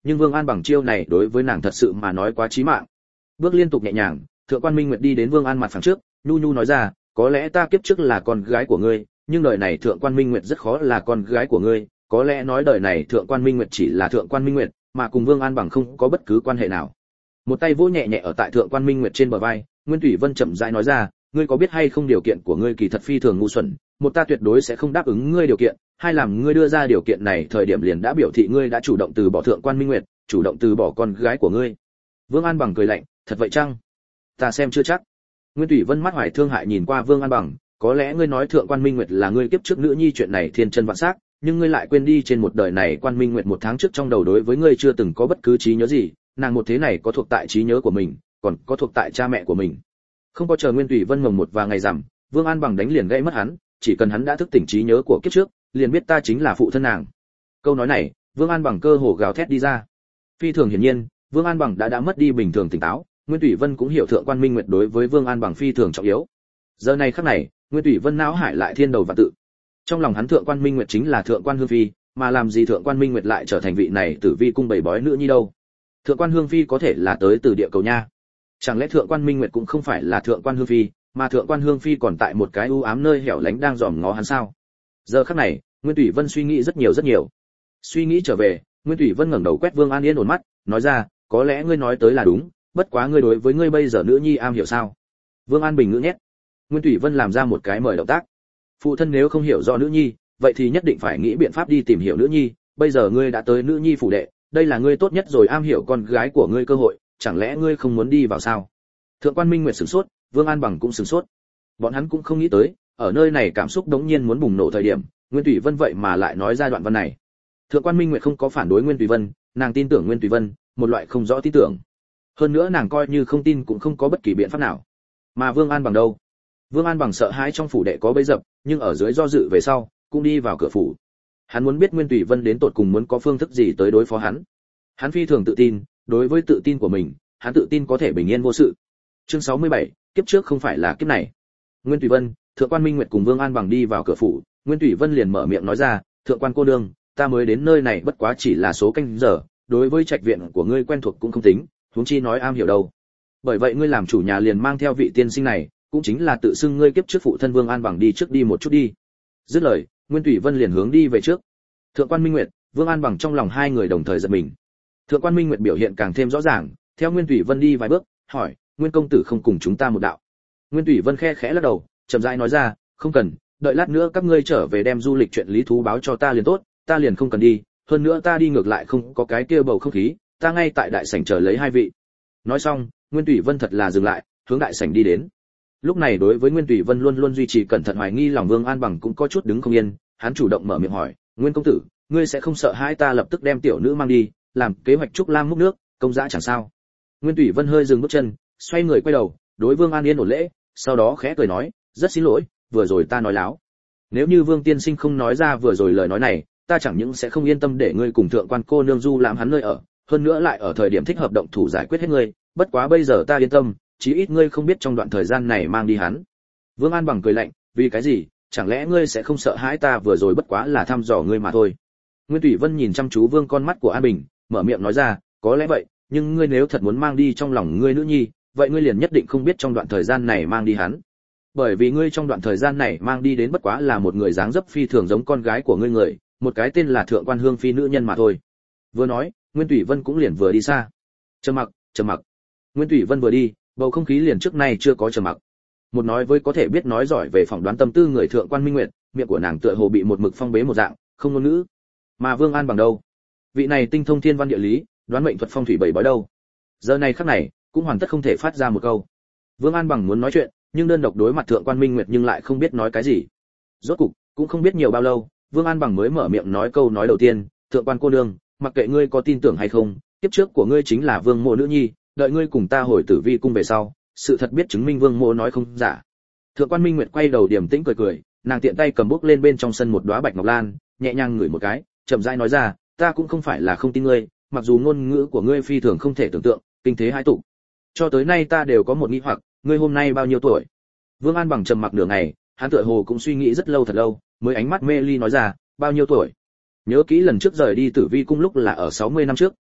nhưng Vương An Bằng chiêu này đối với nàng thật sự mà nói quá chí mạng. Bước liên tục nhẹ nhàng, Thượng quan Minh Nguyệt đi đến Vương An mặt phẳng trước, nhu nhu nói ra, có lẽ ta kiếp trước là con gái của ngươi, nhưng đời này Thượng quan Minh Nguyệt rất khó là con gái của ngươi, có lẽ nói đời này Thượng quan Minh Nguyệt chỉ là Thượng quan Minh Nguyệt, mà cùng Vương An Bằng không có bất cứ quan hệ nào. Một tay vỗ nhẹ nhẹ ở tại Thượng quan Minh Nguyệt trên bờ vai, Nguyên Thủy Vân chậm rãi nói ra, ngươi có biết hay không điều kiện của ngươi kỳ thật phi thường ngu xuẩn, một ta tuyệt đối sẽ không đáp ứng ngươi điều kiện, hai làm ngươi đưa ra điều kiện này thời điểm liền đã biểu thị ngươi đã chủ động từ bỏ Thượng quan Minh Nguyệt, chủ động từ bỏ con gái của ngươi. Vương An Bằng cười lạnh, thật vậy chăng? Ta xem chưa chắc. Nguyên Thủy Vân mắt hoài thương hại nhìn qua Vương An Bằng, có lẽ ngươi nói Thượng quan Minh Nguyệt là ngươi kiếp trước nữ nhi chuyện này thiên chân vạn xác, nhưng ngươi lại quên đi trên một đời này quan Minh Nguyệt một tháng trước trong đầu đối với ngươi chưa từng có bất cứ trí nhớ gì, nàng một thế này có thuộc tại trí nhớ của mình, còn có thuộc tại cha mẹ của mình. Không có chờ Nguyên Thủy Vân mồng một và ngày rằm, Vương An Bằng đánh liền gãy mất hắn, chỉ cần hắn đã thức tỉnh trí nhớ của kiếp trước, liền biết ta chính là phụ thân nàng. Câu nói này, Vương An Bằng cơ hồ gào thét đi ra. Phi thường hiển nhiên, Vương An Bằng đã mất đi bình thường tỉnh táo, Nguyên Thủy Vân cũng hiểu Thượng quan Minh Nguyệt đối với Vương An Bằng phi thường trọng yếu. Giờ này khắc này, Nguyên Thủy Vân não hải lại thiên đầu và tự. Trong lòng hắn Thượng quan Minh Nguyệt chính là Thượng quan Hương Phi, mà làm gì Thượng quan Minh Nguyệt lại trở thành vị này Tử Vi cung bầy bói nữ nhi đâu? Thượng quan Hương Phi có thể là tới từ địa cầu nha. Chẳng lẽ Thượng quan Minh Nguyệt cũng không phải là Thượng quan Hương Phi, mà Thượng quan Hương Phi còn tại một cái u ám nơi hẻo lánh đang dòm ngó hắn sao? Giờ khắc này, Nguyên Thủy Vân suy nghĩ rất nhiều. Suy nghĩ trở về, Nguyên Thủy Vân ngẩng đầu quét Vương An Yên ổn mắt, nói ra, có lẽ ngươi nói tới là đúng, bất quá ngươi đối với ngươi bây giờ nữ nhi am hiểu sao? Vương An bình ngữ nhét. Nguyên Thủy Vân làm ra một cái mời động tác. Phụ thân nếu không hiểu rõ nữ nhi, vậy thì nhất định phải nghĩ biện pháp đi tìm hiểu nữ nhi, bây giờ ngươi đã tới nữ nhi phủ đệ, đây là ngươi tốt nhất rồi am hiểu con gái của ngươi cơ hội, chẳng lẽ ngươi không muốn đi vào sao? Thượng quan Minh Nguyệt sửng sốt, Vương An Bằng cũng sửng sốt. Bọn hắn cũng không nghĩ tới, ở nơi này cảm xúc đống nhiên muốn bùng nổ thời điểm, Nguyên Thủy Vân vậy mà lại nói ra đoạn văn này. Thượng quan Minh Nguyệt không có phản đối Nguyên Thủy Vân, nàng tin tưởng Nguyên Thủy Vân, một loại không rõ tin tưởng. Hơn nữa nàng coi như không tin cũng không có bất kỳ biện pháp nào. Mà Vương An Bằng đâu? Vương An Bằng sợ hãi trong phủ đệ có bẫy dập, nhưng ở dưới do dự về sau, cũng đi vào cửa phủ. Hắn muốn biết Nguyên Thủy Vân đến tột cùng muốn có phương thức gì tới đối phó hắn. Hắn phi thường tự tin, đối với tự tin của mình, hắn tự tin có thể bình yên vô sự. Chương 67, kiếp trước không phải là kiếp này. Nguyên Thủy Vân, Thượng quan Minh Nguyệt cùng Vương An Bằng đi vào cửa phủ, Nguyên Thủy Vân liền mở miệng nói ra, "Thượng quan cô nương, ta mới đến nơi này bất quá chỉ là số canh giờ, đối với trạch viện của ngươi quen thuộc cũng không tính, huống chi nói am hiểu đâu. Bởi vậy ngươi làm chủ nhà liền mang theo vị tiên sinh này, cũng chính là tự xưng ngươi kiếp trước phụ thân Vương An Bằng đi trước đi một chút đi." Dứt lời, Nguyên Thủy Vân liền hướng đi về trước. Thượng quan Minh Nguyệt, Vương An Bằng trong lòng hai người đồng thời giật mình. Thượng quan Minh Nguyệt biểu hiện càng thêm rõ ràng, theo Nguyên Thủy Vân đi vài bước, hỏi, "Nguyên công tử không cùng chúng ta một đạo?" Nguyên Thủy Vân khẽ khẽ lắc đầu, chậm rãi nói ra, "Không cần, đợi lát nữa các ngươi trở về đem du lịch chuyện lý thú báo cho ta liền tốt, ta liền không cần đi, hơn nữa ta đi ngược lại không có cái kia bầu không khí, ta ngay tại đại sảnh chờ lấy hai vị." Nói xong, Nguyên Thủy Vân thật là dừng lại, hướng đại sảnh đi đến. Lúc này đối với Nguyên Thủy Vân luôn luôn duy trì cẩn thận hoài nghi lòng Vương An Bằng cũng có chút đứng không yên, hắn chủ động mở miệng hỏi, "Nguyên công tử, ngươi sẽ không sợ hai ta lập tức đem tiểu nữ mang đi, làm kế hoạch trúc lam múc nước, công dã chẳng sao?" Nguyên Thủy Vân hơi dừng bước chân, xoay người quay đầu, đối Vương An Yên ổn lễ, sau đó khẽ cười nói, "Rất xin lỗi, vừa rồi ta nói láo. Nếu như Vương tiên sinh không nói ra vừa rồi lời nói này, ta chẳng những sẽ không yên tâm để ngươi cùng thượng quan cô nương du lãm hắn nơi ở, hơn nữa lại ở thời điểm thích hợp động thủ giải quyết hết ngươi, bất quá bây giờ ta yên tâm, chí ít ngươi không biết trong đoạn thời gian này mang đi hắn." Vương An Bằng cười lạnh, "Vì cái gì? Chẳng lẽ ngươi sẽ không sợ hãi ta vừa rồi bất quá là thăm dò ngươi mà thôi." Nguyên Thủy Vân nhìn chăm chú Vương con mắt của An Bình, mở miệng nói ra, "Có lẽ vậy, nhưng ngươi nếu thật muốn mang đi trong lòng ngươi nữ nhi, vậy ngươi liền nhất định không biết trong đoạn thời gian này mang đi hắn. Bởi vì ngươi trong đoạn thời gian này mang đi đến bất quá là một người dáng dấp phi thường giống con gái của ngươi người, một cái tên là Thượng quan Hương Phi nữ nhân mà thôi." Vừa nói, Nguyên Thủy Vân cũng liền vừa đi xa. Trầm mặc. Nguyên Thủy Vân vừa đi, bầu không khí liền trước nay chưa có trầm mặc. Một nói với có thể biết nói giỏi về phỏng đoán tâm tư người Thượng quan Minh Nguyệt, miệng của nàng tựa hồ bị một mực phong bế một dạng, không ngôn ngữ. Mà Vương An Bằng đâu? Vị này tinh thông thiên văn địa lý, đoán mệnh thuật phong thủy bảy bói đâu? Giờ này khắc này, cũng hoàn tất không thể phát ra một câu. Vương An Bằng muốn nói chuyện, nhưng đơn độc đối mặt Thượng quan Minh Nguyệt nhưng lại không biết nói cái gì. Rốt cục, cũng không biết nhiều bao lâu, Vương An Bằng mới mở miệng nói câu nói đầu tiên, "Thượng quan cô nương, mặc kệ ngươi có tin tưởng hay không, kiếp trước của ngươi chính là Vương Mộ nữ nhi, đợi ngươi cùng ta hồi Tử Vi cung về sau, sự thật biết chứng minh Vương Mộ nói không giả." Thượng quan Minh Nguyệt quay đầu điềm tĩnh cười cười, nàng tiện tay cầm bút lên bên trong sân một đóa bạch ngọc lan, nhẹ nhàng ngửi một cái, chậm rãi nói ra, "Ta cũng không phải là không tin ngươi, mặc dù ngôn ngữ của ngươi phi thường không thể tưởng tượng, kinh thế hai tụ. Cho tới nay ta đều có một nghi hoặc, ngươi hôm nay bao nhiêu tuổi?" Vương An Bằng trầm mặc nửa ngày, hắn tựa hồ cũng suy nghĩ rất lâu thật lâu, mới ánh mắt mê ly nói ra, "Bao nhiêu tuổi?" Nhớ kỹ lần trước rời đi Tử Vi cung lúc là ở 60 năm trước,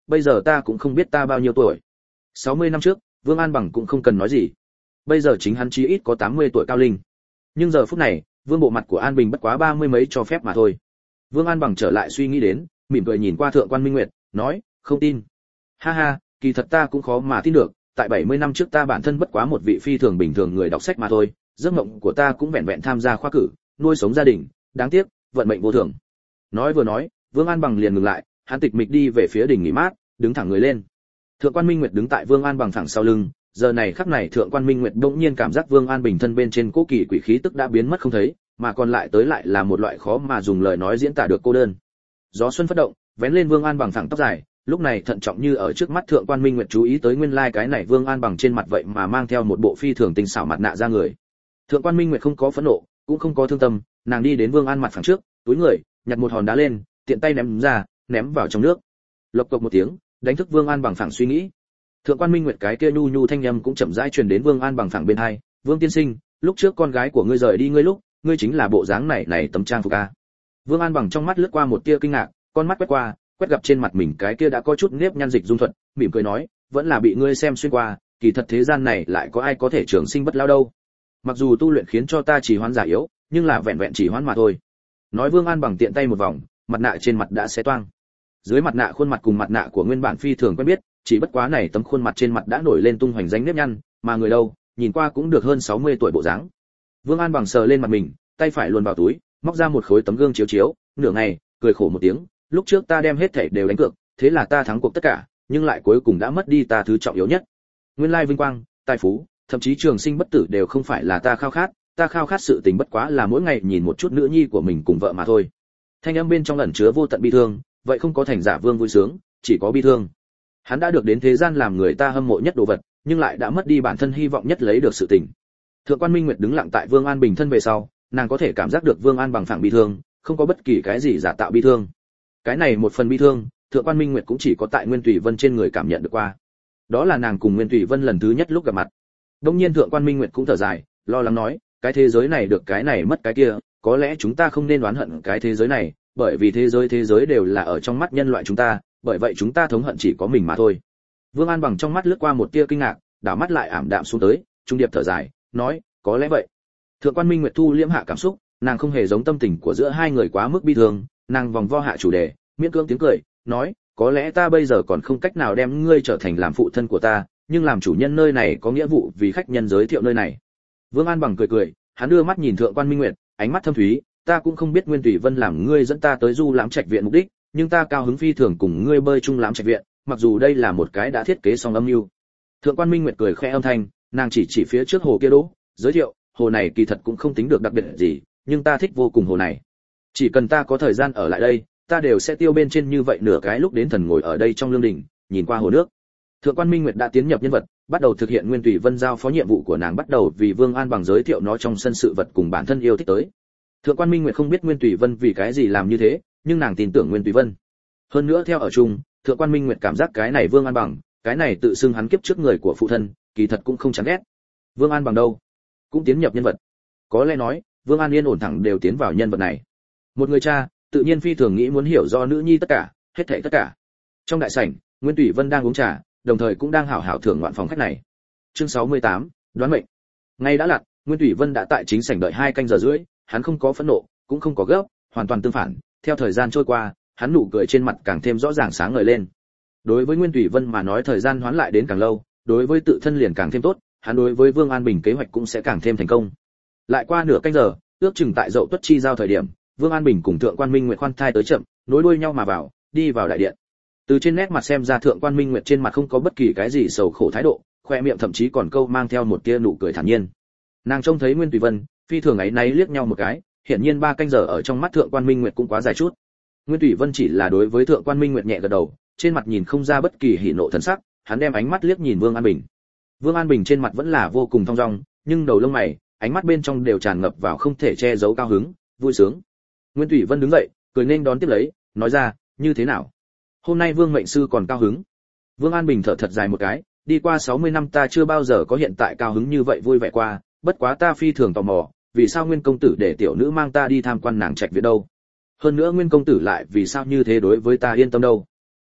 bây giờ ta cũng không biết ta bao nhiêu tuổi. 60 năm trước, Vương An Bằng cũng không cần nói gì. Bây giờ chính hắn chí ít có 80 tuổi cao linh. Nhưng giờ phút này, Vương bộ mặt của An Bình bất quá 30 mấy cho phép mà thôi. Vương An Bằng trở lại suy nghĩ đến, mỉm cười nhìn qua Thượng quan Minh Nguyệt, nói, không tin. Ha ha, kỳ thật ta cũng khó mà tin được, tại 70 năm trước ta bản thân bất quá một vị phi thường bình thường người đọc sách mà thôi, giấc mộng của ta cũng vẹn vẹn tham gia khoa cử, nuôi sống gia đình, đáng tiếc, vận mệnh vô thường. Nói vừa nói, Vương An Bằng liền ngừng lại, hắn tịch mịch đi về phía đỉnh nghỉ mát, đứng thẳng người lên. Thượng quan Minh Nguyệt đứng tại Vương An Bằng thẳng sau lưng, giờ này khắc này Thượng quan Minh Nguyệt bỗng nhiên cảm giác Vương An Bình thân bên trên cố kỳ quỷ khí tức đã biến mất không thấy, mà còn lại tới lại là một loại khó mà dùng lời nói diễn tả được cô đơn. Gió xuân phất động, vén lên Vương An Bằng thẳng tóc dài, lúc này thận trọng như ở trước mắt Thượng quan Minh Nguyệt chú ý tới nguyên lai cái này Vương An Bằng trên mặt vậy mà mang theo một bộ phi thường tinh xảo mặt nạ ra người. Thượng quan Minh Nguyệt không có phẫn nộ, cũng không có thương tâm, nàng đi đến Vương An mặt phẳng trước, túi người, nhặt một hòn đá lên, tiện tay ném ra, ném vào trong nước. Lộc cộc một tiếng, đánh thức Vương An Bằng phẳng suy nghĩ. Thượng quan Minh Nguyệt cái kia nhu nhu thanh âm cũng chậm rãi truyền đến Vương An Bằng phẳng bên tai, "Vương tiên sinh, lúc trước con gái của ngươi rời đi ngươi lúc, ngươi chính là bộ dáng này tấm trang phục a." Vương An Bằng trong mắt lướt qua một tia kinh ngạc, con mắt quét qua, quét gặp trên mặt mình cái kia đã có chút nếp nhăn dịch dung thuật, mỉm cười nói, "Vẫn là bị ngươi xem xuyên qua, kỳ thật thế gian này lại có ai có thể trường sinh bất lao đâu. Mặc dù tu luyện khiến cho ta chỉ hoãn giả yếu, nhưng là vẹn vẹn chỉ hoãn mà thôi." Nói Vương An Bằng tiện tay một vòng, mặt nạ trên mặt đã xé toang. Dưới mặt nạ khuôn mặt cùng mặt nạ của nguyên bản phi thường quen biết, chỉ bất quá này tấm khuôn mặt trên mặt đã nổi lên tung hoành ránh nếp nhăn, mà người đâu, nhìn qua cũng được hơn 60 tuổi bộ dáng. Vương An Bằng sờ lên mặt mình, tay phải luồn vào túi, móc ra một khối tấm gương chiếu chiếu, nửa ngày, cười khổ một tiếng, lúc trước ta đem hết thảy đều đánh cược, thế là ta thắng cuộc tất cả, nhưng lại cuối cùng đã mất đi ta thứ trọng yếu nhất. Nguyên lai vinh quang, tài phú, thậm chí trường sinh bất tử đều không phải là ta khao khát, ta khao khát sự tình bất quá là mỗi ngày nhìn một chút nữ nhi của mình cùng vợ mà thôi. Thanh âm bên trong ẩn chứa vô tận bi thương, vậy không có thành giả vương vui sướng, chỉ có bi thương. Hắn đã được đến thế gian làm người ta hâm mộ nhất đồ vật, nhưng lại đã mất đi bản thân hy vọng nhất lấy được sự tình. Thượng quan Minh Nguyệt đứng lặng tại Vương An Bình thân về sau, nàng có thể cảm giác được Vương An Bằng phẳng bi thương, không có bất kỳ cái gì giả tạo bi thương. Cái này một phần bi thương, Thượng quan Minh Nguyệt cũng chỉ có tại Nguyên Tùy Vân trên người cảm nhận được qua. Đó là nàng cùng Nguyên Tùy Vân lần thứ nhất lúc gặp mặt. Đương nhiên Thượng quan Minh Nguyệt cũng thở dài, lo lắng nói, cái thế giới này được cái này mất cái kia, có lẽ chúng ta không nên oán hận cái thế giới này, bởi vì thế giới đều là ở trong mắt nhân loại chúng ta, bởi vậy chúng ta thống hận chỉ có mình mà thôi. Vương An Bằng trong mắt lướt qua một tia kinh ngạc, đảo mắt lại ảm đạm xuống tới, trung điệp thở dài, nói, có lẽ vậy. Thượng quan Minh Nguyệt thu liễm hạ cảm xúc, nàng không hề giống tâm tình của giữa hai người quá mức bi thương, nàng vòng vo hạ chủ đề, miễn cưỡng tiếng cười, nói, có lẽ ta bây giờ còn không cách nào đem ngươi trở thành làm phụ thân của ta, nhưng làm chủ nhân nơi này có nghĩa vụ vì khách nhân giới thiệu nơi này. Vương An Bằng cười cười, hắn đưa mắt nhìn Thượng quan Minh Nguyệt, ánh mắt thâm thúy, ta cũng không biết Nguyên Tùy Vân làm ngươi dẫn ta tới Du Lãm Trạch viện mục đích, nhưng ta cao hứng phi thường cùng ngươi bơi chung Lãm Trạch viện, mặc dù đây là một cái đã thiết kế xong âm mưu. Thượng quan Minh Nguyệt cười khẽ âm thanh, nàng chỉ phía trước hồ kia đỗ, giới thiệu, hồ này kỳ thật cũng không tính được đặc biệt gì, nhưng ta thích vô cùng hồ này. Chỉ cần ta có thời gian ở lại đây, ta đều sẽ tiêu bên trên như vậy nửa cái lúc đến thần ngồi ở đây trong lương đình, nhìn qua hồ nước. Thượng quan Minh Nguyệt đã tiến nhập nhân vật, bắt đầu thực hiện Nguyên Tùy Vân giao phó nhiệm vụ của nàng, bắt đầu vì Vương An Bằng giới thiệu nó trong sân sự vật cùng bản thân yêu thích tới. Thượng quan Minh Nguyệt không biết Nguyên Tùy Vân vì cái gì làm như thế, nhưng nàng tin tưởng Nguyên Tùy Vân. Hơn nữa theo ở chung, Thượng quan Minh Nguyệt cảm giác cái này Vương An Bằng, cái này tự xưng hắn kiếp trước người của phụ thân, kỳ thật cũng không chán ghét. Vương An Bằng đâu, cũng tiến nhập nhân vật. Có lẽ nói, Vương An Yên ổn thẳng đều tiến vào nhân vật này. Một người cha, tự nhiên phi thường nghĩ muốn hiểu do nữ nhi tất cả, hết thảy tất cả. Trong đại sảnh, Nguyên Tùy Vân đang uống trà, đồng thời cũng đang hảo hảo thưởng ngoạn phòng khách này. Chương 68, đoán mệnh. Ngay đã lặn, Nguyên Tùy Vân đã tại chính sảnh đợi 2 canh giờ rưỡi, hắn không có phẫn nộ, cũng không có gấp, hoàn toàn tương phản, theo thời gian trôi qua, hắn nụ cười trên mặt càng thêm rõ ràng sáng ngời lên. Đối với Nguyên Tùy Vân mà nói thời gian hoán lại đến càng lâu, đối với tự thân liền càng thêm tốt, hắn đối với Vương An Bình kế hoạch cũng sẽ càng thêm thành công. Lại qua nửa canh giờ, ước chừng tại Dậu Tuất chi giao thời điểm, Vương An Bình cùng Thượng quan Minh Nguyệt khoan thai tới chậm, nối đuôi nhau mà vào, đi vào đại điện. Từ trên nét mặt xem ra Thượng quan Minh Nguyệt trên mặt không có bất kỳ cái gì sầu khổ thái độ, khoe miệng thậm chí còn câu mang theo một tia nụ cười thản nhiên. Nàng trông thấy Nguyên Tùy Vân, phi thường ấy náy liếc nhau một cái, hiển nhiên 3 canh giờ ở trong mắt Thượng quan Minh Nguyệt cũng quá dài chút. Nguyên Tùy Vân chỉ là đối với Thượng quan Minh Nguyệt nhẹ gật đầu, trên mặt nhìn không ra bất kỳ hỉ nộ thần sắc, hắn đem ánh mắt liếc nhìn Vương An Bình. Vương An Bình trên mặt vẫn là vô cùng thong dong, nhưng đầu lông mày, ánh mắt bên trong đều tràn ngập vào không thể che giấu cao hứng, vui sướng. Nguyên Tùy Vân đứng dậy, cười nên đón tiếp lấy, nói ra, như thế nào? Hôm nay Vương mệnh sư còn cao hứng. Vương An Bình thở thật dài một cái, đi qua 60 năm ta chưa bao giờ có hiện tại cao hứng như vậy vui vẻ qua, bất quá ta phi thường tò mò, vì sao Nguyên công tử để tiểu nữ mang ta đi tham quan nàng trạch viện đâu? Hơn nữa Nguyên công tử lại vì sao như thế đối với ta yên tâm đâu?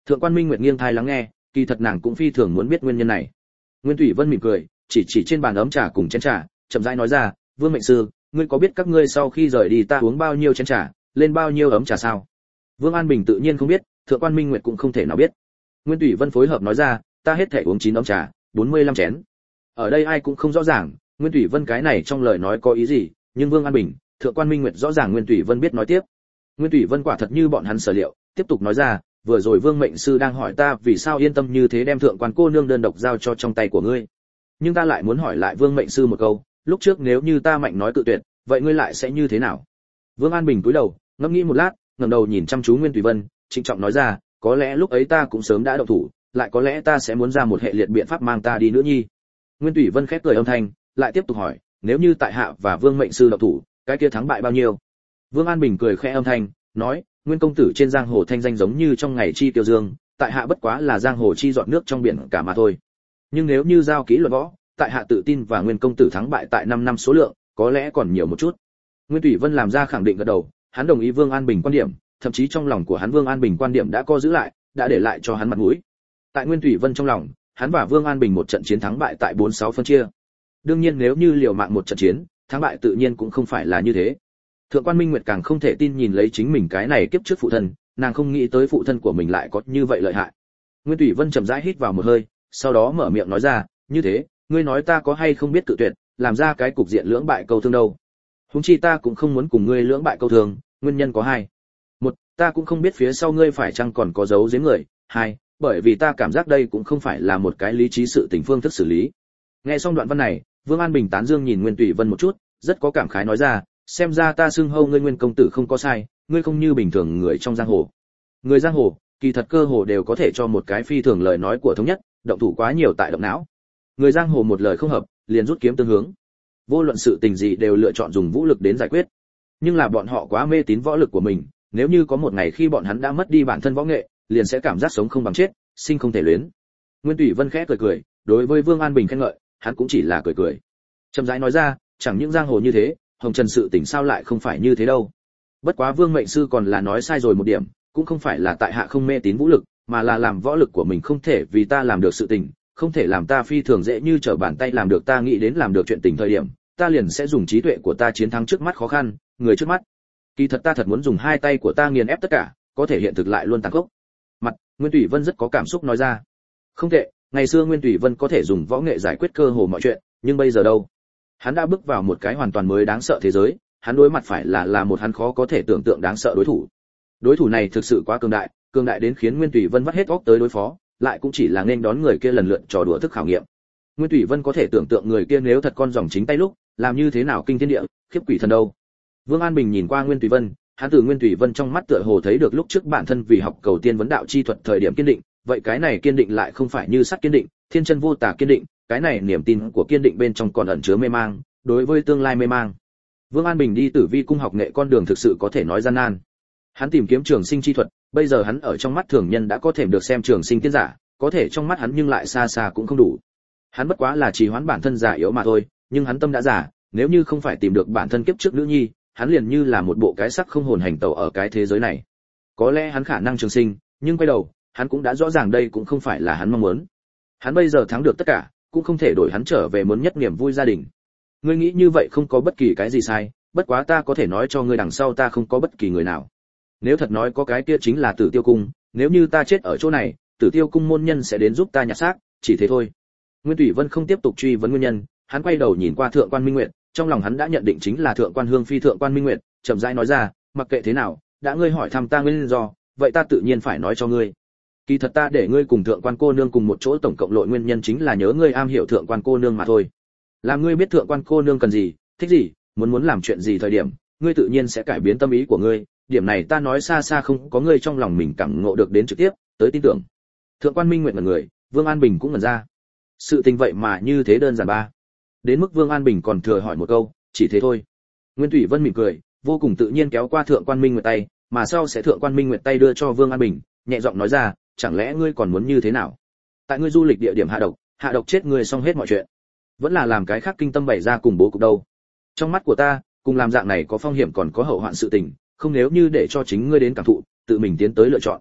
Thượng quan Minh Nguyệt nghiêng tai lắng nghe, kỳ thật nàng cũng phi thường muốn biết nguyên nhân này. Nguyên Thủy Vân mỉm cười, chỉ trên bàn ấm trà cùng chén trà, chậm rãi nói ra, Vương mệnh sư, ngươi có biết các ngươi sau khi rời đi ta uống bao nhiêu chén trà, lên bao nhiêu ấm trà sao? Vương An Bình tự nhiên không biết, Thượng quan Minh Nguyệt cũng không thể nào biết. Nguyên Thủy Vân phối hợp nói ra, ta hết thể uống 9 ấm trà, 45 chén. Ở đây ai cũng không rõ ràng, Nguyên Thủy Vân cái này trong lời nói có ý gì, nhưng Vương An Bình, Thượng quan Minh Nguyệt rõ ràng Nguyên Thủy Vân biết nói tiếp. Nguyên Thủy Vân quả thật như bọn hắn sở liệu, tiếp tục nói ra, vừa rồi Vương mệnh sư đang hỏi ta vì sao yên tâm như thế đem Thượng quan cô nương đơn độc giao cho trong tay của ngươi. Nhưng ta lại muốn hỏi lại Vương mệnh sư một câu, lúc trước nếu như ta mạnh nói cự tuyệt, vậy ngươi lại sẽ như thế nào? Vương An Bình cúi đầu, ngẫm nghĩ một lát, ngẩng đầu nhìn chăm chú Nguyên Thủy Vân, trịnh trọng nói ra, có lẽ lúc ấy ta cũng sớm đã động thủ, lại có lẽ ta sẽ muốn ra một hệ liệt biện pháp mang ta đi nữa nhi. Nguyên Thủy Vân khép cười âm thanh, lại tiếp tục hỏi, nếu như tại hạ và Vương mệnh sư động thủ, cái kia thắng bại bao nhiêu? Vương An Bình cười khẽ âm thanh, nói, Nguyên công tử trên giang hồ thanh danh giống như trong ngày chi tiêu dương, tại hạ bất quá là giang hồ chi giọt nước trong biển cả mà thôi. Nhưng nếu như giao kỹ luận võ, tại hạ tự tin và Nguyên công tử thắng bại tại 5 năm số lượng, có lẽ còn nhiều một chút. Nguyên Thủy Vân làm ra khẳng định gật đầu, hắn đồng ý Vương An Bình quan điểm, thậm chí trong lòng của hắn Vương An Bình quan điểm đã co giữ lại, đã để lại cho hắn mặt mũi. Tại Nguyên Thủy Vân trong lòng, hắn và Vương An Bình một trận chiến thắng bại tại 4-6 phân chia. Đương nhiên nếu như liều mạng một trận chiến, thắng bại tự nhiên cũng không phải là như thế. Thượng quan Minh Nguyệt càng không thể tin nhìn lấy chính mình cái này kiếp trước phụ thân, nàng không nghĩ tới phụ thân của mình lại có như vậy lợi hại. Nguyên Thủy Vân chậm rãi hít vào một hơi, sau đó mở miệng nói ra, như thế, ngươi nói ta có hay không biết tự tuyệt, làm ra cái cục diện lưỡng bại câu thương đâu. Huống chi ta cũng không muốn cùng ngươi lưỡng bại câu thương, nguyên nhân có hai. Một, ta cũng không biết phía sau ngươi phải chăng còn có giấu giếm người. Hai, bởi vì ta cảm giác đây cũng không phải là một cái lý trí sự tình phương thức xử lý. Nghe xong đoạn văn này, Vương An Bình tán dương nhìn Nguyên Thủy Vân một chút, rất có cảm khái nói ra, xem ra ta xưng hô ngươi Nguyên công tử không có sai, ngươi không như bình thường người trong giang hồ. Người giang hồ, kỳ thật cơ hồ đều có thể cho một cái phi thường lời nói của thống nhất, động thủ quá nhiều tại động não. Người giang hồ một lời không hợp, liền rút kiếm tương hướng. Vô luận sự tình gì đều lựa chọn dùng vũ lực đến giải quyết. Nhưng là bọn họ quá mê tín võ lực của mình, nếu như có một ngày khi bọn hắn đã mất đi bản thân võ nghệ, liền sẽ cảm giác sống không bằng chết, sinh không thể luyến. Nguyên Thủy Vân khẽ cười cười, đối với Vương An Bình khen ngợi, hắn cũng chỉ là cười cười. Chậm rãi nói ra, chẳng những giang hồ như thế, hồng trần sự tình sao lại không phải như thế đâu. Bất quá Vương mệnh sư còn là nói sai rồi một điểm, cũng không phải là tại hạ không mê tín vũ lực, mà là làm võ lực của mình không thể vì ta làm được sự tình, không thể làm ta phi thường dễ như trở bàn tay làm được ta nghĩ đến làm được chuyện tình thời điểm, ta liền sẽ dùng trí tuệ của ta chiến thắng trước mắt khó khăn, người trước mắt. Kỳ thật ta thật muốn dùng hai tay của ta nghiền ép tất cả, có thể hiện thực lại luôn tàn khốc. Mặt, Nguyên Thủy Vân rất có cảm xúc nói ra. Không tệ, ngày xưa Nguyên Thủy Vân có thể dùng võ nghệ giải quyết cơ hồ mọi chuyện, nhưng bây giờ đâu? Hắn đã bước vào một cái hoàn toàn mới đáng sợ thế giới, hắn đối mặt phải là một hắn khó có thể tưởng tượng đáng sợ đối thủ. Đối thủ này thực sự quá cường đại đến khiến Nguyên Thủy Vân vắt hết óc tới đối phó, lại cũng chỉ là nên đón người kia lần lượt trò đùa thức khảo nghiệm. Nguyên Thủy Vân có thể tưởng tượng người kia nếu thật con dòng chính tay lúc, làm như thế nào kinh thiên địa, khiếp quỷ thần đâu. Vương An Bình nhìn qua Nguyên Thủy Vân, hắn từ Nguyên Thủy Vân trong mắt tựa hồ thấy được lúc trước bản thân vì học cầu tiên vấn đạo chi thuật thời điểm kiên định, vậy cái này kiên định lại không phải như sắt kiên định, thiên chân vô tà kiên định, cái này niềm tin của kiên định bên trong còn ẩn chứa mê mang, đối với tương lai mê mang. Vương An Bình đi Tử Vi cung học nghệ con đường thực sự có thể nói gian nan. Hắn tìm kiếm trường sinh chi thuật, bây giờ hắn ở trong mắt thường nhân đã có thể được xem trường sinh tiên giả, có thể trong mắt hắn nhưng lại xa xa cũng không đủ. Hắn bất quá là trì hoãn bản thân già yếu mà thôi, nhưng hắn tâm đã già, nếu như không phải tìm được bản thân kiếp trước nữ nhi, hắn liền như là một bộ cái xác không hồn hành tẩu ở cái thế giới này. Có lẽ hắn khả năng trường sinh, nhưng quay đầu, hắn cũng đã rõ ràng đây cũng không phải là hắn mong muốn. Hắn bây giờ thắng được tất cả, cũng không thể đổi hắn trở về muốn nhất niềm vui gia đình. Ngươi nghĩ như vậy không có bất kỳ cái gì sai, bất quá ta có thể nói cho ngươi đằng sau ta không có bất kỳ người nào. Nếu thật nói có cái kia chính là Tử Tiêu cung, nếu như ta chết ở chỗ này, Tử Tiêu cung môn nhân sẽ đến giúp ta nhặt xác, chỉ thế thôi. Nguyên Thủy Vân không tiếp tục truy vấn nguyên nhân, hắn quay đầu nhìn qua Thượng quan Minh Nguyệt, trong lòng hắn đã nhận định chính là Thượng quan Hương Phi Thượng quan Minh Nguyệt, chậm rãi nói ra, mặc kệ thế nào, đã ngươi hỏi thăm ta nguyên do, vậy ta tự nhiên phải nói cho ngươi. Kỳ thật ta để ngươi cùng Thượng quan cô nương cùng một chỗ tổng cộng lội nguyên nhân chính là nhớ ngươi am hiểu Thượng quan cô nương mà thôi. Làm ngươi biết Thượng quan cô nương cần gì, thích gì, muốn làm chuyện gì thời điểm, ngươi tự nhiên sẽ cải biến tâm ý của ngươi, điểm này ta nói xa xa không có ngươi trong lòng mình cảm ngộ được đến trực tiếp, tới tin tưởng. Thượng quan Minh Nguyệt ngẩn người, Vương An Bình cũng ngẩn ra. Sự tình vậy mà như thế đơn giản ba. Đến mức Vương An Bình còn thừa hỏi một câu, chỉ thế thôi. Nguyên Thủy Vân mỉm cười, vô cùng tự nhiên kéo qua Thượng quan Minh Nguyệt tay, mà sau sẽ Thượng quan Minh Nguyệt tay đưa cho Vương An Bình, nhẹ giọng nói ra, chẳng lẽ ngươi còn muốn như thế nào? Tại ngươi du lịch địa điểm hạ độc chết ngươi xong hết mọi chuyện. Vẫn là làm cái khác kinh tâm bày ra cùng bố cục đâu. Trong mắt của ta, cùng làm dạng này có phong hiểm còn có hậu hoạn sự tình, không nếu như để cho chính ngươi đến cảm thụ, tự mình tiến tới lựa chọn.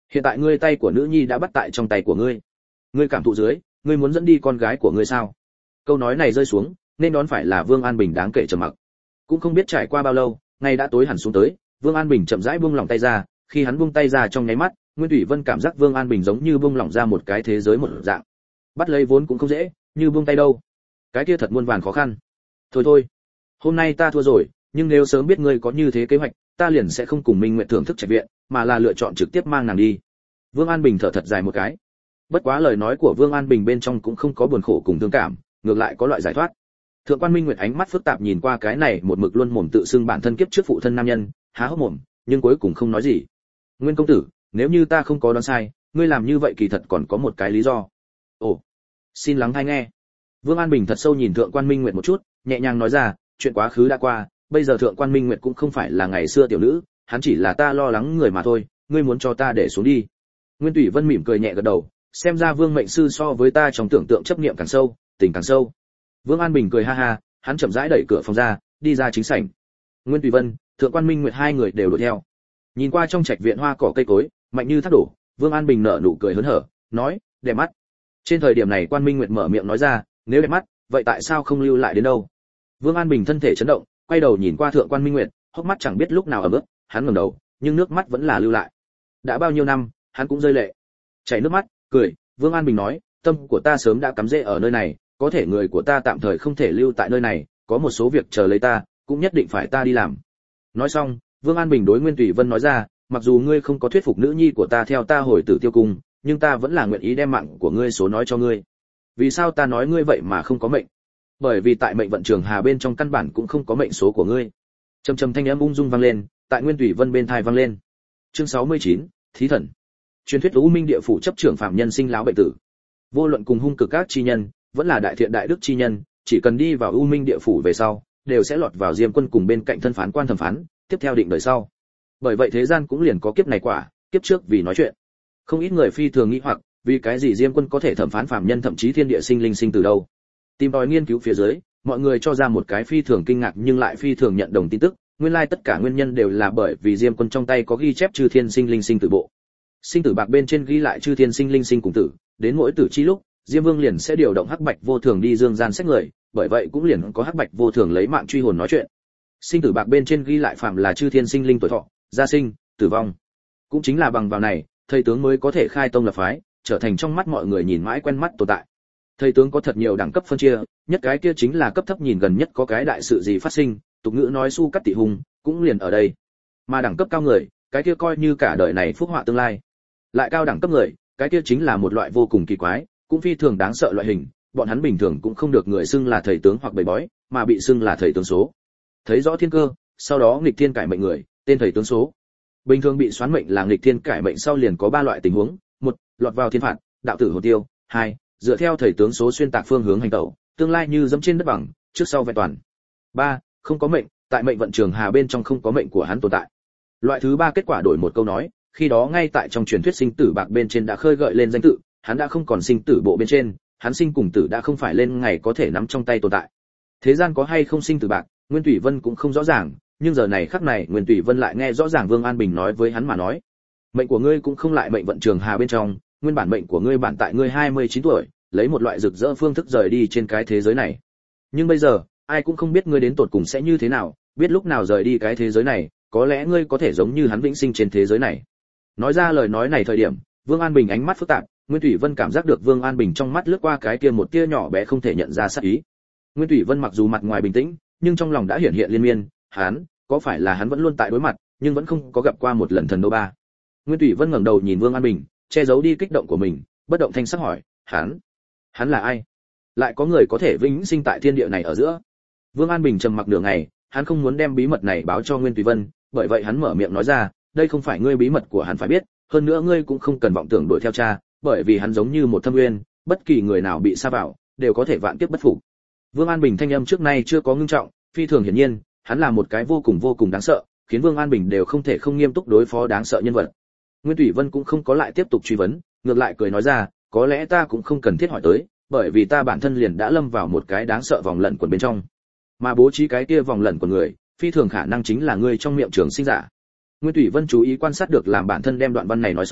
Hiện tại ngươi tay của nữ nhi đã bắt tại trong tay của ngươi. Ngươi cảm thụ dưới, ngươi muốn dẫn đi con gái của ngươi sao? Câu nói này rơi xuống, nên đón phải là Vương An Bình đáng kể trầm mặc. Cũng không biết trải qua bao lâu, ngày đã tối hẳn xuống tới, Vương An Bình chậm rãi buông lỏng tay ra, khi hắn buông tay ra trong nháy mắt, Nguyên Thủy Vân cảm giác Vương An Bình giống như buông lỏng ra một cái thế giới một dạng. Bắt lấy vốn cũng không dễ, như buông tay đâu. Cái kia thật muôn vàn khó khăn. Thôi thôi, hôm nay ta thua rồi, nhưng nếu sớm biết ngươi có như thế kế hoạch, ta liền sẽ không cùng Minh Nguyệt thưởng thức trạch viện, mà là lựa chọn trực tiếp mang nàng đi. Vương An Bình thở thật dài một cái. Bất quá lời nói của Vương An Bình bên trong cũng không có buồn khổ cùng thương cảm, ngược lại có loại giải thoát. Thượng quan Minh Nguyệt ánh mắt phức tạp nhìn qua cái này một mực luôn mồm tự xưng bản thân kiếp trước phụ thân nam nhân, há hốc mồm, nhưng cuối cùng không nói gì. Nguyên công tử, nếu như ta không có đoán sai, ngươi làm như vậy kỳ thật còn có một cái lý do. Ồ, xin lắng tai nghe. Vương An Bình thật sâu nhìn Thượng quan Minh Nguyệt một chút, nhẹ nhàng nói ra, chuyện quá khứ đã qua, bây giờ Thượng quan Minh Nguyệt cũng không phải là ngày xưa tiểu nữ, hắn chỉ là ta lo lắng người mà thôi, ngươi muốn cho ta để xuống đi. Nguyên Thủy Vân mỉm cười nhẹ gật đầu, xem ra Vương mệnh sư so với ta trong tưởng tượng chấp niệm càng sâu, tình càng sâu. Vương An Bình cười ha ha, hắn chậm rãi đẩy cửa phòng ra, đi ra chính sảnh. Nguyên Thủy Vân, Thượng quan Minh Nguyệt hai người đều đuổi theo. Nhìn qua trong trạch viện hoa cỏ cây cối, mạnh như thác đổ, Vương An Bình nở nụ cười hớn hở, nói, đẹp mắt. Trên thời điểm này Quan Minh Nguyệt mở miệng nói ra, nếu đẹp mắt, vậy tại sao không lưu lại đến đâu? Vương An Bình thân thể chấn động, quay đầu nhìn qua Thượng quan Minh Nguyệt, hốc mắt chẳng biết lúc nào ẩm ướt, hắn ngẩng đầu, nhưng nước mắt vẫn là lưu lại. Đã bao nhiêu năm, hắn cũng rơi lệ. Chảy nước mắt, cười, Vương An Bình nói, tâm của ta sớm đã cắm rễ ở nơi này, có thể người của ta tạm thời không thể lưu tại nơi này, có một số việc chờ lấy ta, cũng nhất định phải ta đi làm. Nói xong, Vương An Bình đối Nguyên Thủy Vân nói ra, mặc dù ngươi không có thuyết phục nữ nhi của ta theo ta hồi Tử Tiêu cung, nhưng ta vẫn là nguyện ý đem mạng của ngươi số nói cho ngươi. Vì sao ta nói ngươi vậy mà không có mệnh? Bởi vì tại mệnh vận trường hà bên trong căn bản cũng không có mệnh số của ngươi. Trầm trầm thanh âm ung dung vang lên, tại Nguyên Thủy Vân bên tai vang lên. Chương 69, Thí thần. Truyền thuyết U Minh địa phủ chấp trưởng phạm nhân sinh lão bệnh tử. Vô luận cùng hung cực các chi nhân, vẫn là đại thiện đại đức chi nhân, chỉ cần đi vào U Minh địa phủ về sau, đều sẽ lọt vào Diêm Quân cùng bên cạnh thân phán quan thẩm phán, tiếp theo định đời sau. Bởi vậy thế gian cũng liền có kiếp này quả, kiếp trước vì nói chuyện. Không ít người phi thường nghĩ hoặc, vì cái gì Diêm Quân có thể thẩm phán phàm nhân thậm chí thiên địa sinh linh sinh từ đâu? Tìm tòi nghiên cứu phía dưới, mọi người cho ra một cái phi thường kinh ngạc nhưng lại phi thường nhận đồng tin tức, nguyên lai tất cả nguyên nhân đều là bởi vì Diêm Quân trong tay có ghi chép chư thiên sinh linh sinh tử bộ. Sinh tử bạc bên trên ghi lại chư thiên sinh linh sinh cùng tử, đến mỗi tử chi lúc, Diêm Vương liền sẽ điều động Hắc Bạch Vô Thường đi dương gian xét người, bởi vậy cũng liền có Hắc Bạch Vô Thường lấy mạng truy hồn nói chuyện. Sinh tử bạc bên trên ghi lại phạm là chư thiên sinh linh tuổi thọ, gia sinh, tử vong. Cũng chính là bằng vào này, thầy tướng mới có thể khai tông lập phái, trở thành trong mắt mọi người nhìn mãi quen mắt tồn tại. Thầy tướng có thật nhiều đẳng cấp phân chia, nhất cái kia chính là cấp thấp nhìn gần nhất có cái đại sự gì phát sinh, tục ngữ nói su cắt tị hùng, cũng liền ở đây. Mà đẳng cấp cao người, cái kia coi như cả đời này phúc họa tương lai. Lại cao đẳng cấp người, cái kia chính là một loại vô cùng kỳ quái, cũng phi thường đáng sợ loại hình, bọn hắn bình thường cũng không được người xưng là thầy tướng hoặc bầy bói, mà bị xưng là thầy tướng số. Thấy rõ thiên cơ, sau đó nghịch thiên cải mệnh người, tên thầy tướng số. Bình thường bị xoán mệnh là nghịch thiên cải mệnh sau liền có 3 loại tình huống: 1, lọt vào thiên phạt, đạo tử hồn tiêu; 2, dựa theo thầy tướng số xuyên tạc phương hướng hành tẩu, tương lai như dẫm trên đất bằng, trước sau vẹn toàn; 3, không có mệnh, tại mệnh vận trường hà bên trong không có mệnh của hắn tồn tại. Loại thứ 3 kết quả đổi một câu nói, khi đó ngay tại trong truyền thuyết sinh tử bạc bên trên đã khơi gợi lên danh tự, hắn đã không còn sinh tử bộ bên trên, hắn sinh cùng tử đã không phải lên ngày có thể nắm trong tay tồn tại. Thế gian có hay không sinh tử bạc, Nguyên Thủy Vân cũng không rõ ràng, nhưng giờ này khắc này Nguyên Thủy Vân lại nghe rõ ràng Vương An Bình nói với hắn mà nói. Mệnh của ngươi cũng không lại mệnh vận trường hà bên trong, nguyên bản mệnh của ngươi bản tại ngươi 29 tuổi, lấy một loại rực rỡ phương thức rời đi trên cái thế giới này. Nhưng bây giờ, ai cũng không biết ngươi đến tột cùng sẽ như thế nào, biết lúc nào rời đi cái thế giới này, có lẽ ngươi có thể giống như hắn vĩnh sinh trên thế giới này. Nói ra lời nói này thời điểm, Vương An Bình ánh mắt phức tạp, Nguyên Thủy Vân cảm giác được Vương An Bình trong mắt lướt qua cái kia một tia nhỏ bé không thể nhận ra sát ý. Nguyên Thủy Vân mặc dù mặt ngoài bình tĩnh, nhưng trong lòng đã hiển hiện liên miên, hắn, có phải là hắn vẫn luôn tại đối mặt, nhưng vẫn không có gặp qua một lần thần đô ba. Nguyên Thủy Vân ngẩng đầu nhìn Vương An Bình, che giấu đi kích động của mình, bất động thanh sắc hỏi, hắn là ai? Lại có người có thể vĩnh sinh tại thiên địa này ở giữa? Vương An Bình trầm mặc nửa ngày, hắn không muốn đem bí mật này báo cho Nguyên Thủy Vân, bởi vậy hắn mở miệng nói ra, đây không phải ngươi bí mật của hắn phải biết, hơn nữa ngươi cũng không cần vọng tưởng đuổi theo cha, bởi vì hắn giống như một thâm nguyên, bất kỳ người nào bị sa vào, đều có thể vạn kiếp bất phục. Vương An Bình thanh âm trước nay chưa có ngưng trọng, phi thường hiển nhiên, hắn là một cái vô cùng đáng sợ, khiến Vương An Bình đều không thể không nghiêm túc đối phó đáng sợ nhân vật. Nguyên Thủy Vân cũng không có lại tiếp tục truy vấn, ngược lại cười nói ra, có lẽ ta cũng không cần thiết hỏi tới, bởi vì ta bản thân liền đã lâm vào một cái đáng sợ vòng lẩn quẩn bên trong. Mà bố trí cái kia vòng lẩn của người, phi thường khả năng chính là ngươi trong miệng trường sinh giả. Nguyên Thủy Vân chú ý quan sát được làm bản thân đem đoạn văn này nói xong,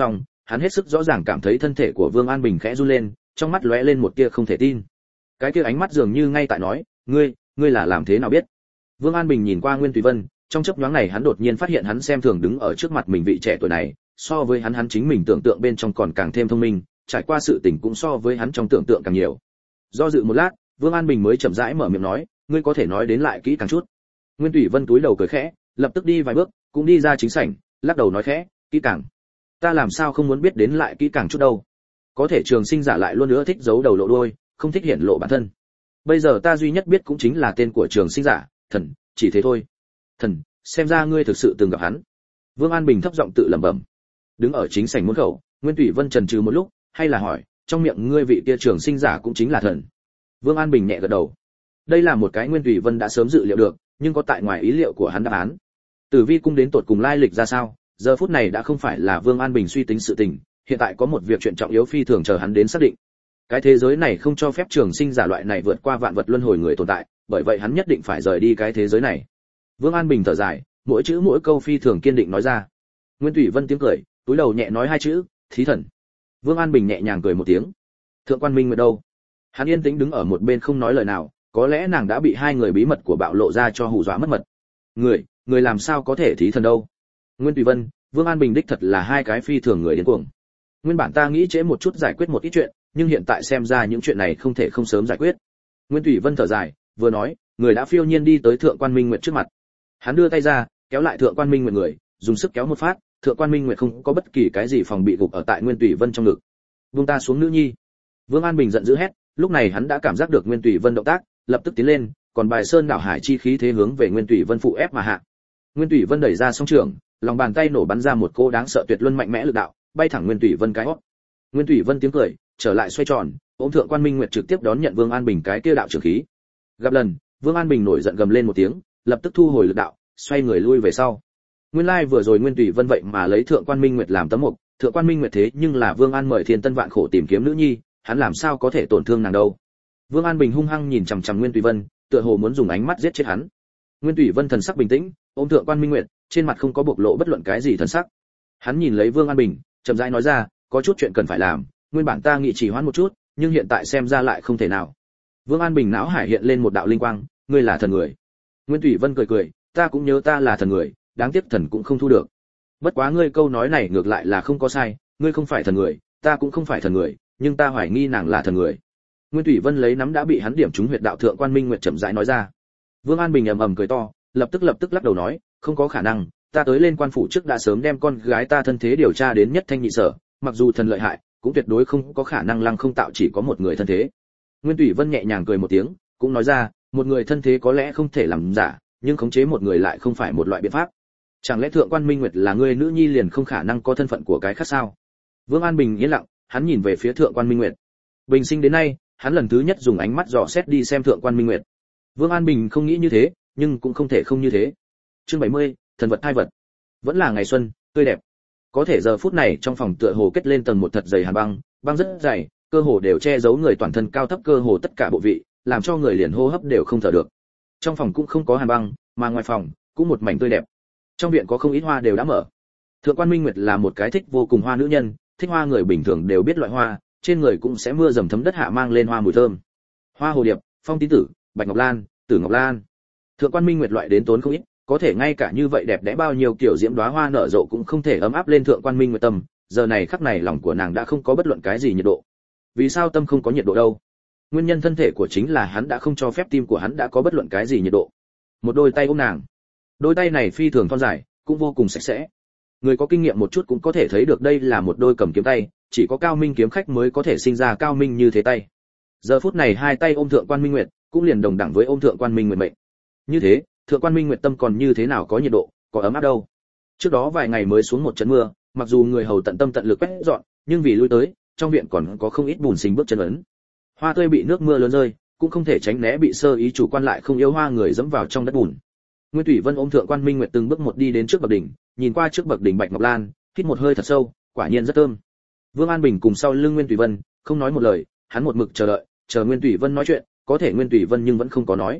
hắn hết sức rõ ràng cảm thấy thân thể của Vương An Bình khẽ run lên, trong mắt lóe lên một tia không thể tin. Cái kia ánh mắt dường như ngay tại nói, ngươi là làm thế nào biết? Vương An Bình nhìn qua Nguyên Tùy Vân, trong chớp nhoáng này hắn đột nhiên phát hiện hắn xem thường đứng ở trước mặt mình vị trẻ tuổi này, so với hắn chính mình tưởng tượng bên trong còn càng thêm thông minh, trải qua sự tình cũng so với hắn trong tưởng tượng càng nhiều. Do dự một lát, Vương An Bình mới chậm rãi mở miệng nói, ngươi có thể nói đến lại kỹ càng chút. Nguyên Tùy Vân túi đầu cười khẽ, lập tức đi vài bước, cũng đi ra chính sảnh, lắc đầu nói khẽ, kỹ càng. Ta làm sao không muốn biết đến lại kỹ càng chút đâu. Có thể trường sinh giả lại luôn nữa thích giấu đầu lộ đuôi, không thích hiển lộ bản thân. Bây giờ ta duy nhất biết cũng chính là tên của trường sinh giả, Thần, chỉ thế thôi. Thần, xem ra ngươi thực sự từng gặp hắn. Vương An Bình thấp giọng tự lẩm bẩm. Đứng ở chính sảnh môn khẩu, Nguyên Tùy Vân chần chừ một lúc, hay là hỏi, trong miệng ngươi vị kia trường sinh giả cũng chính là thần? Vương An Bình nhẹ gật đầu. Đây là một cái Nguyên Tùy Vân đã sớm dự liệu được, nhưng có tại ngoài ý liệu của hắn đáp án. Tử Vi cung đến tột cùng lai lịch ra sao, giờ phút này đã không phải là Vương An Bình suy tính sự tình, hiện tại có một việc chuyện trọng yếu phi thường chờ hắn đến xác định. Cái thế giới này không cho phép trường sinh giả loại này vượt qua vạn vật luân hồi người tồn tại, bởi vậy hắn nhất định phải rời đi cái thế giới này. Vương An Bình thở dài, mỗi chữ mỗi câu phi thường kiên định nói ra. Nguyên Tùy Vân tiếng cười, túi đầu nhẹ nói hai chữ, thí thần. Vương An Bình nhẹ nhàng cười một tiếng. Thượng quan Minh Nguyệt đâu? Hắn yên tĩnh đứng ở một bên không nói lời nào, có lẽ nàng đã bị hai người bí mật của bạo lộ ra cho hù dọa mất mật. Người làm sao có thể thí thần đâu? Nguyên Tùy Vân, Vương An Bình đích thật là hai cái phi thường người điên cuồng. Nguyên bản ta nghĩ trễ một chút giải quyết một ít chuyện, nhưng hiện tại xem ra những chuyện này không thể không sớm giải quyết. Nguyên Tùy Vân thở dài, vừa nói, người đã phiêu nhiên đi tới Thượng quan Minh Nguyệt trước mặt. Hắn đưa tay ra, kéo lại Thượng quan Minh Nguyệt người, dùng sức kéo một phát, Thượng quan Minh Nguyệt không có bất kỳ cái gì phòng bị gục ở tại Nguyên Tùy Vân trong ngực. Buông ta xuống nữ nhi. Vương An Bình giận dữ hét, lúc này hắn đã cảm giác được Nguyên Tùy Vân động tác, lập tức tiến lên, còn bài sơn đảo hải chi khí thế hướng về Nguyên Tùy Vân phụ ép mà hạ. Nguyên Tùy Vân đẩy ra song trường, lòng bàn tay nổ bắn ra một cô đáng sợ tuyệt luân mạnh mẽ lực đạo, bay thẳng Nguyên Tùy Vân cái hốc. Nguyên Tùy Vân tiếng cười, trở lại xoay tròn, ôm Thượng quan Minh Nguyệt trực tiếp đón nhận Vương An Bình cái kia đạo trường khí. Gặp lần, Vương An Bình nổi giận gầm lên một tiếng, lập tức thu hồi lực đạo, xoay người lui về sau. Nguyên lai vừa rồi Nguyên Tùy Vân vậy mà lấy Thượng quan Minh Nguyệt làm tấm mục, Thượng quan Minh Nguyệt thế nhưng là Vương An mời thiên tân vạn khổ tìm kiếm nữ nhi, hắn làm sao có thể tổn thương nàng đâu. Vương An Bình hung hăng nhìn chằm chằm Nguyên Tùy Vân, tựa hồ muốn dùng ánh mắt giết chết hắn. Nguyên Tùy Vân thần sắc bình tĩnh, ôm Thượng quan Minh Nguyệt, trên mặt không có bộc lộ bất luận cái gì thần sắc. Hắn nhìn lấy Vương An Bình, chậm rãi nói ra, có chút chuyện cần phải làm, nguyên bản ta nghĩ chỉ hoãn một chút, nhưng hiện tại xem ra lại không thể nào. Vương An Bình não hải hiện lên một đạo linh quang, ngươi là thần người. Nguyên Tùy Vân cười cười, ta cũng nhớ ta là thần người, đáng tiếc thần cũng không thu được. Bất quá ngươi câu nói này ngược lại là không có sai, ngươi không phải thần người, ta cũng không phải thần người, nhưng ta hoài nghi nàng là thần người. Nguyên Tùy Vân lấy nắm đã bị hắn điểm trúng huyệt đạo Thượng quan Minh Nguyệt chậm rãi nói ra. Vương An Bình ầm ầm cười to, lập tức lắc đầu nói, không có khả năng, ta tới lên quan phủ trước đã sớm đem con gái ta thân thế điều tra đến nhất thanh nhị sở, mặc dù thần lợi hại, cũng tuyệt đối không có khả năng lăng không tạo chỉ có một người thân thế. Nguyên Tùy Vân nhẹ nhàng cười một tiếng, cũng nói ra, một người thân thế có lẽ không thể làm giả, nhưng khống chế một người lại không phải một loại biện pháp. Chẳng lẽ Thượng quan Minh Nguyệt là người nữ nhi liền không khả năng có thân phận của cái khác sao? Vương An Bình yên lặng, hắn nhìn về phía Thượng quan Minh Nguyệt. Bình sinh đến nay, hắn lần thứ nhất dùng ánh mắt dò xét đi xem Thượng quan Minh Nguyệt. Vương An Bình không nghĩ như thế, nhưng cũng không thể không như thế. Chương 70, thần vật hai vật. Vẫn là ngày xuân, tươi đẹp. Có thể giờ phút này trong phòng tựa hồ kết lên tầng một thật dày hàn băng, băng rất dày, cơ hồ đều che giấu người toàn thân cao thấp cơ hồ tất cả bộ vị, làm cho người liền hô hấp đều không thở được. Trong phòng cũng không có hàn băng, mà ngoài phòng cũng một mảnh tươi đẹp. Trong viện có không ít hoa đều đã mở. Thượng quan Minh Nguyệt là một cái thích vô cùng hoa nữ nhân, thích hoa người bình thường đều biết loại hoa, trên người cũng sẽ mưa dầm thấm đất hạ mang lên hoa mùi thơm. Hoa hồ điệp, phong tín tử, bạch ngọc lan, tử ngọc lan. Thượng quan Minh Nguyệt loại đến tốn không ít, có thể ngay cả như vậy đẹp đẽ bao nhiêu kiểu diễm đóa hoa nở rộ cũng không thể ấm áp lên Thượng quan Minh Nguyệt tâm, giờ này khắc này lòng của nàng đã không có bất luận cái gì nhiệt độ. Vì sao tâm không có nhiệt độ đâu? Nguyên nhân thân thể của chính là hắn đã không cho phép tim của hắn đã có bất luận cái gì nhiệt độ. Một đôi tay ôm nàng. Đôi tay này phi thường thon dài, cũng vô cùng sạch sẽ. Người có kinh nghiệm một chút cũng có thể thấy được đây là một đôi cầm kiếm tay, chỉ có cao minh kiếm khách mới có thể sinh ra cao minh như thế tay. Giờ phút này hai tay ôm Thượng quan Minh Nguyệt, cũng liền đồng đẳng với ôm Thượng quan Minh Nguyệt mệnh. Như thế, Thượng quan Minh Nguyệt tâm còn như thế nào có nhiệt độ, có ấm áp đâu. Trước đó vài ngày mới xuống một trận mưa, mặc dù người hầu tận tâm tận lực quét dọn, nhưng vì lui tới, trong viện còn có không ít bùn xình bước chân ấn. Hoa tươi bị nước mưa lớn rơi, cũng không thể tránh né bị sơ ý chủ quan lại không yêu hoa người dẫm vào trong đất bùn. Nguyên Thủy Vân ôm Thượng quan Minh Nguyệt từng bước một đi đến trước bậc đỉnh, nhìn qua trước bậc đỉnh bạch ngọc lan, hít một hơi thật sâu, quả nhiên rất thơm. Vương An Bình cùng sau lưng Nguyên Thủy Vân, không nói một lời, hắn một mực chờ đợi, chờ Nguyên Thủy Vân nói chuyện, có thể Nguyên Thủy Vân nhưng vẫn không có nói.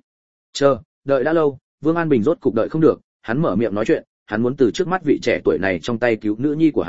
Đợi đã lâu, Vương An Bình rốt cục đợi không được, hắn mở miệng nói chuyện, hắn muốn từ trước mắt vị trẻ tuổi này trong tay cứu nữ nhi của hắn,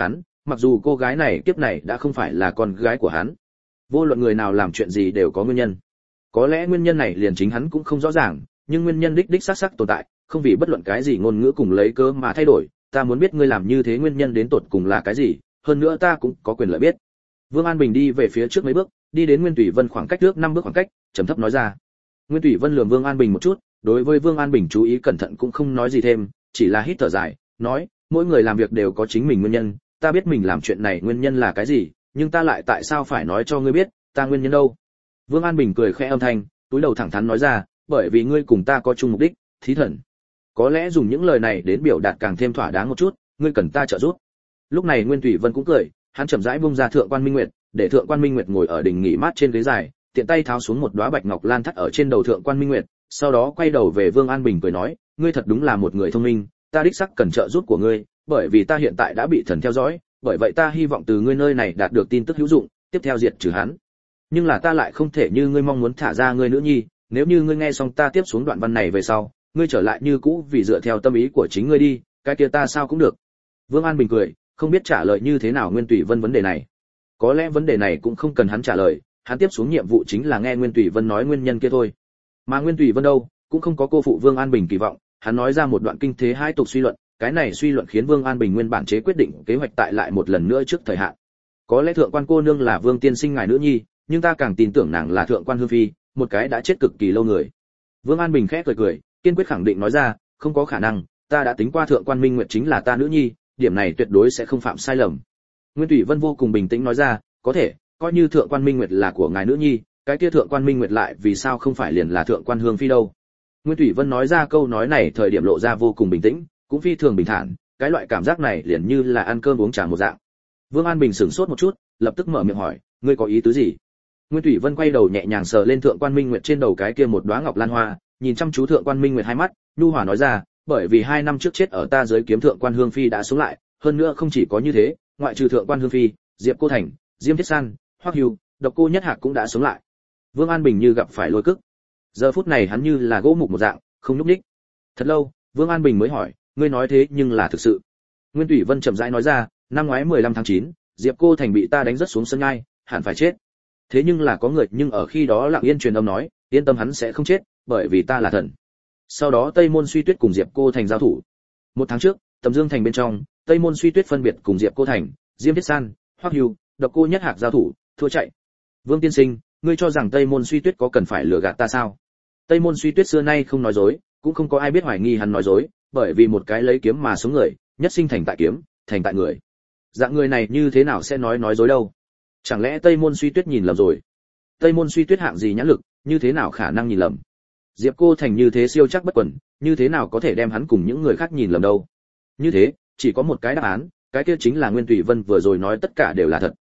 mặc dù cô gái này kiếp này đã không phải là con gái của hắn. Vô luận người nào làm chuyện gì đều có nguyên nhân. Có lẽ nguyên nhân này liền chính hắn cũng không rõ ràng, nhưng nguyên nhân đích đích xác xác tồn tại, không vì bất luận cái gì ngôn ngữ cùng lấy cớ mà thay đổi. Ta muốn biết ngươi làm như thế nguyên nhân đến tột cùng là cái gì, hơn nữa ta cũng có quyền lợi biết. Vương An Bình đi về phía trước mấy bước, đi đến Nguyên Thủy Vân khoảng cách trước 5 bước khoảng cách, trầm thấp nói ra. Nguyên Thủy Vân lườm Vương An Bình một chút, đối với Vương An Bình chú ý cẩn thận cũng không nói gì thêm, chỉ là hít thở dài, nói, mỗi người làm việc đều có chính mình nguyên nhân, ta biết mình làm chuyện này nguyên nhân là cái gì, nhưng ta lại tại sao phải nói cho ngươi biết, ta nguyên nhân đâu? Vương An Bình cười khẽ âm thanh, túi đầu thẳng thắn nói ra, bởi vì ngươi cùng ta có chung mục đích, thí thần. Có lẽ dùng những lời này đến biểu đạt càng thêm thỏa đáng một chút, ngươi cần ta trợ giúp. Lúc này Nguyên Thủy Vân cũng cười, hắn chậm rãi buông ra Thượng Quan Minh Nguyệt, để Thượng Quan Minh Nguyệt ngồi ở đỉnh nghỉ mát trên ghế dài, tiện tay tháo xuống một đóa bạch ngọc lan thắt ở trên đầu Thượng Quan Minh Nguyệt, sau đó quay đầu về Vương An Bình cười nói, ngươi thật đúng là một người thông minh, ta đích xác cần trợ giúp của ngươi, bởi vì ta hiện tại đã bị thần theo dõi, bởi vậy ta hy vọng từ ngươi nơi này đạt được tin tức hữu dụng, tiếp theo diệt trừ hắn. Nhưng là ta lại không thể như ngươi mong muốn thả ra ngươi nữ nhi, nếu như ngươi nghe xong ta tiếp xuống đoạn văn này về sau, ngươi trở lại như cũ vì dựa theo tâm ý của chính ngươi đi, cái kia ta sao cũng được. Vương An Bình cười, không biết trả lời như thế nào Nguyên Tùy Vân vấn đề này. Có lẽ vấn đề này cũng không cần hắn trả lời, hắn tiếp xuống nhiệm vụ chính là nghe Nguyên Tùy Vân nói nguyên nhân kia thôi. Mà Nguyên Tùy Vân đâu, cũng không có cô phụ Vương An Bình kỳ vọng, hắn nói ra một đoạn kinh thế hai tục suy luận, cái này suy luận khiến Vương An Bình nguyên bản chế quyết định kế hoạch tại lại một lần nữa trước thời hạn. Có lẽ Thượng Quan cô nương là Vương tiên sinh ngài nữ nhi, nhưng ta càng tin tưởng nàng là Thượng Quan Hương phi, một cái đã chết cực kỳ lâu người. Vương An Bình khẽ cười cười, kiên quyết khẳng định nói ra, không có khả năng, ta đã tính qua Thượng Quan Minh Nguyệt chính là ta nữ nhi, điểm này tuyệt đối sẽ không phạm sai lầm. Nguyên Thủy Vân vô cùng bình tĩnh nói ra, có thể, coi như Thượng Quan Minh Nguyệt là của ngài nữ nhi, cái kia Thượng Quan Minh Nguyệt lại vì sao không phải liền là Thượng Quan Hương phi đâu? Nguyên Thủy Vân nói ra câu nói này thời điểm lộ ra vô cùng bình tĩnh, cũng phi thường bình thản, cái loại cảm giác này liền như là ăn cơm uống trà một dạng. Vương An Bình sửng sốt một chút, lập tức mở miệng hỏi, ngươi có ý tứ gì? Nguyên Thủy Vân quay đầu nhẹ nhàng sờ lên Thượng Quan Minh Nguyệt trên đầu cái kia một đóa ngọc lan hoa, nhìn chăm chú Thượng Quan Minh Nguyệt hai mắt, nhu hòa nói ra, bởi vì 2 năm trước chết ở ta dưới kiếm Thượng Quan Hương phi đã sống lại, hơn nữa không chỉ có như thế, ngoại trừ Thượng Quan Hương phi, Diệp Cô Thành, Diêm Thiết San, Hoắc Hưu, Độc Cô Nhất Hạc cũng đã sống lại. Vương An Bình như gặp phải lôi cức. Giờ phút này hắn như là gỗ mục một dạng, không nhúc nhích. Thật lâu, Vương An Bình mới hỏi, ngươi nói thế nhưng là thực sự? Nguyên Thủy Vân chậm rãi nói ra, năm ngoái 15 tháng 9, Diệp Cô Thành bị ta đánh rất xuống sân ngai, hẳn phải chết. Thế nhưng là có người nhưng ở khi đó lặng yên truyền âm nói, yên tâm hắn sẽ không chết, bởi vì ta là thần. Sau đó Tây Môn Suy Tuyết cùng Diệp Cô Thành giao thủ. 1 tháng trước, Tầm Dương Thành bên trong, Tây Môn Suy Tuyết phân biệt cùng Diệp Cô Thành, Diêm Thiết San, Hoắc Hưu, Độc Cô Nhất Hạc giao thủ, thua chạy. Vương tiên sinh, ngươi cho rằng Tây Môn Suy Tuyết có cần phải lừa gạt ta sao? Tây Môn Suy Tuyết xưa nay không nói dối, cũng không có ai biết hoài nghi hắn nói dối, bởi vì một cái lấy kiếm mà sống người, nhất sinh thành tại kiếm, thành tại người. Dạng người này như thế nào sẽ nói dối đâu? Chẳng lẽ Tây Môn Suy Tuyết nhìn lầm rồi? Tây Môn Suy Tuyết hạng gì nhãn lực, như thế nào khả năng nhìn lầm? Diệp Cô Thành như thế siêu chắc bất quần, như thế nào có thể đem hắn cùng những người khác nhìn lầm đâu? Như thế, chỉ có một cái đáp án, cái kia chính là Nguyên Thủy Vân vừa rồi nói tất cả đều là thật.